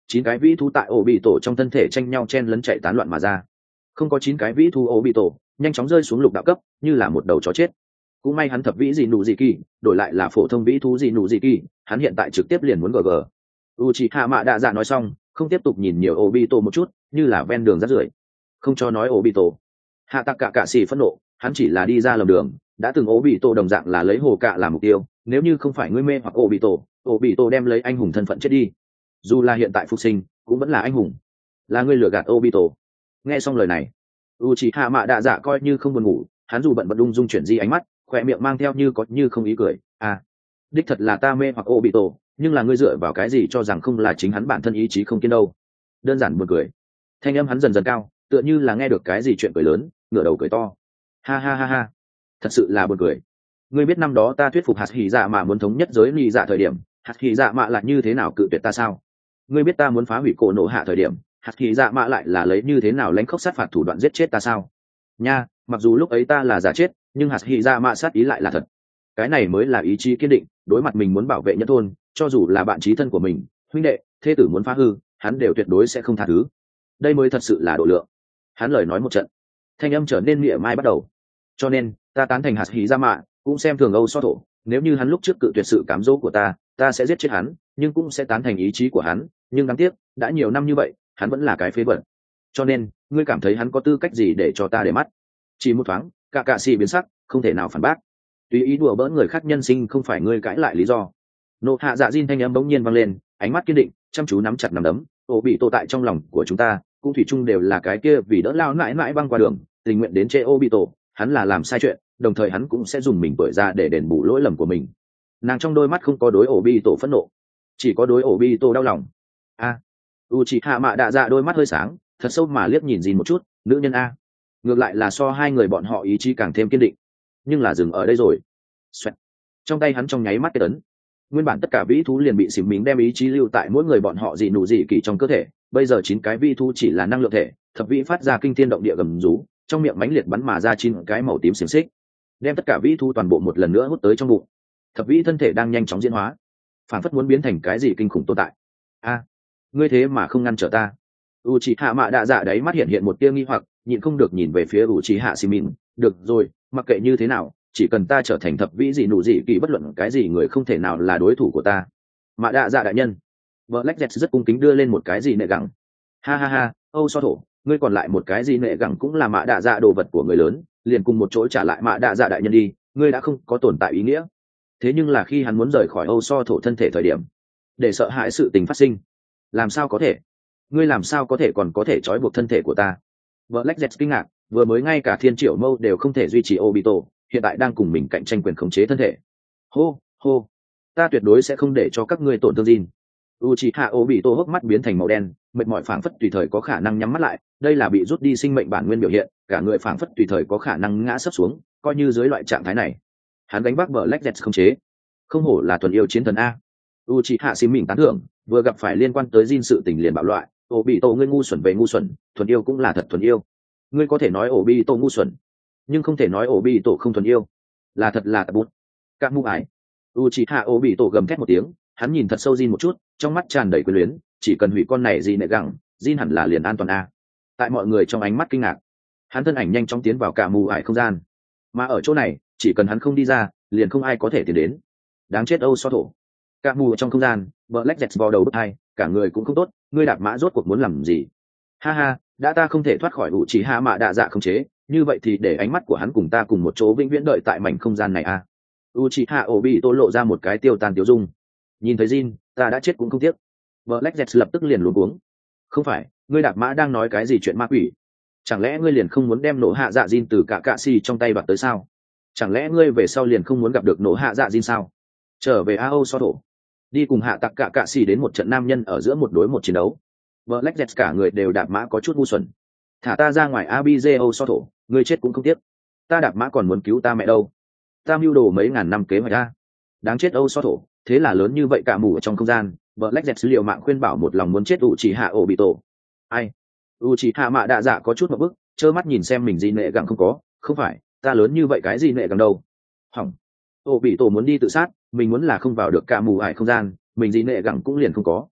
Chín cái vĩ thú tại ổ bị tổ trong thân thể tranh nhau chen lấn chạy tán loạn mà ra. Không có chín cái vĩ thú ổ bị tổ nhanh chóng rơi xuống lục đạo cấp như là một đầu chó chết. Cũng may hắn thập vĩ gì nụ gì kỳ đổi lại là phổ thông vĩ thú gì nụ gì kỳ, hắn hiện tại trực tiếp liền muốn gg. Uchiha Mạ Đạ Dạ nói xong không tiếp tục nhìn nhiều ổ bị tổ một chút, như là ven đường rác rưởi không cho nói ổ bị tổ. Hạ tạc cả cạ xì phẫn nộ, hắn chỉ là đi ra lầm đường, đã từng ổ bị tổ đồng dạng là lấy hồ cạ làm mục tiêu, nếu như không phải ngươi mê hoặc ổ bị tổ, ổ bị tổ đem lấy anh hùng thân phận chết đi, dù là hiện tại phục sinh cũng vẫn là anh hùng. Là ngươi lừa gạt ổ bị tổ. Nghe xong lời này, Uchiha Mạ Đạ Dạ coi như không buồn ngủ, hắn dù bận bận ung dung chuyển di ánh mắt, khỏe miệng mang theo như có như không ý cười. À, đích thật là ta mê hoặc ổ bị tổ, nhưng là ngươi dựa vào cái gì cho rằng không là chính hắn bản thân ý chí không kiên đâu? Đơn giản buồn cười. Thanh âm hắn dần dần cao, tựa như là nghe được cái gì chuyện cười lớn, ngửa đầu cười to. Ha ha ha ha, thật sự là buồn cười. Ngươi biết năm đó ta thuyết phục hạt hỉ dạ mà muốn thống nhất giới ly dạ thời điểm, hạt hỉ dạ mạ lại như thế nào cự tuyệt ta sao? Ngươi biết ta muốn phá hủy cổ nổ hạ thời điểm, hạt hỉ dạ mạ lại là lấy như thế nào lãnh khốc sát phạt thủ đoạn giết chết ta sao? Nha, mặc dù lúc ấy ta là giả chết, nhưng hạt hỉ dạ mạ sát ý lại là thật. Cái này mới là ý chí kiên định, đối mặt mình muốn bảo vệ nhất thôn, cho dù là bạn chí thân của mình, huynh đệ, thê tử muốn phá hư, hắn đều tuyệt đối sẽ không tha thứ. Đây mới thật sự là độ lượng. Hắn lời nói một trận, thanh âm trở nên mỉa mai bắt đầu. Cho nên ta tán thành hạt hỉ dạ mạ, cũng xem thường Âu So Thổ. Nếu như hắn lúc trước cự tuyệt sự cám dỗ của ta, ta sẽ giết chết hắn, nhưng cũng sẽ tán thành ý chí của hắn. Nhưng đáng tiếc, đã nhiều năm như vậy, hắn vẫn là cái phế vật. Cho nên ngươi cảm thấy hắn có tư cách gì để cho ta để mắt? Chỉ một thoáng, cả cạ xì biến sắc, không thể nào phản bác. Tùy ý đùa bỡn người khác nhân sinh không phải ngươi cãi lại lý do. Nộ hạ dạ diên thanh âm bỗng nhiên vang lên, ánh mắt kiên định, chăm chú nắm chặt nắm đấm. Ổ bị tổ tại trong lòng của chúng ta, cũng thủy chung đều là cái kia vì đỡ lao mãi mãi băng qua đường, tình nguyện đến chê ổ bị tổ. Hắn là làm sai chuyện, đồng thời hắn cũng sẽ dùng mình tuổi ra để đền bù lỗi lầm của mình. Nàng trong đôi mắt không có đối ổ bị tổ phẫn nộ, chỉ có đối ổ bị tổ đau lòng. A, Uchiha Mạ Đạ Dạ đôi mắt hơi sáng, thật sâu mà liếc nhìn Jin một chút, nữ nhân a. Ngược lại là so hai người bọn họ ý chí càng thêm kiên định, nhưng là dừng ở đây rồi. Xoẹt. Trong tay hắn trong nháy mắt kết ấn, nguyên bản tất cả vĩ thú liền bị xỉm mình đem ý chí lưu tại mỗi người bọn họ dị nụ dị kỳ trong cơ thể. Bây giờ chín cái vĩ thú chỉ là năng lượng thể, thập vĩ phát ra kinh thiên động địa gầm rú, trong miệng mãnh liệt bắn mà ra chín cái màu tím xiềng xích, đem tất cả vĩ thú toàn bộ một lần nữa hút tới trong bụng. Thập vĩ thân thể đang nhanh chóng diễn hóa, phản phất muốn biến thành cái gì kinh khủng tồn tại. A, ngươi thế mà không ngăn trở ta? Uchiha Mạ Đạ Dạ đấy mắt hiện hiện một tia nghi hoặc, nhịn không được nhìn về phía Uchiha Shimin. Được rồi, mặc kệ như thế nào, chỉ cần ta trở thành thập vĩ gì nụ gì kỳ, bất luận cái gì người không thể nào là đối thủ của ta. Mạ Đạ Dạ đại nhân. Black Jet rất cung kính đưa lên một cái gì nệ gẳng. Ha ha ha, Âu So Thổ, ngươi còn lại một cái gì nệ gẳng cũng là Mạ Đạ Dạ đồ vật của người lớn, liền cùng một chỗ trả lại Mạ Đạ Dạ đại nhân đi, ngươi đã không có tồn tại ý nghĩa. Thế nhưng là khi hắn muốn rời khỏi Âu So Thổ thân thể thời điểm, để sợ hãi sự tình phát sinh. Làm sao có thể? Ngươi làm sao có thể còn có thể trói buộc thân thể của ta? Black Jet kinh ngạc, vừa mới ngay cả Thiên Triệu Mâu đều không thể duy trì Obito, hiện tại đang cùng mình cạnh tranh quyền khống chế thân thể. Hô, hô, ta tuyệt đối sẽ không để cho các ngươi tổn thương Jin. Uchiha Obito hốc mắt biến thành màu đen, mệt mỏi phảng phất tùy thời có khả năng nhắm mắt lại, đây là bị rút đi sinh mệnh bản nguyên biểu hiện, cả người phảng phất tùy thời có khả năng ngã sấp xuống, coi như dưới loại trạng thái này, hắn đánh bác Black Jet khống chế. Không hổ là thuần yêu chiến thần a. Uchiha Sim mình tán thưởng, vừa gặp phải liên quan tới Jin sự tình liền bạo loại, Obito ngươi ngu xuẩn về ngu xuẩn, thuần yêu cũng là thật thuần yêu. Ngươi có thể nói Obito ngu xuẩn, nhưng không thể nói Obito không thuần yêu. Là thật là tập bút. Các mu ải. Uchiha Obito gầm thét một tiếng, hắn nhìn thật sâu Jin một chút, trong mắt tràn đầy quyến luyến, chỉ cần hủy con này gì nệ gẳng, Jin hẳn là liền an toàn a. Tại mọi người trong ánh mắt kinh ngạc, hắn thân ảnh nhanh chóng tiến vào cả mù ải không gian. Mà ở chỗ này, chỉ cần hắn không đi ra, liền không ai có thể tiến đến. Đáng chết Âu So Thổ. Cả mù trong không gian, Black Jet vào đầu bứt hai, cả người cũng không tốt, ngươi đạp mã rốt cuộc muốn làm gì? Ha ha, đã ta không thể thoát khỏi Uchiha Mạ Đạ Dạ khống chế, như vậy thì để ánh mắt của hắn cùng ta cùng một chỗ vĩnh viễn đợi tại mảnh không gian này a. Uchiha Obito lộ ra một cái tiêu tan tiêu dung. Nhìn thấy Jin, ta đã chết cũng không tiếc. Black Jet lập tức liền luống cuống. Không phải, ngươi đạp mã đang nói cái gì chuyện ma quỷ? Chẳng lẽ ngươi liền không muốn đem nổ hạ dạ Jin từ cả cạ xì trong tay đoạt tới sao? Chẳng lẽ ngươi về sau liền không muốn gặp được nổ hạ dạ Jin sao? Trở về Ao So Thổ, đi cùng hạ tặc cả cạ xì đến một trận nam nhân ở giữa một đối một chiến đấu. Black Jet cả người đều đạp mã có chút ngu xuẩn. Thả ta ra ngoài Abizo So Thổ, ngươi chết cũng không tiếc. Ta đạp mã còn muốn cứu ta mẹ đâu? Ta mưu đồ mấy ngàn năm kế hoạch a. Đáng chết Âu So Thổ, thế là lớn như vậy cả mù ở trong không gian. Black Jet liều mạng khuyên bảo một lòng muốn chết Uchiha Obito. Ai? Uchiha Mạ Đạ Dạ có chút một bức, trơ mắt nhìn xem mình gì nệ gặng không có, không phải, ta lớn như vậy cái gì nệ gặng đâu. Hỏng. Obito muốn đi tự sát, mình muốn là không vào được cả mù ải không gian, mình gì nệ gặng cũng liền không có.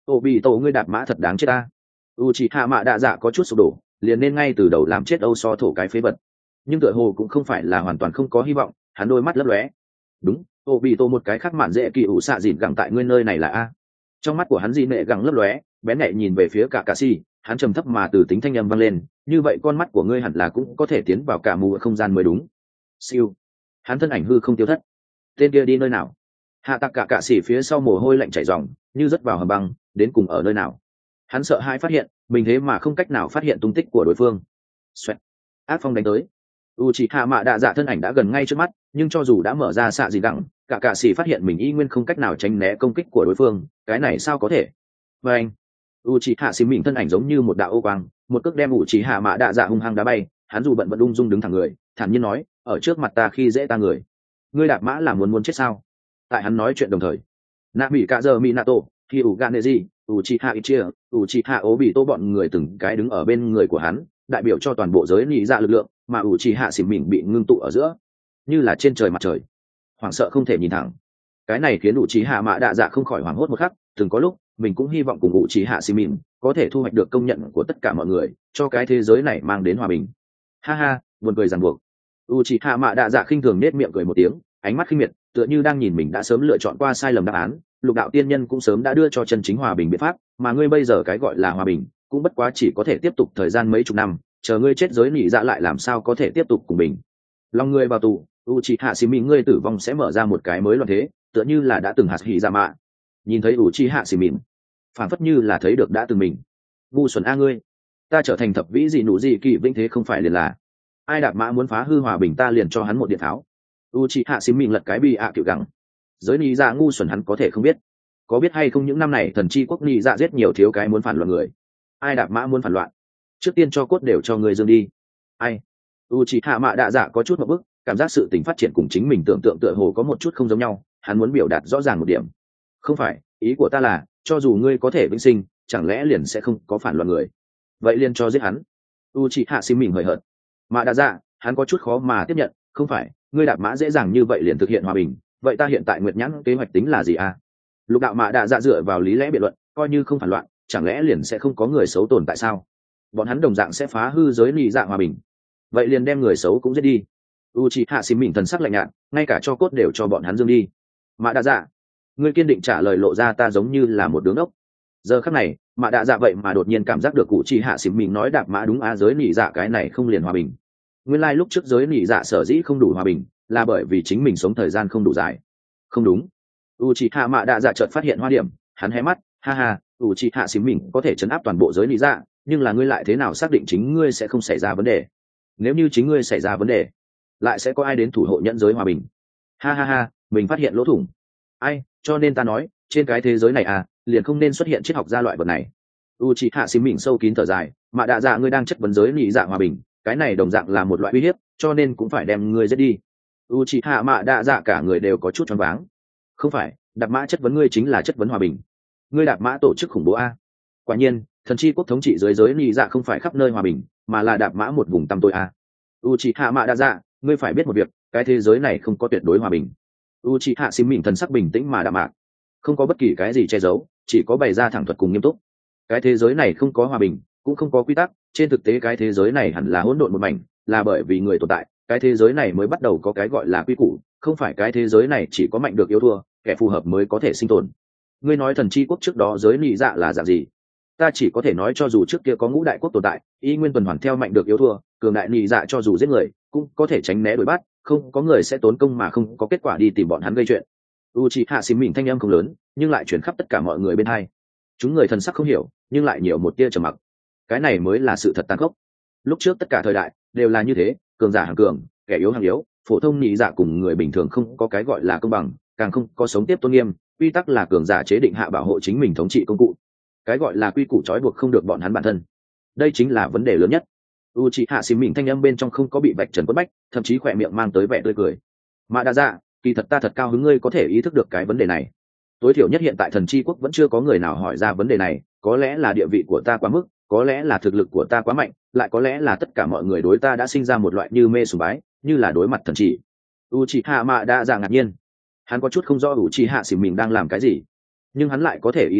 ô bị tổ ngươi đạp mã thật đáng chết ta. U chị hạ mạ đạ dạ có chút sụp đổ, liền nên ngay từ đầu làm chết âu so thổ cái phế vật. Nhưng tựa hồ cũng không phải là hoàn toàn không có hy vọng, hắn đôi mắt lấp lóe. Đúng, ô bị tổ một cái khác mạn dễ kỳ ủ xạ dịn gẳng tại ngươi nơi này là a. Trong mắt của hắn dị nệ gẳng lấp lóe, bén nhạy nhìn về phía cả cà si, hắn trầm thấp mà từ tính thanh âm vang lên, như vậy con mắt của ngươi hẳn là cũng có thể tiến vào cả mù không gian mới đúng. Siêu, hắn thân ảnh hư không tiêu thất. Tên kia đi nơi nào? Hạ tặc cả cà si phía sau mồ hôi lạnh chảy ròng, như rớt vào hầm băng, đến cùng ở nơi nào? Hắn sợ hãi phát hiện mình thế mà không cách nào phát hiện tung tích của đối phương. Xoẹt, ác phong đánh tới. U chị hạ mạ đạ dạ thân ảnh đã gần ngay trước mắt, nhưng cho dù đã mở ra xạ gì đẳng, cả cạ sĩ phát hiện mình y nguyên không cách nào tránh né công kích của đối phương. Cái này sao có thể? Và anh, u chị hạ xì mình thân ảnh giống như một đạo ô quang, một cước đem u chị hạ mạ đạ dạ hung hăng đá bay. Hắn dù bận vẫn ung dung đứng thẳng người, thản nhiên nói, ở trước mặt ta khi dễ ta người, ngươi đạp mã là muốn muốn chết sao? Tại hắn nói chuyện đồng thời, nạ bị cả giờ minato khi u ganezi u chị hạ ichia u chị hạ ố bị tô bọn người từng cái đứng ở bên người của hắn, đại biểu cho toàn bộ giới nhị dạ lực lượng, mà u chị hạ xì mình bị ngưng tụ ở giữa, như là trên trời mặt trời, hoảng sợ không thể nhìn thẳng. Cái này khiến u chị hạ mạ đạ dạ không khỏi hoảng hốt một khắc. Từng có lúc mình cũng hy vọng cùng u chị hạ xì mình có thể thu hoạch được công nhận của tất cả mọi người, cho cái thế giới này mang đến hòa bình. Ha ha, buồn cười ràng buộc. U chị hạ mạ đạ dạ khinh thường nết miệng cười một tiếng, ánh mắt khinh miệt, tựa như đang nhìn mình đã sớm lựa chọn qua sai lầm đáp án. Lục đạo tiên nhân cũng sớm đã đưa cho chân chính hòa bình biện pháp, mà ngươi bây giờ cái gọi là hòa bình cũng bất quá chỉ có thể tiếp tục thời gian mấy chục năm, chờ ngươi chết giới nỉ dạ lại làm sao có thể tiếp tục cùng mình. Lòng ngươi vào tù, u chị hạ xì mình ngươi tử vong sẽ mở ra một cái mới loạn thế, tựa như là đã từng hạt hỉ dạ mạ. Nhìn thấy u chị hạ xì mình, phản phất như là thấy được đã từng mình. Ngu xuẩn a ngươi, ta trở thành thập vĩ gì nụ gì kỳ vĩnh thế không phải liền là ai đạp mã muốn phá hư hòa bình ta liền cho hắn một điện tháo. U chị hạ xì mình lật cái bi ạ à kiểu gắng. Giới nỉ dạ ngu xuẩn hắn có thể không biết, có biết hay không những năm này thần chi quốc nỉ dạ giết nhiều thiếu cái muốn phản loạn người. Ai đạp mã muốn phản loạn, trước tiên cho cốt đều cho người dương đi. Ai? U chị hạ mạ đạ dạ có chút một bức, cảm giác sự tình phát triển cùng chính mình tưởng tượng tựa hồ có một chút không giống nhau. Hắn muốn biểu đạt rõ ràng một điểm. Không phải, ý của ta là cho dù ngươi có thể vĩnh sinh, chẳng lẽ liền sẽ không có phản loạn người? Vậy liền cho giết hắn. U chị hạ xì mình hời hợt. Mạ đạ dạ, hắn có chút khó mà tiếp nhận. Không phải, ngươi đạp mã dễ dàng như vậy liền thực hiện hòa bình, vậy ta hiện tại nguyệt nhãn kế hoạch tính là gì à? Lục đạo mạ đạ dạ dựa vào lý lẽ biện luận, coi như không phản loạn, chẳng lẽ liền sẽ không có người xấu tồn tại sao? Bọn hắn đồng dạng sẽ phá hư giới nỉ dạ hòa bình, vậy liền đem người xấu cũng giết đi. U chị hạ xì mình thần sắc lạnh nhạt, ngay cả cho cốt đều cho bọn hắn dương đi. Mạ đạ dạ, ngươi kiên định trả lời lộ ra ta giống như là một đứa ngốc. Giờ khắc này mạ đạ dạ vậy mà đột nhiên cảm giác được cụ chị hạ xì mình nói đạp mã đúng á, giới nỉ dạ cái này không liền hòa bình. Nguyên lai lúc trước giới nỉ dạ sở dĩ không đủ hòa bình là bởi vì chính mình sống thời gian không đủ dài. Không đúng. U chị hạ mạ đạ dạ chợt phát hiện hoa điểm, hắn hé mắt, ha ha, u chị hạ xì mình có thể chấn áp toàn bộ giới nỉ dạ, nhưng là ngươi lại thế nào xác định chính ngươi sẽ không xảy ra vấn đề? Nếu như chính ngươi xảy ra vấn đề, lại sẽ có ai đến thủ hộ nhẫn giới hòa bình? Ha ha ha, mình phát hiện lỗ thủng. Ai, cho nên ta nói, trên cái thế giới này à, liền không nên xuất hiện triết học gia loại vật này. U chị hạ xì mình sâu kín thở dài, mạ đạ dạ ngươi đang chất vấn giới nỉ dạ hòa bình, cái này đồng dạng là một loại uy hiếp, cho nên cũng phải đem ngươi giết đi. U chị hạ mạ đạ dạ cả người đều có chút choáng váng. Không phải, đạp mã chất vấn ngươi chính là chất vấn hòa bình. Ngươi đạp mã tổ chức khủng bố a. Quả nhiên thần chi quốc thống trị dưới giới nỉ dạ không phải khắp nơi hòa bình, mà là đạp mã một vùng tăm tối a. U chị hạ mạ đạ dạ, ngươi phải biết một việc, cái thế giới này không có tuyệt đối hòa bình. U chị hạ xì mình thần sắc bình tĩnh mà đạm mạc, không có bất kỳ cái gì che giấu, chỉ có bày ra thẳng thuật cùng nghiêm túc. Cái thế giới này không có hòa bình, cũng không có quy tắc, trên thực tế cái thế giới này hẳn là hỗn độn một mảnh, là bởi vì người tồn tại, cái thế giới này mới bắt đầu có cái gọi là quy củ, không phải cái thế giới này chỉ có mạnh được yếu thua, kẻ phù hợp mới có thể sinh tồn. Ngươi nói thần chi quốc trước đó giới nỉ dạ là dạng gì? Ta chỉ có thể nói cho dù trước kia có ngũ đại quốc tồn tại, y nguyên tuần hoàn theo mạnh được yếu thua, cường đại nỉ dạ cho dù giết người cũng có thể tránh né đuổi bắt, không có người sẽ tốn công mà không có kết quả đi tìm bọn hắn gây chuyện. Uchiha xì mình thanh âm không lớn, nhưng lại chuyển khắp tất cả mọi người bên hai. Chúng người thần sắc không hiểu, nhưng lại nhiều một tia trầm mặc. Cái này mới là sự thật tàn khốc. Lúc trước tất cả thời đại đều là như thế, cường giả hàng cường, kẻ yếu hàng yếu, phổ thông nỉ dạ cùng người bình thường không có cái gọi là công bằng, càng không có sống tiếp tôn nghiêm. Quy tắc là cường giả chế định hạ bảo hộ chính mình thống trị công cụ. Cái gọi là quy củ trói buộc không được bọn hắn bản thân. Đây chính là vấn đề lớn nhất. Uchiha xì mình thanh âm bên trong không có bị vạch trần quất bách, thậm chí khỏe miệng mang tới vẻ tươi cười. Mà đã ra, kỳ thật ta thật cao hứng ngươi có thể ý thức được cái vấn đề này. Tối thiểu nhất hiện tại thần chi quốc vẫn chưa có người nào hỏi ra vấn đề này, có lẽ là địa vị của ta quá mức, có lẽ là thực lực của ta quá mạnh, lại có lẽ là tất cả mọi người đối ta đã sinh ra một loại như mê sùng bái, như là đối mặt thần chỉ. Uchiha Mạ đã ra ngạc nhiên, hắn có chút không rõ Uchiha xì mình đang làm cái gì, nhưng hắn lại có thể ý thức được,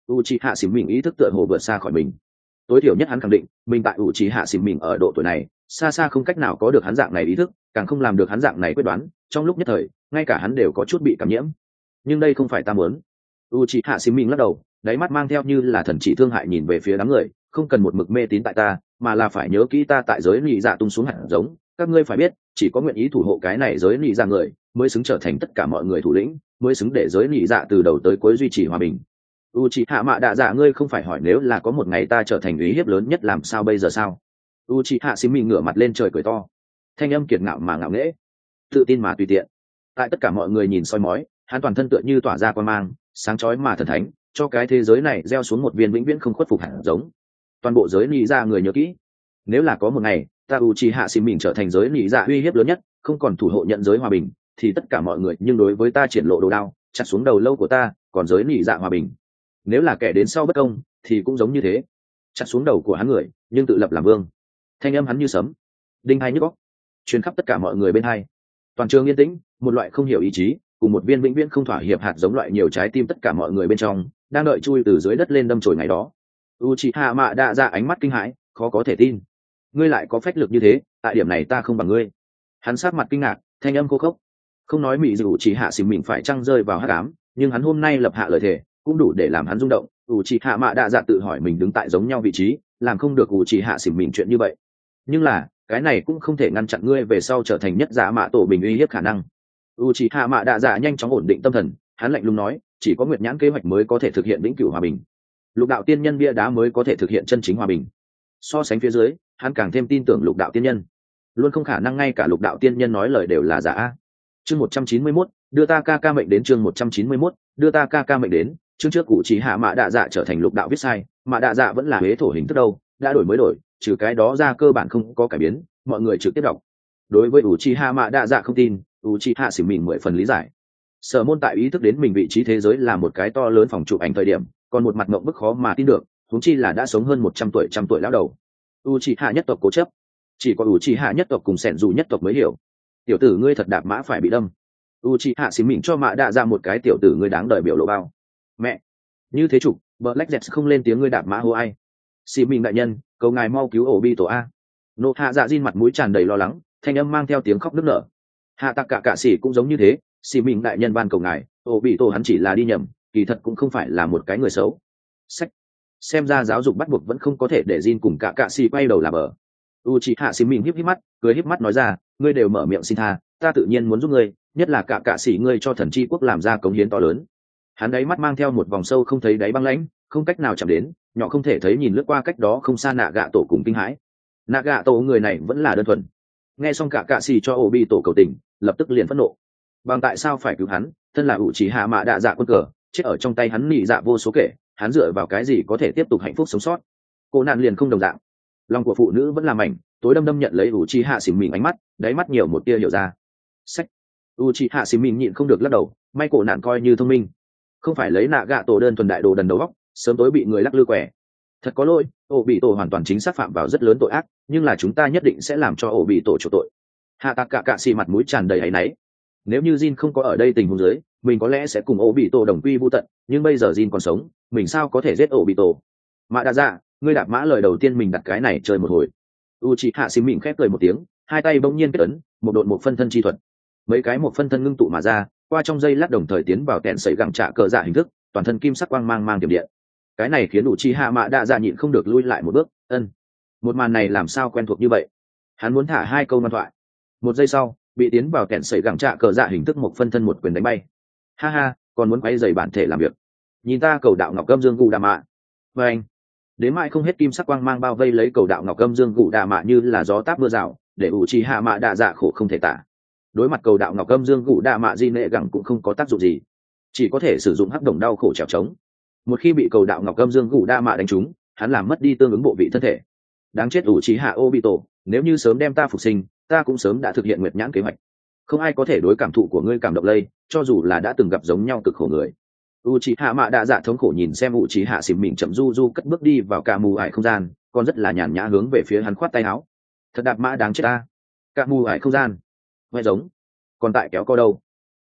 Uchiha xỉm mình ý thức tựa hồ vượt xa khỏi mình. Tối thiểu nhất hắn khẳng định mình tại Uchiha xỉm mình ở độ tuổi này xa xa không cách nào có được hắn dạng này ý thức, càng không làm được hắn dạng này quyết đoán. Trong lúc nhất thời ngay cả hắn đều có chút bị cảm nhiễm. Nhưng đây không phải ta muốn. Uchiha xỉm mình lắc đầu, đáy mắt mang theo như là thần chỉ thương hại nhìn về phía đám người, không cần một mực mê tín tại ta, mà là phải nhớ kỹ ta tại giới nhị dạ tung xuống hạt giống. Các ngươi phải biết, chỉ có nguyện ý thủ hộ cái này giới nhị dạ người mới xứng trở thành tất cả mọi người thủ lĩnh, mới xứng để giới nhị dạ từ đầu tới cuối duy trì hòa bình. Uchiha Mạ Đạ Dạ, ngươi không phải hỏi nếu là có một ngày ta trở thành uy hiếp lớn nhất làm sao bây giờ sao? Uchiha xím mình ngửa mặt lên trời cười to, thanh âm kiệt ngạo mà ngạo nghễ, tự tin mà tùy tiện. Tại tất cả mọi người nhìn soi mói, hắn toàn thân tựa như tỏa ra quang mang, sáng chói mà thần thánh, cho cái thế giới này gieo xuống một viên vĩnh viễn không khuất phục hạt giống. Toàn bộ giới nhị dạ người nhớ kỹ, nếu là có một ngày ta Uchiha xím mình trở thành giới nhị dạ uy hiếp lớn nhất, không còn thủ hộ nhận giới hòa bình, thì tất cả mọi người nhưng đối với ta triển lộ đồ đao, chặt xuống đầu lâu của ta, còn giới nhị dạ hòa bình. Nếu là kẻ đến sau bất công thì cũng giống như thế, chặt xuống đầu của hắn người nhưng tự lập làm vương. Thanh âm hắn như sấm đinh hai nhức óc, truyền khắp tất cả mọi người bên hai. Toàn trường yên tĩnh, một loại không hiểu ý chí cùng một viên vĩnh viễn không thỏa hiệp hạt giống loại nhiều trái tim tất cả mọi người bên trong đang đợi chui từ dưới đất lên đâm chồi ngày đó. Uchiha Mạ Đạ Dạ ánh mắt kinh hãi, khó có thể tin, ngươi lại có phách lực như thế, tại điểm này ta không bằng ngươi. Hắn sát mặt kinh ngạc, thanh âm khô khốc, không nói mỹ dù chỉ hạ xìm mình phải trăng rơi vào hắc ám, nhưng hắn hôm nay lập hạ lời thề cũng đủ để làm hắn rung động. Uchiha Mạ Đạ Dạ tự hỏi mình đứng tại giống nhau vị trí, làm không được Uchiha xìm mình chuyện như vậy, nhưng là cái này cũng không thể ngăn chặn ngươi về sau trở thành nhất giả mạ tổ bình uy hiếp khả năng. Uchiha Mạ Đạ Dạ nhanh chóng ổn định tâm thần, hắn lạnh lùng nói, chỉ có nguyệt nhãn kế hoạch mới có thể thực hiện vĩnh cửu hòa bình, lục đạo tiên nhân bia đá mới có thể thực hiện chân chính hòa bình. So sánh phía dưới, hắn càng thêm tin tưởng lục đạo tiên nhân, luôn không khả năng ngay cả lục đạo tiên nhân nói lời đều là giả. Chương một trăm chín mươi mốt, đưa ta ca ca mệnh đến. Chương một trăm chín mươi mốt, đưa ta ca ca mệnh đến. Chương trước Uchiha Mạ Đạ Dạ trở thành lục đạo viết sai, Mạ Đạ Dạ vẫn là huế thổ hình thức đâu, đã đổi mới đổi, trừ cái đó ra cơ bản không có cải biến, mọi người trực tiếp đọc. Đối với Uchiha Mạ Đạ Dạ không tin, Uchiha xỉm mình mười phần lý giải. Sở Môn tại ý thức đến mình vị trí thế giới là một cái to lớn phòng chụp ảnh thời điểm, còn một mặt ngộng bức khó mà tin được, huống chi là đã sống hơn một trăm tuổi trăm tuổi lão đầu. Uchiha nhất tộc cố chấp, chỉ có Uchiha nhất tộc cùng Sẻn dù nhất tộc mới hiểu. Tiểu tử ngươi thật đạp mã phải bị đâm. Uchiha xỉm mình cho Mạ Đạ Dạ một cái tiểu tử ngươi đáng đời biểu lộ bao. Mẹ, như thế chủ, Black Jet không lên tiếng ngươi đạp mã hô ai? Xỉm mình đại nhân, cầu ngài mau cứu ổ bi tổ a. Nộ Hạ Dạ Jin mặt mũi tràn đầy lo lắng, thanh âm mang theo tiếng khóc nức nở. Hạ Tạc cả cả sĩ cũng giống như thế, xỉm mình đại nhân van cầu ngài, ổ bị tổ hắn chỉ là đi nhầm, kỳ thật cũng không phải là một cái người xấu. Sách, xem ra giáo dục bắt buộc vẫn không có thể để Jin cùng cả cả sĩ quay đầu là bờ. Uchiha xỉm mình híp híp mắt, cười híp mắt nói ra, ngươi đều mở miệng xin tha, ta tự nhiên muốn giúp ngươi, nhất là cả cả sĩ ngươi cho thần chi quốc làm ra cống hiến to lớn. Hắn đáy mắt mang theo một vòng sâu không thấy đáy băng lãnh, không cách nào chạm đến, nhỏ không thể thấy nhìn lướt qua cách đó không xa Nạ Gạ Tổ cùng kinh hãi. Nạ Gạ Tổ người này vẫn là đơn thuần. Nghe xong cả cạ xì cho ổ bị tổ cầu tình, lập tức liền phẫn nộ. Bằng tại sao phải cứu hắn, thân là Uchiha Mạ Đạ Dạ quân cờ, chết ở trong tay hắn nị dạ vô số kể, hắn dựa vào cái gì có thể tiếp tục hạnh phúc sống sót? Cô nạn liền không đồng dạng. Lòng của phụ nữ vẫn là mảnh, tối đâm đâm nhận lấy Uchiha xỉm mình ánh mắt, đáy mắt nhiều một tia hiểu ra. Sách. Uchiha xỉm mình nhịn không được lắc đầu, may cổ nạn coi như thông minh, không phải lấy Nạ Gạ Tổ đơn thuần đại đồ đần đầu óc, sớm tối bị người lắc lư quẻ. Thật có lỗi, ổ bị tổ hoàn toàn chính xác phạm vào rất lớn tội ác, nhưng là chúng ta nhất định sẽ làm cho ổ bị tổ chịu tội. Hạ Tạc cả cạ xì mặt mũi tràn đầy áy náy. Nếu như Jin không có ở đây tình huống dưới, mình có lẽ sẽ cùng ổ bị tổ đồng quy vu tận, nhưng bây giờ Jin còn sống, mình sao có thể giết ổ bị tổ? Mạ Đạ Dạ, ngươi đạp mã lời đầu tiên mình đặt cái này chơi một hồi. Uchiha xì mịn khép cười một tiếng, hai tay bỗng nhiên kết ấn, một độn một phân thân chi thuật. Mấy cái một phân thân ngưng tụ mà ra, qua trong dây lát đồng thời tiến vào kẹn sẩy gẳng trả cờ dạ hình thức, toàn thân kim sắc quang mang mang tiềm điện. Cái này khiến Uchiha Mạ Đạ Dạ nhịn không được lui lại một bước, ân, một màn này làm sao quen thuộc như vậy? Hắn muốn thả hai câu ngoan thoại. Một giây sau, bị tiến vào kẹn sẩy gẳng trả cờ dạ hình thức một phân thân một quyền đánh bay. Ha ha, còn muốn quay dày bản thể làm việc. Nhìn ta cầu đạo ngọc âm dương gù đà mạ. Và anh, đến mãi không hết kim sắc quang mang bao vây lấy cầu đạo ngọc âm dương gù đà mạ như là gió táp mưa rào, để Uchiha Mạ Đạ Dạ khổ không thể tả. Đối mặt cầu đạo ngọc âm dương gù đà mạ di nệ gẳng cũng không có tác dụng gì, chỉ có thể sử dụng hắc đồng đau khổ trèo trống. Một khi bị cầu đạo ngọc âm dương gù đa mạ đánh trúng, hắn làm mất đi tương ứng bộ vị thân thể. Đáng chết Uchiha Obito, nếu như sớm đem ta phục sinh, ta cũng sớm đã thực hiện nguyệt nhãn kế hoạch. Không ai có thể đối cảm thụ của ngươi cảm động lây, cho dù là đã từng gặp giống nhau cực khổ người. Uchiha Mạ Đạ Dạ thống khổ nhìn xem Uchiha xỉm mình chậm du du cất bước đi vào cả mù ải không gian, còn rất là nhàn nhã hướng về phía hắn khoát tay áo. Thật đạp mã đáng chết ta. Cả mù ải không gian, ngoại giống, còn tại kéo co đâu?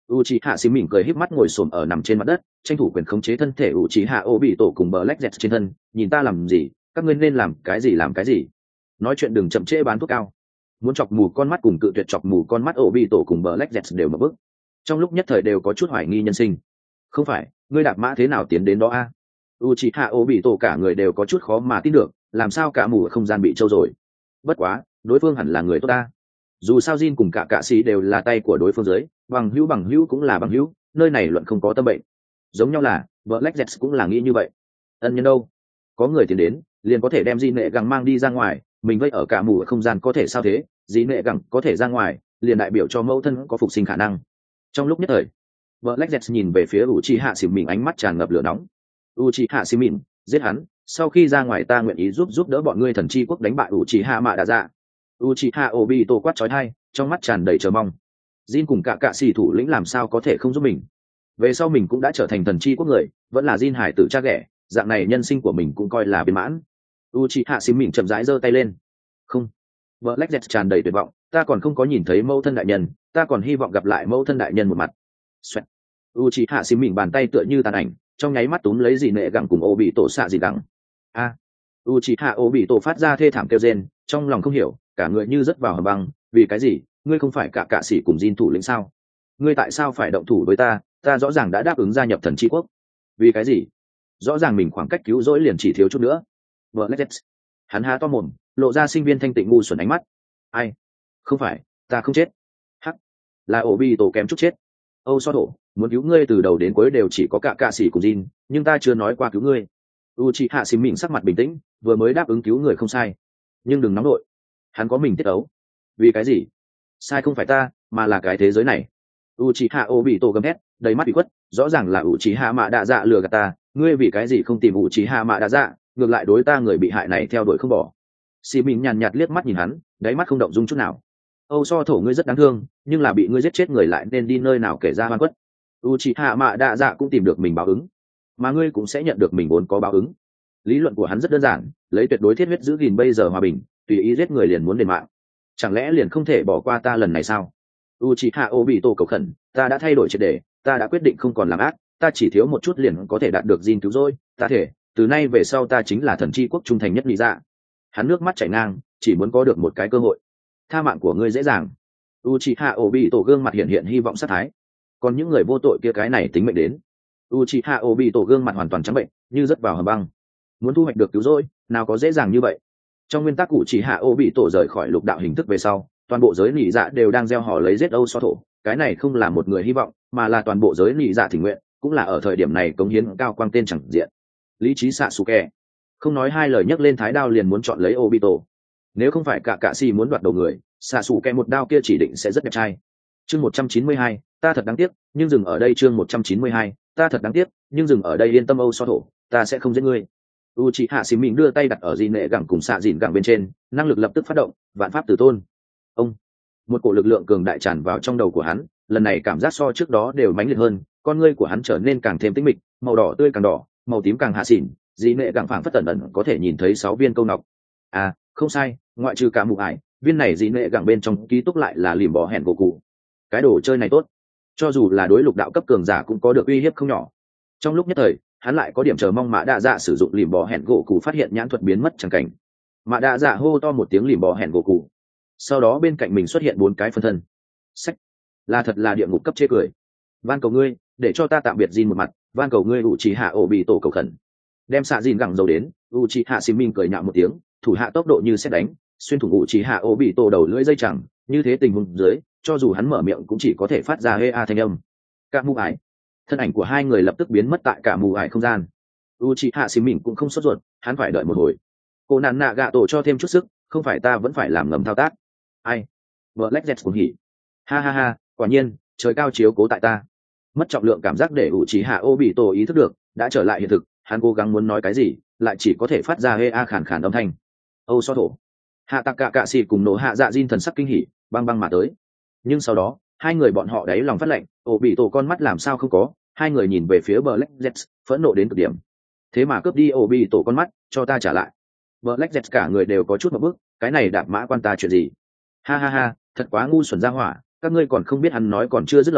Uchiha xí mỉm cười híp mắt ngồi xổm ở nằm trên mặt đất, tranh thủ quyền khống chế thân thể Uchiha Obito cùng Black Jet trên thân, nhìn ta làm gì, các ngươi nên làm cái gì làm cái gì. Nói chuyện đừng chậm trễ bán thuốc cao. Muốn chọc mù con mắt cùng cự tuyệt chọc mù con mắt Obito cùng Black Jet đều mở bức. Trong lúc nhất thời đều có chút hoài nghi nhân sinh. Không phải, ngươi đạp mã thế nào tiến đến đó a? Uchiha Obito cả người đều có chút khó mà tin được, làm sao cả mù không gian bị trâu rồi. Bất quá, đối phương hẳn là người tốt ta. Dù sao Jin cùng cả cạ sĩ đều là tay của đối phương dưới, bằng hữu bằng hữu cũng là bằng hữu, nơi này luận không có tâm bệnh. Giống nhau là, Black Jet cũng là nghĩ như vậy. Ân nhân đâu? Có người tiến đến, liền có thể đem Jin nệ gẳng mang đi ra ngoài, mình vây ở cả mù ở không gian có thể sao thế, Jin nệ gẳng có thể ra ngoài, liền đại biểu cho mẫu thân có phục sinh khả năng. Trong lúc nhất thời, Black Jet nhìn về phía Uchiha Xỉm Mình ánh mắt tràn ngập lửa nóng. Uchiha Xỉm Mình, giết hắn, sau khi ra ngoài ta nguyện ý giúp giúp đỡ bọn ngươi thần chi quốc đánh bại Uchiha Mạ Đa Dạ. Uchiha Obito quát chói tai, trong mắt tràn đầy chờ mong. Jin cùng cả cạ sĩ thủ lĩnh làm sao có thể không giúp mình? Về sau mình cũng đã trở thành thần chi quốc người, vẫn là Jin hải tử cha ghẻ, dạng này nhân sinh của mình cũng coi là viên mãn. Uchiha Xỉm Mình chậm rãi giơ tay lên. Không. Black Jet tràn đầy tuyệt vọng, ta còn không có nhìn thấy mẫu thân đại nhân, ta còn hy vọng gặp lại mẫu thân đại nhân một mặt. Xoẹt. Uchiha Xỉm Mình bàn tay tựa như tàn ảnh, trong nháy mắt túm lấy gì nệ gẳng cùng Obito xạ gì gẳng. A. À. Uchiha Obito phát ra thê thảm kêu rên, trong lòng không hiểu, cả người như rớt vào hầm băng, vì cái gì, ngươi không phải cả cạ sĩ cùng Jin thủ lĩnh sao? Ngươi tại sao phải động thủ với ta, ta rõ ràng đã đáp ứng gia nhập thần chi quốc. Vì cái gì? Rõ ràng mình khoảng cách cứu rỗi liền chỉ thiếu chút nữa. Black Jet. Hắn há to mồm, lộ ra sinh viên thanh tịnh ngu xuẩn ánh mắt. Ai? Không phải, ta không chết. Hắc. Là Obito kém chút chết. Âu so thổ, muốn cứu ngươi từ đầu đến cuối đều chỉ có cả cạ sĩ cùng Jin, nhưng ta chưa nói qua cứu ngươi. Uchiha Xỉm Mình sắc mặt bình tĩnh, vừa mới đáp ứng cứu người không sai, nhưng đừng nóng nội. Hắn có mình tiết ấu. Vì cái gì? Sai không phải ta, mà là cái thế giới này. Uchiha Obito gầm hét, đầy mắt bị khuất, rõ ràng là Uchiha Mạ Đa Dạ lừa gạt ta, ngươi vì cái gì không tìm Uchiha Mạ Đa Dạ, ngược lại đối ta người bị hại này theo đuổi không bỏ. Xỉm Mình nhàn nhạt liếc mắt nhìn hắn, đáy mắt không động dung chút nào. Âu so thổ ngươi rất đáng thương, nhưng là bị ngươi giết chết người lại nên đi nơi nào kể ra oan khuất. Uchiha Mạ Đa Dạ cũng tìm được mình báo ứng, mà ngươi cũng sẽ nhận được mình vốn có báo ứng. Lý luận của hắn rất đơn giản, lấy tuyệt đối thiết huyết giữ gìn bây giờ hòa bình, tùy ý giết người liền muốn đền mạng, chẳng lẽ liền không thể bỏ qua ta lần này sao? Uchiha Obito cầu khẩn, ta đã thay đổi triệt để, ta đã quyết định không còn làm ác, ta chỉ thiếu một chút liền có thể đạt được Jin cứu rỗi, ta thể, từ nay về sau ta chính là thần chi quốc trung thành nhất lý dạ. Hắn nước mắt chảy ngang, chỉ muốn có được một cái cơ hội. Tha mạng của ngươi dễ dàng. Uchiha Obito gương mặt hiện hiện hy vọng sát thái. Còn những người vô tội kia cái này tính mệnh đến. Uchiha Obito gương mặt hoàn toàn trắng bệnh, như rớt vào hầm băng. Muốn thu hoạch được cứu rỗi, nào có dễ dàng như vậy. Trong nguyên tắc Uchiha Obito rời khỏi lục đạo hình thức về sau, toàn bộ giới nỉ dạ đều đang gieo hò lấy giết Âu so thổ, cái này không là một người hy vọng, mà là toàn bộ giới nỉ dạ thỉnh nguyện, cũng là ở thời điểm này cống hiến cao quang tên chẳng diện. Lý trí Sasuke không nói hai lời nhấc lên thái đao liền muốn chọn lấy Obito. Nếu không phải cả cạ si muốn đoạt đầu người, Sasuke một đao kia chỉ định sẽ rất đẹp trai. Chương một trăm chín mươi hai, ta thật đáng tiếc, nhưng dừng ở đây. Chương một trăm chín mươi hai, ta thật đáng tiếc, nhưng dừng ở đây. Yên tâm Âu so thổ, ta sẽ không giết ngươi. Uchiha Xỉm Mình đưa tay đặt ở Jin nệ gẳng cùng xạ dìn gẳng bên trên, năng lực lập tức phát động, vạn pháp tử tôn. Ông, một cổ lực lượng cường đại tràn vào trong đầu của hắn, lần này cảm giác so trước đó đều mãnh liệt hơn, con ngươi của hắn trở nên càng thêm tĩnh mịch, màu đỏ tươi càng đỏ, màu tím càng hạ xỉn, Jin nệ gẳng phảng phất tẩn ẩn có thể nhìn thấy sáu viên câu ngọc. À, không sai, ngoại trừ cả mụ ải, viên này Jin nệ gẳng bên trong ký túc lại là lìm bò hẹn của cụ. Cái đồ chơi này tốt, cho dù là đối lục đạo cấp cường giả cũng có được uy hiếp không nhỏ. Trong lúc nhất thời, hắn lại có điểm chờ mong Mạ Đa Dạ sử dụng lìm bò hẹn gỗ cụ phát hiện nhãn thuật biến mất chẳng cảnh. Mạ Đa Dạ hô to một tiếng lìm bò hẹn gỗ cụ, sau đó bên cạnh mình xuất hiện bốn cái phân thân. Sách, là thật là địa ngục cấp chê cười. Van cầu ngươi, để cho ta tạm biệt Jin một mặt, van cầu ngươi Uchiha Obito cầu khẩn. Đem xạ Jin gẳng dầu đến, Uchiha Xỉm Mình cười nhạo một tiếng, thủ hạ tốc độ như sét đánh, xuyên thủng Uchiha Obito đầu lưỡi dây chẳng, như thế tình huống dưới, cho dù hắn mở miệng cũng chỉ có thể phát ra hê a thanh âm. Cả mù ải, thân ảnh của hai người lập tức biến mất tại cả mù ải không gian. Uchiha Xỉm Mình cũng không sốt ruột, hắn phải đợi một hồi. Cô nạn nạ gạ tổ cho thêm chút sức, không phải ta vẫn phải làm ngầm thao tác. Ai? Black Jet cũng hỉ. Ha ha ha, quả nhiên, trời cao chiếu cố tại ta. Mất trọng lượng cảm giác để Uchiha Obito ý thức được, đã trở lại hiện thực, hắn cố gắng muốn nói cái gì, lại chỉ có thể phát ra hê a khàn khàn âm thanh. Âu so thổ. Hạ tạc cả cạ xì cùng nổ hạ dạ Jin thần sắc kinh hỉ, băng băng mà tới. Nhưng sau đó, hai người bọn họ đáy lòng phát lệnh, Obito con mắt làm sao không có, hai người nhìn về phía Black Jet, phẫn nộ đến cực điểm. Thế mà cướp đi Obito con mắt, cho ta trả lại. Black Jet cả người đều có chút một bước, cái này đạp mã quan ta chuyện gì? Ha ha ha, thật quá ngu xuẩn ra hỏa, các ngươi còn không biết hắn nói còn chưa dứt lời,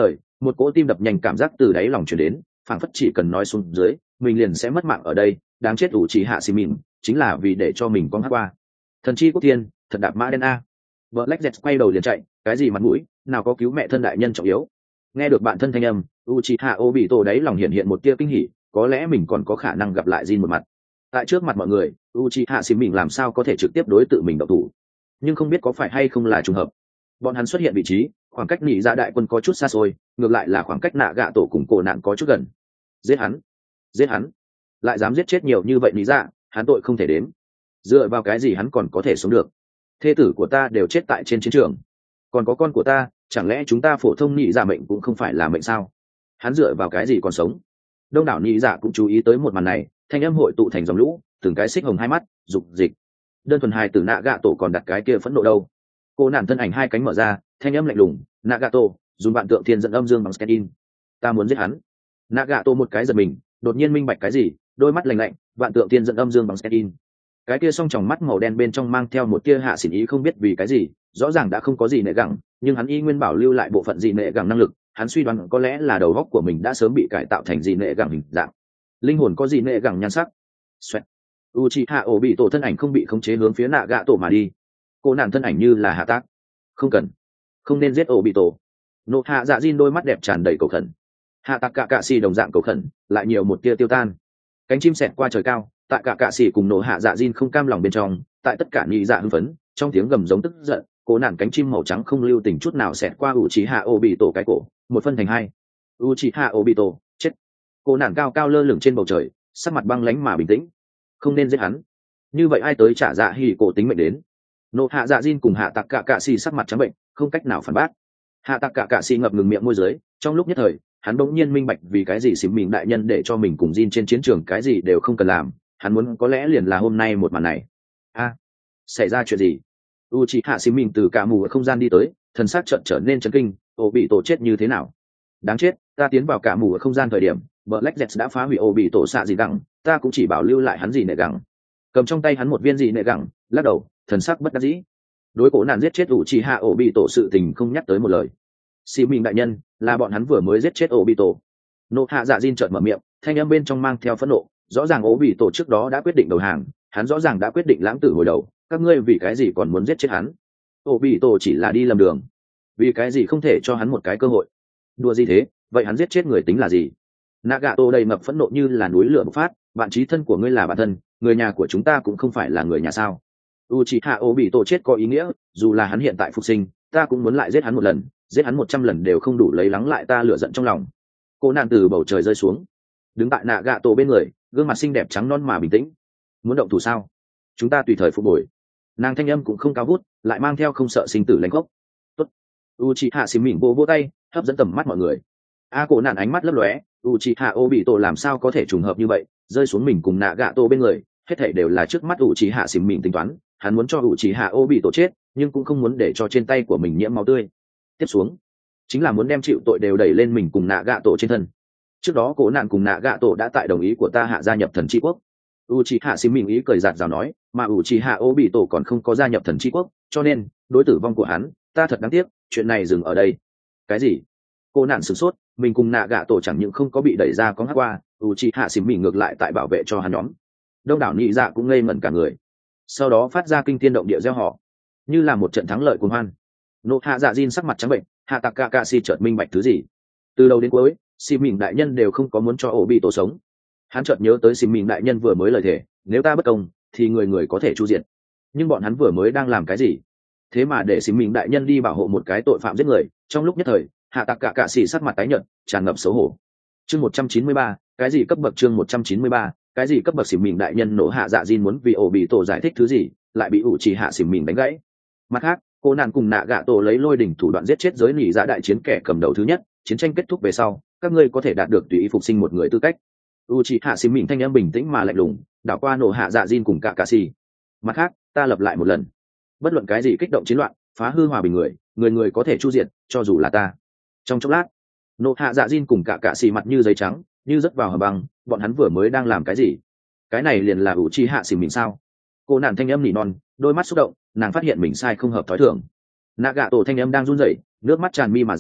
một cỗ tim đập nhanh cảm giác từ đáy lòng chuyển đến, phảng phất chỉ cần nói xuống dưới mình liền sẽ mất mạng ở đây. Đáng chết ủ trì hạ xì mìn chính là vì để cho mình con hát qua. Thần chi quốc thiên thật đạp mã đen a. Black Jet quay đầu liền chạy, cái gì mặt mũi, nào có cứu mẹ thân đại nhân trọng yếu. Nghe được bạn thân thanh âm, Uchiha Obito đáy lòng hiện hiện một tia kinh hỉ, có lẽ mình còn có khả năng gặp lại Jin một mặt. Tại trước mặt mọi người, Uchiha Sim mình làm sao có thể trực tiếp đối tự mình động thủ, nhưng không biết có phải hay không là trùng hợp. Bọn hắn xuất hiện vị trí, khoảng cách nhị dạ đại quân có chút xa xôi, ngược lại là khoảng cách nạ gạ tổ cùng cổ nạn có chút gần. Giết hắn, giết hắn, lại dám giết chết nhiều như vậy nhị dạ, hắn tội không thể đếm. Dựa vào cái gì hắn còn có thể sống được? Thê tử của ta đều chết tại trên chiến trường, còn có con của ta, chẳng lẽ chúng ta phổ thông nhị dạ mệnh cũng không phải là mệnh sao? Hắn dựa vào cái gì còn sống? Đông đảo nhị dạ cũng chú ý tới một màn này, thanh âm hội tụ thành dòng lũ, từng cái xích hồng hai mắt, dục dịch. Đơn thuần hài tử nạ gạ tổ còn đặt cái kia phẫn nộ đâu? Cô nản thân ảnh hai cánh mở ra, thanh âm lạnh lùng, nạ gạ tổ dùng vạn tượng thiên dẫn âm dương bằng scan in. Ta muốn giết hắn. Nạ gạ tổ một cái giật mình, đột nhiên minh bạch cái gì, đôi mắt lạnh lạnh, vạn tượng thiên dẫn âm dương bằng scan in. Cái kia song tròng mắt màu đen bên trong mang theo một tia hạ xỉn ý, không biết vì cái gì, rõ ràng đã không có gì nệ gẳng, nhưng hắn y nguyên bảo lưu lại bộ phận gì nệ gẳng năng lực. Hắn suy đoán có lẽ là đầu óc của mình đã sớm bị cải tạo thành gì nệ gẳng hình dạng. Linh hồn có gì nệ gẳng nhan sắc. Xoẹt. Uchiha Obito thân ảnh không bị khống chế hướng phía nạ gạ tổ mà đi. Cô nàng thân ảnh như là hạ tác. Không cần, không nên giết Obito. Nộ hạ dạ Jin đôi mắt đẹp tràn đầy cầu khẩn. Hạ tạc cả cạ xì đồng dạng cầu khẩn, lại nhiều một tia tiêu tan. Cánh chim xẹt qua trời cao, tại cả cạ xì cùng nộ hạ dạ Jin không cam lòng bên trong, tại tất cả nhị dạ hưng phấn, trong tiếng gầm giống tức giận, cô nàng cánh chim màu trắng không lưu tình chút nào xẹt qua Uchiha Obito cái cổ, một phân thành hai. Uchiha Obito chết. Cô nàng cao cao lơ lửng trên bầu trời, sắc mặt băng lãnh mà bình tĩnh. Không nên giết hắn, như vậy ai tới trả dạ hỉ cổ tính mệnh đến? Nộ hạ dạ Jin cùng hạ tạc cả cạ xì sắc mặt trắng bệnh, không cách nào phản bác. Hạ tạc cả cạ xì ngập ngừng miệng môi dưới, trong lúc nhất thời hắn bỗng nhiên minh bạch vì cái gì xỉm mình đại nhân để cho mình cùng Jin trên chiến trường cái gì đều không cần làm. Hắn muốn có lẽ liền là hôm nay một màn này. A, xảy ra chuyện gì? Uchiha xỉm mình từ cả mù ở không gian đi tới, thần sắc chợt trở nên chấn kinh. Ô bị tổ chết như thế nào? Đáng chết, ta tiến vào cả mù ở không gian thời điểm Black Jet đã phá hủy ô bị tổ xạ gì gẳng, ta cũng chỉ bảo lưu lại hắn gì nệ gẳng. Cầm trong tay hắn một viên gì nệ gẳng, lắc đầu, thần sắc bất đắc dĩ. Đối cổ nạn giết chết Uchiha Obito sự tình không nhắc tới một lời. Xỉ mình đại nhân, là bọn hắn vừa mới giết chết Obito. Nộ hạ dạ Jin chợt mở miệng, thanh âm bên trong mang theo phẫn nộ, rõ ràng Obito trước đó đã quyết định đầu hàng, hắn rõ ràng đã quyết định lãng tử hồi đầu, các ngươi vì cái gì còn muốn giết chết hắn? Obito chỉ là đi lầm đường, vì cái gì không thể cho hắn một cái cơ hội? Đùa gì thế, vậy hắn giết chết người tính là gì? Nagato đầy ngập phẫn nộ như là núi lửa bộc phát, bạn chí thân của ngươi là bạn thân, người nhà của chúng ta cũng không phải là người nhà sao? Uchiha Obito chết có ý nghĩa, dù là hắn hiện tại phục sinh, ta cũng muốn lại giết hắn một lần, giết hắn một trăm lần đều không đủ lấy lắng lại ta lửa giận trong lòng. Cô nàng từ bầu trời rơi xuống, đứng tại Nagato bên người, gương mặt xinh đẹp trắng non mà bình tĩnh. Muốn động thủ sao? Chúng ta tùy thời phục hồi. Nàng thanh âm cũng không cao vút, lại mang theo không sợ sinh tử lãnh gốc. Tốt. Uchiha xỉm mỉm vỗ vỗ tay, hấp dẫn tầm mắt mọi người. A cổ nạn ánh mắt lấp lóe, Uchiha Obito làm sao có thể trùng hợp như vậy, rơi xuống mình cùng Nagato bên người, hết thảy đều là trước mắt Uchiha xỉm mỉm tính toán, hắn muốn cho Uchiha Obito chết, nhưng cũng không muốn để cho trên tay của mình nhiễm máu tươi. Tiếp xuống, chính là muốn đem chịu tội đều đẩy lên mình cùng Nagato trên thân. Trước đó cổ nạn cùng Nagato đã tại đồng ý của ta hạ gia nhập thần chi quốc. Uchiha xỉm mỉm ý cười giạt rào nói, mà Uchiha Obito còn không có gia nhập thần chi quốc, cho nên đối tử vong của hắn, ta thật đáng tiếc, chuyện này dừng ở đây. Cái gì? Cô nạn sửng sốt, mình cùng nạ gạ tổ chẳng những không có bị đẩy ra có hát qua, Uchiha xỉm mình ngược lại tại bảo vệ cho hắn nhóm. Đông đảo nhị dạ cũng ngây ngẩn cả người, sau đó phát ra kinh thiên động địa reo hò, như là một trận thắng lợi cuồng hoan. Nộ hạ dạ Jin sắc mặt trắng bệnh, hạ tạc cả cạ xì chợt minh bạch thứ gì. Từ đầu đến cuối, xỉm mình đại nhân đều không có muốn cho ổ bị tổ sống. Hắn chợt nhớ tới xỉm mình đại nhân vừa mới lời thề, nếu ta bất công thì người người có thể chu diện. Nhưng bọn hắn vừa mới đang làm cái gì? Thế mà để xỉm mình đại nhân đi bảo hộ một cái tội phạm giết người, trong lúc nhất thời hạ tạc cả cạ xì sắc mặt tái nhợt, tràn ngập xấu hổ. Chương một trăm chín mươi ba, cái gì cấp bậc? Chương một trăm chín mươi ba, cái gì cấp bậc? Xỉm mình đại nhân nổ hạ dạ Jin muốn vì ổ bị tổ giải thích thứ gì, lại bị ủ chỉ hạ xỉm mình đánh gãy. Mặt khác, cô nàng cùng nạ gạ tổ lấy lôi đỉnh thủ đoạn giết chết giới nỉ dạ đại chiến kẻ cầm đầu thứ nhất, chiến tranh kết thúc về sau, các ngươi có thể đạt được tùy ý phục sinh một người tư cách. U chỉ hạ xỉm mình thanh âm bình tĩnh mà lạnh lùng, đảo qua nổ hạ dạ Jin cùng cả cạ xì. Mặt khác, ta lập lại một lần, bất luận cái gì kích động chiến loạn, phá hư hòa bình người, người người có thể chu diệt, cho dù là ta. Trong chốc lát, nộ hạ dạ Jin cùng cả cạ xì mặt như giấy trắng, như rớt vào hầm băng. Bọn hắn vừa mới đang làm cái gì? Cái này liền là ủ chi hạ xỉm mình sao? Cô nàng thanh âm nỉ non, đôi mắt xúc động, nàng phát hiện mình sai không hợp thói thường. Nạ gạ tổ thanh âm đang run rẩy, nước mắt tràn mi mà ra.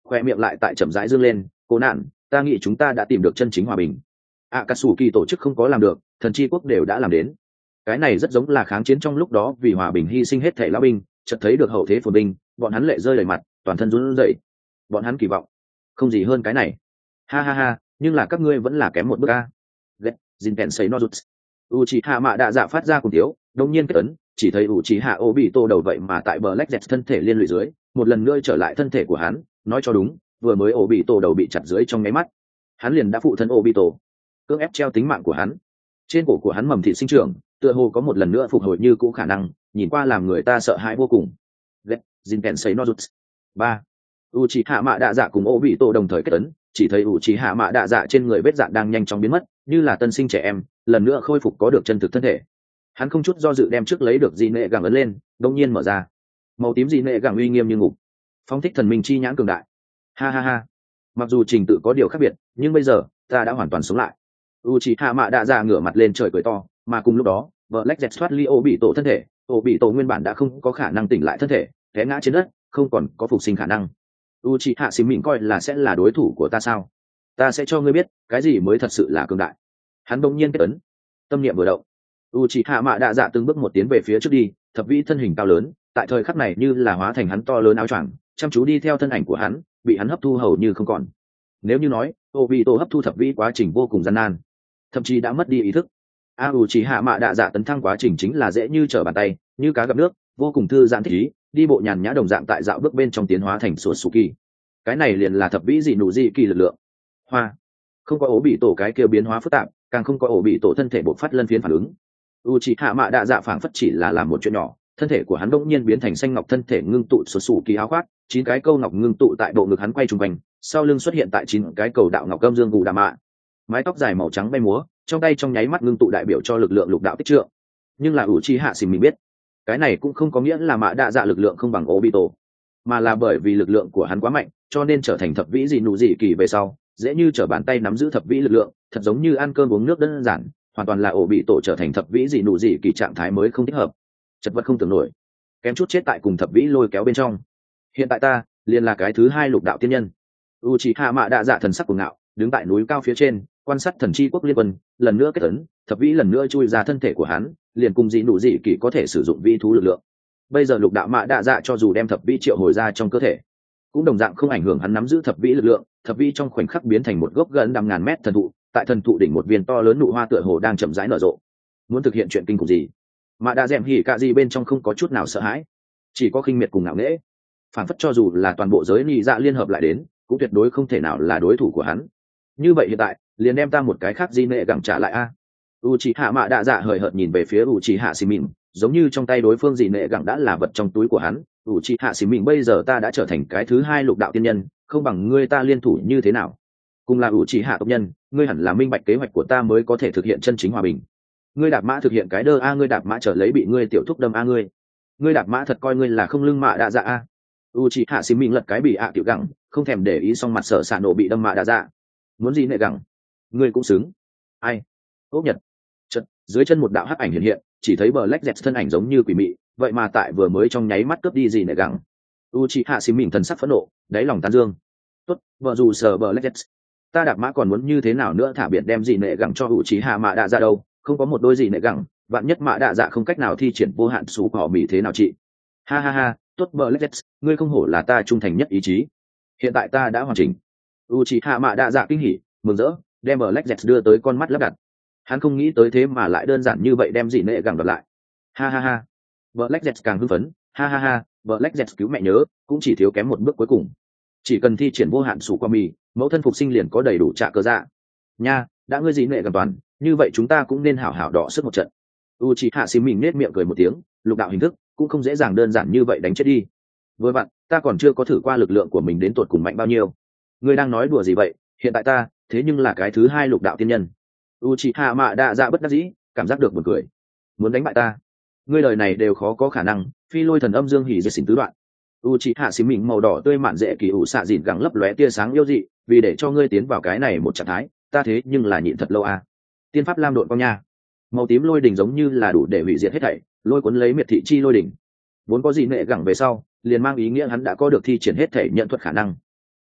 khoe miệng lại tại chậm rãi dương lên. Cô nạn, ta nghĩ chúng ta đã tìm được chân chính hòa bình. ạ cà sủ kỳ tổ chức không có làm được, thần chi quốc đều đã làm đến. Cái này rất giống là kháng chiến trong lúc đó vì hòa bình hy sinh hết thể lão binh, chợt thấy được hậu thế phồn binh, bọn hắn lệ rơi đầy mặt, toàn thân run rẩy. Bọn hắn kỳ vọng không gì hơn cái này. Ha ha ha, nhưng là các ngươi vẫn là kém một bước a. Ghét, Jin Pen say no rút. Uchiha Mạ Đạ Dạ phát ra cùng thiếu, đột nhiên kết ấn, chỉ thấy Uchiha Obito đầu vậy mà tại Black Jet thân thể liên lụy dưới, một lần nữa trở lại thân thể của hắn, nói cho đúng, vừa mới Obito đầu bị chặt dưới trong nháy mắt, hắn liền đã phụ thân Obito, cưỡng ép treo tính mạng của hắn. Trên cổ của hắn mầm thịt sinh trưởng, tựa hồ có một lần nữa phục hồi như cũ khả năng, nhìn qua làm người ta sợ hãi vô cùng. Ghét, Jin Pen say no rút. ba. Uchiha Mạ Đạ Dạ cùng Obito đồng thời kết ấn, chỉ thấy Uchiha Mạ Đạ Dạ trên người vết dạn đang nhanh chóng biến mất, như là tân sinh trẻ em, lần nữa khôi phục có được chân thực thân thể. Hắn không chút do dự đem trước lấy được dị nệ gẳng ấn lên, đột nhiên mở ra. Màu tím dị nệ gẳng uy nghiêm như ngục, phóng thích thần minh chi nhãn cường đại. Ha ha ha. Mặc dù trình tự có điều khác biệt, nhưng bây giờ ta đã hoàn toàn sống lại. Uchiha Mạ Đạ Dạ ngửa mặt lên trời cười to, mà cùng lúc đó, Black Jet thoát ly Obito thân thể, Obito nguyên bản đã không có khả năng tỉnh lại thân thể, té ngã trên đất, không còn có phục sinh khả năng. Uchiha Xỉn Mịn coi là sẽ là đối thủ của ta sao? Ta sẽ cho ngươi biết, cái gì mới thật sự là cường đại. Hắn bỗng nhiên kết ấn, tâm niệm vừa động, Uchiha Mạ Đạ Dạ từng bước một tiến về phía trước đi, thập vĩ thân hình cao lớn, tại thời khắc này như là hóa thành hắn to lớn áo choàng, chăm chú đi theo thân ảnh của hắn, bị hắn hấp thu hầu như không còn. Nếu như nói, Obito hấp thu thập vĩ quá trình vô cùng gian nan, thậm chí đã mất đi ý thức. A Uchiha Mạ Đạ Dạ tấn thăng quá trình chính là dễ như trở bàn tay, như cá gặp nước, vô cùng thư giãn thích ý, đi bộ nhàn nhã đồng dạng tại dạo bước bên trong tiến hóa thành Suzuki. Cái này liền là thập vĩ dị nụ dị kỳ lực lượng. Hoa, không có ổ bị tổ cái kia biến hóa phức tạp, càng không có ổ bị tổ thân thể bộc phát lân phiến phản ứng. Uchiha Mạ Đạ Dạ phảng phất chỉ là làm một chuyện nhỏ, thân thể của hắn đột nhiên biến thành xanh ngọc thân thể ngưng tụ Suzuki áo khoác, chín cái câu ngọc ngưng tụ tại bộ ngực hắn quay trung quanh, sau lưng xuất hiện tại chín cái cầu đạo ngọc âm dương gù đà mạ. Mái tóc dài màu trắng bay múa, trong tay trong nháy mắt ngưng tụ đại biểu cho lực lượng lục đạo tích trượng. Nhưng là Uchiha Xỉn Mịn biết, cái này cũng không có nghĩa là Mạ Đạ Dạ lực lượng không bằng Obito, mà là bởi vì lực lượng của hắn quá mạnh, cho nên trở thành thập vĩ dị nụ dị kỳ về sau, dễ như trở bàn tay nắm giữ thập vĩ lực lượng, thật giống như ăn cơm uống nước đơn giản, hoàn toàn là Obito trở thành thập vĩ dị nụ dị kỳ trạng thái mới không thích hợp, chật vật không tưởng nổi, kém chút chết tại cùng thập vĩ lôi kéo bên trong. Hiện tại ta liền là cái thứ hai lục đạo tiên nhân. Uchiha Mạ Đạ Dạ thần sắc cuồng ngạo, đứng tại núi cao phía trên, quan sát thần chi quốc liên quân, lần nữa kết ấn, thập vĩ lần nữa chui ra thân thể của hắn, liền cùng dị nụ dị kỳ có thể sử dụng vĩ thú lực lượng. Bây giờ lục đạo Mạ Đạ Dạ cho dù đem thập vĩ triệu hồi ra trong cơ thể, cũng đồng dạng không ảnh hưởng hắn nắm giữ thập vĩ lực lượng. Thập vĩ trong khoảnh khắc biến thành một gốc gần năm ngàn mét thần thụ, tại thần thụ đỉnh một viên to lớn nụ hoa tựa hồ đang chậm rãi nở rộ. Muốn thực hiện chuyện kinh khủng gì, Mạ Đạ Dẹm hỉ cả gì bên trong không có chút nào sợ hãi, chỉ có khinh miệt cùng ngạo nghễ. Phản phất cho dù là toàn bộ giới nị dạ liên hợp lại đến, cũng tuyệt đối không thể nào là đối thủ của hắn. Như vậy hiện tại, liền đem ta một cái khác di nệ gẳng trả lại a. Uchiha Mạ Đạ Dạ hời hợt nhìn về phía Uchiha Xỉn Mịn, giống như trong tay đối phương dị nệ gẳng đã là vật trong túi của hắn. Uchiha Xỉn Mịn, bây giờ ta đã trở thành cái thứ hai lục đạo tiên nhân, không bằng ngươi ta liên thủ như thế nào? Cùng là Uchiha tộc nhân, ngươi hẳn là minh bạch kế hoạch của ta mới có thể thực hiện chân chính hòa bình. Ngươi đạp mã thực hiện cái đơ a, ngươi đạp mã trở lấy bị ngươi tiểu thúc đâm a, ngươi ngươi đạp mã thật coi ngươi là không lưng Mạ Đạ Dạ a. Uchiha Xỉn Mịn lật cái bị ạ tiểu gẳng, không thèm để ý, xong mặt sở sạ nổ bị đâm Mạ Đạ Dạ. Muốn gì nệ gẳng, ngươi cũng xứng. Ai? Ốc Nhật. Chợt, dưới chân một đạo hắc ảnh hiện hiện, chỉ thấy Black Jet thân ảnh giống như quỷ mị, vậy mà tại vừa mới trong nháy mắt cướp đi gì nệ gẳng. Uchiha Xỉn Mịn thần sắc phẫn nộ, đáy lòng tán dương. Tốt, vợ dù sở Black Jet, ta đạp mã còn muốn như thế nào nữa, thả biệt đem gì nệ gẳng cho Uchiha Mạ Đạ Dạ đâu, không có một đôi gì nệ gẳng, vạn nhất Mạ Đạ Dạ không cách nào thi triển vô hạn sú cỏ mị thế nào chị? Ha ha ha, tốt Black Jet, ngươi không hổ là ta trung thành nhất ý chí. Hiện tại ta đã hoàn chỉnh. Uchiha Mạ Đạ Dạ kinh hỉ, mừng rỡ, đem Black Jet đưa tới con mắt lắp đặt. Hắn không nghĩ tới thế mà lại đơn giản như vậy đem dị nệ gẳng đoạt lại. Ha ha ha. Black Jet càng hưng phấn, ha ha ha, Black Jet cứu mẹ nhớ, cũng chỉ thiếu kém một bước cuối cùng. Chỉ cần thi triển vô hạn sủ qua mì, mẫu thân phục sinh liền có đầy đủ trả cơ dạ. Nha, đã ngươi dị nệ gần toàn, như vậy chúng ta cũng nên hảo hảo đọ sức một trận. Uchiha Xỉn Mịn nết miệng cười một tiếng, lục đạo hình thức cũng không dễ dàng đơn giản như vậy đánh chết đi. Vừa vặn, ta còn chưa có thử qua lực lượng của mình đến tột cùng mạnh bao nhiêu. Ngươi đang nói đùa gì vậy? Hiện tại ta, thế nhưng là cái thứ hai lục đạo tiên nhân. Uchiha Mạ Đạ Dạ bất đắc dĩ, cảm giác được buồn cười. Muốn đánh bại ta, ngươi đời này đều khó có khả năng. Phi lôi thần âm dương hỉ diệt xỉn tứ đoạn. Uchiha Xỉn Mịn màu đỏ tươi mạn dễ kỳ ủ xạ dịn gẳng lấp lóe tia sáng yêu dị, vì để cho ngươi tiến vào cái này một trạng thái, ta thế nhưng là nhịn thật lâu à. Tiên pháp lam độn con nha. Màu tím lôi đỉnh giống như là đủ để hủy diệt hết thảy, lôi cuốn lấy miệt thị chi lôi đỉnh. Vốn có gì nệ gẳng về sau, liền mang ý nghĩa hắn đã có được thi triển hết thể nhận thuật khả năng.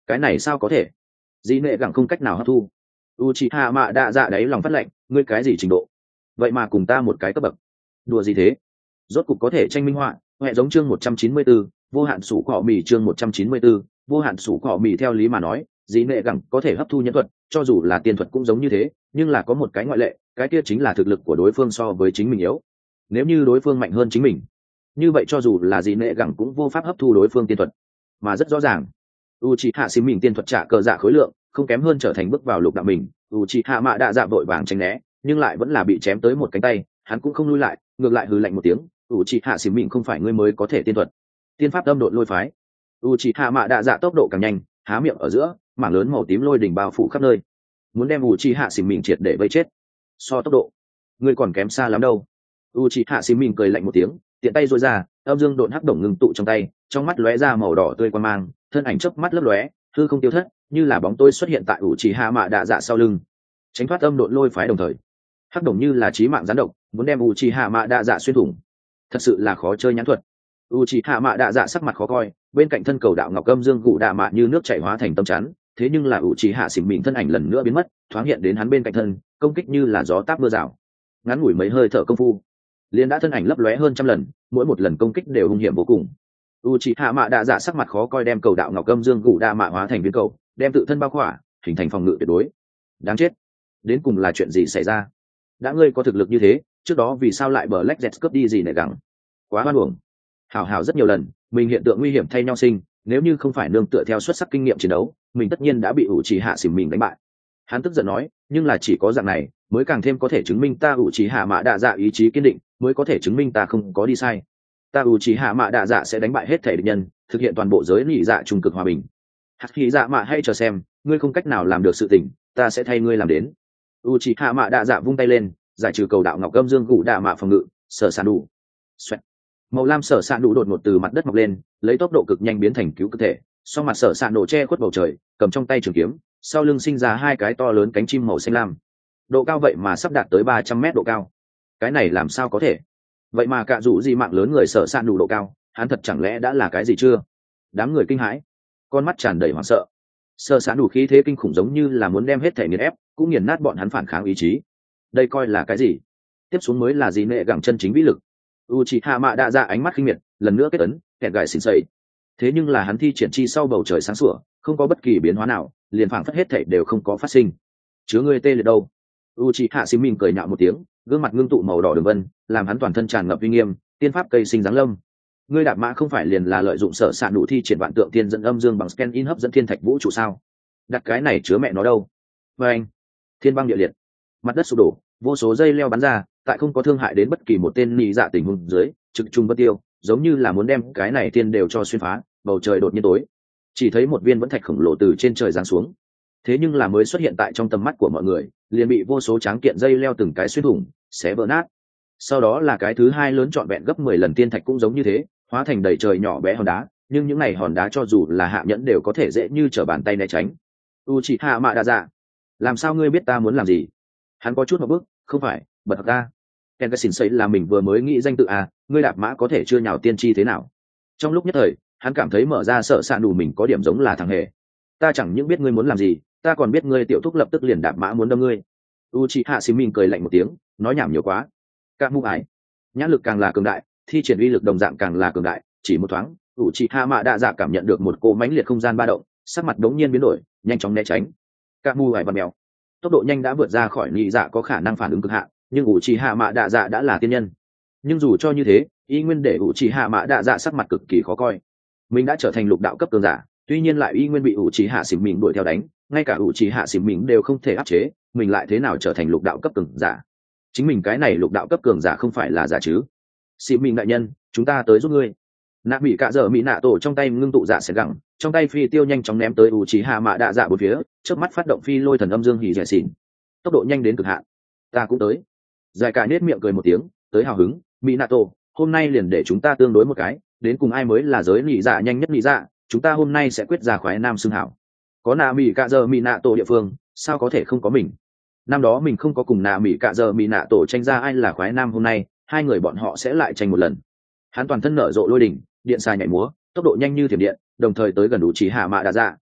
cái này sao có thể? Dị nệ gẳng không cách nào hấp thu. Uchiha mạ đa dạ đấy lòng phát lệnh, ngươi cái gì trình độ? Vậy mà cùng ta một cái cấp bậc. Đùa gì thế? Rốt cục có thể tranh minh họa, hệ giống chương một trăm chín mươi tư, vô hạn sủ cọ mì chương một trăm chín mươi tư, vô hạn sủ cọ mì theo lý mà nói, dị nệ gẳng có thể hấp thu nhân thuật, cho dù là tiên thuật cũng giống như thế, nhưng là có một cái ngoại lệ, cái kia chính là thực lực của đối phương so với chính mình yếu. Nếu như đối phương mạnh hơn chính mình, như vậy cho dù là dị nệ gẳng cũng vô pháp hấp thu đối phương tiên thuật. Mà rất rõ ràng, Uchiha xím mình tiên thuật trả cờ dạ khối lượng, không kém hơn trở thành bước vào lục đạo mình, Uchiha mạ đa dạ vội vàng tránh né, nhưng lại vẫn là bị chém tới một cánh tay, hắn cũng không lui lại, ngược lại hừ lạnh một tiếng, Uchiha xím mình không phải ngươi mới có thể tiên thuật. Tiên pháp âm độn lôi phái. Uchiha mạ đa dạ tốc độ càng nhanh, há miệng ở giữa, mảng lớn màu tím lôi đỉnh bao phủ khắp nơi, muốn đem Uchiha xím mình triệt để vây chết. So tốc độ, ngươi còn kém xa lắm đâu. Uchiha xím mình cười lạnh một tiếng, tiện tay duỗi ra, âm dương độn hắc đồng ngưng tụ trong tay, trong mắt lóe ra màu đỏ tươi quan mang, thân ảnh chớp mắt lấp lóe, hư không tiêu thất, như là bóng tối xuất hiện tại Uchiha mạ đa dạ sau lưng, tránh thoát âm độn lôi phái đồng thời. Hắc đồng như là chí mạng gián độc, muốn đem Uchiha mạ đa dạ xuyên thủng. Thật sự là khó chơi nhãn thuật. Uchiha mạ đa dạ sắc mặt khó coi, bên cạnh thân cầu đạo ngọc âm dương gụ đạ mạ như nước chảy hóa thành tâm chắn, thế nhưng là Uchiha xỉm mịn thân ảnh lần nữa biến mất, thoáng hiện đến hắn bên cạnh thân, công kích như là gió táp mưa rào. Ngắn ngủi mấy hơi thở công phu, liền đã thân ảnh lấp lóe hơn trăm lần, mỗi một lần công kích đều hung hiểm vô cùng. Uchiha mạ đa dạ sắc mặt khó coi, đem cầu đạo ngọc âm dương gụ đạ mạ hóa thành viên cầu, đem tự thân bao khỏa, hình thành phòng ngự tuyệt đối. Đáng chết, đến cùng là chuyện gì xảy ra? Đã ngươi có thực lực như thế, trước đó vì sao lại bờ Black Jet cướp đi gì nệ gắng? Quá hoan uổng. Hảo hảo rất nhiều lần, mình hiện tượng nguy hiểm thay nhau sinh, nếu như không phải nương tựa theo xuất sắc kinh nghiệm chiến đấu, mình tất nhiên đã bị Uchiha xỉm mình đánh bại. Hắn tức giận nói, nhưng là chỉ có dạng này mới càng thêm có thể chứng minh ta Uchiha mạ đa dạ ý chí kiên định, mới có thể chứng minh ta không có đi sai. Ta Uchiha mạ đa dạ sẽ đánh bại hết thể địch nhân, thực hiện toàn bộ giới lý dạ trung cực hòa bình. Hắc khí dạ mạ hay chờ xem, ngươi không cách nào làm được sự tình, ta sẽ thay ngươi làm đến. Uchiha mạ đa dạ vung tay lên, giải trừ cầu đạo ngọc âm dương gụ đạ mạ phòng ngự, sở sản đủ. Xoẹt. Màu lam sở sản đủ đột ngột từ mặt đất mọc lên, lấy tốc độ cực nhanh biến thành cứu cơ thể, sau mặt sở sản đủ che khuất bầu trời, cầm trong tay trường kiếm, sau lưng sinh ra hai cái to lớn cánh chim màu xanh lam. Độ cao vậy mà sắp đạt tới ba trăm mét độ cao. Cái này làm sao có thể? Vậy mà cả dụ gì mạng lớn người sở sản đủ độ cao, hắn thật chẳng lẽ đã là cái gì chưa? Đám người kinh hãi, con mắt tràn đầy hoảng sợ. Sở sản đủ khí thế kinh khủng giống như là muốn đem hết thể nghiền ép, cũng nghiền nát bọn hắn phản kháng ý chí. Đây coi là cái gì? Tiếp xuống mới là gì nệ gẳng chân chính vĩ lực. Uchiha mạ đa dạ ánh mắt khinh miệt, lần nữa kết ấn, kẹt gài xỉn xầy. Thế nhưng là hắn thi triển chi sau bầu trời sáng sủa, không có bất kỳ biến hóa nào, liền phảng phất hết thảy đều không có phát sinh. Chứa ngươi tê liệt đâu? Uchiha xỉm mình cười nhạo một tiếng, gương mặt ngưng tụ màu đỏ đường vân, làm hắn toàn thân tràn ngập uy nghiêm, tiên pháp cây sinh dáng lâm. Ngươi đạp mã không phải liền là lợi dụng sở sạn đủ thi triển vạn tượng tiên dẫn âm dương bằng scan in hấp dẫn thiên thạch vũ trụ sao? Đặt cái này chứa mẹ nó đâu? Và anh, thiên băng địa liệt, mặt đất sụp đổ, vô số dây leo bắn ra, tại không có thương hại đến bất kỳ một tên nhị dạ tình huống dưới, trực trung bất tiêu, giống như là muốn đem cái này tiên đều cho xuyên phá. Bầu trời đột nhiên tối, chỉ thấy một viên vẫn thạch khổng lồ từ trên trời giáng xuống. Thế nhưng là mới xuất hiện tại trong tầm mắt của mọi người, liền bị vô số tráng kiện dây leo từng cái xuyên thủng, xé vỡ nát. Sau đó là cái thứ hai lớn trọn vẹn gấp mười lần tiên thạch cũng giống như thế, hóa thành đầy trời nhỏ bé hòn đá, nhưng những này hòn đá cho dù là hạ nhẫn đều có thể dễ như trở bàn tay né tránh. Uchiha mạ đa dạ, làm sao ngươi biết ta muốn làm gì? Hắn có chút một bước, không phải, bật ra. Ken cái xỉn xấy là mình vừa mới nghĩ danh tự à, ngươi đạp mã có thể chưa nhào tiên tri thế nào? Trong lúc nhất thời, hắn cảm thấy mở ra sợ sạn đủ mình có điểm giống là thằng hề. Ta chẳng những biết ngươi muốn làm gì, ta còn biết ngươi tiểu thúc lập tức liền đạp mã muốn đâm ngươi. Uchiha xỉm mình cười lạnh một tiếng, nói nhảm nhiều quá. Các mụ ải, nhãn lực càng là cường đại, thi triển uy lực đồng dạng càng là cường đại. Chỉ một thoáng, Uchiha mạ đa dạ cảm nhận được một cỗ mãnh liệt không gian ba động, sắc mặt đống nhiên biến đổi, nhanh chóng né tránh. Các mụ ải bật mèo, tốc độ nhanh đã vượt ra khỏi nhị dạ có khả năng phản ứng cực hạn, nhưng Uchiha mạ đa dạ đã là tiên nhân. Nhưng dù cho như thế, y nguyên để Uchiha mạ đa dạ sắc mặt cực kỳ khó coi. Mình đã trở thành lục đạo cấp cường giả, tuy nhiên lại y nguyên bị Uchiha xỉm mình đuổi theo đánh, ngay cả Uchiha xỉm mình đều không thể áp chế, mình lại thế nào trở thành lục đạo cấp cường giả? Chính mình cái này lục đạo cấp cường giả không phải là giả chứ? Xỉm mình đại nhân, chúng ta tới giúp ngươi. Nạ bị cạ dở mỹ nạ tổ trong tay ngưng tụ dạ sẽ gẳng, trong tay phi tiêu nhanh chóng ném tới Uchiha mạ đa dạ bốn phía, chớp mắt phát động phi lôi thần âm dương hỉ rẻ xỉn, tốc độ nhanh đến cực hạn. Ta cũng tới. Giải cả nết miệng cười một tiếng, tới hào hứng, mỹ nạ tổ, hôm nay liền để chúng ta tương đối một cái, đến cùng ai mới là giới nhị dạ nhanh nhất nhị dạ, chúng ta hôm nay sẽ quyết ra khoái nam xưng hảo. Có nạ mỹ cạ dơ mỹ nạ tổ địa phương, sao có thể không có mình? Năm đó mình không có cùng nạ mỹ cạ dơ mỹ nạ tổ tranh ra ai là khoái nam, hôm nay hai người bọn họ sẽ lại tranh một lần. Hắn toàn thân nở rộ lôi đỉnh, điện xà nhảy múa, tốc độ nhanh như thiểm điện, đồng thời tới gần đủ trí hạ mạ đa dạ.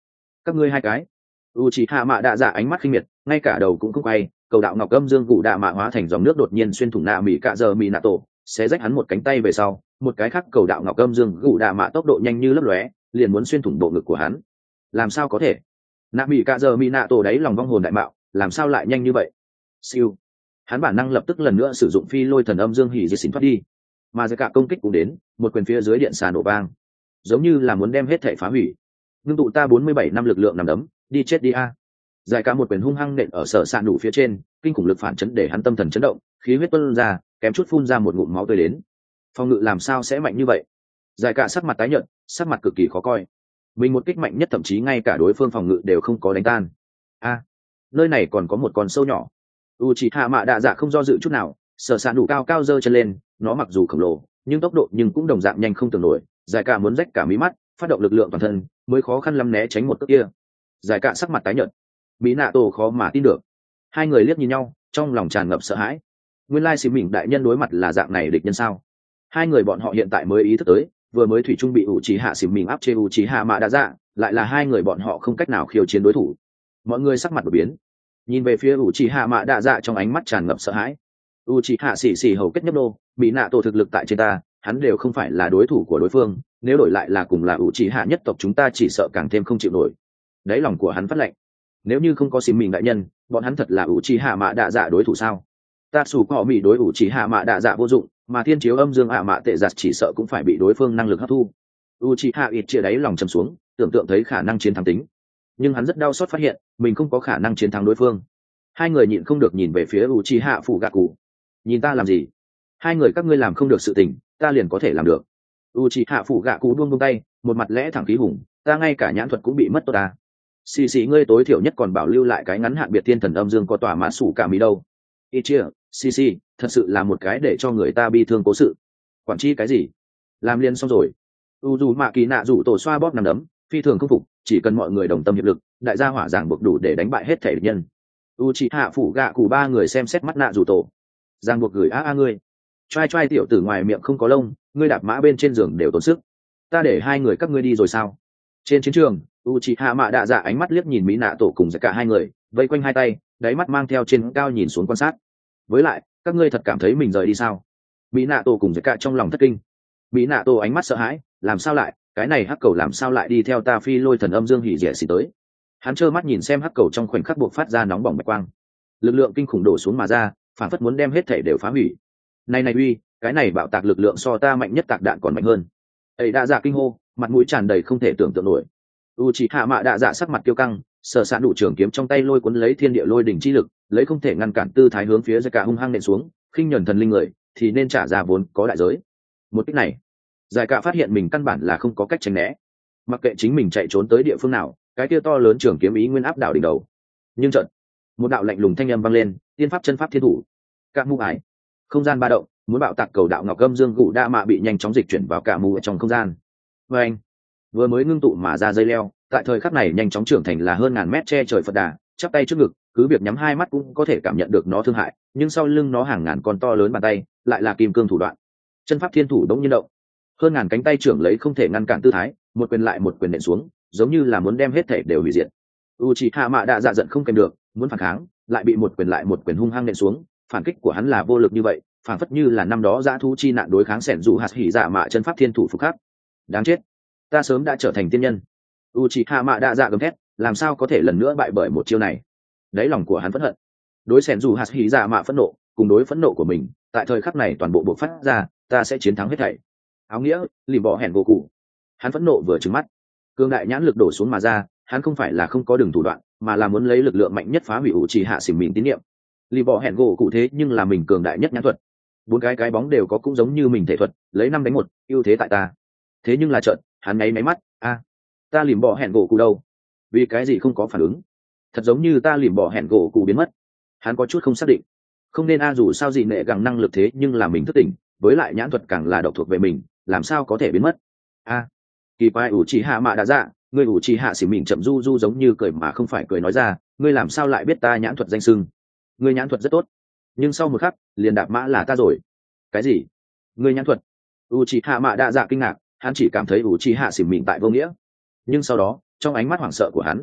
các ngươi hai cái. U chỉ hạ mạ đạ dạ ánh mắt khinh miệt, ngay cả đầu cũng không quay, cầu đạo ngọc âm dương cụ đạ mạ hóa thành dòng nước đột nhiên xuyên thủng nạ mỹ cạ giờ mỹ nạ tổ, sẽ rách hắn một cánh tay về sau, một cái khác cầu đạo ngọc âm dương cụ đạ mạ tốc độ nhanh như lấp lóe, liền muốn xuyên thủng bộ ngực của hắn. Làm sao có thể? Nạ mỹ cạ giờ mỹ nạ tổ đấy lòng vong hồn đại mạo, làm sao lại nhanh như vậy? Siêu. Hắn bản năng lập tức lần nữa sử dụng phi lôi thần âm dương hỉ diệt xỉn thoát đi, mà giải cả công kích cũng đến, một quyền phía dưới điện xà nổ vang, giống như là muốn đem hết thể phá hủy. Ngưng tụ ta bốn mươi bảy năm lực lượng nằm đấm, đi chết đi a. Giải cả một quyền hung hăng nện ở sở sạn đủ phía trên, kinh khủng lực phản chấn để hắn tâm thần chấn động, khí huyết tuôn ra, kém chút phun ra một ngụm máu tươi đến. Phòng ngự làm sao sẽ mạnh như vậy? Giải cả sắc mặt tái nhợt, sắc mặt cực kỳ khó coi. Mình một kích mạnh nhất thậm chí ngay cả đối phương phòng ngự đều không có đánh tan. A, nơi này còn có một con sâu nhỏ. Uchiha Mạ Đạ Dạ không do dự chút nào, sở sạn đủ cao cao giơ chân lên, nó mặc dù khổng lồ, nhưng tốc độ nhưng cũng đồng dạng nhanh không tưởng nổi. Giải cả muốn rách cả mí mắt, phát động lực lượng toàn thân, mới khó khăn lắm né tránh một cước kia. Giải cả sắc mặt tái nhợt, mỹ nạ tổ khó mà tin được. Hai người liếc nhìn nhau, trong lòng tràn ngập sợ hãi. Nguyên lai xì mình đại nhân đối mặt là dạng này địch nhân sao? Hai người bọn họ hiện tại mới ý thức tới, vừa mới thủy trung bị Uchiha xì mình áp chế Uchiha Mạ Đạ Dạ, lại là hai người bọn họ không cách nào khiêu chiến đối thủ. Mọi người sắc mặt đổi biến, nhìn về phía Uchiha Mạ Đạ Dạ trong ánh mắt tràn ngập sợ hãi. Uchiha xì xì hầu kết nhấp đô, mỹ nạ tổ thực lực tại trên ta, hắn đều không phải là đối thủ của đối phương, nếu đổi lại là cùng là Uchiha nhất tộc chúng ta chỉ sợ càng thêm không chịu nổi. Đáy lòng của hắn phát lạnh, nếu như không có xì mình đại nhân, bọn hắn thật là Uchiha Mạ Đạ Dạ đối thủ sao? Ta sủ họ mỹ đối Uchiha Mạ Đạ Dạ vô dụng, mà thiên chiếu âm dương ạ mạ tệ giặt chỉ sợ cũng phải bị đối phương năng lực hấp thu. Uchiha ít chia đáy lòng trầm xuống, tưởng tượng thấy khả năng chiến thắng tính, nhưng hắn rất đau xót phát hiện mình không có khả năng chiến thắng đối phương. Hai người nhịn không được nhìn về phía Uchiha phủ gạ cụ. Nhìn ta làm gì? Hai người các ngươi làm không được sự tình, ta liền có thể làm được. Uchiha phủ gạ cụ buông buông tay, một mặt lẽ thẳng khí hùng, ta ngay cả nhãn thuật cũng bị mất tốt ta. Xì xì ngươi tối thiểu nhất còn bảo lưu lại cái ngắn hạn biệt thiên thần âm dương có tỏa mã sủ cả mí đâu. Ichia, xì xì, thật sự là một cái để cho người ta bi thương cố sự. Quản chi cái gì? Làm liền xong rồi. U dù mạ kỳ nạ rủ tổ xoa bóp nằm đấm, phi thường không phục, chỉ cần mọi người đồng tâm hiệp lực, đại gia hỏa giảng buộc đủ để đánh bại hết thể địch nhân. Uchiha phủ gạ cụ ba người xem xét mắt nạ rủ tổ, giảng buộc gửi a a ngươi. Trai trai tiểu tử ngoài miệng không có lông, ngươi đạp mã bên trên giường đều tốn sức. Ta để hai người các ngươi đi rồi sao? Trên chiến trường, Uchiha Mạ Đạ Dạ ánh mắt liếc nhìn mỹ nạ tổ cùng cả hai người, vây quanh hai tay, đáy mắt mang theo trên cao nhìn xuống quan sát. Với lại, các ngươi thật cảm thấy mình rời đi sao? Mỹ nạ tổ cùng cả trong lòng thất kinh. Mỹ nạ tổ ánh mắt sợ hãi, làm sao lại, cái này hắc cầu làm sao lại đi theo ta phi lôi thần âm dương hỉ rẻ xì tới? Hắn trơ mắt nhìn xem hắc cầu trong khoảnh khắc buộc phát ra nóng bỏng bạch quang, lực lượng kinh khủng đổ xuống mà ra, phản phất muốn đem hết thể đều phá hủy. Này này uy, cái này bạo tạc lực lượng so ta mạnh nhất tạc đạn còn mạnh hơn. Ấy Đạ Dạ kinh hô, mặt mũi tràn đầy không thể tưởng tượng nổi. Uchiha Mạ Đạ Dạ sắc mặt kiêu căng, sở sạn đủ trường kiếm trong tay lôi cuốn lấy thiên địa lôi đỉnh chi lực, lấy không thể ngăn cản tư thái hướng phía Giải hung hăng nện xuống, khinh nhẫn thần linh người thì nên trả ra vốn có đại giới. Một kích này, Giải phát hiện mình căn bản là không có cách tránh né. Mặc kệ chính mình chạy trốn tới địa phương nào, cái kia to lớn trường kiếm ý nguyên áp đảo đỉnh đầu. Nhưng chợt, một đạo lạnh lùng thanh âm vang lên, tiên pháp chân pháp thiên thủ. Cả mũ ải, không gian ba động, muốn bạo tạc cầu đạo ngọc âm dương gụ đa mạ bị nhanh chóng dịch chuyển vào cả mũ ở trong không gian. Và anh, vừa mới ngưng tụ mà ra dây leo, tại thời khắc này nhanh chóng trưởng thành là hơn ngàn mét che trời Phật đà, chắp tay trước ngực, cứ việc nhắm hai mắt cũng có thể cảm nhận được nó thương hại, nhưng sau lưng nó hàng ngàn con to lớn bàn tay, lại là kim cương thủ đoạn. Chân pháp thiên thủ đống nhiên động, hơn ngàn cánh tay trưởng lấy không thể ngăn cản tư thái, một quyền lại một quyền nện xuống, giống như là muốn đem hết thể đều hủy diệt. Uchiha Mạ Đạ Dạ giận không kèm được, muốn phản kháng, lại bị một quyền lại một quyền hung hăng nện xuống, phản kích của hắn là vô lực như vậy, phản phất như là năm đó dã thú chi nạn đối kháng sẻn dù hạt hỉ dạ mạ chân pháp thiên thủ phục khắc. Đáng chết, ta sớm đã trở thành tiên nhân. Uchiha Mạ Đạ Dạ gầm thét, làm sao có thể lần nữa bại bởi một chiêu này? Đáy lòng của hắn phẫn hận, đối sẻn dù hạt hỉ dạ mạ phẫn nộ, cùng đối phẫn nộ của mình, tại thời khắc này toàn bộ bộc phát ra, ta sẽ chiến thắng hết thảy. Áo nghĩa, lìm bỏ hẹn vô cụ. Hắn phẫn nộ vừa trừng mắt, cương đại nhãn lực đổ xuống mà ra, hắn không phải là không có đường thủ đoạn, mà là muốn lấy lực lượng mạnh nhất phá hủy Uchiha xỉm mình tín nhiệm. Lìm bỏ hẹn gỗ cụ thế nhưng là mình cường đại nhất nhãn thuật, bốn cái cái bóng đều có cũng giống như mình thể thuật, lấy năm đánh một, ưu thế tại ta. Thế nhưng là trận, hắn nháy máy mắt, a, ta lìm bỏ hẹn gỗ cụ đâu? Vì cái gì không có phản ứng? Thật giống như ta lìm bỏ hẹn gỗ cụ biến mất. Hắn có chút không xác định, không nên a dù sao gì nệ gẳng năng lực thế nhưng là mình thức tỉnh, với lại nhãn thuật càng là độc thuộc về mình, làm sao có thể biến mất? A, kỳ quái Uchiha Mạ Đạ Dạ, ngươi Uchiha xỉm mình chậm du du giống như cười mà không phải cười nói ra, ngươi làm sao lại biết ta nhãn thuật danh xưng? Ngươi nhãn thuật rất tốt, nhưng sau một khắc liền đạp mã là ta rồi. Cái gì? Ngươi nhãn thuật? Uchiha Mạ Đạ Dạ kinh ngạc, hắn chỉ cảm thấy Uchiha xỉm mình tại vô nghĩa, nhưng sau đó trong ánh mắt hoảng sợ của hắn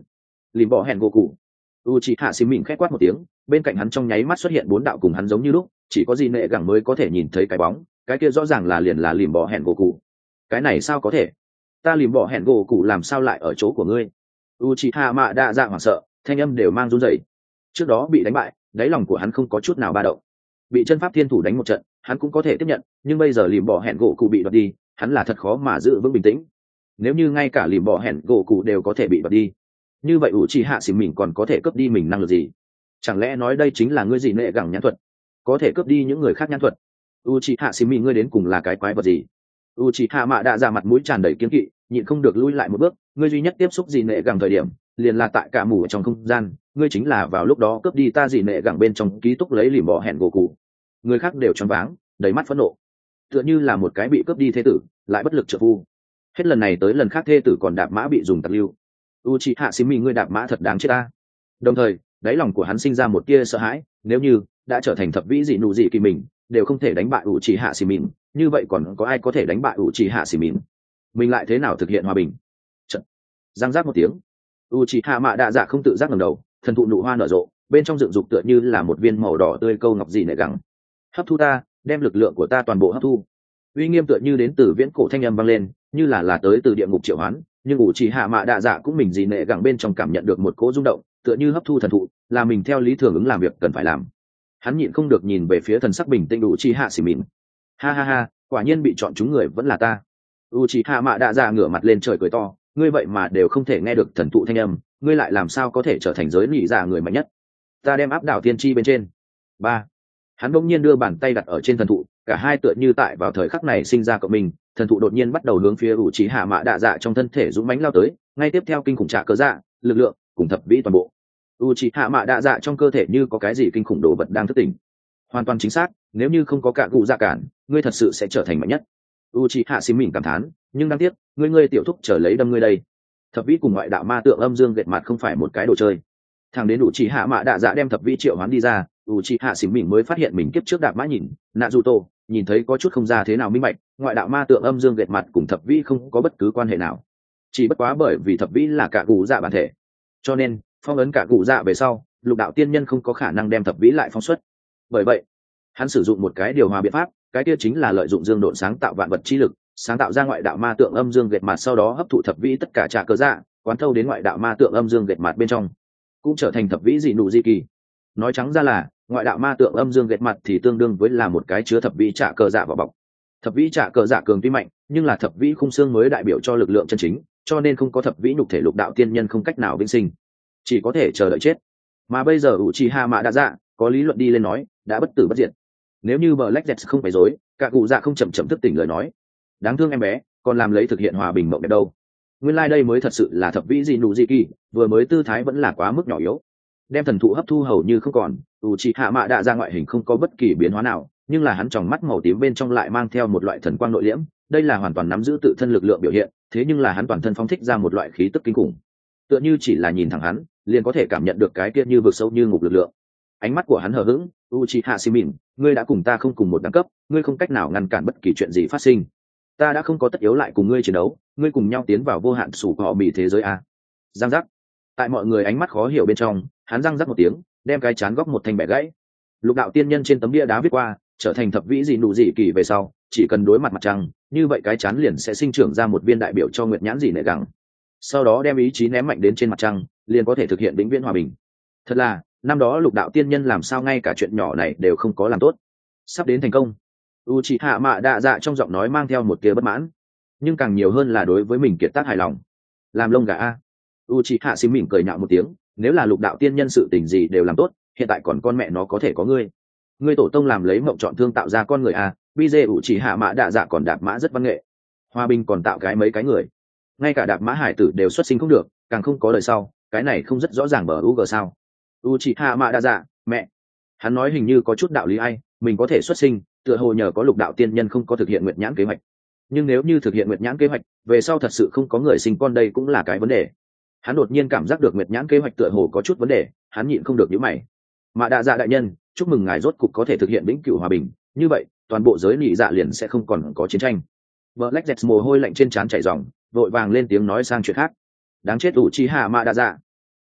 lìm bỏ hẹn gỗ cụ. u chị hạ xì mịn khét quát một tiếng, bên cạnh hắn trong nháy mắt xuất hiện bốn đạo cùng hắn giống như lúc, chỉ có gì nệ gẳng mới có thể nhìn thấy cái bóng, cái kia rõ ràng là liền là lìm bỏ hẹn gỗ cụ. Cái này sao có thể? Ta lìm bỏ hẹn gỗ cụ làm sao lại ở chỗ của ngươi? u chị hạ mạ đa dạ hoảng sợ, thanh âm đều mang run rẩy. Trước đó bị đánh bại, đáy lòng của hắn không có chút nào ba động. Bị chân pháp thiên thủ đánh một trận, hắn cũng có thể tiếp nhận, nhưng bây giờ lìm bỏ hẹn gỗ cụ bị đoạt đi, hắn là thật khó mà giữ vững bình tĩnh. Nếu như ngay cả lìm bỏ hẹn gỗ cụ đều có thể bị đoạt đi, như vậy ủ trì hạ xỉm mình còn có thể cướp đi mình năng lực gì? Chẳng lẽ nói đây chính là ngươi gì nệ gẳng nhãn thuật, có thể cướp đi những người khác nhãn thuật? u trì hạ xỉm mình ngươi đến cùng là cái quái vật gì? u trì hạ mạ đã ra mặt mũi tràn đầy kiên kỵ, nhịn không được lui lại một bước. Ngươi duy nhất tiếp xúc gì nệ gẳng thời điểm liền là tại cả mù ở trong không gian, ngươi chính là vào lúc đó cướp đi ta gì nệ gẳng bên trong ký túc lấy lìm bỏ hẹn gỗ cụ. Người khác đều choáng váng, đầy mắt phẫn nộ, tựa như là một cái bị cướp đi thế tử lại bất lực trợ phu. Hết lần này tới lần khác thê tử còn đạp mã bị dùng tặc lưu. u chị hạ xí mì ngươi đạp mã thật đáng chết ta. Đồng thời đáy lòng của hắn sinh ra một tia sợ hãi, nếu như đã trở thành thập vĩ dị nụ dị kỳ mình đều không thể đánh bại u chị hạ xí mìn, như vậy còn có ai có thể đánh bại u chị hạ xí mìn? Mình lại thế nào thực hiện hòa bình? Trận giang giác một tiếng, u chị hạ mạ đạ dạ không tự giác ngẩng đầu, thần thụ nụ hoa nở rộ, bên trong dựng dục tựa như là một viên màu đỏ tươi câu ngọc dị nệ gẳng. Hấp thu ta, đem lực lượng của ta toàn bộ hấp thu. Uy nghiêm tựa như đến từ viễn cổ thanh âm vang lên, như là là tới từ địa ngục triệu hoán, nhưng ủ chỉ hạ mạ đạ dạ cũng mình gì nệ gẳng bên trong cảm nhận được một cỗ rung động, tựa như hấp thu thần thụ, là mình theo lý thường ứng làm việc cần phải làm. Hắn nhịn không được nhìn về phía thần sắc bình tĩnh ủ chỉ hạ xỉ mịn. Ha ha ha, quả nhiên bị chọn chúng người vẫn là ta. ủ chỉ hạ mạ đạ dạ ngửa mặt lên trời cười to, ngươi vậy mà đều không thể nghe được thần thụ thanh âm, ngươi lại làm sao có thể trở thành giới nhị dạ người mạnh nhất? Ta đem áp đảo tiên tri bên trên. Ba. Hắn bỗng nhiên đưa bàn tay đặt ở trên thần thụ, cả hai tựa như tại vào thời khắc này sinh ra cộng mình, thần thụ đột nhiên bắt đầu hướng phía ủ trí hạ mạ đạ dạ trong thân thể dũng mãnh lao tới, ngay tiếp theo kinh khủng trả cớ dạ, lực lượng cùng thập vĩ toàn bộ. ủ trí hạ mạ đạ dạ trong cơ thể như có cái gì kinh khủng đồ vật đang thức tỉnh. Hoàn toàn chính xác, nếu như không có cả cụ dạ cản, ngươi thật sự sẽ trở thành mạnh nhất. ủ trí hạ xím mỉm cảm thán, nhưng đáng tiếc, ngươi ngươi tiểu thúc trở lấy đâm ngươi đây. Thập vĩ cùng ngoại đạo ma tượng âm dương gệt mặt không phải một cái đồ chơi. Thằng đến ủ trí hạ mạ đạ dạ đem thập vĩ triệu hoán đi ra, u chi hạ xỉm mình mới phát hiện mình kiếp trước đạp mã nhìn nạ dù tô nhìn thấy có chút không ra thế nào minh bạch, ngoại đạo ma tượng âm dương gệt mặt cùng thập vĩ không có bất cứ quan hệ nào, chỉ bất quá bởi vì thập vĩ là cả cụ dạ bản thể, cho nên phong ấn cả cụ dạ về sau lục đạo tiên nhân không có khả năng đem thập vĩ lại phóng xuất. Bởi vậy hắn sử dụng một cái điều hòa biện pháp, cái kia chính là lợi dụng dương độn sáng tạo vạn vật chi lực, sáng tạo ra ngoại đạo ma tượng âm dương gệt mặt, sau đó hấp thụ thập vĩ tất cả trả cơ dạ, quán thâu đến ngoại đạo ma tượng âm dương gệt mặt bên trong, cũng trở thành thập vĩ dị nụ di kỳ. Nói trắng ra là ngoại đạo ma tượng âm dương gệt mặt thì tương đương với là một cái chứa thập vĩ trả cờ dạ vào bọc. Thập vĩ trả cờ dạ cường tuy mạnh, nhưng là thập vĩ khung xương mới đại biểu cho lực lượng chân chính, cho nên không có thập vĩ nhục thể lục đạo tiên nhân không cách nào vĩnh sinh, chỉ có thể chờ đợi chết. Mà bây giờ Uchiha Mạ Đa Dạ có lý luận đi lên nói đã bất tử bất diệt. Nếu như Black Jet không phải dối, cả cụ dạ không chậm chậm thức tỉnh lời nói, đáng thương em bé, còn làm lấy thực hiện hòa bình mộng đẹp đâu. Nguyên lai like đây mới thật sự là thập vĩ gì nụ gì kỳ, vừa mới tư thái vẫn là quá mức nhỏ yếu, đem thần thụ hấp thu hầu như không còn. Uchiha Mạ Đa Dạ ngoại hình không có bất kỳ biến hóa nào, nhưng là hắn tròng mắt màu tím bên trong lại mang theo một loại thần quang nội liễm, đây là hoàn toàn nắm giữ tự thân lực lượng biểu hiện, thế nhưng là hắn toàn thân phóng thích ra một loại khí tức kinh khủng, tựa như chỉ là nhìn thẳng hắn liền có thể cảm nhận được cái kia như vực sâu như ngục lực lượng. Ánh mắt của hắn hờ hững, Uchiha Shimin, ngươi đã cùng ta không cùng một đẳng cấp, ngươi không cách nào ngăn cản bất kỳ chuyện gì phát sinh, ta đã không có tất yếu lại cùng ngươi chiến đấu, ngươi cùng nhau tiến vào vô hạn sủ họ bị thế giới a. Giang giác. Tại mọi người ánh mắt khó hiểu bên trong, hắn răng rắc một tiếng, đem cái chán góc một thanh bẻ gãy. Lục đạo tiên nhân trên tấm bia đá viết qua, trở thành thập vĩ gì nụ dị kỳ về sau, chỉ cần đối mặt mặt trăng, như vậy cái chán liền sẽ sinh trưởng ra một viên đại biểu cho nguyệt nhãn dị nệ gẳng. Sau đó đem ý chí ném mạnh đến trên mặt trăng, liền có thể thực hiện vĩnh viễn hòa bình. Thật là, năm đó lục đạo tiên nhân làm sao ngay cả chuyện nhỏ này đều không có làm tốt, sắp đến thành công. Uchiha Mạ Đa Dạ trong giọng nói mang theo một tia bất mãn, nhưng càng nhiều hơn là đối với mình kiệt tác hài lòng. Làm lông gà a. Uchiha xím mỉm cười nhạo một tiếng, nếu là lục đạo tiên nhân sự tình gì đều làm tốt, hiện tại còn con mẹ nó có thể có ngươi. Ngươi tổ tông làm lấy mộng chọn thương tạo ra con người a, bây giờ Uchiha Mạ Đa Dạ còn đạp mã rất văn nghệ, hòa bình còn tạo cái mấy cái người, ngay cả đạp mã hải tử đều xuất sinh không được, càng không có đời sau, cái này không rất rõ ràng bờ u g sao? Uchiha Mạ Đa Dạ, mẹ. Hắn nói hình như có chút đạo lý ai, mình có thể xuất sinh, tựa hồ nhờ có lục đạo tiên nhân không có thực hiện nguyệt nhãn kế hoạch. Nhưng nếu như thực hiện nguyệt nhãn kế hoạch, về sau thật sự không có người sinh con đây cũng là cái vấn đề. Hắn đột nhiên cảm giác được nguyệt nhãn kế hoạch tựa hồ có chút vấn đề, hắn nhịn không được nhíu mày. Mạ Đa Dạ đại nhân, chúc mừng ngài rốt cục có thể thực hiện vĩnh cửu hòa bình, như vậy, toàn bộ giới nị dạ liền sẽ không còn có chiến tranh. Black Jet mồ hôi lạnh trên trán chảy ròng, vội vàng lên tiếng nói sang chuyện khác. Đáng chết Uchiha Mạ Đa Dạ.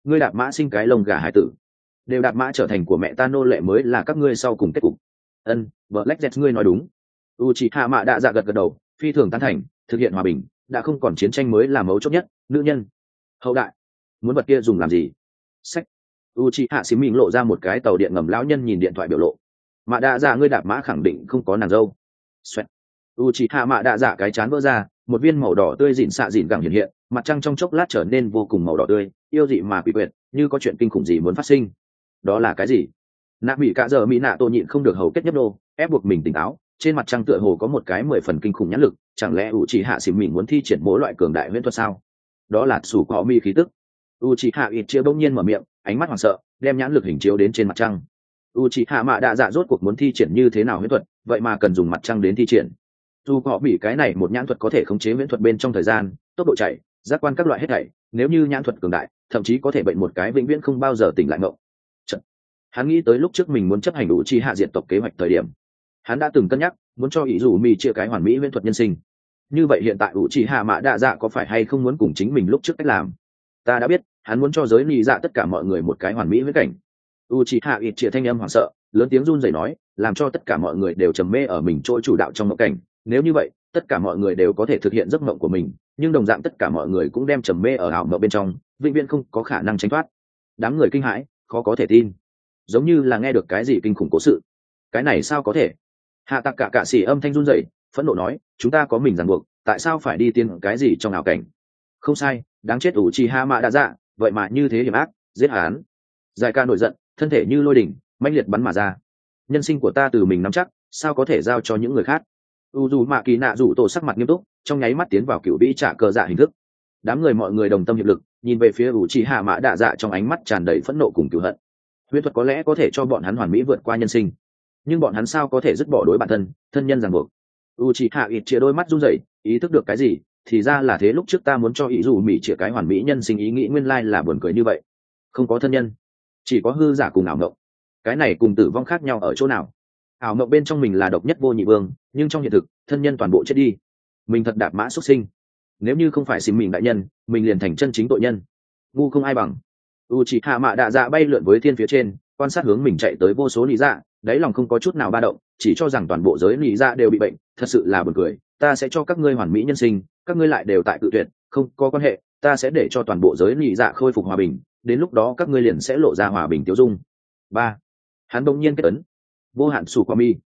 ngươi đạp mã sinh cái lông gà hải tử, đều đạp mã trở thành của mẹ ta nô lệ mới là các ngươi sau cùng kết cục. Ân, Black Jet ngươi nói đúng. Uchiha Mạ Đạ Dạ gật gật đầu, phi thường tán thành, thực hiện hòa bình đã không còn chiến tranh mới là mấu chốt nhất. Nữ nhân hậu đại muốn vật kia dùng làm gì? Sách. Uchiha xím mình lộ ra một cái tàu điện ngầm lão nhân nhìn điện thoại biểu lộ. Mạ Đạ Dạ ngươi đạp mã khẳng định không có nàng dâu. Xoẹt. Uchiha Mạ Đạ Dạ cái chán vỡ ra, một viên màu đỏ tươi dịn xạ dịn gẳng hiện hiện, mặt trăng trong chốc lát trở nên vô cùng màu đỏ tươi, yêu dị mà quỷ quyệt, như có chuyện kinh khủng gì muốn phát sinh. Đó là cái gì? Nạ Mỹ cả giờ Mỹ nạ Tô nhịn không được hầu kết nhấp nô, ép buộc mình tỉnh táo. Trên mặt trăng tựa hồ có một cái mười phần kinh khủng nhãn lực, chẳng lẽ Uchiha xím mình muốn thi triển mỗi loại cường đại huyễn thuật sao? Đó là sủ cọ mi khí tức. Uchiha ít chia bỗng nhiên mở miệng, ánh mắt hoảng sợ, đem nhãn lực hình chiếu đến trên mặt trăng. Uchiha Mạ Đạ Dạ rốt cuộc muốn thi triển như thế nào huyễn thuật, vậy mà cần dùng mặt trăng đến thi triển. Dù họ bị cái này một nhãn thuật có thể khống chế huyễn thuật bên trong thời gian, tốc độ chạy, giác quan các loại hết thảy, nếu như nhãn thuật cường đại, thậm chí có thể bệnh một cái vĩnh viễn không bao giờ tỉnh lại ngộng. Chật. Hắn nghĩ tới lúc trước mình muốn chấp hành Uchiha diệt tộc kế hoạch thời điểm, hắn đã từng cân nhắc muốn cho ý dù mì chia cái hoàn mỹ huyễn thuật nhân sinh. Như vậy hiện tại Uchiha Mạ Đạ Dạ có phải hay không muốn cùng chính mình lúc trước cách làm? Ta đã biết, hắn muốn cho giới nị dạ tất cả mọi người một cái hoàn mỹ huyễn cảnh. Uchiha ít chia thanh âm hoảng sợ, lớn tiếng run rẩy nói, làm cho tất cả mọi người đều trầm mê ở mình chỗ chủ đạo trong mộng cảnh. Nếu như vậy, tất cả mọi người đều có thể thực hiện giấc mộng của mình, nhưng đồng dạng tất cả mọi người cũng đem trầm mê ở ảo mộng bên trong, vĩnh viễn không có khả năng tránh thoát. Đám người kinh hãi, khó có thể tin, giống như là nghe được cái gì kinh khủng cố sự. Cái này sao có thể? Hạ Tạc cả cạ xỉ âm thanh run rẩy, phẫn nộ nói, chúng ta có mình ràng buộc, tại sao phải đi tiên cái gì trong ảo cảnh? Không sai, đáng chết Uchiha Mạ Đạ Dạ, vậy mà như thế hiểm ác, giết hắn. Giải ca nổi giận, thân thể như lôi đỉnh, mãnh liệt bắn mà ra. Nhân sinh của ta từ mình nắm chắc, sao có thể giao cho những người khác? U dù Mạ Kỳ Nạ rủ tổ sắc mặt nghiêm túc, trong nháy mắt tiến vào cựu vĩ trả cờ dạ hình thức. Đám người mọi người đồng tâm hiệp lực, nhìn về phía Uchiha Mạ Đạ Dạ trong ánh mắt tràn đầy phẫn nộ cùng cừu hận. Huyễn thuật có lẽ có thể cho bọn hắn hoàn mỹ vượt qua nhân sinh, nhưng bọn hắn sao có thể dứt bỏ đối bản thân, thân nhân ràng buộc? Uchiha ít chia đôi mắt run rẩy, ý thức được cái gì, thì ra là thế. Lúc trước ta muốn cho ý dù mỹ chia cái hoàn mỹ nhân sinh ý nghĩ nguyên lai là buồn cười như vậy. Không có thân nhân, chỉ có hư giả cùng ảo mộng. Cái này cùng tử vong khác nhau ở chỗ nào? Ảo mộng bên trong mình là độc nhất vô nhị vương, nhưng trong hiện thực thân nhân toàn bộ chết đi. Mình thật đạp mã xuất sinh. Nếu như không phải xỉm mình đại nhân, mình liền thành chân chính tội nhân. Ngu không ai bằng. Uchiha Mạ Đạ Dạ bay lượn với thiên phía trên, quan sát hướng mình chạy tới vô số nị dạ, đáy lòng không có chút nào ba động, chỉ cho rằng toàn bộ giới nị dạ đều bị bệnh. Thật sự là buồn cười. Ta sẽ cho các ngươi hoàn mỹ nhân sinh, các ngươi lại đều tại tự tuyệt. Không có quan hệ, ta sẽ để cho toàn bộ giới nị dạ khôi phục hòa bình, đến lúc đó các ngươi liền sẽ lộ ra hòa bình tiêu dung. Ba. Hắn đột nhiên kết ấn, vô hạn sủ qua mi,